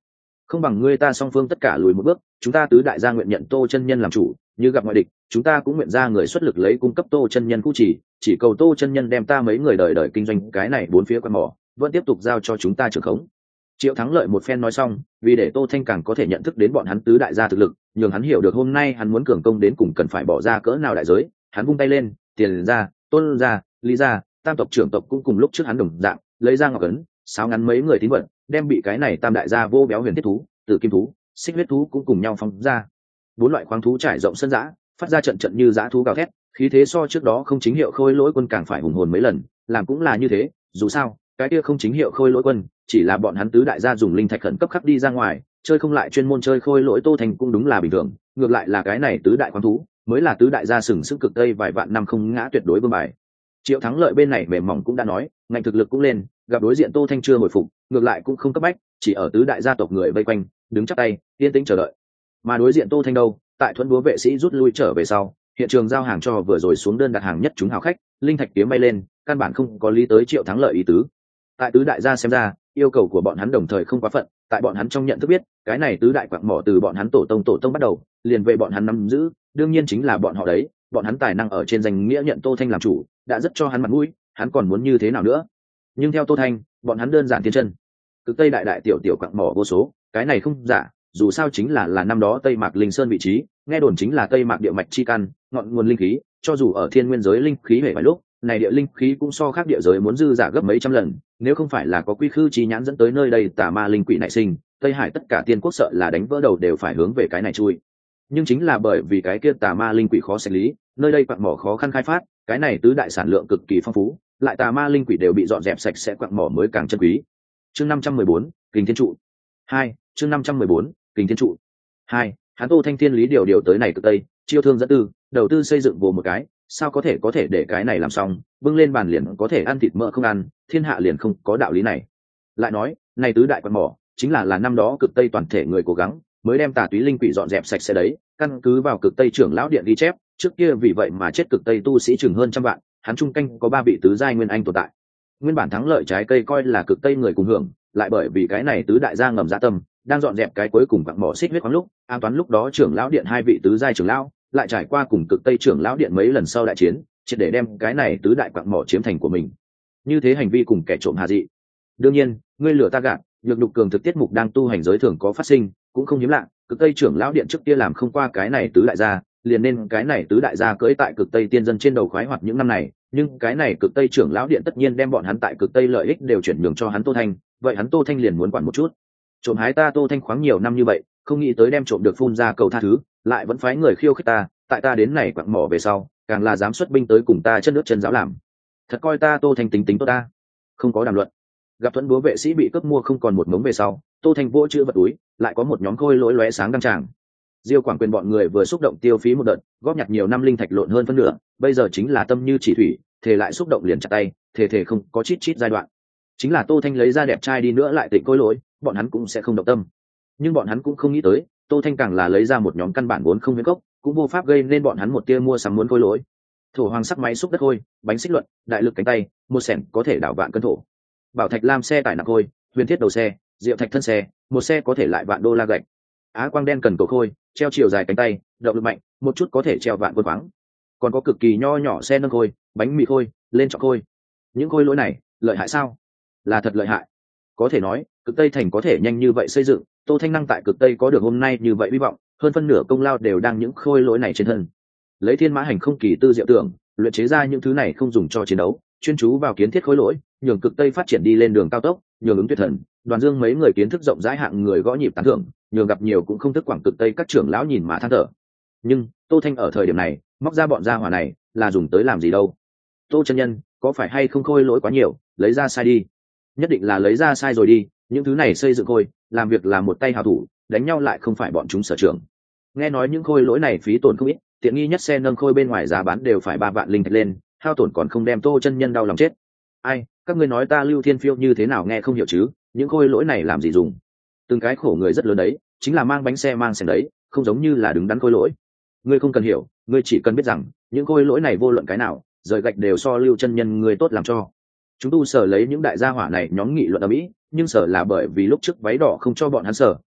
không bằng ngươi ta song phương tất cả lùi một bước, chúng ta tứ đại gia nguyện nhận Tô chân nhân làm chủ, như gặp ngoại địch chúng ta cũng nguyện ra người xuất lực lấy cung cấp Tô chân nhân cũ chỉ chỉ cầu Tô chân nhân đem ta mấy người đời đời kinh doanh cái này bốn phía quan mỏ vẫn tiếp tục giao cho chúng ta trưởng khống. Triệu Thắng Lợi một phen nói xong, vì để Tô Thanh càng có thể nhận thức đến bọn hắn tứ đại gia thực lực, nhường hắn hiểu được hôm nay hắn muốn cường công đến cùng cần phải bỏ ra cỡ nào đại giới, hắn vung tay lên, tiền ra, tôn ra, lý ra, tam tộc trưởng tộc cũng cùng lúc trước hắn đồng dạng, lấy ra ngọc ấn, sáo ngắn mấy người tín vật, đem bị cái này tam đại gia vô béo huyền thiết thú, tử kim thú, xích huyết thú cũng cùng nhau phóng ra. Bốn loại khoáng thú trải rộng sân dã, phát ra trận trận như dã thú gào thét, khí thế so trước đó không chính hiệu khôi lỗi quân càng phải hùng hồn mấy lần, làm cũng là như thế, dù sao, cái kia không chính hiệu khôi lỗi quân, chỉ là bọn hắn tứ đại gia dùng linh thạch khẩn cấp khắc đi ra ngoài, chơi không lại chuyên môn chơi khôi lỗi Tô Thành cũng đúng là bình thường, ngược lại là cái này tứ đại khoáng thú, mới là tứ đại gia sừng sững cực tây vài vạn năm không ngã tuyệt đối vương bài. Triệu Thắng Lợi bên này mềm mỏng cũng đã nói, ngành thực lực cũng lên, gặp đối diện Tô Thanh chưa hồi phục, ngược lại cũng không cấp bách, chỉ ở tứ đại gia tộc người vây quanh, đứng chắp tay, yên tĩnh chờ đợi. Mà đối diện Tô Thanh đâu, tại thuẫn búa vệ sĩ rút lui trở về sau, hiện trường giao hàng cho vừa rồi xuống đơn đặt hàng nhất chúng hào khách, linh thạch kiếm bay lên, căn bản không có lý tới Triệu Thắng Lợi ý tứ. Tại tứ đại gia xem ra, yêu cầu của bọn hắn đồng thời không quá phận, tại bọn hắn trong nhận thức biết, cái này tứ đại quạng mỏ từ bọn hắn tổ tông tổ tông bắt đầu, liền về bọn hắn nắm giữ, đương nhiên chính là bọn họ đấy, bọn hắn tài năng ở trên danh nghĩa nhận Tô Thanh làm chủ, đã rất cho hắn mặt mũi, hắn còn muốn như thế nào nữa. Nhưng theo Tô Thanh, bọn hắn đơn giản thiên chân. Cực Tây đại đại tiểu tiểu quạng mỏ vô số, cái này không giả, dù sao chính là là năm đó Tây Mạc Linh Sơn vị trí, nghe đồn chính là Tây Mạc địa mạch chi căn, ngọn nguồn linh khí, cho dù ở thiên nguyên giới linh khí hệ vài lúc, này địa linh khí cũng so khác địa giới muốn dư giả gấp mấy trăm lần, nếu không phải là có quy khư chi nhãn dẫn tới nơi đây tà ma linh quỷ nảy sinh, Tây Hải tất cả tiên quốc sợ là đánh vỡ đầu đều phải hướng về cái này chui. Nhưng chính là bởi vì cái kia tà ma linh quỷ khó xử lý, nơi đây quặng mỏ khó khăn khai phát, cái này tứ đại sản lượng cực kỳ phong phú, lại tà ma linh quỷ đều bị dọn dẹp sạch sẽ, quặng mỏ mới càng chân quý. Chương năm trăm mười bốn, Kình Thiên trụ. hai, chương năm trăm mười bốn, Kình Thiên trụ. hai, hắn Tô Thanh Thiên lý điều điều tới này cực Tây, chiêu thương dẫn tư, đầu tư xây dựng vô một cái, sao có thể có thể để cái này làm xong, bưng lên bàn liền có thể ăn thịt mỡ không ăn, thiên hạ liền không có đạo lý này. Lại nói, này tứ đại quặng mỏ, chính là là năm đó cực Tây toàn thể người cố gắng, mới đem tà túy linh quỷ dọn dẹp sạch sẽ đấy, căn cứ vào cực Tây trưởng lão điện ghi chép, trước kia vì vậy mà chết cực Tây tu sĩ chừng hơn trăm vạn, hắn trung canh có ba vị tứ giai nguyên anh tồn tại. Nguyên bản thắng lợi trái cây coi là cực Tây người cùng hưởng, lại bởi vì cái này tứ đại gia ngầm dạ tâm, đang dọn dẹp cái cuối cùng quặng mỏ xích huyết khoáng lúc, an toán lúc đó trưởng lão điện hai vị tứ giai trưởng lão, lại trải qua cùng cực Tây trưởng lão điện mấy lần sau đại chiến, chỉ để đem cái này tứ đại quặng mỏ chiếm thành của mình. Như thế hành vi cùng kẻ trộm hà dị. Đương nhiên, ngươi lừa ta gạt, nhược đục cường thực tiết mục đang tu hành giới thường có phát sinh, cũng không hiếm lạ, cực Tây trưởng lão điện trước kia làm không qua cái này tứ đại gia, liền nên cái này tứ đại gia cưỡi tại cực Tây tiên dân trên đầu khoái hoạt những năm này, nhưng cái này cực Tây trưởng lão điện tất nhiên đem bọn hắn tại cực Tây lợi ích đều chuyển nhường cho hắn Tô Thanh, vậy hắn Tô Thanh liền muốn quản một chút. Trộm hái ta Tô Thanh khoáng nhiều năm như vậy, không nghĩ tới đem trộm được phun ra cầu tha thứ, lại vẫn phái người khiêu khích ta, tại ta đến này quặng mỏ về sau, càng là dám xuất binh tới cùng ta chân nước chân giáo làm. Thật coi ta Tô Thanh tính tính tốt ta. Không có đàm luận. Gặp thuẫn búa vệ sĩ bị cướp mua không còn một mống về sau, Tô Thanh vỗ chữ vật túi, lại có một nhóm khôi lỗi lóe sáng đăng tràng. Diêu Quảng Quyền bọn người vừa xúc động tiêu phí một đợt, góp nhặt nhiều năm linh thạch lộn hơn phân nửa, bây giờ chính là tâm như chỉ thủy, thề lại xúc động liền chặt tay, thề thề không có chít chít giai đoạn. Chính là Tô Thanh lấy ra đẹp trai đi nữa lại tịnh khôi lỗi, bọn hắn cũng sẽ không động tâm. Nhưng bọn hắn cũng không nghĩ tới, Tô Thanh càng là lấy ra một nhóm căn bản vốn không huyễn cốc, cũng vô pháp gây nên bọn hắn một tia mua sắm muốn khôi lỗi. Thổ hoàng sắc máy xúc đất khôi, bánh xích luận, đại lực cánh tay, một sẻn có thể đảo vạn cân thổ. Bảo thạch lam xe tải nặng khôi, huyền thiết đầu xe, diệu thạch thân xe, một xe có thể lại vạn đô la gạch. Á quang đen cần cầu khôi, treo chiều dài cánh tay, động lực mạnh, một chút có thể treo vạn quân khoáng. Còn có cực kỳ nho nhỏ xe nâng khôi, bánh mì khôi, lên trọng khôi. Những khôi lỗi này, lợi hại sao? Là thật lợi hại. Có thể nói, cực Tây thành có thể nhanh như vậy xây dựng, Tô Thanh năng tại cực Tây có được hôm nay như vậy hy vọng, hơn phân nửa công lao đều đang những khôi lỗi này trên thân. Lấy thiên mã hành không kỳ tư diệu tưởng, luyện chế ra những thứ này không dùng cho chiến đấu, chuyên chú vào kiến thiết khối lỗi, nhường cực Tây phát triển đi lên đường cao tốc, nhường ứng tuyệt thần, Đoàn Dương mấy người kiến thức rộng rãi hạng người gõ nhịp tán thưởng, nhường gặp nhiều cũng không thức quảng cực Tây các trưởng lão nhìn mà than thở. Nhưng Tô Thanh ở thời điểm này móc ra bọn gia hỏa này là dùng tới làm gì đâu? Tô chân nhân, có phải hay không khôi lỗi quá nhiều, lấy ra sai đi? Nhất định là lấy ra sai rồi đi, những thứ này xây dựng khôi, làm việc là một tay hào thủ, đánh nhau lại không phải bọn chúng sở trường. Nghe nói những khôi lỗi này phí tổn không ít, tiện nghi nhất xe nâng khôi bên ngoài giá bán đều phải ba vạn linh thạch lên, hao tổn còn không đem Tô chân nhân đau lòng chết. Ai, các ngươi nói ta Lưu Thiên Phiêu như thế nào nghe không hiểu chứ, những khôi lỗi này làm gì dùng? Từng cái khổ người rất lớn đấy, chính là mang bánh xe mang sẻng đấy, không giống như là đứng đắn khôi lỗi. Ngươi không cần hiểu, ngươi chỉ cần biết rằng những khôi lỗi này vô luận cái nào, rời gạch đều so Lưu chân nhân người tốt làm cho. Chúng tu sở lấy những đại gia hỏa này nhóm nghị luận ở mỹ, nhưng sở là bởi vì lúc trước váy đỏ không cho bọn hắn sở,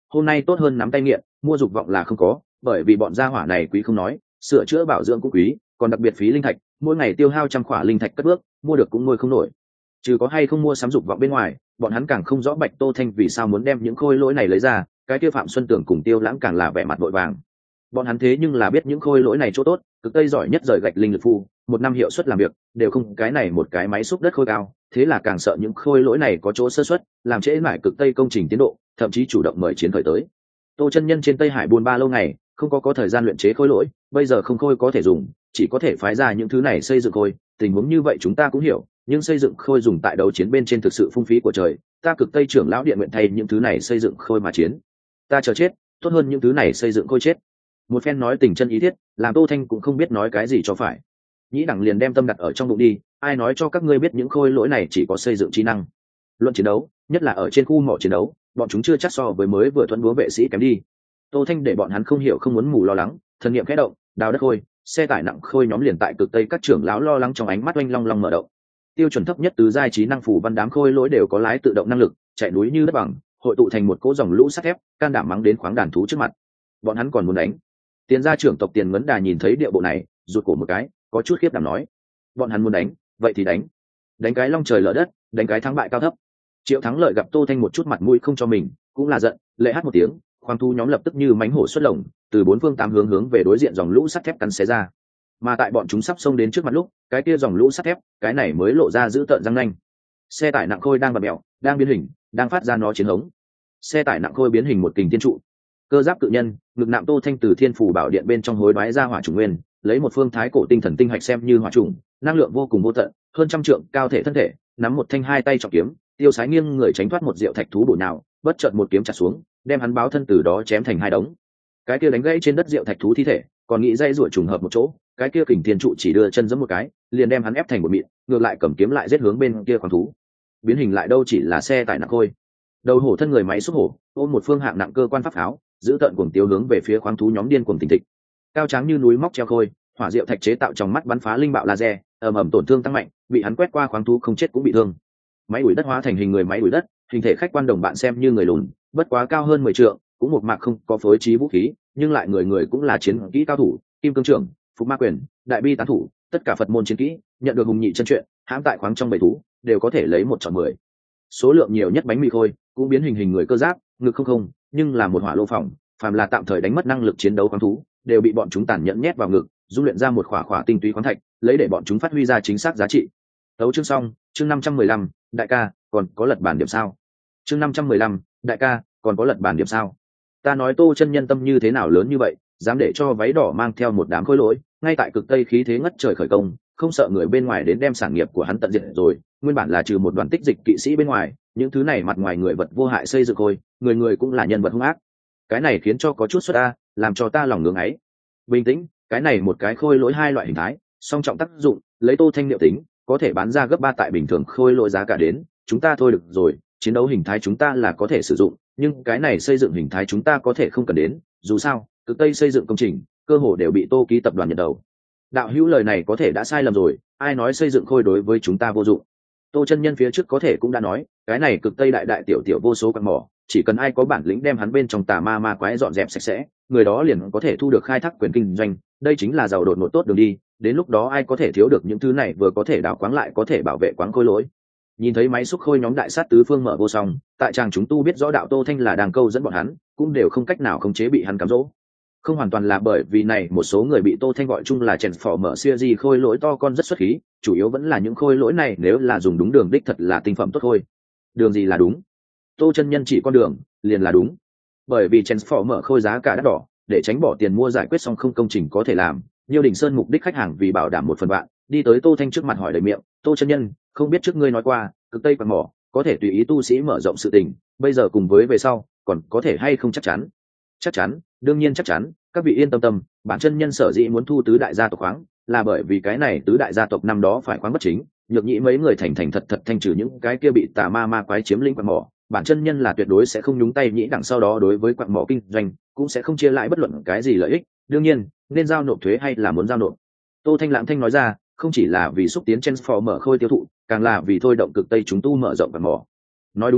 hôm nay tốt hơn nắm tay nghiện, mua dục vọng là không có, bởi vì bọn gia hỏa này quý không nói, sửa chữa bảo dưỡng cũng quý, còn đặc biệt phí linh thạch, mỗi ngày tiêu hao trăm khỏa linh thạch cất bước, mua được cũng nuôi không nổi. Trừ có hay không mua sắm dục vọng bên ngoài, bọn hắn càng không rõ Bạch Tô Thanh vì sao muốn đem những khôi lỗi này lấy ra, cái kia Phạm Xuân Tưởng cùng Tiêu Lãng càng là vẻ mặt vội vàng. Bọn hắn thế nhưng là biết những khôi lỗi này chỗ tốt, cực tây giỏi nhất rời gạch linh lực phu, một năm hiệu suất làm việc đều không cái này một cái máy xúc đất khôi cao, thế là càng sợ những khôi lỗi này có chỗ sơ suất, làm trễ mãi cực tây công trình tiến độ, thậm chí chủ động mời chiến khởi tới. Tô chân nhân trên Tây Hải buôn ba lâu ngày, không có có thời gian luyện chế khôi lỗi, bây giờ không khôi có thể dùng, chỉ có thể phái ra những thứ này xây dựng khôi, tình huống như vậy chúng ta cũng hiểu, nhưng xây dựng khôi dùng tại đấu chiến bên trên thực sự phung phí của trời, ta cực tây trưởng lão điện nguyện thay những thứ này xây dựng khôi mà chiến. Ta chờ chết, tốt hơn những thứ này xây dựng khôi chết. Một phen nói tình chân ý thiết, làm Tô Thanh cũng không biết nói cái gì cho phải. Nhĩ Đẳng liền đem tâm đặt ở trong bụng đi, ai nói cho các ngươi biết những khôi lỗi này chỉ có xây dựng trí năng. Luận chiến đấu, nhất là ở trên khu mỏ chiến đấu, bọn chúng chưa chắc so với mới vừa thuẫn búa vệ sĩ kém đi. Tô Thanh để bọn hắn không hiểu không muốn mù lo lắng, thần niệm khẽ động, đào đất khôi, xe tải nặng khôi nhóm liền tại cực tây các trưởng lão lo lắng trong ánh mắt oanh long long mở động. Tiêu chuẩn thấp nhất tứ giai trí năng phủ văn đám khôi lỗi đều có lái tự động năng lực, chạy núi như đất bằng, hội tụ thành một cỗ dòng lũ sắt thép, can đảm mắng đến khoáng đàn thú trước mặt. Bọn hắn còn muốn đánh. Tiền gia trưởng tộc Tiền Ngấn Đà nhìn thấy địa bộ này, rụt cổ một cái, có chút khiếp đảm nói: bọn hắn muốn đánh, vậy thì đánh, đánh cái long trời lở đất, đánh cái thắng bại cao thấp. Triệu Thắng Lợi gặp Tô Thanh một chút mặt mũi không cho mình, cũng là giận, lệ hát một tiếng, khoáng thú nhóm lập tức như mánh hổ xuất lồng, từ bốn phương tám hướng hướng về đối diện dòng lũ sắt thép cắn xé ra. Mà tại bọn chúng sắp xông đến trước mặt lúc, cái kia dòng lũ sắt thép, cái này mới lộ ra dữ tợn răng nanh. Xe tải nặng khôi đang bật mèo, đang biến hình, đang phát ra nó chiến hống. Xe tải nặng khôi biến hình một kình thiên trụ, cơ giáp cự nhân, ngực nạm Tô Thanh từ Thiên Phủ Bảo Điện bên trong hối đoái ra hỏa trùng nguyên, lấy một phương thái cổ tinh thần tinh hạch xem như hỏa trùng, năng lượng vô cùng vô tận, hơn trăm trượng cao thể thân thể, nắm một thanh hai tay trọng kiếm, tiêu sái nghiêng người tránh thoát một diệu thạch thú bổ nào, bất chợt một kiếm chặt xuống, đem hắn báo thân từ đó chém thành hai đống. Cái kia đánh gãy trên đất diệu thạch thú thi thể, còn nghĩ dây rủa trùng hợp một chỗ, cái kia kình thiên trụ chỉ đưa chân giẫm một cái, liền đem hắn ép thành một mịn, ngược lại cầm kiếm lại giết hướng bên kia khoáng thú. Biến hình lại đâu chỉ là xe tải nặng khôi, đầu hổ thân người máy xúc hổ, ôm một phương hạng nặng cơ quan pháp pháo, giữ tận cuồng tiêu hướng về phía khoáng thú nhóm điên cuồng tình thịch. Cao tráng như núi móc treo khôi, hỏa diệu thạch chế tạo trong mắt bắn phá linh bạo laser, ầm ầm tổn thương tăng mạnh, bị hắn quét qua khoáng thú không chết cũng bị thương. Máy đuổi đất hóa thành hình người máy đuổi đất, hình thể khách quan đồng bạn xem như người lùn, bất quá cao hơn mười trượng, cũng một mạc không có phối trí vũ khí, nhưng lại người người cũng là chiến kỹ cao thủ, kim cương trưởng, phục ma quyền, đại bi tán thủ, tất cả Phật môn chiến kỹ, nhận được hùng nhị chân truyện, hãm tại khoáng trong bầy thú, đều có thể lấy một chọn mười. Số lượng nhiều nhất bánh mì khôi, cũng biến hình hình người cơ giáp, ngực không không, nhưng là một hỏa lô phòng, phàm là tạm thời đánh mất năng lực chiến đấu khoáng thú, đều bị bọn chúng tàn nhẫn nhét vào ngực, dung luyện ra một khỏa khỏa tinh túy khoáng thạch, lấy để bọn chúng phát huy ra chính xác giá trị. Tấu chương xong, chương năm trăm mười lăm, đại ca, còn có lật bản điểm sao? Chương năm trăm mười lăm, đại ca, còn có lật bản điểm sao? Ta nói Tô chân nhân tâm như thế nào lớn như vậy, dám để cho váy đỏ mang theo một đám khôi lỗi, ngay tại cực tây khí thế ngất trời khởi công, không sợ người bên ngoài đến đem sản nghiệp của hắn tận diệt rồi, nguyên bản là trừ một đoàn tích dịch kỵ sĩ bên ngoài, những thứ này mặt ngoài người vật vô hại xây dựng khôi, người người cũng là nhân vật hung ác. Cái này khiến cho có chút xuất a, làm cho ta lòng ngưỡng ấy. Bình tĩnh, cái này một cái khôi lỗi hai loại hình thái, song trọng tác dụng, lấy Tô Thanh liệu tính, có thể bán ra gấp ba tại bình thường khôi lỗi giá cả đến, chúng ta thôi được rồi, chiến đấu hình thái chúng ta là có thể sử dụng, nhưng cái này xây dựng hình thái chúng ta có thể không cần đến, dù sao, cực tây xây dựng công trình, cơ hồ đều bị Tô ký tập đoàn nhận đầu. Đạo hữu lời này có thể đã sai lầm rồi, ai nói xây dựng khôi đối với chúng ta vô dụng. Tô chân nhân phía trước có thể cũng đã nói, cái này cực tây đại đại tiểu tiểu vô số quặng mỏ, chỉ cần ai có bản lĩnh đem hắn bên trong tà ma ma quái dọn dẹp sạch sẽ, người đó liền có thể thu được khai thác quyền kinh doanh, đây chính là giàu đột ngột tốt đường đi, đến lúc đó ai có thể thiếu được những thứ này, vừa có thể đào quáng lại có thể bảo vệ quáng khôi lỗi. Nhìn thấy máy xúc khôi nhóm đại sát tứ phương mở vô song, tại tràng chúng tu biết rõ đạo Tô Thanh là đang câu dẫn bọn hắn, cũng đều không cách nào khống chế bị hắn cám dỗ. Không hoàn toàn là bởi vì này một số người bị Tô Thanh gọi chung là chèn phò mở series khôi lỗi to con rất xuất khí, chủ yếu vẫn là những khôi lỗi này nếu là dùng đúng đường đích thật là tinh phẩm tốt thôi. Đường gì là đúng? Tô chân nhân chỉ con đường, liền là đúng. Bởi vì chèn phò mở khôi giá cả đắt đỏ, để tránh bỏ tiền mua giải quyết xong không công trình có thể làm, Nhiêu Đình Sơn mục đích khách hàng vì bảo đảm một phần vạn, đi tới Tô Thanh trước mặt hỏi đầy miệng, Tô chân nhân, không biết trước ngươi nói qua, cực tây quặng mỏ có thể tùy ý tu sĩ mở rộng sự tình, bây giờ cùng với về sau, còn có thể hay không chắc chắn? Chắc chắn, đương nhiên chắc chắn, các vị yên tâm tâm, bản chân nhân sở dĩ muốn thu tứ đại gia tộc khoáng, là bởi vì cái này tứ đại gia tộc năm đó phải khoáng bất chính, nhược nhĩ mấy người thành thành thật thật thanh trừ những cái kia bị tà ma ma quái chiếm lĩnh quặng mỏ, bản chân nhân là tuyệt đối sẽ không nhúng tay nhĩ đằng sau đó đối với quặng mỏ kinh doanh, cũng sẽ không chia lại bất luận cái gì lợi ích, đương nhiên, nên giao nộp thuế hay là muốn giao nộp. Tô Thanh Lãng thanh nói ra, không chỉ là vì xúc tiến Transformer khôi tiêu thụ, càng là vì thôi động cực tây chúng tu mở rộng quặng mỏ. Nói đúng ra,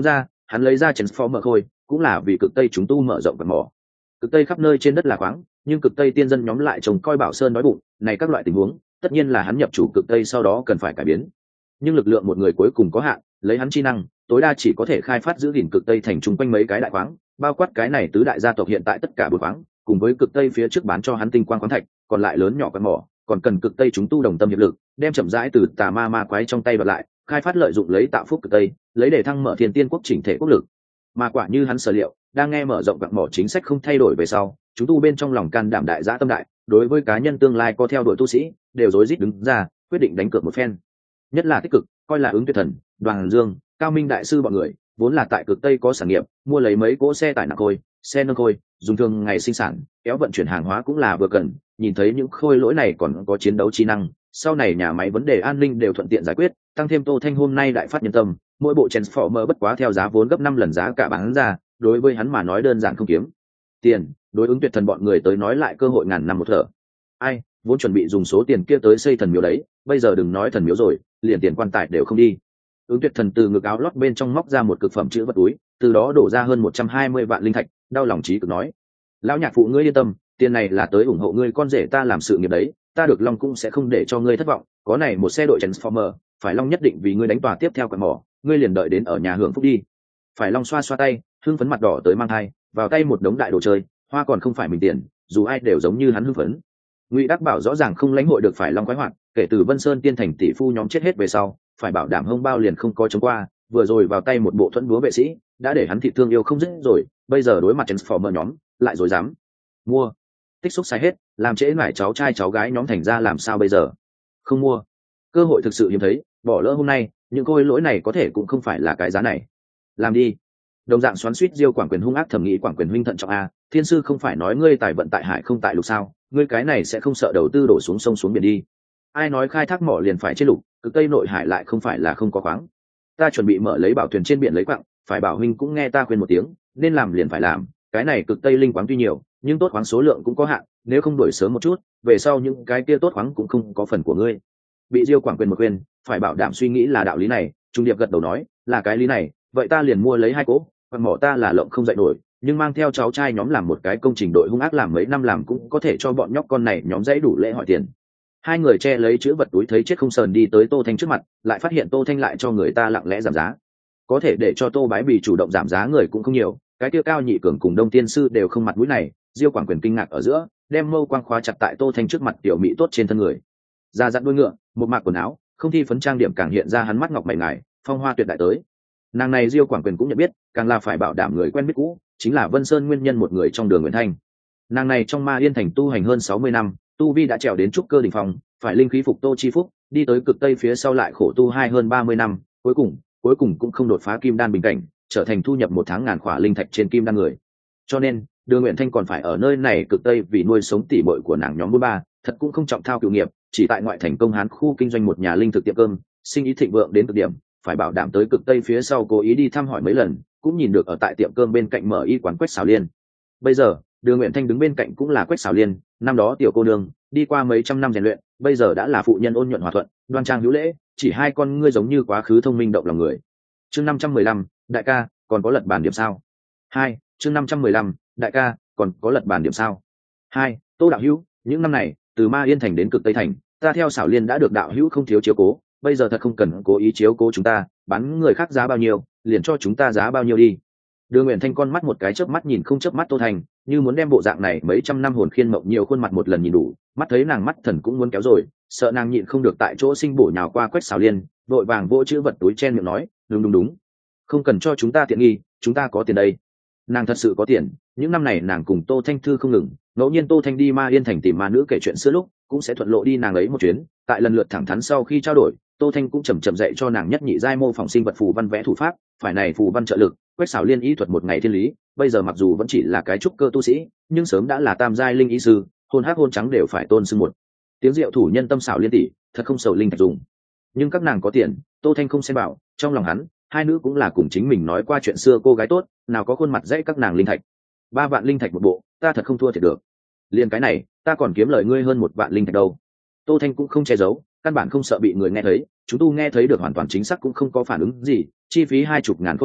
hắn lấy ra transformer khôi cũng là vì cực tây chúng tu mở rộng quạt mỏ. Cực tây khắp nơi trên đất là khoáng, nhưng cực tây tiên dân nhóm lại trông coi bảo sơn đói bụng này, các loại tình huống tất nhiên là hắn nhập chủ cực tây sau đó cần phải cải biến. Nhưng lực lượng một người cuối cùng có hạn, lấy hắn chi năng tối đa chỉ có thể khai phát giữ gìn cực tây thành chung quanh mấy cái đại khoáng, bao quát cái này tứ đại gia tộc hiện tại tất cả bốn khoáng, cùng với cực tây phía trước bán cho hắn tinh quang khoáng thạch, còn lại lớn nhỏ quạt mỏ còn cần cực tây chúng tu đồng tâm hiệp lực, đem chậm rãi từ tà ma ma quái trong tay đoạt lại, khai phát lợi dụng lấy tạo phúc cực tây, lấy để thăng mở thiên tiên quốc chỉnh thể quốc lực. Mà quả như hắn sở liệu, đang nghe mở rộng quạt mỏ chính sách không thay đổi về sau, chúng tu bên trong lòng can đảm đại dã tâm đại, đối với cá nhân tương lai có theo đuổi tu sĩ đều rối rít đứng ra quyết định đánh cược một phen. Nhất là tích cực coi là Ứng Tuyệt Thần, Đoàn Dương, Cao Minh đại sư bọn người vốn là tại cực tây có sản nghiệp, mua lấy mấy cỗ xe tải nặng khôi, xe nâng khôi dùng thường ngày sinh sản kéo vận chuyển hàng hóa cũng là vừa cần. Nhìn thấy những khôi lỗi này còn có chiến đấu trí năng, sau này nhà máy vấn đề an ninh đều thuận tiện giải quyết. Tăng thêm Tô Thanh hôm nay đại phát nhân tâm, mỗi bộ transformer bất quá theo giá vốn gấp năm lần giá cả bán ra, đối với hắn mà nói đơn giản không kiếm tiền, đối Ứng Tuyệt Thần bọn người tới nói lại cơ hội ngàn năm một thở. Ai vốn chuẩn bị dùng số tiền kia tới xây thần miếu đấy, bây giờ đừng nói thần miếu rồi, liền tiền quan tài đều không đi. Ứng Tuyệt Thần từ ngực áo lót bên trong móc ra một cực phẩm chữ vật túi, từ đó đổ ra hơn một trăm hai mươi vạn linh thạch, đau lòng chí cực nói: lão nhạc phụ ngươi yên tâm, tiền này là tới ủng hộ ngươi con rể ta làm sự nghiệp đấy, ta được Long cũng sẽ không để cho ngươi thất vọng. Có này một xe đội transformer, phải Long nhất định vì ngươi đánh tòa tiếp theo quạt mỏ, ngươi liền đợi đến ở nhà hưởng phúc đi. Phải Long xoa xoa tay, hưng phấn mặt đỏ tới mang thai, vào tay một đống đại đồ chơi, hoa còn không phải mình tiền, dù ai đều giống như hắn hưng phấn. Ngụy Đắc Bảo rõ ràng không lãnh hội được Phải Long khoái hoạt, kể từ Vân Sơn tiên thành tỷ phu nhóm chết hết về sau, phải bảo đảm hông bao liền không có chống qua, vừa rồi vào tay một bộ thuẫn búa vệ sĩ, đã để hắn thị thương yêu không dứt rồi, bây giờ đối mặt transformer nhóm, lại rồi dám mua. Tích xúc sai hết, làm trễ nải cháu trai cháu gái nhóm thành ra làm sao bây giờ? Không mua. Cơ hội thực sự hiếm thấy, bỏ lỡ hôm nay, những khôi lỗi này có thể cũng không phải là cái giá này. Làm đi. Đồng dạng xoắn xuýt Diêu Quảng Quyền hung ác thẩm nghĩ Quảng Quyền huynh thận trọng a, thiên sư không phải nói ngươi tài vận tại hải không tại lục sao, ngươi cái này sẽ không sợ đầu tư đổ xuống sông xuống biển đi. Ai nói khai thác mỏ liền phải trên lục, cực tây nội hải lại không phải là không có khoáng. Ta chuẩn bị mở lấy bảo thuyền trên biển lấy quặng, phải bảo huynh cũng nghe ta khuyên một tiếng, nên làm liền phải làm. Cái này cực tây linh khoáng tuy nhiều, nhưng tốt khoáng số lượng cũng có hạn, nếu không đổi sớm một chút, về sau những cái kia tốt khoáng cũng không có phần của ngươi. Bị Diêu Quảng Quyền một khuyên, phải bảo đảm suy nghĩ là đạo lý này, Trung Điệp gật đầu nói, là cái lý này, vậy ta liền mua lấy hai cỗ, quặng mỏ ta là lộng không dậy nổi, nhưng mang theo cháu trai nhóm làm một cái công trình đội hung ác làm mấy năm làm cũng có thể cho bọn nhóc con này nhóm dãy đủ lễ hỏi tiền. Hai người che lấy chữ vật túi thấy chết không sờn đi tới Tô Thanh trước mặt, lại phát hiện Tô Thanh lại cho người ta lặng lẽ giảm giá. Có thể để cho Tô Bái Bì chủ động giảm giá người cũng không nhiều, cái kia Cao Nhị Cường cùng Đông Tiên sư đều không mặt mũi này. Diêu Quảng Quyền kinh ngạc ở giữa, đem mâu quang khóa chặt tại Tô Thanh trước mặt tiểu mỹ tốt trên thân người. Da dặn đuôi ngựa, một mạc quần áo, không thi phấn trang điểm càng hiện ra hắn mắt ngọc mày ngài, phong hoa tuyệt đại tới. Nàng này Diêu Quảng Quyền cũng nhận biết, càng là phải bảo đảm người quen biết cũ, chính là Vân Sơn nguyên nhân một người trong Đường Nguyễn Thanh. Nàng này trong Ma Yên thành tu hành hơn sáu mươi năm, tu vi đã trèo đến trúc cơ đỉnh phong, phải linh khí phục Tô chi phúc, đi tới cực tây phía sau lại khổ tu hai hơn ba mươi năm, cuối cùng, cuối cùng cũng không đột phá kim đan bình cảnh, trở thành thu nhập một tháng ngàn khỏa linh thạch trên kim đan người. Cho nên, Đường Nguyễn Thanh còn phải ở nơi này cực tây vì nuôi sống tỷ muội của nàng nhóm bốn ba, thật cũng không trọng thao cựu nghiệp, chỉ tại ngoại thành Công Hán khu kinh doanh một nhà linh thực tiệm cơm, sinh ý thịnh vượng đến cực điểm, phải bảo đảm tới cực tây phía sau cố ý đi thăm hỏi mấy lần, cũng nhìn được ở tại tiệm cơm bên cạnh mở y quán Quách Xảo Liên. Bây giờ, Đường Nguyễn Thanh đứng bên cạnh cũng là Quách Xảo Liên, năm đó tiểu cô nương, đi qua mấy trăm năm rèn luyện, bây giờ đã là phụ nhân ôn nhuận hòa thuận, đoan trang hữu lễ, chỉ hai con ngươi giống như quá khứ thông minh động lòng người. Chương năm trăm mười lăm, đại ca, còn có lật bản điểm sao? Hai, chương năm trăm mười lăm, đại ca, còn có lật bản điểm sao? Hai, Tô đạo hữu, những năm này, từ Ma Yên thành đến cực tây thành, ta theo Xảo Liên đã được đạo hữu không thiếu chiếu cố, bây giờ thật không cần cố ý chiếu cố chúng ta, bán người khác giá bao nhiêu, liền cho chúng ta giá bao nhiêu đi. Đường Nguyễn Thanh con mắt một cái chớp mắt nhìn không chớp mắt Tô Thành, như muốn đem bộ dạng này mấy trăm năm hồn khiên mộng nhiều khuôn mặt một lần nhìn đủ, mắt thấy nàng mắt thần cũng muốn kéo rồi, sợ nàng nhịn không được tại chỗ sinh bổ nhào qua Quách Xảo Liên, vội vàng vỗ chữ vật túi chen miệng nói, đúng đúng đúng, không cần cho chúng ta tiện nghi, chúng ta có tiền đây. Nàng thật sự có tiền, những năm này nàng cùng Tô Thanh Thư không ngừng, ngẫu nhiên Tô Thanh đi Ma Yên thành tìm ma nữ kể chuyện xưa lúc, cũng sẽ thuận lộ đi nàng ấy một chuyến, tại lần lượt thẳng thắn sau khi trao đổi, Tô Thanh cũng chậm chậm dạy cho nàng nhất nhị giai mô phỏng sinh vật phù văn vẽ thủ pháp, phải này phù văn trợ lực, Quách Xảo Liên ý thuật một ngày thiên lý, bây giờ mặc dù vẫn chỉ là cái trúc cơ tu sĩ, nhưng sớm đã là tam giai linh ý sư, hôn hắc hôn trắng đều phải tôn xưng một tiếng rượu thủ nhân tâm Xảo Liên tỷ, thật không sầu linh thạch dùng. Nhưng các nàng có tiền, Tô Thanh không xem bảo, trong lòng hắn, hai nữ cũng là cùng chính mình nói qua chuyện xưa cô gái tốt, nào có khuôn mặt dãy các nàng linh thạch. Ba vạn linh thạch một bộ, ta thật không thua thiệt được. Liên cái này, ta còn kiếm lời ngươi hơn một vạn linh thạch đâu. Tô Thanh cũng không che giấu, căn bản không sợ bị người nghe thấy, chúng tu nghe thấy được hoàn toàn chính xác cũng không có phản ứng gì, chi phí hai chục ngàn khối lỗi,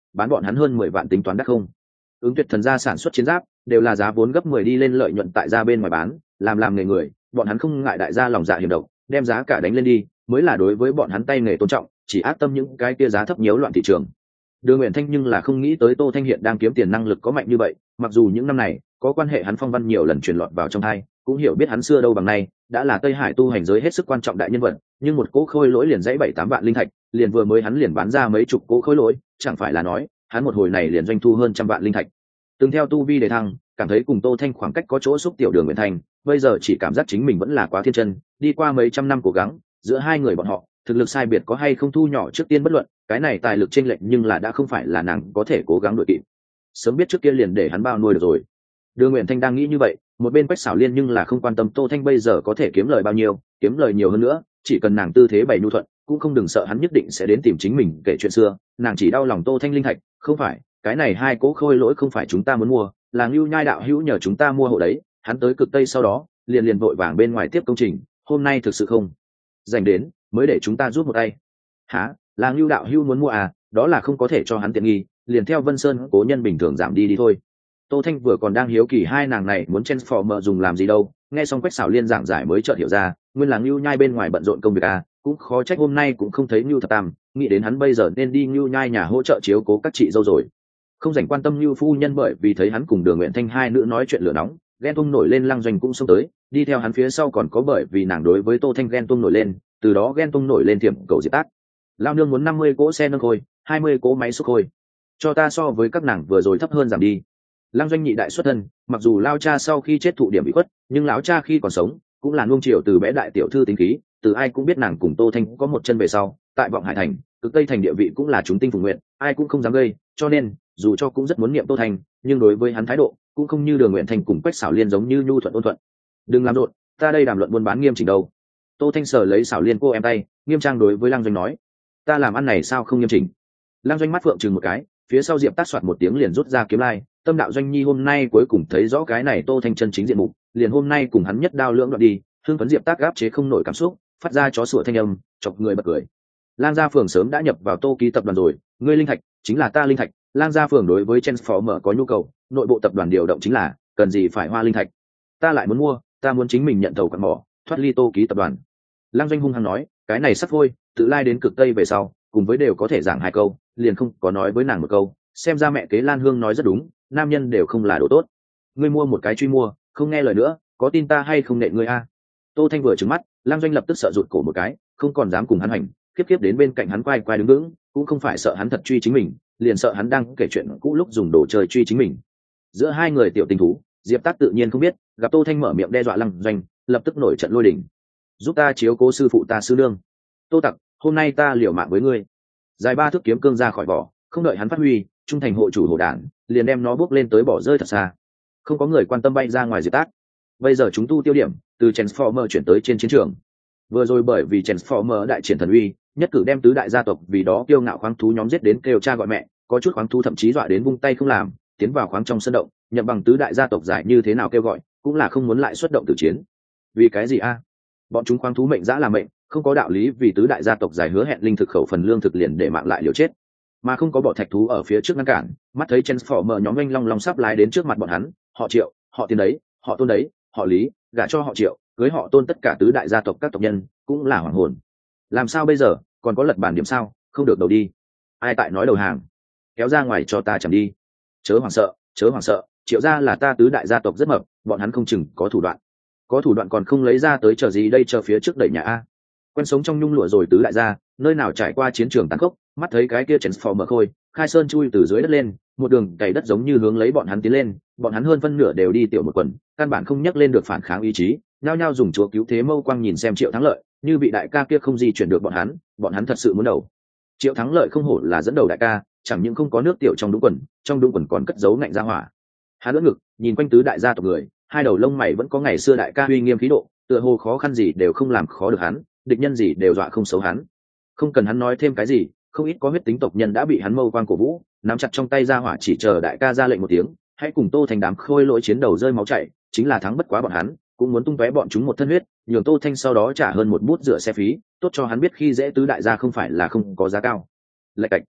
bán bọn hắn hơn mười vạn tính toán đắt không? Ứng Tuyệt Thần gia sản xuất chiến giáp đều là giá vốn gấp mười đi lên lợi nhuận tại gia bên ngoài bán, làm làm nghề người, bọn hắn không ngại đại gia lòng dạ hiểm độc, đem giá cả đánh lên đi, mới là đối với bọn hắn tay nghề tôn trọng, chỉ ác tâm những cái kia giá thấp nhiễu loạn thị trường. Đường Uyển Thanh nhưng là không nghĩ tới Tô Thanh hiện đang kiếm tiền năng lực có mạnh như vậy, mặc dù những năm này có quan hệ hắn phong văn nhiều lần truyền lọt vào trong tai, cũng hiểu biết hắn xưa đâu bằng nay, đã là Tây Hải tu hành giới hết sức quan trọng đại nhân vật, nhưng một cỗ khôi lỗi liền dãy bảy tám vạn linh thạch, liền vừa mới hắn liền bán ra mấy chục cỗ khôi lỗi, chẳng phải là nói, hắn một hồi này liền doanh thu hơn trăm vạn linh thạch. Từng theo tu vi đề thăng, cảm thấy cùng Tô Thanh khoảng cách có chỗ xúc tiểu Đường Uyển Thanh, bây giờ chỉ cảm giác chính mình vẫn là quá thiên chân, đi qua mấy trăm năm cố gắng, giữa hai người bọn họ, thực lực sai biệt có hay không thu nhỏ trước tiên bất luận, cái này tài lực chênh lệch nhưng là đã không phải là nàng có thể cố gắng đuổi kịp. Sớm biết trước kia liền để hắn bao nuôi được rồi. Đường Uyển Thanh đang nghĩ như vậy, một bên Quách Xảo Liên nhưng là không quan tâm Tô Thanh bây giờ có thể kiếm lời bao nhiêu, kiếm lời nhiều hơn nữa, chỉ cần nàng tư thế bày nhu thuận, cũng không đừng sợ hắn nhất định sẽ đến tìm chính mình kể chuyện xưa, nàng chỉ đau lòng Tô Thanh linh thạch, không phải, cái này hai cố khôi lỗi không phải chúng ta muốn mua, là Nưu Nhai đạo hữu nhờ chúng ta mua hộ đấy, hắn tới Cực Tây sau đó, liền liền vội vàng bên ngoài tiếp công trình, hôm nay thực sự không dành đến, mới để chúng ta giúp một tay. Hả? Là Nưu đạo hữu muốn mua à? Đó là không có thể cho hắn tiện nghi, liền theo Vân Sơn cố nhân bình thường giảm đi đi thôi. Tô Thanh vừa còn đang hiếu kỳ hai nàng này muốn transformer dùng làm gì đâu, nghe xong Quách Xảo Liên giảng giải mới chợt hiểu ra, nguyên là Nưu Nhai bên ngoài bận rộn công việc à, cũng khó trách hôm nay cũng không thấy Nưu Thập Tam, nghĩ đến hắn bây giờ nên đi Nưu Nhai nhà hỗ trợ chiếu cố các chị dâu rồi. Không dành quan tâm Nưu phu nhân bởi vì thấy hắn cùng Đường Uyển Thanh hai nữ nói chuyện lửa nóng, ghen tuông nổi lên, Lăng Doanh cũng xông tới, đi theo hắn phía sau còn có bởi vì nàng đối với Tô Thanh ghen tuông nổi lên, từ đó ghen tuông nổi lên tiệm cầu Diệp Tác. Lao nương muốn năm mươi cỗ xe nâng khôi, hai mươi cỗ máy xúc khôi. Cho ta so với các nàng vừa rồi thấp hơn giảm đi. Lăng Doanh nhị đại xuất thân, mặc dù lao cha sau khi chết thụ điểm bị khuất, nhưng lão cha khi còn sống cũng là nuông chiều từ bé đại tiểu thư tính khí, từ ai cũng biết nàng cùng Tô Thanh có một chân về sau, tại Vọng Hải thành, Cực Tây thành địa vị cũng là chúng tinh phùng nguyện, ai cũng không dám gây, cho nên dù cho cũng rất muốn niệm Tô Thanh, nhưng đối với hắn thái độ cũng không như Đường Uyển Thanh cùng Quách Xảo Liên giống như nhu thuận ôn thuận. Đừng làm rộn, ta đây đàm luận buôn bán nghiêm chỉnh đâu. Tô Thanh sờ lấy Xảo Liên cô em tay, nghiêm trang đối với Lăng Doanh nói, ta làm ăn này sao không nghiêm chỉnh. Lăng Doanh mắt phượng chừng một cái, phía sau Diệp Tác soạt một tiếng liền rút ra kiếm lai, Tâm đạo Doanh Nhi hôm nay cuối cùng thấy rõ cái này Tô Thanh chân chính diện mục, liền hôm nay cùng hắn nhất đao lưỡng đoạn đi, hưng phấn Diệp Tác gáp chế không nổi cảm xúc, phát ra chó sủa thanh âm, chọc người bật cười. Lang Gia Phường sớm đã nhập vào Tô Ký tập đoàn rồi, ngươi linh thạch chính là ta linh thạch, Lang Gia Phường đối với Transformer có nhu cầu, nội bộ tập đoàn điều động chính là, cần gì phải hoa linh thạch. Ta lại muốn mua, ta muốn chính mình nhận thầu quặng mỏ, thoát ly Tô Ký tập đoàn. Lang Doanh hung hăng nói, cái này sắp thôi, tự lai đến Cực Tây về sau, cùng với đều có thể giảng hai câu, liền không có nói với nàng một câu, xem ra mẹ kế Lan Hương nói rất đúng, nam nhân đều không là đồ tốt. Ngươi mua một cái truy mua, không nghe lời nữa, có tin ta hay không nện ngươi a? Tô Thanh vừa trừng mắt, Lang Doanh lập tức sợ rụt cổ một cái, không còn dám cùng hắn hành, khiếp khiếp đến bên cạnh hắn quay quay đứng vững, cũng không phải sợ hắn thật truy chính mình, liền sợ hắn đang kể chuyện cũ lúc dùng đồ chơi truy chính mình. Giữa hai người tiểu tình thú, Diệp Tác tự nhiên không biết, gặp Tô Thanh mở miệng đe dọa Lăng Doanh, lập tức nổi trận lôi đình. Giúp ta chiếu cố sư phụ ta sư nương. Tô Tặc, hôm nay ta liều mạng với ngươi. Dài ba thước kiếm cương ra khỏi vỏ, không đợi hắn phát huy, trung thành hộ chủ hộ đản, liền đem nó bước lên tới bỏ rơi thật xa. Không có người quan tâm bay ra ngoài Diệp Tác. Bây giờ chúng tu tiêu điểm từ Transformer chuyển tới trên chiến trường. Vừa rồi bởi vì Transformer đại triển thần uy, nhất cử đem tứ đại gia tộc vì đó kiêu ngạo khoáng thú nhóm giết đến kêu cha gọi mẹ, có chút khoáng thú thậm chí dọa đến vung tay không làm, tiến vào khoáng trong sân động, nhận bằng tứ đại gia tộc giải như thế nào kêu gọi, cũng là không muốn lại xuất động tử chiến. Vì cái gì a? Bọn chúng khoáng thú mệnh dã là mệnh, không có đạo lý vì tứ đại gia tộc giải hứa hẹn linh thực khẩu phần lương thực liền để mạng lại liều chết, mà không có bỏ thạch thú ở phía trước ngăn cản. Mắt thấy Transformer nhóm anh long long sắp lái đến trước mặt bọn hắn, họ Triệu, họ Tiền đấy, họ Tôn đấy, họ Lý, gả cho họ Triệu, cưới họ Tôn tất cả tứ đại gia tộc các tộc nhân, cũng là hoàng hồn. Làm sao bây giờ, còn có lật bản điểm sao, không được đầu đi. Ai tại nói đầu hàng, kéo ra ngoài cho ta chẳng đi. Chớ hoảng sợ, chớ hoảng sợ, Triệu gia là ta tứ đại gia tộc rất mập, bọn hắn không chừng có thủ đoạn. Có thủ đoạn còn không lấy ra tới chờ gì đây, chờ phía trước đẩy nhà a. Quen sống trong nhung lụa rồi tứ đại gia, nơi nào trải qua chiến trường tàn khốc, mắt thấy cái kia Transformer khôi, Khai Sơn chui từ dưới đất lên, một đường cày đất giống như hướng lấy bọn hắn tiến lên, bọn hắn hơn phân nửa đều đi tiểu một quần, căn bản không nhắc lên được phản kháng ý chí, nhao nhao dùng chúa cứu thế mâu quang nhìn xem Triệu Thắng Lợi, như vị đại ca kia không di chuyển được bọn hắn, bọn hắn thật sự muốn đầu. Triệu Thắng Lợi không hổ là dẫn đầu đại ca, chẳng những không có nước tiểu trong đúng quần, trong đúng quần còn cất giấu ngạnh ra hỏa. Hắn lưỡng ngực, nhìn quanh tứ đại gia tộc người, hai đầu lông mày vẫn có ngày xưa đại ca uy nghiêm khí độ, tựa hồ khó khăn gì đều không làm khó được hắn, địch nhân gì đều dọa không xấu hắn. Không cần hắn nói thêm cái gì, không ít có huyết tính tộc nhân đã bị hắn mâu quang cổ vũ, nắm chặt trong tay ra hỏa chỉ chờ đại ca ra lệnh một tiếng, hãy cùng Tô Thanh đám khôi lỗi chiến đầu rơi máu chảy, chính là thắng bất quá bọn hắn, cũng muốn tung tóe bọn chúng một thân huyết, nhường Tô Thanh sau đó trả hơn một bút rửa xe phí, tốt cho hắn biết khi dễ tứ đại gia không phải là không có giá cao. Lạch cạch,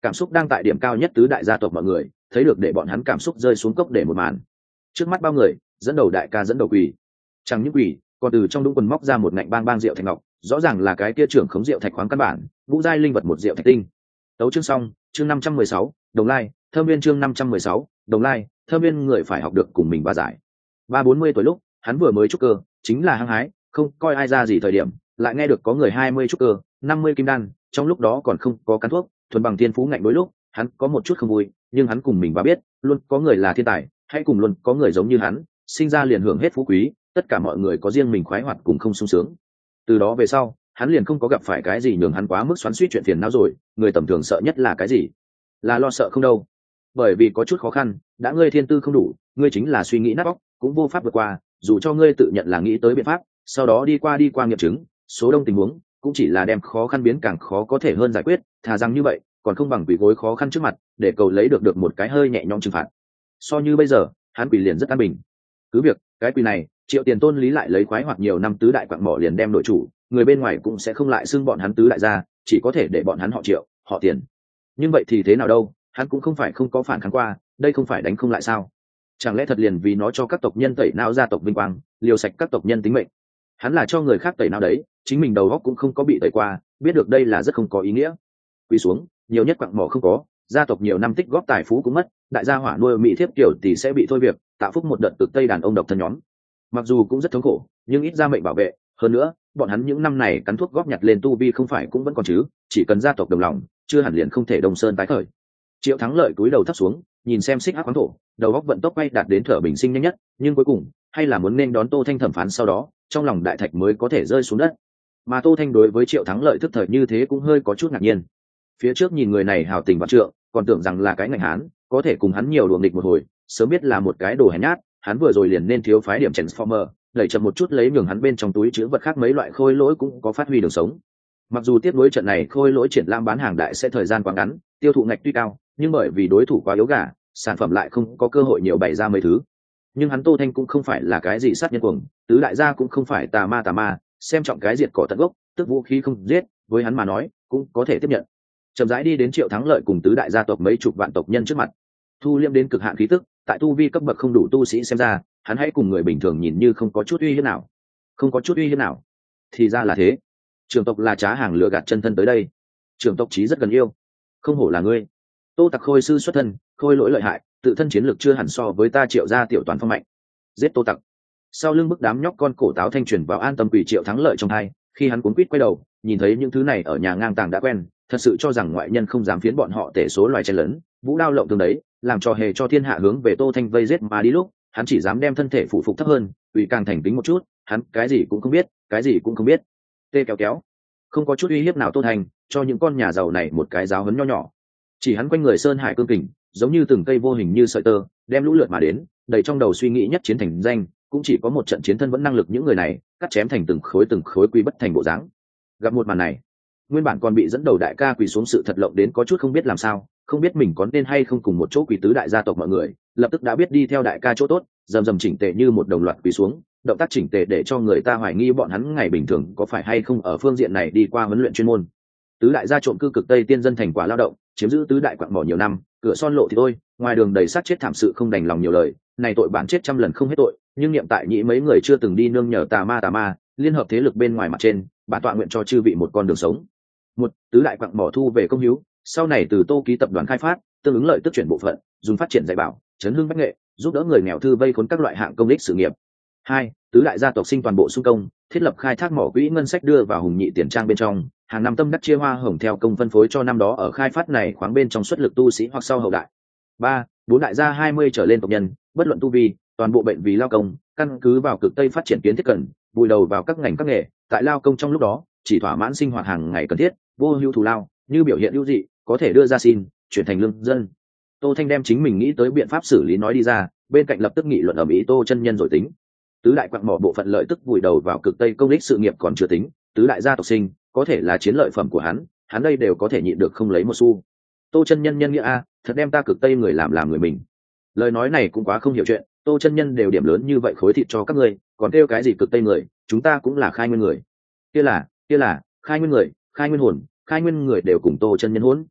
cảm xúc đang tại điểm cao nhất tứ đại gia tộc mọi người thấy được để bọn hắn cảm xúc rơi xuống cốc để một màn. Trước mắt bao người dẫn đầu đại ca dẫn đầu quỳ, chẳng những quỳ còn từ trong đúng quần móc ra một ngạnh bang bang rượu thạch ngọc, rõ ràng là cái kia trưởng khống rượu thạch khoáng căn bản vũ giai linh vật một rượu thạch tinh. Tấu chương xong. Chương năm trăm mười sáu, đồng lai thơm viên. Chương năm trăm mười sáu, đồng lai thơm viên. Người phải học được cùng mình ba giải. Ba bốn mươi tuổi lúc hắn vừa mới trúc cơ, chính là hăng hái không coi ai ra gì thời điểm, lại nghe được có người hai mươi trúc cơ, năm mươi kim đan, trong lúc đó còn không có cắn thuốc, thuần bằng thiên phú ngạnh đối lúc hắn có một chút không vui, nhưng hắn cùng mình ba biết luôn có người là thiên tài, hay cùng luôn có người giống như hắn sinh ra liền hưởng hết phú quý, tất cả mọi người có riêng mình khoái hoạt cùng không sung sướng. Từ đó về sau hắn liền không có gặp phải cái gì nhường hắn quá mức xoắn xuýt chuyện phiền não rồi. Người tầm thường sợ nhất là cái gì? Là lo sợ không đâu, bởi vì có chút khó khăn đã ngươi thiên tư không đủ, ngươi chính là suy nghĩ nát óc cũng vô pháp vượt qua, dù cho ngươi tự nhận là nghĩ tới biện pháp, sau đó đi qua đi qua nghiệm chứng, số đông tình huống cũng chỉ là đem khó khăn biến càng khó có thể hơn giải quyết, thà rằng như vậy còn không bằng quỳ gối khó khăn trước mặt để cầu lấy được được một cái hơi nhẹ nhõm trừng phạt. So như bây giờ hắn quỳ liền rất an bình. Cứ việc cái quỳ này Triệu Tiền Tôn lý lại lấy khoái hoặc nhiều năm tứ đại quạng mỏ liền đem đội chủ, người bên ngoài cũng sẽ không lại xưng bọn hắn tứ đại gia, chỉ có thể để bọn hắn họ Triệu họ Tiền. Nhưng vậy thì thế nào đâu, hắn cũng không phải không có phản kháng qua, đây không phải đánh không lại sao? Chẳng lẽ thật liền vì nó cho các tộc nhân tẩy não gia tộc vinh quang, liều sạch các tộc nhân tính mệnh? Hắn là cho người khác tẩy não đấy, chính mình đầu óc cũng không có bị tẩy qua, biết được đây là rất không có ý nghĩa. Quỳ xuống, nhiều nhất quạng mỏ không có, gia tộc nhiều năm tích góp tài phú cũng mất, đại gia hỏa nuôi mỹ thiếp kiểu thì sẽ bị thôi việc, tạo phúc một đợt cực tây đàn ông độc thân nhóm. Mặc dù cũng rất thống khổ, nhưng ít ra mệnh bảo vệ. Hơn nữa bọn hắn những năm này cắn thuốc góp nhặt lên tu vi không phải cũng vẫn còn chứ, chỉ cần gia tộc đồng lòng chưa hẳn liền không thể đông sơn tái khởi. Triệu Thắng Lợi cúi đầu thấp xuống nhìn xem xích ác khoáng thổ, đầu góc vận tốc bay đạt đến thở bình sinh nhanh nhất, nhưng cuối cùng hay là muốn nên đón Tô Thanh thẩm phán, sau đó trong lòng đại thạch mới có thể rơi xuống đất. Mà Tô Thanh đối với Triệu Thắng Lợi thức thời như thế cũng hơi có chút ngạc nhiên. Phía trước nhìn người này hào tình vạn trượng, còn tưởng rằng là cái ngành hán có thể cùng hắn nhiều đùa nghịch một hồi, sớm biết là một cái đồ hèn nhát, hắn vừa rồi liền nên thiếu phái điểm transformer, đẩy chậm một chút lấy nhường hắn bên trong túi chứa vật khác mấy loại khôi lỗi cũng có phát huy đường sống. Mặc dù tiếp nối trận này khôi lỗi triển lãm bán hàng đại sẽ thời gian quá ngắn, tiêu thụ ngạch tuy cao, nhưng bởi vì đối thủ quá yếu gà, sản phẩm lại không có cơ hội nhiều bày ra mấy thứ. Nhưng hắn Tô Thanh cũng không phải là cái gì sát nhân cuồng, tứ đại gia cũng không phải tà ma tà ma, xem trọng cái diệt cỏ tận gốc, tức vũ khí không giết, với hắn mà nói cũng có thể tiếp nhận. Chậm rãi đi đến Triệu Thắng Lợi cùng tứ đại gia tộc mấy chục vạn tộc nhân trước mặt, thu liêm đến cực hạn khí tức, tại tu vi cấp bậc không đủ tu sĩ xem ra, hắn hãy cùng người bình thường nhìn như không có chút uy hiếp nào. Không có chút uy hiếp nào? Thì ra là thế. Trưởng tộc là trá hàng lừa gạt chân thân tới đây. Trưởng tộc chí rất gần yêu. Không hổ là ngươi. Tô Tặc Khôi sư xuất thân, khôi lỗi lợi hại, tự thân chiến lược chưa hẳn so với ta Triệu gia tiểu toàn phong mạnh. Giết Tô Tặc. Sau lưng bức đám nhóc con cổ táo thanh truyền vào an tâm quỷ Triệu Thắng Lợi trong hai, khi hắn cuốn quýt quay đầu, nhìn thấy những thứ này ở nhà ngang tàng đã quen, thật sự cho rằng ngoại nhân không dám phiến bọn họ tể số loài chen lớn, vũ đao lộng thường đấy, làm cho hề cho thiên hạ hướng về Tô Thanh vây giết mà đi lúc, hắn chỉ dám đem thân thể phụ phục thấp hơn, ủy càng thành tính một chút, hắn cái gì cũng không biết, cái gì cũng không biết. Tê kéo kéo, không có chút uy hiếp nào Tô Thanh, cho những con nhà giàu này một cái giáo huấn nho nhỏ. Chỉ hắn quanh người sơn hải cương kình, giống như từng cây vô hình như sợi tơ, đem lũ lượt mà đến, đầy trong đầu suy nghĩ nhất chiến thành danh, cũng chỉ có một trận chiến thân vẫn năng lực những người này, cắt chém thành từng khối từng khối quy bất thành bộ dáng. Gặp một màn này, nguyên bản còn bị dẫn đầu đại ca quỳ xuống sự thật lộng đến có chút không biết làm sao, không biết mình có nên hay không cùng một chỗ quỳ tứ đại gia tộc mọi người, lập tức đã biết đi theo đại ca chỗ tốt, rầm rầm chỉnh tề như một đồng loạt quỳ xuống, động tác chỉnh tề để cho người ta hoài nghi bọn hắn ngày bình thường có phải hay không ở phương diện này đi qua huấn luyện chuyên môn. Tứ đại gia trộm cư cực tây tiên dân thành quả lao động, chiếm giữ tứ đại quặng mỏ nhiều năm, cửa son lộ thì thôi, ngoài đường đầy sát chết thảm sự không đành lòng nhiều lời, này tội bản chết trăm lần không hết tội, nhưng niệm tại nhĩ mấy người chưa từng đi nương nhờ tà ma tà ma, liên hợp thế lực bên ngoài mặt trên, bản tọa nguyện cho chư vị một con đường sống. Một, tứ đại quặng mỏ thu về công hiếu, sau này từ Tô Ký tập đoàn khai phát, tương ứng lợi tức chuyển bộ phận, dùng phát triển dạy bảo, chấn hương bách nghệ, giúp đỡ người nghèo thư vây khốn các loại hạng công ích sự nghiệp. Hai, tứ đại gia tộc sinh toàn bộ xung công, thiết lập khai thác mỏ quỹ ngân sách đưa vào hùng nhị tiền trang bên trong, hàng năm tâm đắc chia hoa hồng theo công phân phối cho năm đó ở khai phát này khoáng bên trong xuất lực tu sĩ hoặc sau hậu đại. Ba, bốn đại gia hai mươi trở lên tộc nhân, bất luận tu vi, toàn bộ bệnh vì lao công, căn cứ vào cực tây phát triển kiến thiết cần, vùi đầu vào các ngành các nghề, tại lao công trong lúc đó, chỉ thỏa mãn sinh hoạt hàng ngày cần thiết, vô hưu thù lao, như biểu hiện ưu dị, có thể đưa ra xin, chuyển thành lương dân. Tô Thanh đem chính mình nghĩ tới biện pháp xử lý nói đi ra, bên cạnh lập tức nghị luận ở mỹ Tô chân nhân rồi tính. Tứ đại quặng mỏ bộ phận lợi tức vùi đầu vào cực tây công ích sự nghiệp còn chưa tính, tứ đại gia tộc sinh, có thể là chiến lợi phẩm của hắn, hắn đây đều có thể nhịn được không lấy một xu. Tô chân nhân nhân nghĩa a, thật đem ta cực tây người làm làm người mình. Lời nói này cũng quá không hiểu chuyện, Tô chân nhân đều điểm lớn như vậy khối thịt cho các ngươi, còn kêu cái gì cực tây người, chúng ta cũng là khai nguyên người. Kia là, kia là khai nguyên người, khai nguyên hồn, khai nguyên người đều cùng Tô chân nhân hỗn.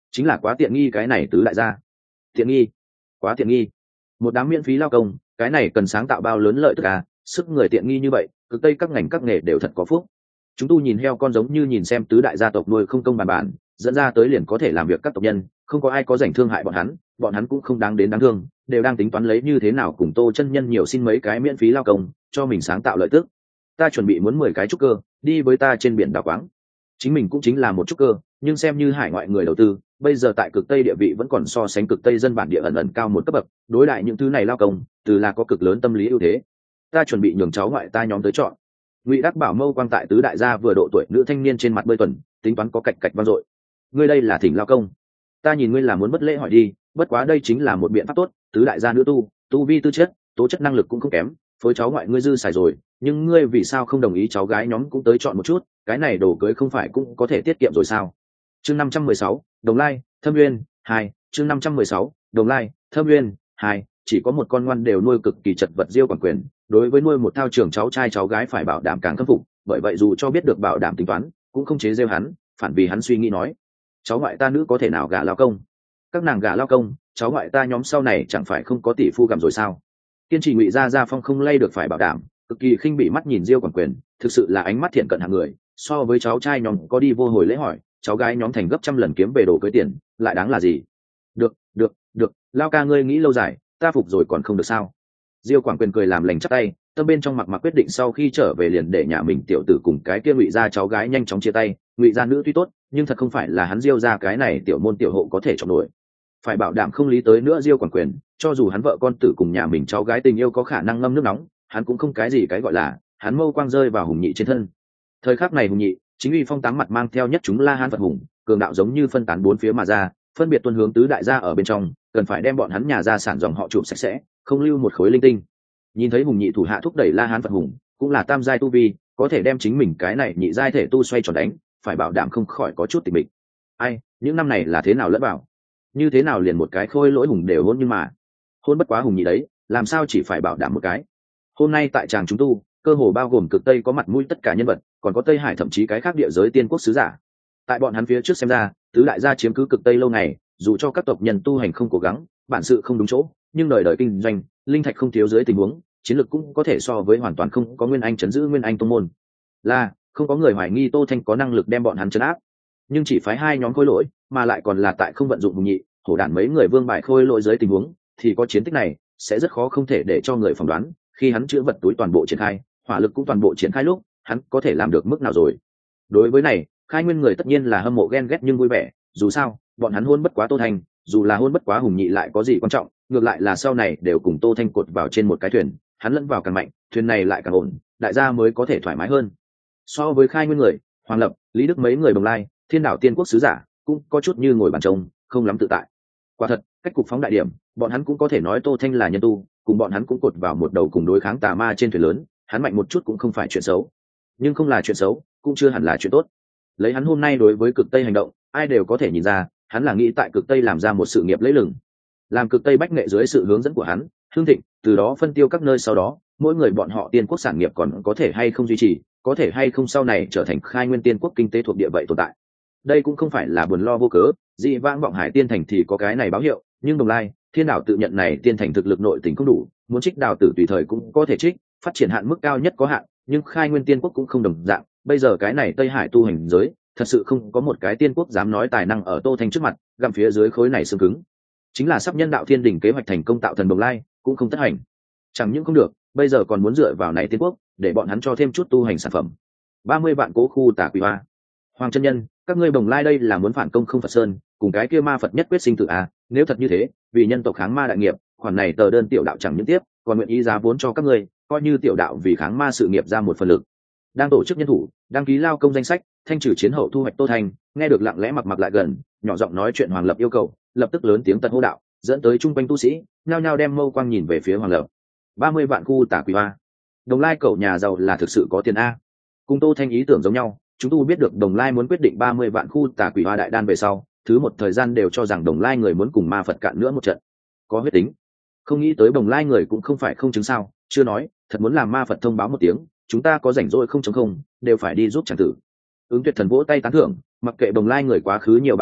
chính là quá tiện nghi cái này tứ đại gia. Tiện nghi, quá tiện nghi. Một đám miễn phí lao công, cái này cần sáng tạo bao lớn lợi tức à, sức người tiện nghi như vậy, cực tây các ngành các nghề đều thật có phúc. Chúng tu nhìn heo con giống như nhìn xem tứ đại gia tộc nuôi không công bàn bản, dẫn ra tới liền có thể làm việc các tộc nhân, không có ai có rảnh thương hại bọn hắn, bọn hắn cũng không đáng đến đáng thương, đều đang tính toán lấy như thế nào cùng Tô chân nhân nhiều xin mấy cái miễn phí lao công, cho mình sáng tạo lợi tức. Ta chuẩn bị muốn mười cái trúc cơ, đi với ta trên biển đảo quáng. Chính mình cũng chính là một trúc cơ, nhưng xem như hải ngoại người đầu tư, bây giờ tại cực tây địa vị vẫn còn so sánh cực tây dân bản địa ẩn ẩn cao một cấp bậc, đối lại những thứ này lao công, từ là có cực lớn tâm lý ưu thế. Ta chuẩn bị nhường cháu ngoại ta nhóm tới chọn. Ngụy Đắc Bảo mâu quang tại tứ đại gia vừa độ tuổi nữ thanh niên trên mặt bơi tuần, tính toán có cạch cạch vang dội. Ngươi đây là thỉnh lao công. Ta nhìn ngươi là muốn bất lễ hỏi đi, bất quá đây chính là một biện pháp tốt, tứ đại gia nữ tu, tu vi tư chất, tố chất năng lực cũng không kém, phối cháu ngoại ngươi dư xài rồi, nhưng ngươi vì sao không đồng ý cháu gái nhóm cũng tới chọn một chút, cái này đồ cưới không phải cũng có thể tiết kiệm rồi sao? Chương năm trăm mười sáu, Đồng Lai, Thâm Nguyên, hai, chương năm trăm mười sáu, Đồng Lai, Thâm Nguyên, hai, chỉ có một con ngoan đều nuôi cực kỳ chật vật Diêu Quản Quyền, đối với nuôi một thao trường cháu trai cháu gái phải bảo đảm càng khâm phục, bởi vậy dù cho biết được bảo đảm tính toán, cũng không chế giễu hắn, phản vì hắn suy nghĩ nói, cháu ngoại ta nữ có thể nào gả lao công? Các nàng gả lao công, cháu ngoại ta nhóm sau này chẳng phải không có tỷ phu gặm rồi sao? Kiên trì Ngụy gia gia phong không lay được phải bảo đảm, cực kỳ khinh bỉ mắt nhìn Diêu Quản Quyền, thực sự là ánh mắt thiện cận hạng người, so với cháu trai nhóm có đi vô hồi lễ hỏi, cháu gái nhóm thành gấp trăm lần kiếm về đồ cưới tiền, lại đáng là gì? Được, được, được, lao ca ngươi nghĩ lâu dài, ta phục rồi còn không được sao? Diêu Quảng Quyền cười làm lành chắp tay, tâm bên trong mặc mặc quyết định sau khi trở về liền để nhà mình tiểu tử cùng cái kia Ngụy gia cháu gái nhanh chóng chia tay. Ngụy gia nữ tuy tốt, nhưng thật không phải là hắn Diêu gia cái này tiểu môn tiểu hộ có thể chọn nổi. Phải bảo đảm không lý tới nữa Diêu Quảng Quyền, cho dù hắn vợ con tử cùng nhà mình cháu gái tình yêu có khả năng ngâm nước nóng, hắn cũng không cái gì cái gọi là, hắn mâu quang rơi vào Hùng Nhị trên thân. Thời khắc này Hùng Nhị, chính uy phong tám mặt mang theo nhất chúng La Hán Phật hùng, cường đạo giống như phân tán bốn phía mà ra, phân biệt tuân hướng tứ đại gia ở bên trong, cần phải đem bọn hắn nhà gia sản dòng họ chụp sạch sẽ, không lưu một khối linh tinh. Nhìn thấy Hùng Nhị thủ hạ thúc đẩy La Hán Phật hùng, cũng là tam giai tu vi, có thể đem chính mình cái này nhị giai thể tu xoay tròn đánh, phải bảo đảm không khỏi có chút tịch mịch. Ai, những năm này là thế nào lẫn vào? Như thế nào liền một cái khôi lỗi hùng đều hôn, nhưng mà hôn bất quá Hùng Nhị đấy, làm sao chỉ phải bảo đảm một cái? Hôm nay tại tràng chúng tu, cơ hồ bao gồm cực tây có mặt mũi tất cả nhân vật, còn có Tây Hải thậm chí cái khác địa giới tiên quốc sứ giả. Tại bọn hắn phía trước xem ra, tứ đại gia chiếm cứ cực tây lâu ngày, dù cho các tộc nhân tu hành không cố gắng, bản sự không đúng chỗ, nhưng đời đời kinh doanh, linh thạch không thiếu dưới tình huống, chiến lược cũng có thể so với hoàn toàn không có Nguyên Anh chấn giữ Nguyên Anh tông môn. Là, không có người hoài nghi Tô Thanh có năng lực đem bọn hắn trấn áp, nhưng chỉ phái hai nhóm khôi lỗi, mà lại còn là tại không vận dụng Hùng Nhị, hổ đản mấy người vương bài khôi lỗi dưới tình huống, thì có chiến tích này, sẽ rất khó không thể để cho người phỏng đoán, khi hắn chữa vật túi toàn bộ triển khai, hỏa lực cũng toàn bộ triển khai lúc, hắn có thể làm được mức nào rồi. Đối với này, Khai Nguyên người tất nhiên là hâm mộ ghen ghét nhưng vui vẻ, dù sao, bọn hắn hôn bất quá Tô Thanh, dù là hôn bất quá Hùng Nhị lại có gì quan trọng, ngược lại là sau này đều cùng Tô Thanh cột vào trên một cái thuyền, hắn lẫn vào càng mạnh, thuyền này lại càng ổn, đại gia mới có thể thoải mái hơn. So với Khai Nguyên người, Hoàng Lập, Lý Đức mấy người Bồng Lai, Thiên Đảo Tiên Quốc sứ giả, cũng có chút như ngồi bàn trông, không lắm tự tại. Quả thật, cách cục phóng đại điểm, bọn hắn cũng có thể nói Tô Thanh là nhân tu, cùng bọn hắn cũng cột vào một đầu cùng đối kháng tà ma trên thuyền lớn, hắn mạnh một chút cũng không phải chuyện xấu, nhưng không là chuyện xấu, cũng chưa hẳn là chuyện tốt. Lấy hắn hôm nay đối với cực tây hành động, ai đều có thể nhìn ra, hắn là nghĩ tại cực tây làm ra một sự nghiệp lấy lừng, làm cực tây bách nghệ dưới sự hướng dẫn của hắn, hương thịnh, từ đó phân tiêu các nơi, sau đó mỗi người bọn họ tiên quốc sản nghiệp còn có thể hay không duy trì, có thể hay không sau này trở thành Khai Nguyên tiên quốc kinh tế thuộc địa vậy tồn tại. Đây cũng không phải là buồn lo vô cớ, dị vãng vọng hải tiên thành thì có cái này báo hiệu, nhưng Đồng Lai, Thiên Đảo tự nhận này tiên thành thực lực nội tình không đủ, muốn trích đào tử tùy thời cũng có thể trích, phát triển hạn mức cao nhất có hạn, nhưng Khai Nguyên tiên quốc cũng không đồng dạng, bây giờ cái này Tây Hải tu hành giới, thật sự không có một cái tiên quốc dám nói tài năng ở Tô Thanh trước mặt, gặm phía dưới khối này xương cứng. Chính là sắp nhân đạo thiên đình kế hoạch thành công tạo thần Đồng Lai, cũng không tất hành. Chẳng những không được, bây giờ còn muốn dựa vào này tiên quốc, để bọn hắn cho thêm chút tu hành sản phẩm. ba mươi vạn cố khu tà quỷ hoa. Hoàng chân nhân, các ngươi Đồng Lai đây là muốn phản công không Phật Sơn, cùng cái kia ma Phật nhất quyết sinh tử à, nếu thật như thế, vì nhân tộc kháng ma đại nghiệp, khoản này tờ đơn tiểu đạo chẳng những tiếp, còn nguyện ý giá vốn cho các ngươi, coi như tiểu đạo vì kháng ma sự nghiệp ra một phần lực. Đang tổ chức nhân thủ, đăng ký lao công danh sách, thanh trừ chiến hậu thu hoạch Tô Thanh, nghe được lặng lẽ mặc mặc lại gần, nhỏ giọng nói chuyện Hoàng Lập yêu cầu, lập tức lớn tiếng tận hô đạo, dẫn tới trung quanh tu sĩ, nhao nhao đem mâu quang nhìn về phía Hoàng Lập. ba mươi vạn khu tà quỷ hoa. Đồng Lai cậu nhà giàu là thực sự có tiền a. Cùng Tô Thanh ý tưởng giống nhau, chúng tu biết được Đồng Lai muốn quyết định ba mươi vạn khu tà quỷ hoa đại đan về sau, thứ một thời gian đều cho rằng Đồng Lai người muốn cùng ma Phật cạn nữa một trận. Có huyết tính. Không nghĩ tới Đồng Lai người cũng không phải không chứng sao, chưa nói, thật muốn làm ma Phật thông báo một tiếng, chúng ta có rảnh rỗi không chống không, đều phải đi giúp chẳng tử. Ứng Tuyệt Thần vỗ tay tán thưởng, mặc kệ Đồng Lai người quá khứ nhiều bá đạo,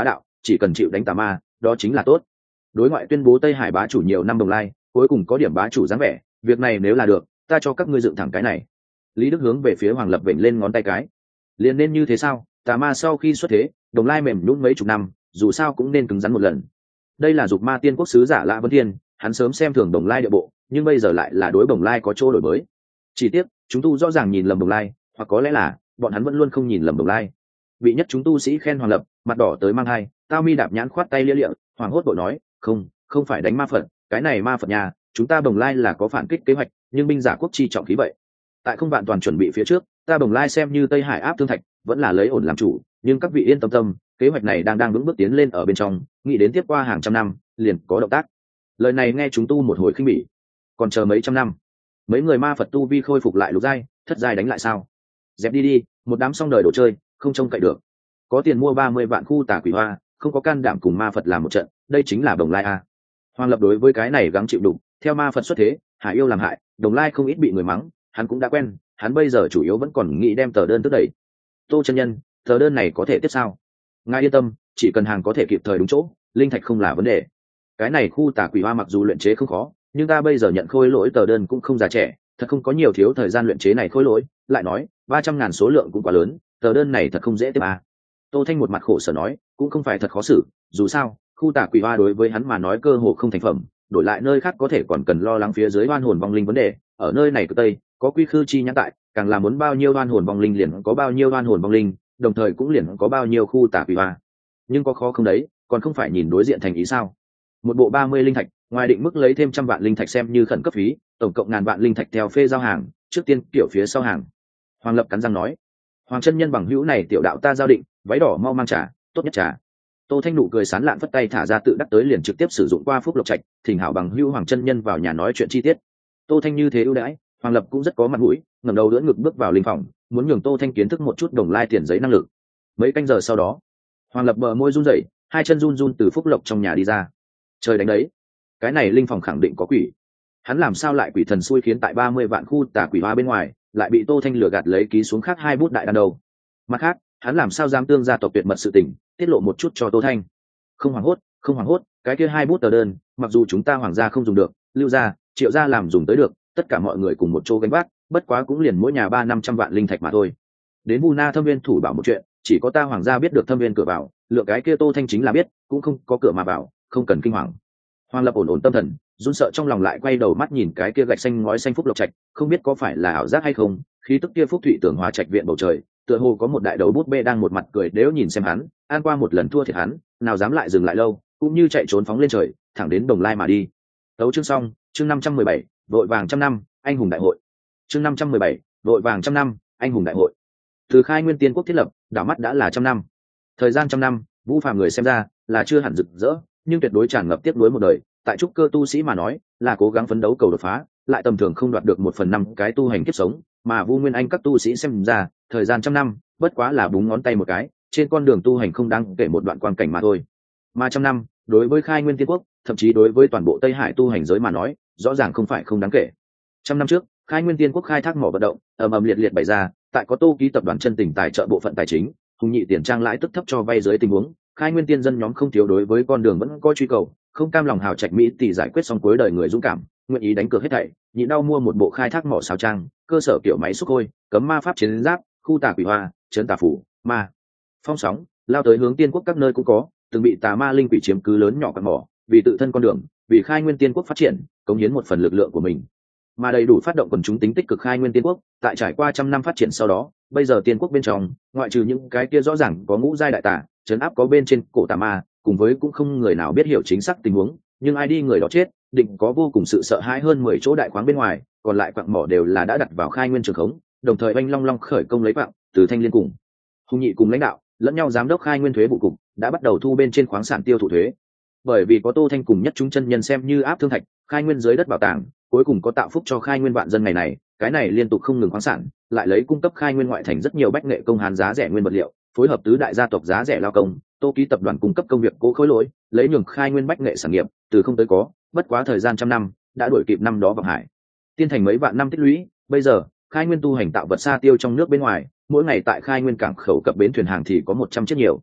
chỉ cần chịu đánh tà ma đó chính là tốt. Đối ngoại tuyên bố Tây Hải bá chủ nhiều năm Đồng Lai, cuối cùng có điểm bá chủ dáng vẻ, việc này nếu là được ta cho các ngươi dựng thẳng cái này. Lý Đức hướng về phía Hoàng Lập vểnh lên ngón tay cái. Liền nên như thế sao? Tà ma sau khi xuất thế, Đồng Lai mềm nhũn mấy chục năm, dù sao cũng nên cứng rắn một lần. Đây là Dục Ma Tiên Quốc sứ giả Lã Vân Thiên, hắn sớm xem thường Đồng Lai địa bộ, nhưng bây giờ lại là đối Đồng Lai có chỗ đổi mới. Chỉ tiếc, chúng tu rõ ràng nhìn lầm Đồng Lai, hoặc có lẽ là bọn hắn vẫn luôn không nhìn lầm Đồng Lai. Bị nhất chúng tu sĩ khen Hoàng Lập, mặt đỏ tới mang hai, Tao Mi đạp nhãn khoát tay lia lịa, Hoàng hốt bội nói, "Không, không phải đánh ma Phật, cái này ma Phật nhà, chúng ta Đồng Lai là có phản kích kế hoạch, nhưng binh giả quốc chi trọng khí vậy. Tại không vạn toàn chuẩn bị phía trước, ta Đồng Lai xem như Tây Hải áp thương thạch, vẫn là lấy ổn làm chủ, nhưng các vị yên tâm tâm, kế hoạch này đang đang vững bước tiến lên ở bên trong, nghĩ đến tiếp qua hàng trăm năm, liền có động tác." Lời này nghe chúng tu một hồi khinh bỉ. Còn chờ mấy trăm năm, mấy người ma Phật tu vi khôi phục lại lục giai, thất giai đánh lại sao? Dẹp đi đi, một đám xong đời đồ chơi, không trông cậy được. Có tiền mua ba mươi vạn khu tà quỷ hoa, không có can đảm cùng ma Phật làm một trận, đây chính là Đồng Lai a. Hoàng Lập đối với cái này gắng chịu đựng, theo ma Phật xuất thế, Hải yêu làm hại, Đồng Lai không ít bị người mắng, hắn cũng đã quen, hắn bây giờ chủ yếu vẫn còn nghĩ đem tờ đơn tức đẩy. Tô chân nhân, tờ đơn này có thể tiếp sao? Ngài yên tâm, chỉ cần hàng có thể kịp thời đúng chỗ, linh thạch không là vấn đề. Cái này khu tà quỷ hoa mặc dù luyện chế không khó, nhưng ta bây giờ nhận khôi lỗi tờ đơn cũng không già trẻ, thật không có nhiều thiếu thời gian luyện chế này khôi lỗi. Lại nói, ba trăm ngàn số lượng cũng quá lớn, tờ đơn này thật không dễ tiếp à. Tô Thanh một mặt khổ sở nói, cũng không phải thật khó xử, dù sao, khu tà quỷ hoa đối với hắn mà nói cơ hồ không thành phẩm, đổi lại nơi khác có thể còn cần lo lắng phía dưới oan hồn vong linh vấn đề, ở nơi này cực tây, có quy khư chi nhãn tại, càng là muốn bao nhiêu oan hồn vong linh liền có bao nhiêu oan hồn vong linh, đồng thời cũng liền có bao nhiêu khu tà quỷ hoa. Nhưng có khó không đấy, còn không phải nhìn đối diện thành ý sao? Một bộ ba mươi linh thạch, ngoài định mức lấy thêm trăm vạn linh thạch xem như khẩn cấp phí, tổng cộng ngàn vạn linh thạch theo phê giao hàng, trước tiên kiểu phía sau hàng. Hoàng Lập cắn răng nói, Hoàng chân nhân bằng hữu này tiểu đạo ta giao định, váy đỏ mau mang trà, tốt nhất trà. Tô Thanh nụ cười sán lạn phất tay thả ra tự đắc tới liền trực tiếp sử dụng qua Phúc Lộc Trạch, thỉnh hảo bằng hữu Hoàng chân nhân vào nhà nói chuyện chi tiết. Tô Thanh như thế ưu đãi, Hoàng Lập cũng rất có mặt mũi, ngẩng đầu đỡ ngực bước vào linh phòng, muốn nhường Tô Thanh kiến thức một chút Đồng Lai tiền giấy năng lực. Mấy canh giờ sau đó, Hoàng Lập bờ môi run rẩy, hai chân run run từ Phúc Lộc trong nhà đi ra. Trời đánh đấy, cái này linh phòng khẳng định có quỷ. Hắn làm sao lại quỷ thần xui khiến tại ba mươi vạn khu tà quỷ hoa bên ngoài, lại bị Tô Thanh lừa gạt lấy ký xuống khác hai bút đại đan đầu. Mặt khác, hắn làm sao dám tương gia tộc tuyệt mật sự tình, tiết lộ một chút cho Tô Thanh. Không hoảng hốt, không hoảng hốt, cái kia hai bút tờ đơn, mặc dù chúng ta Hoàng gia không dùng được, Lưu gia, Triệu gia làm dùng tới được, tất cả mọi người cùng một chỗ gánh vác, bất quá cũng liền mỗi nhà ba năm trăm vạn linh thạch mà thôi. Đến Vu Na Thâm Viên thủ bảo một chuyện, chỉ có ta Hoàng gia biết được Thâm Viên cửa vào, lượng cái kia Tô Thanh chính là biết, cũng không có cửa mà vào, không cần kinh hoàng. Hoàng Lập ổn ổn tâm thần, run sợ trong lòng lại quay đầu mắt nhìn cái kia gạch xanh ngói xanh Phúc Lộc Trạch, không biết có phải là ảo giác hay không, khí tức kia Phúc Thụy tưởng hòa trạch viện bầu trời, tựa hồ có một đại đầu bút bê đang một mặt cười đếu nhìn xem hắn, an qua một lần thua thiệt hắn, nào dám lại dừng lại lâu, cũng như chạy trốn phóng lên trời, thẳng đến Đồng Lai mà đi. Tấu chương xong, chương năm trăm mười bảy, vội vàng trăm năm, anh hùng đại hội. Chương năm trăm mười bảy, vội vàng trăm năm, anh hùng đại hội. Từ khai nguyên tiên quốc thiết lập, đảo mắt đã là trăm năm. Thời gian trăm năm, Vũ Phàm người xem ra là chưa hẳn rực rỡ, nhưng tuyệt đối tràn ngập tiếc nuối một đời, tại trúc cơ tu sĩ mà nói, là cố gắng phấn đấu cầu đột phá, lại tầm thường không đoạt được một phần năm cái tu hành kiếp sống, mà Vu Nguyên Anh các tu sĩ xem ra, thời gian trăm năm, bất quá là búng ngón tay một cái, trên con đường tu hành không đáng kể một đoạn quan cảnh mà thôi. Mà trăm năm, đối với khai nguyên tiên quốc, thậm chí đối với toàn bộ Tây Hải tu hành giới mà nói, rõ ràng không phải không đáng kể. Trăm năm trước, khai nguyên tiên quốc khai thác mỏ vận động, ầm ầm liệt liệt bày ra, tại có Tô ký tập đoàn chân tình tài trợ bộ phận tài chính, hùng nhị tiền trang lãi tức thấp cho vay dưới tình huống, khai nguyên tiên dân nhóm không thiếu đối với con đường vẫn có truy cầu, không cam lòng hào trạch mỹ tỷ giải quyết xong cuối đời người dũng cảm, nguyện ý đánh cược hết thảy, nhị đau mua một bộ khai thác mỏ sao trang, cơ sở kiểu máy xúc hôi, cấm ma pháp chiến giáp, khu tà quỷ hoa, trấn tà phủ, ma phong sóng, lao tới hướng tiên quốc các nơi cũng có, từng bị tà ma linh quỷ chiếm cứ lớn nhỏ các mỏ, vì tự thân con đường, vì khai nguyên tiên quốc phát triển, cống hiến một phần lực lượng của mình, mà đầy đủ phát động quần chúng tính tích cực khai nguyên tiên quốc. Tại trải qua trăm năm phát triển sau đó, bây giờ tiên quốc bên trong, ngoại trừ những cái kia rõ ràng có ngũ giai đại tà, trấn áp có bên trên cổ tà ma, cùng với cũng không người nào biết hiểu chính xác tình huống, nhưng ai đi người đó chết, định có vô cùng sự sợ hãi hơn mười chỗ đại khoáng bên ngoài, còn lại quặng mỏ đều là đã đặt vào khai nguyên trường khống, đồng thời oanh long long khởi công lấy quặng, từ thanh liên cùng hùng nhị cùng lãnh đạo lẫn nhau giám đốc khai nguyên thuế vụ cục đã bắt đầu thu bên trên khoáng sản tiêu thụ thuế. Bởi vì có Tô Thanh cùng nhất chúng chân nhân xem như áp thương thạch, khai nguyên dưới đất bảo tàng, cuối cùng có tạo phúc cho khai nguyên vạn dân ngày này, cái này liên tục không ngừng khoáng sản, lại lấy cung cấp khai nguyên ngoại thành rất nhiều bách nghệ công hàn giá rẻ nguyên vật liệu, phối hợp tứ đại gia tộc giá rẻ lao công, Tô ký tập đoàn cung cấp công việc cố khối lỗi, lấy nhường khai nguyên bách nghệ sản nghiệp từ không tới có, bất quá thời gian trăm năm đã đuổi kịp năm đó vọng hải tiên thành mấy vạn năm tích lũy. Bây giờ khai nguyên tu hành tạo vật xa tiêu trong nước bên ngoài, mỗi ngày tại khai nguyên cảng khẩu cập bến thuyền hàng thì có một trăm chiếc nhiều.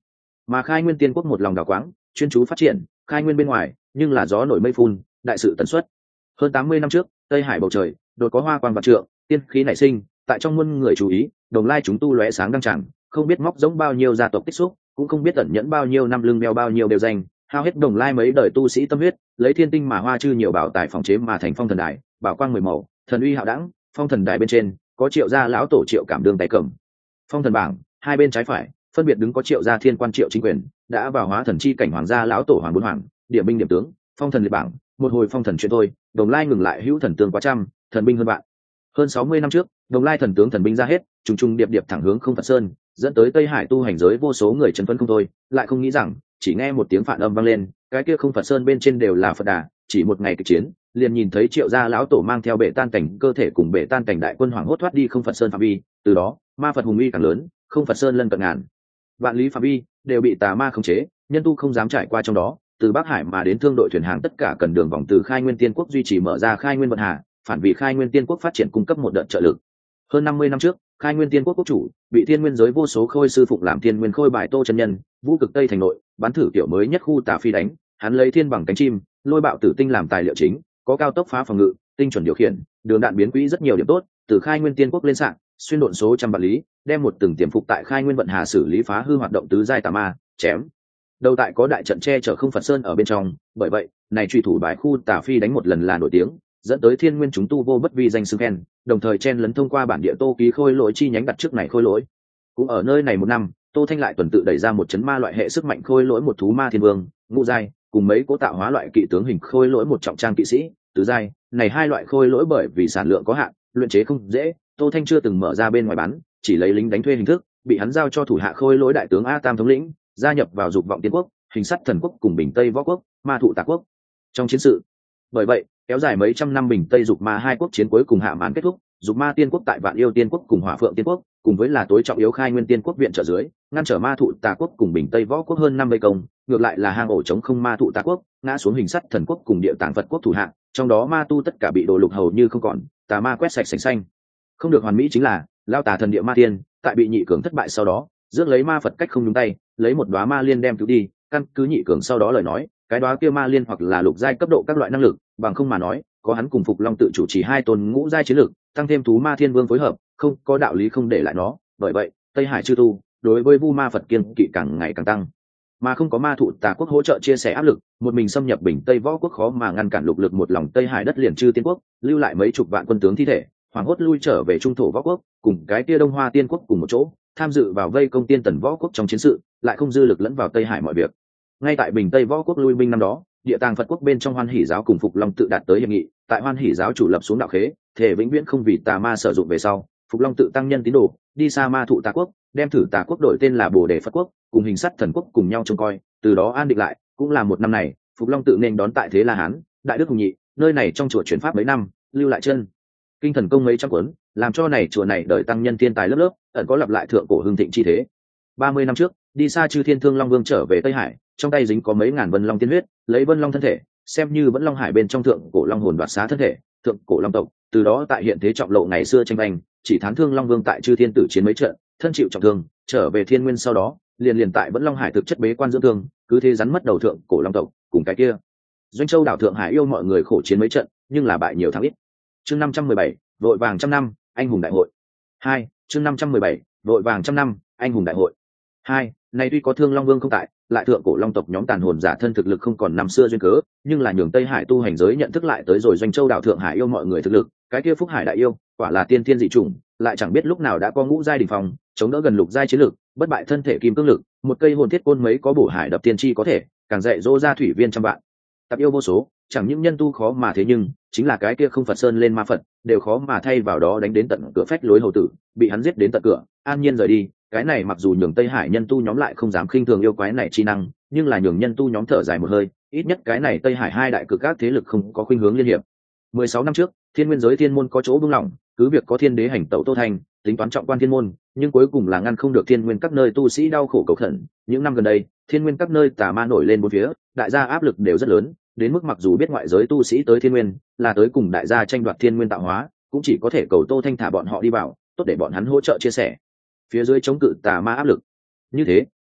mà khai nguyên tiên quốc một lòng đào quáng chuyên chú phát triển khai nguyên bên ngoài nhưng là gió nổi mây phun đại sự tần suất. Hơn tám mươi năm trước, tây hải bầu trời đột có hoa quang vạn trượng, tiên khí nảy sinh, tại trong muôn người chú ý, đồng lai chúng tu lóe sáng đăng tràng, không biết móc giống bao nhiêu gia tộc tích xúc, cũng không biết ẩn nhẫn bao nhiêu năm lưng đeo bao nhiêu đều danh, hao hết đồng lai mấy đời tu sĩ tâm huyết, lấy thiên tinh mà hoa chư nhiều bảo tài phòng chế mà thành phong thần đài, bảo quang mười màu, thần uy hạo đẳng, phong thần đài bên trên có triệu gia lão tổ triệu cảm đương tay cầm. Phong thần bảng, hai bên trái phải, phân biệt đứng có triệu gia thiên quan triệu chính quyền, đã vào hóa thần chi cảnh hoàng gia lão tổ hoàng bốn hoàng, điểm binh điểm tướng, phong thần liệt bảng, một hồi phong thần chuyện thôi, đồng lai ngừng lại hữu thần tướng quá trăm, thần binh hơn vạn. Hơn sáu mươi năm trước, đồng lai thần tướng thần binh ra hết, trùng trùng điệp điệp thẳng hướng không Phật Sơn, dẫn tới Tây Hải tu hành giới vô số người chấn phấn không thôi, lại không nghĩ rằng, chỉ nghe một tiếng phản âm vang lên, cái kia không Phật Sơn bên trên đều là Phật đà, chỉ một ngày kịch chiến, liền nhìn thấy Triệu gia lão tổ mang theo bể tan cảnh cơ thể cùng bể tan cảnh đại quân hoảng hốt thoát đi không Phật Sơn phạm vi, từ đó, ma Phật hùng uy càng lớn, không Phật Sơn lân cận ngàn vạn lý phạm vi đều bị tà ma khống chế, nhân tu không dám trải qua trong đó, từ Bắc Hải mà đến thương đội thuyền hàng tất cả cần đường vòng từ Khai Nguyên Tiên Quốc duy trì mở ra Khai Nguyên vận hà, phản vì Khai Nguyên Tiên Quốc phát triển cung cấp một đợt trợ lực. Hơn năm mươi năm trước, Khai Nguyên Tiên Quốc quốc chủ bị thiên nguyên giới vô số khôi sư phụng làm thiên nguyên khôi bài tô chân nhân, vũ cực tây thành nội, bán thử kiểu mới nhất khu tà phi đánh, hắn lấy thiên bằng cánh chim, lôi bạo tử tinh làm tài liệu chính, có cao tốc phá phòng ngự, tinh chuẩn điều khiển, đường đạn biến quỹ rất nhiều điểm tốt, từ Khai Nguyên Tiên Quốc lên sạng, xuyên độn số trăm vạn lý, đem một từng tiềm phục tại Khai Nguyên vận hà xử lý phá hư hoạt động tứ giai tà ma, chém. Đầu tại có đại trận che chở không Phật Sơn ở bên trong, bởi vậy, này truy thủ bài khu tà phi đánh một lần là nổi tiếng, dẫn tới thiên nguyên chúng tu vô bất vi danh xưng khen, đồng thời chen lấn thông qua bản địa tô ký khôi lỗi chi nhánh đặt trước này khôi lỗi. Cũng ở nơi này một năm, Tô Thanh lại tuần tự đẩy ra một chấn ma loại hệ sức mạnh khôi lỗi một thú ma thiên vương, ngũ giai, cùng mấy cố tạo hóa loại kỵ tướng hình khôi lỗi một trọng trang kỵ sĩ, tứ giai, này hai loại khôi lỗi bởi vì sản lượng có hạn, luyện chế không dễ, Tô Thanh chưa từng mở ra bên ngoài bán, chỉ lấy lính đánh thuê hình thức, bị hắn giao cho thủ hạ khôi lỗi đại tướng A Tam thống lĩnh, gia nhập vào dục vọng tiên quốc, hình sắt thần quốc cùng bình tây võ quốc, ma thụ tà quốc. Trong chiến sự, bởi vậy kéo dài mấy trăm năm bình tây dục ma hai quốc chiến cuối cùng hạ màn kết thúc, dục ma tiên quốc tại vạn yêu tiên quốc cùng hỏa phượng tiên quốc, cùng với là tối trọng yếu Khai Nguyên Tiên Quốc viện trợ dưới, ngăn trở ma thụ tà quốc cùng bình tây võ quốc hơn năm mươi công, ngược lại là hang ổ chống không ma thụ tà quốc, ngã xuống hình sắt thần quốc cùng địa tạng Phật quốc thủ hạ, trong đó ma tu tất cả bị đồ lục hầu như không còn, tà ma quét sạch sành xanh. Không được hoàn mỹ chính là lao tà thần địa ma tiên, tại bị nhị cường thất bại sau đó, rước lấy ma Phật cách không nhúng tay, lấy một đóa ma liên đem cứu đi, căn cứ nhị cường sau đó lời nói, cái đóa kia ma liên hoặc là lục giai cấp độ các loại năng lực, bằng không mà nói, có hắn cùng Phục Long tự chủ trì hai tôn ngũ giai chiến lực, tăng thêm thú ma thiên vương phối hợp, không có đạo lý không để lại nó. Bởi vậy, Tây Hải chư tu đối với vu ma Phật kiên kỵ càng ngày càng tăng, mà không có ma thụ tà quốc hỗ trợ chia sẻ áp lực, một mình xâm nhập bình tây võ quốc khó mà ngăn cản lục lực một lòng Tây Hải đất liền chư tiên quốc, lưu lại mấy chục vạn quân tướng thi thể, hoảng hốt lui trở về trung thổ võ quốc, cùng cái kia Đông Hoa tiên quốc cùng một chỗ, tham dự vào vây công tiên tần võ quốc trong chiến sự, lại không dư lực lẫn vào Tây Hải mọi việc. Ngay tại bình tây võ quốc lui binh năm đó, địa tàng Phật quốc bên trong Hoan Hỷ giáo cùng Phục Long tự đạt tới hiệp nghị, tại Hoan Hỷ giáo chủ lập xuống đạo khế, thể vĩnh viễn không vì tà ma sử dụng về sau, Phục Long tự tăng nhân tín đồ, đi xa ma thụ tà quốc, đem thử tà quốc đổi tên là Bồ Đề Phật quốc, cùng hình sắt thần quốc cùng nhau trông coi, từ đó an định lại, cũng là một năm này, Phục Long tự nên đón tại thế La Hán, đại đức hùng nhị, nơi này trong chùa chuyển pháp mấy năm, lưu lại chân kinh thần công mấy trăm cuốn, làm cho này chùa này đợi tăng nhân thiên tài lớp lớp, ẩn có lặp lại thượng cổ hưng thịnh chi thế. ba mươi năm trước, đi xa chư Thiên Thương Long Vương trở về Tây Hải, trong tay dính có mấy ngàn vân long tiên huyết, lấy vân long thân thể, xem như vẫn long hải bên trong thượng cổ long hồn đoạt xá thân thể, thượng cổ long tộc, từ đó tại hiện thế trọng lộ ngày xưa tranh bành, chỉ thán Thương Long Vương tại chư thiên tử chiến mấy trận, thân chịu trọng thương, trở về thiên nguyên sau đó, liền liền tại vẫn long hải thực chất bế quan dưỡng thương, cứ thế rắn mất đầu thượng cổ long tộc, cùng cái kia Doanh Châu đảo thượng hải yêu mọi người khổ chiến mấy trận, nhưng là bại nhiều thắng ít. Chương năm trăm mười bảy, vội vàng trăm năm, anh hùng đại hội. hai, chương năm trăm mười bảy, vội vàng trăm năm, anh hùng đại hội. hai, này tuy có Thương Long Vương không tại, lại thượng cổ long tộc nhóm tàn hồn giả thân thực lực không còn năm xưa duyên cớ, nhưng là nhường Tây Hải tu hành giới nhận thức lại tới rồi Doanh Châu đảo thượng hải yêu mọi người thực lực, cái kia Phúc Hải đại yêu, quả là tiên thiên dị chủng, lại chẳng biết lúc nào đã có ngũ giai đỉnh phong, chống đỡ gần lục giai chiến lực, bất bại thân thể kim cương lực, một cây hồn thiết côn mấy có bổ hải đập tiên chi có thể, càng dạy dỗ ra thủy viên trăm vạn. Tập yêu vô số, chẳng những nhân tu khó mà thế nhưng, chính là cái kia không Phật Sơn lên ma Phật, đều khó mà thay vào đó đánh đến tận cửa phách lối hầu tử, bị hắn giết đến tận cửa, an nhiên rời đi. Cái này mặc dù nhường Tây Hải nhân tu nhóm lại không dám khinh thường yêu quái này chi năng, nhưng là nhường nhân tu nhóm thở dài một hơi, ít nhất cái này Tây Hải hai đại cực các thế lực không có khuynh hướng liên hiệp. mười sáu năm trước, Thiên Nguyên giới thiên môn có chỗ buông lỏng, cứ việc có Thiên Đế hành tẩu Tô Thành, tính toán trọng quan thiên môn, nhưng cuối cùng là ngăn không được Thiên Nguyên các nơi tu sĩ đau khổ cầu khẩn. Những năm gần đây, Thiên Nguyên các nơi tà ma nổi lên bốn phía, đại gia áp lực đều rất lớn, đến mức mặc dù biết ngoại giới tu sĩ tới Thiên Nguyên, là tới cùng đại gia tranh đoạt Thiên Nguyên tạo hóa, cũng chỉ có thể cầu Tô Thanh thả bọn họ đi vào, tốt để bọn hắn hỗ trợ chia sẻ phía dưới chống cự tà ma áp lực. Như thế,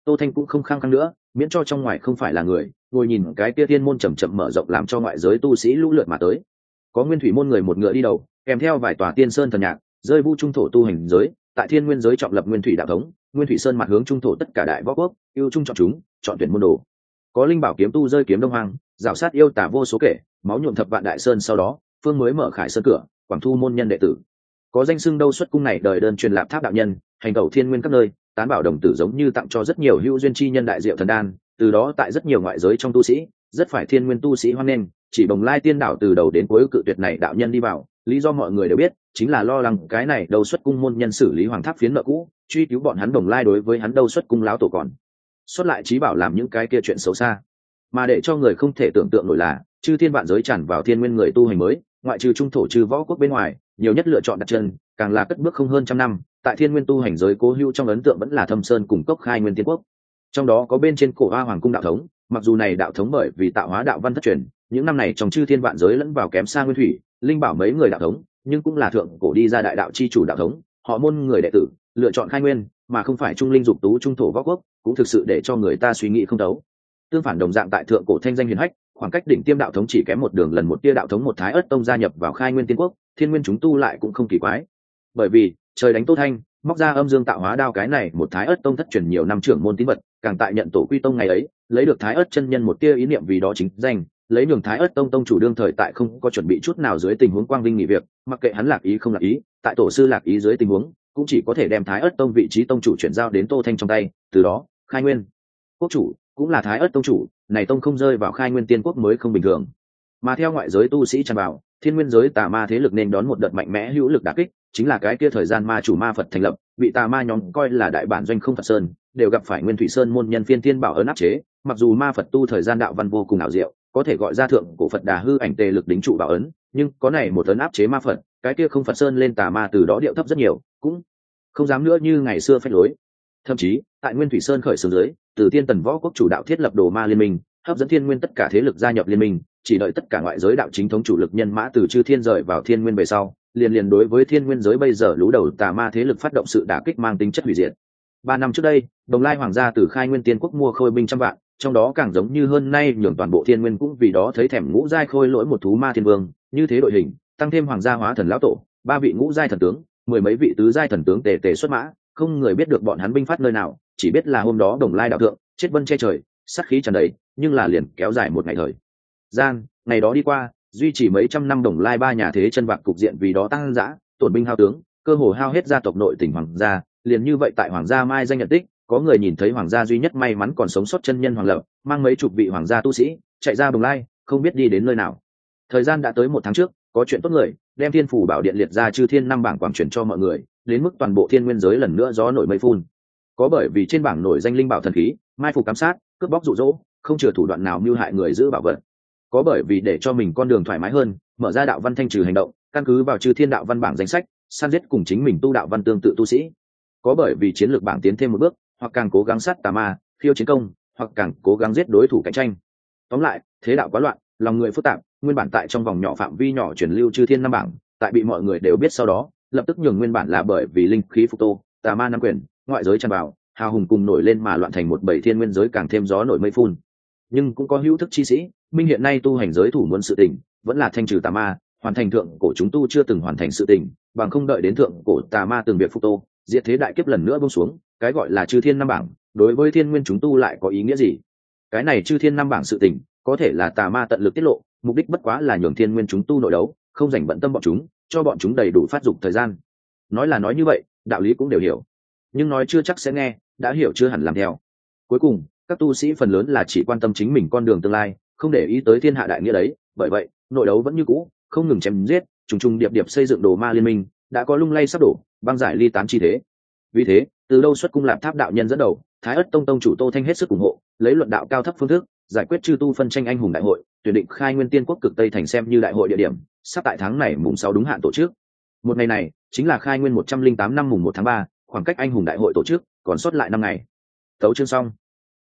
Tô Thanh cũng không khăng khăng nữa, miễn cho trong ngoài không phải là người, ngồi nhìn cái kia thiên môn chậm chậm mở rộng làm cho ngoại giới tu sĩ lũ lượt mà tới. Có nguyên thủy môn người một ngựa đi đầu, kèm theo vài tòa tiên sơn thần nhạc, rơi vu trung thổ tu hành giới, tại thiên nguyên giới trọng lập nguyên thủy đạo thống, nguyên thủy sơn mặt hướng trung thổ tất cả đại võ quốc, yêu trung chọn chúng, chọn tuyển môn đồ. Có linh bảo kiếm tu rơi kiếm đông hoang, rào sát yêu tả vô số kể, máu nhuộm thập vạn đại sơn sau đó, phương mới mở khải sơn cửa, quảng thu môn nhân đệ tử. Có danh xưng đâu xuất cung này đời đơn truyền lạp tháp đạo nhân, hành tẩu thiên nguyên các nơi, tán bảo đồng tử giống như tặng cho rất nhiều hữu duyên chi nhân đại diệu thần đan, từ đó tại rất nhiều ngoại giới trong tu sĩ, rất phải thiên nguyên tu sĩ hoan nghênh, chỉ Bồng Lai tiên đảo từ đầu đến cuối cự tuyệt này đạo nhân đi vào, lý do mọi người đều biết, chính là lo lắng cái này đâu xuất cung môn nhân xử lý hoàng tháp phiến nợ cũ, truy cứu bọn hắn Bồng Lai đối với hắn đâu xuất cung láo tổ còn xuất lại trí bảo làm những cái kia chuyện xấu xa. Mà để cho người không thể tưởng tượng nổi là, chư thiên vạn giới tràn vào thiên nguyên người tu hành mới, ngoại trừ trung thổ trừ võ quốc bên ngoài, nhiều nhất lựa chọn đặt chân, càng là cất bước không hơn trăm năm, tại thiên nguyên tu hành giới cố hữu trong ấn tượng vẫn là Thâm Sơn cùng cốc khai nguyên tiên quốc. Trong đó có bên trên cổ hoa hoàng cung đạo thống, mặc dù này đạo thống bởi vì tạo hóa đạo văn thất truyền, những năm này trong chư thiên vạn giới lẫn vào kém xa nguyên thủy, linh bảo mấy người đạo thống, nhưng cũng là thượng cổ đi ra đại đạo chi chủ đạo thống, họ môn người đệ tử, lựa chọn khai nguyên, mà không phải trung linh dục tú trung thổ võ quốc, cũng thực sự để cho người ta suy nghĩ không thấu. Tương phản đồng dạng tại thượng cổ thanh danh hiển hách, khoảng cách đỉnh tiêm đạo thống chỉ kém một đường lần một tia đạo thống một thái ớt tông gia nhập vào khai nguyên tiên quốc, thiên nguyên chúng tu lại cũng không kỳ quái. Bởi vì trời đánh Tô Thanh, móc ra âm dương tạo hóa đao cái này một thái ớt tông thất truyền nhiều năm trưởng môn tín vật, càng tại nhận tổ quy tông ngày ấy, lấy được thái ớt chân nhân một tia ý niệm vì đó chính danh, lấy nhường thái ớt tông tông chủ đương thời tại không có chuẩn bị chút nào dưới tình huống quang vinh nghỉ việc, mặc kệ hắn lạc ý không lạc ý, tại tổ sư lạc ý dưới tình huống, cũng chỉ có thể đem thái ớt tông vị trí tông chủ chuyển giao đến Tô Thanh trong tay, từ đó khai nguyên quốc chủ cũng là thái ớt tông chủ, này tông không rơi vào khai nguyên tiên quốc mới không bình thường. Mà theo ngoại giới tu sĩ tràn vào, thiên nguyên giới tà ma thế lực nên đón một đợt mạnh mẽ hữu lực đả kích, chính là cái kia thời gian ma chủ ma Phật thành lập, bị tà ma nhóm coi là đại bản doanh không Phật sơn, đều gặp phải nguyên thủy sơn môn nhân phiên thiên bảo ấn áp chế. Mặc dù ma Phật tu thời gian đạo văn vô cùng ảo diệu, có thể gọi ra thượng cổ Phật đà hư ảnh tề lực đính trụ bảo ấn, nhưng có này một ấn áp chế ma Phật, cái kia không Phật sơn lên tà ma từ đó điệu thấp rất nhiều, cũng không dám nữa như ngày xưa phách lối. Thậm chí tại nguyên thủy sơn khởi xướng dưới, từ tiên tần võ quốc chủ đạo thiết lập đồ ma liên minh, hấp dẫn thiên nguyên tất cả thế lực gia nhập liên minh, chỉ đợi tất cả ngoại giới đạo chính thống chủ lực nhân mã từ chư thiên rời vào thiên nguyên về sau, liền liền đối với thiên nguyên giới bây giờ lú đầu tà ma thế lực phát động sự đả kích mang tính chất hủy diệt. Ba năm trước đây, Đồng Lai hoàng gia từ khai nguyên tiên quốc mua khôi binh trăm vạn, trong đó càng giống như hơn nay nhường toàn bộ thiên nguyên cũng vì đó thấy thèm ngũ giai khôi lỗi một thú ma thiên vương, như thế đội hình, tăng thêm hoàng gia hóa thần lão tổ, ba vị ngũ giai thần tướng, mười mấy vị tứ giai thần tướng tề tề xuất mã, không người biết được bọn hắn binh phát nơi nào, chỉ biết là hôm đó Đồng Lai đạo thượng, chết vân che trời, sát khí tràn đầy, nhưng là liền kéo dài một ngày thời gian, ngày đó đi qua, duy trì mấy trăm năm Đồng Lai ba nhà thế chân bạc cục diện vì đó tăng dã, tổn binh hao tướng, cơ hồ hao hết gia tộc nội tỉnh hoàng gia, liền như vậy tại hoàng gia mai danh nhận tích, có người nhìn thấy hoàng gia duy nhất may mắn còn sống sót chân nhân Hoàng Lập, mang mấy chục vị hoàng gia tu sĩ, chạy ra Đồng Lai, không biết đi đến nơi nào. Thời gian đã tới một tháng trước, có chuyện tốt người, đem Thiên Phủ Bảo Điện liệt ra chư thiên năm bảng quảng truyền cho mọi người, đến mức toàn bộ thiên nguyên giới lần nữa gió nổi mây phun. Có bởi vì trên bảng nổi danh linh bảo thần khí, mai phục ám sát, cướp bóc dụ dỗ, không chừa thủ đoạn nào mưu hại người giữ bảo vật. Có bởi vì để cho mình con đường thoải mái hơn, mở ra đạo văn thanh trừ hành động, căn cứ vào chư thiên đạo văn bảng danh sách, săn giết cùng chính mình tu đạo văn tương tự tu sĩ. Có bởi vì chiến lược bảng tiến thêm một bước, hoặc càng cố gắng sát tà ma, khiêu chiến công, hoặc càng cố gắng giết đối thủ cạnh tranh. Tóm lại, thế đạo quá loạn, lòng người phức tạp, nguyên bản tại trong vòng nhỏ phạm vi nhỏ truyền lưu chư thiên năm bảng, tại bị mọi người đều biết sau đó, lập tức nhường nguyên bản là bởi vì linh khí phục tô, tà ma năm quyền, ngoại giới tràn vào, hào hùng cùng nổi lên mà loạn thành một bầy thiên nguyên giới càng thêm gió nổi mây phun. Nhưng cũng có hữu thức chi sĩ, minh hiện nay tu hành giới thủ muốn sự tình, vẫn là thanh trừ tà ma, hoàn thành thượng cổ chúng tu chưa từng hoàn thành sự tình, bằng không đợi đến thượng cổ tà ma từng việc phục tô, diệt thế đại kiếp lần nữa buông xuống, cái gọi là chư thiên năm bảng, đối với thiên nguyên chúng tu lại có ý nghĩa gì? Cái này chư thiên năm bảng sự tình, có thể là tà ma tận lực tiết lộ, mục đích bất quá là nhường thiên nguyên chúng tu nội đấu, không dành bận tâm bọn chúng, cho bọn chúng đầy đủ phát dục thời gian. Nói là nói như vậy, đạo lý cũng đều hiểu, nhưng nói chưa chắc sẽ nghe, đã hiểu chưa hẳn làm theo. Cuối cùng, các tu sĩ phần lớn là chỉ quan tâm chính mình con đường tương lai, không để ý tới thiên hạ đại nghĩa đấy, bởi vậy, nội đấu vẫn như cũ, không ngừng chém giết, trùng trùng điệp điệp xây dựng đồ ma liên minh, đã có lung lay sắp đổ, băng giải ly tán chi thế. Vì thế, từ đâu xuất cung Lạp Tháp đạo nhân dẫn đầu, Thái Ức tông tông chủ Tô Thanh hết sức ủng hộ, lấy luận đạo cao thấp phương thức, giải quyết chư tu phân tranh anh hùng đại hội, tuyển định khai nguyên tiên quốc cực tây thành xem như đại hội địa điểm, sắp tại tháng này mùng sáu đúng hạn tổ chức. Một ngày này, chính là khai nguyên một trăm linh tám năm mùng một tháng ba, khoảng cách anh hùng đại hội tổ chức còn sót lại năm ngày. Tấu chương xong.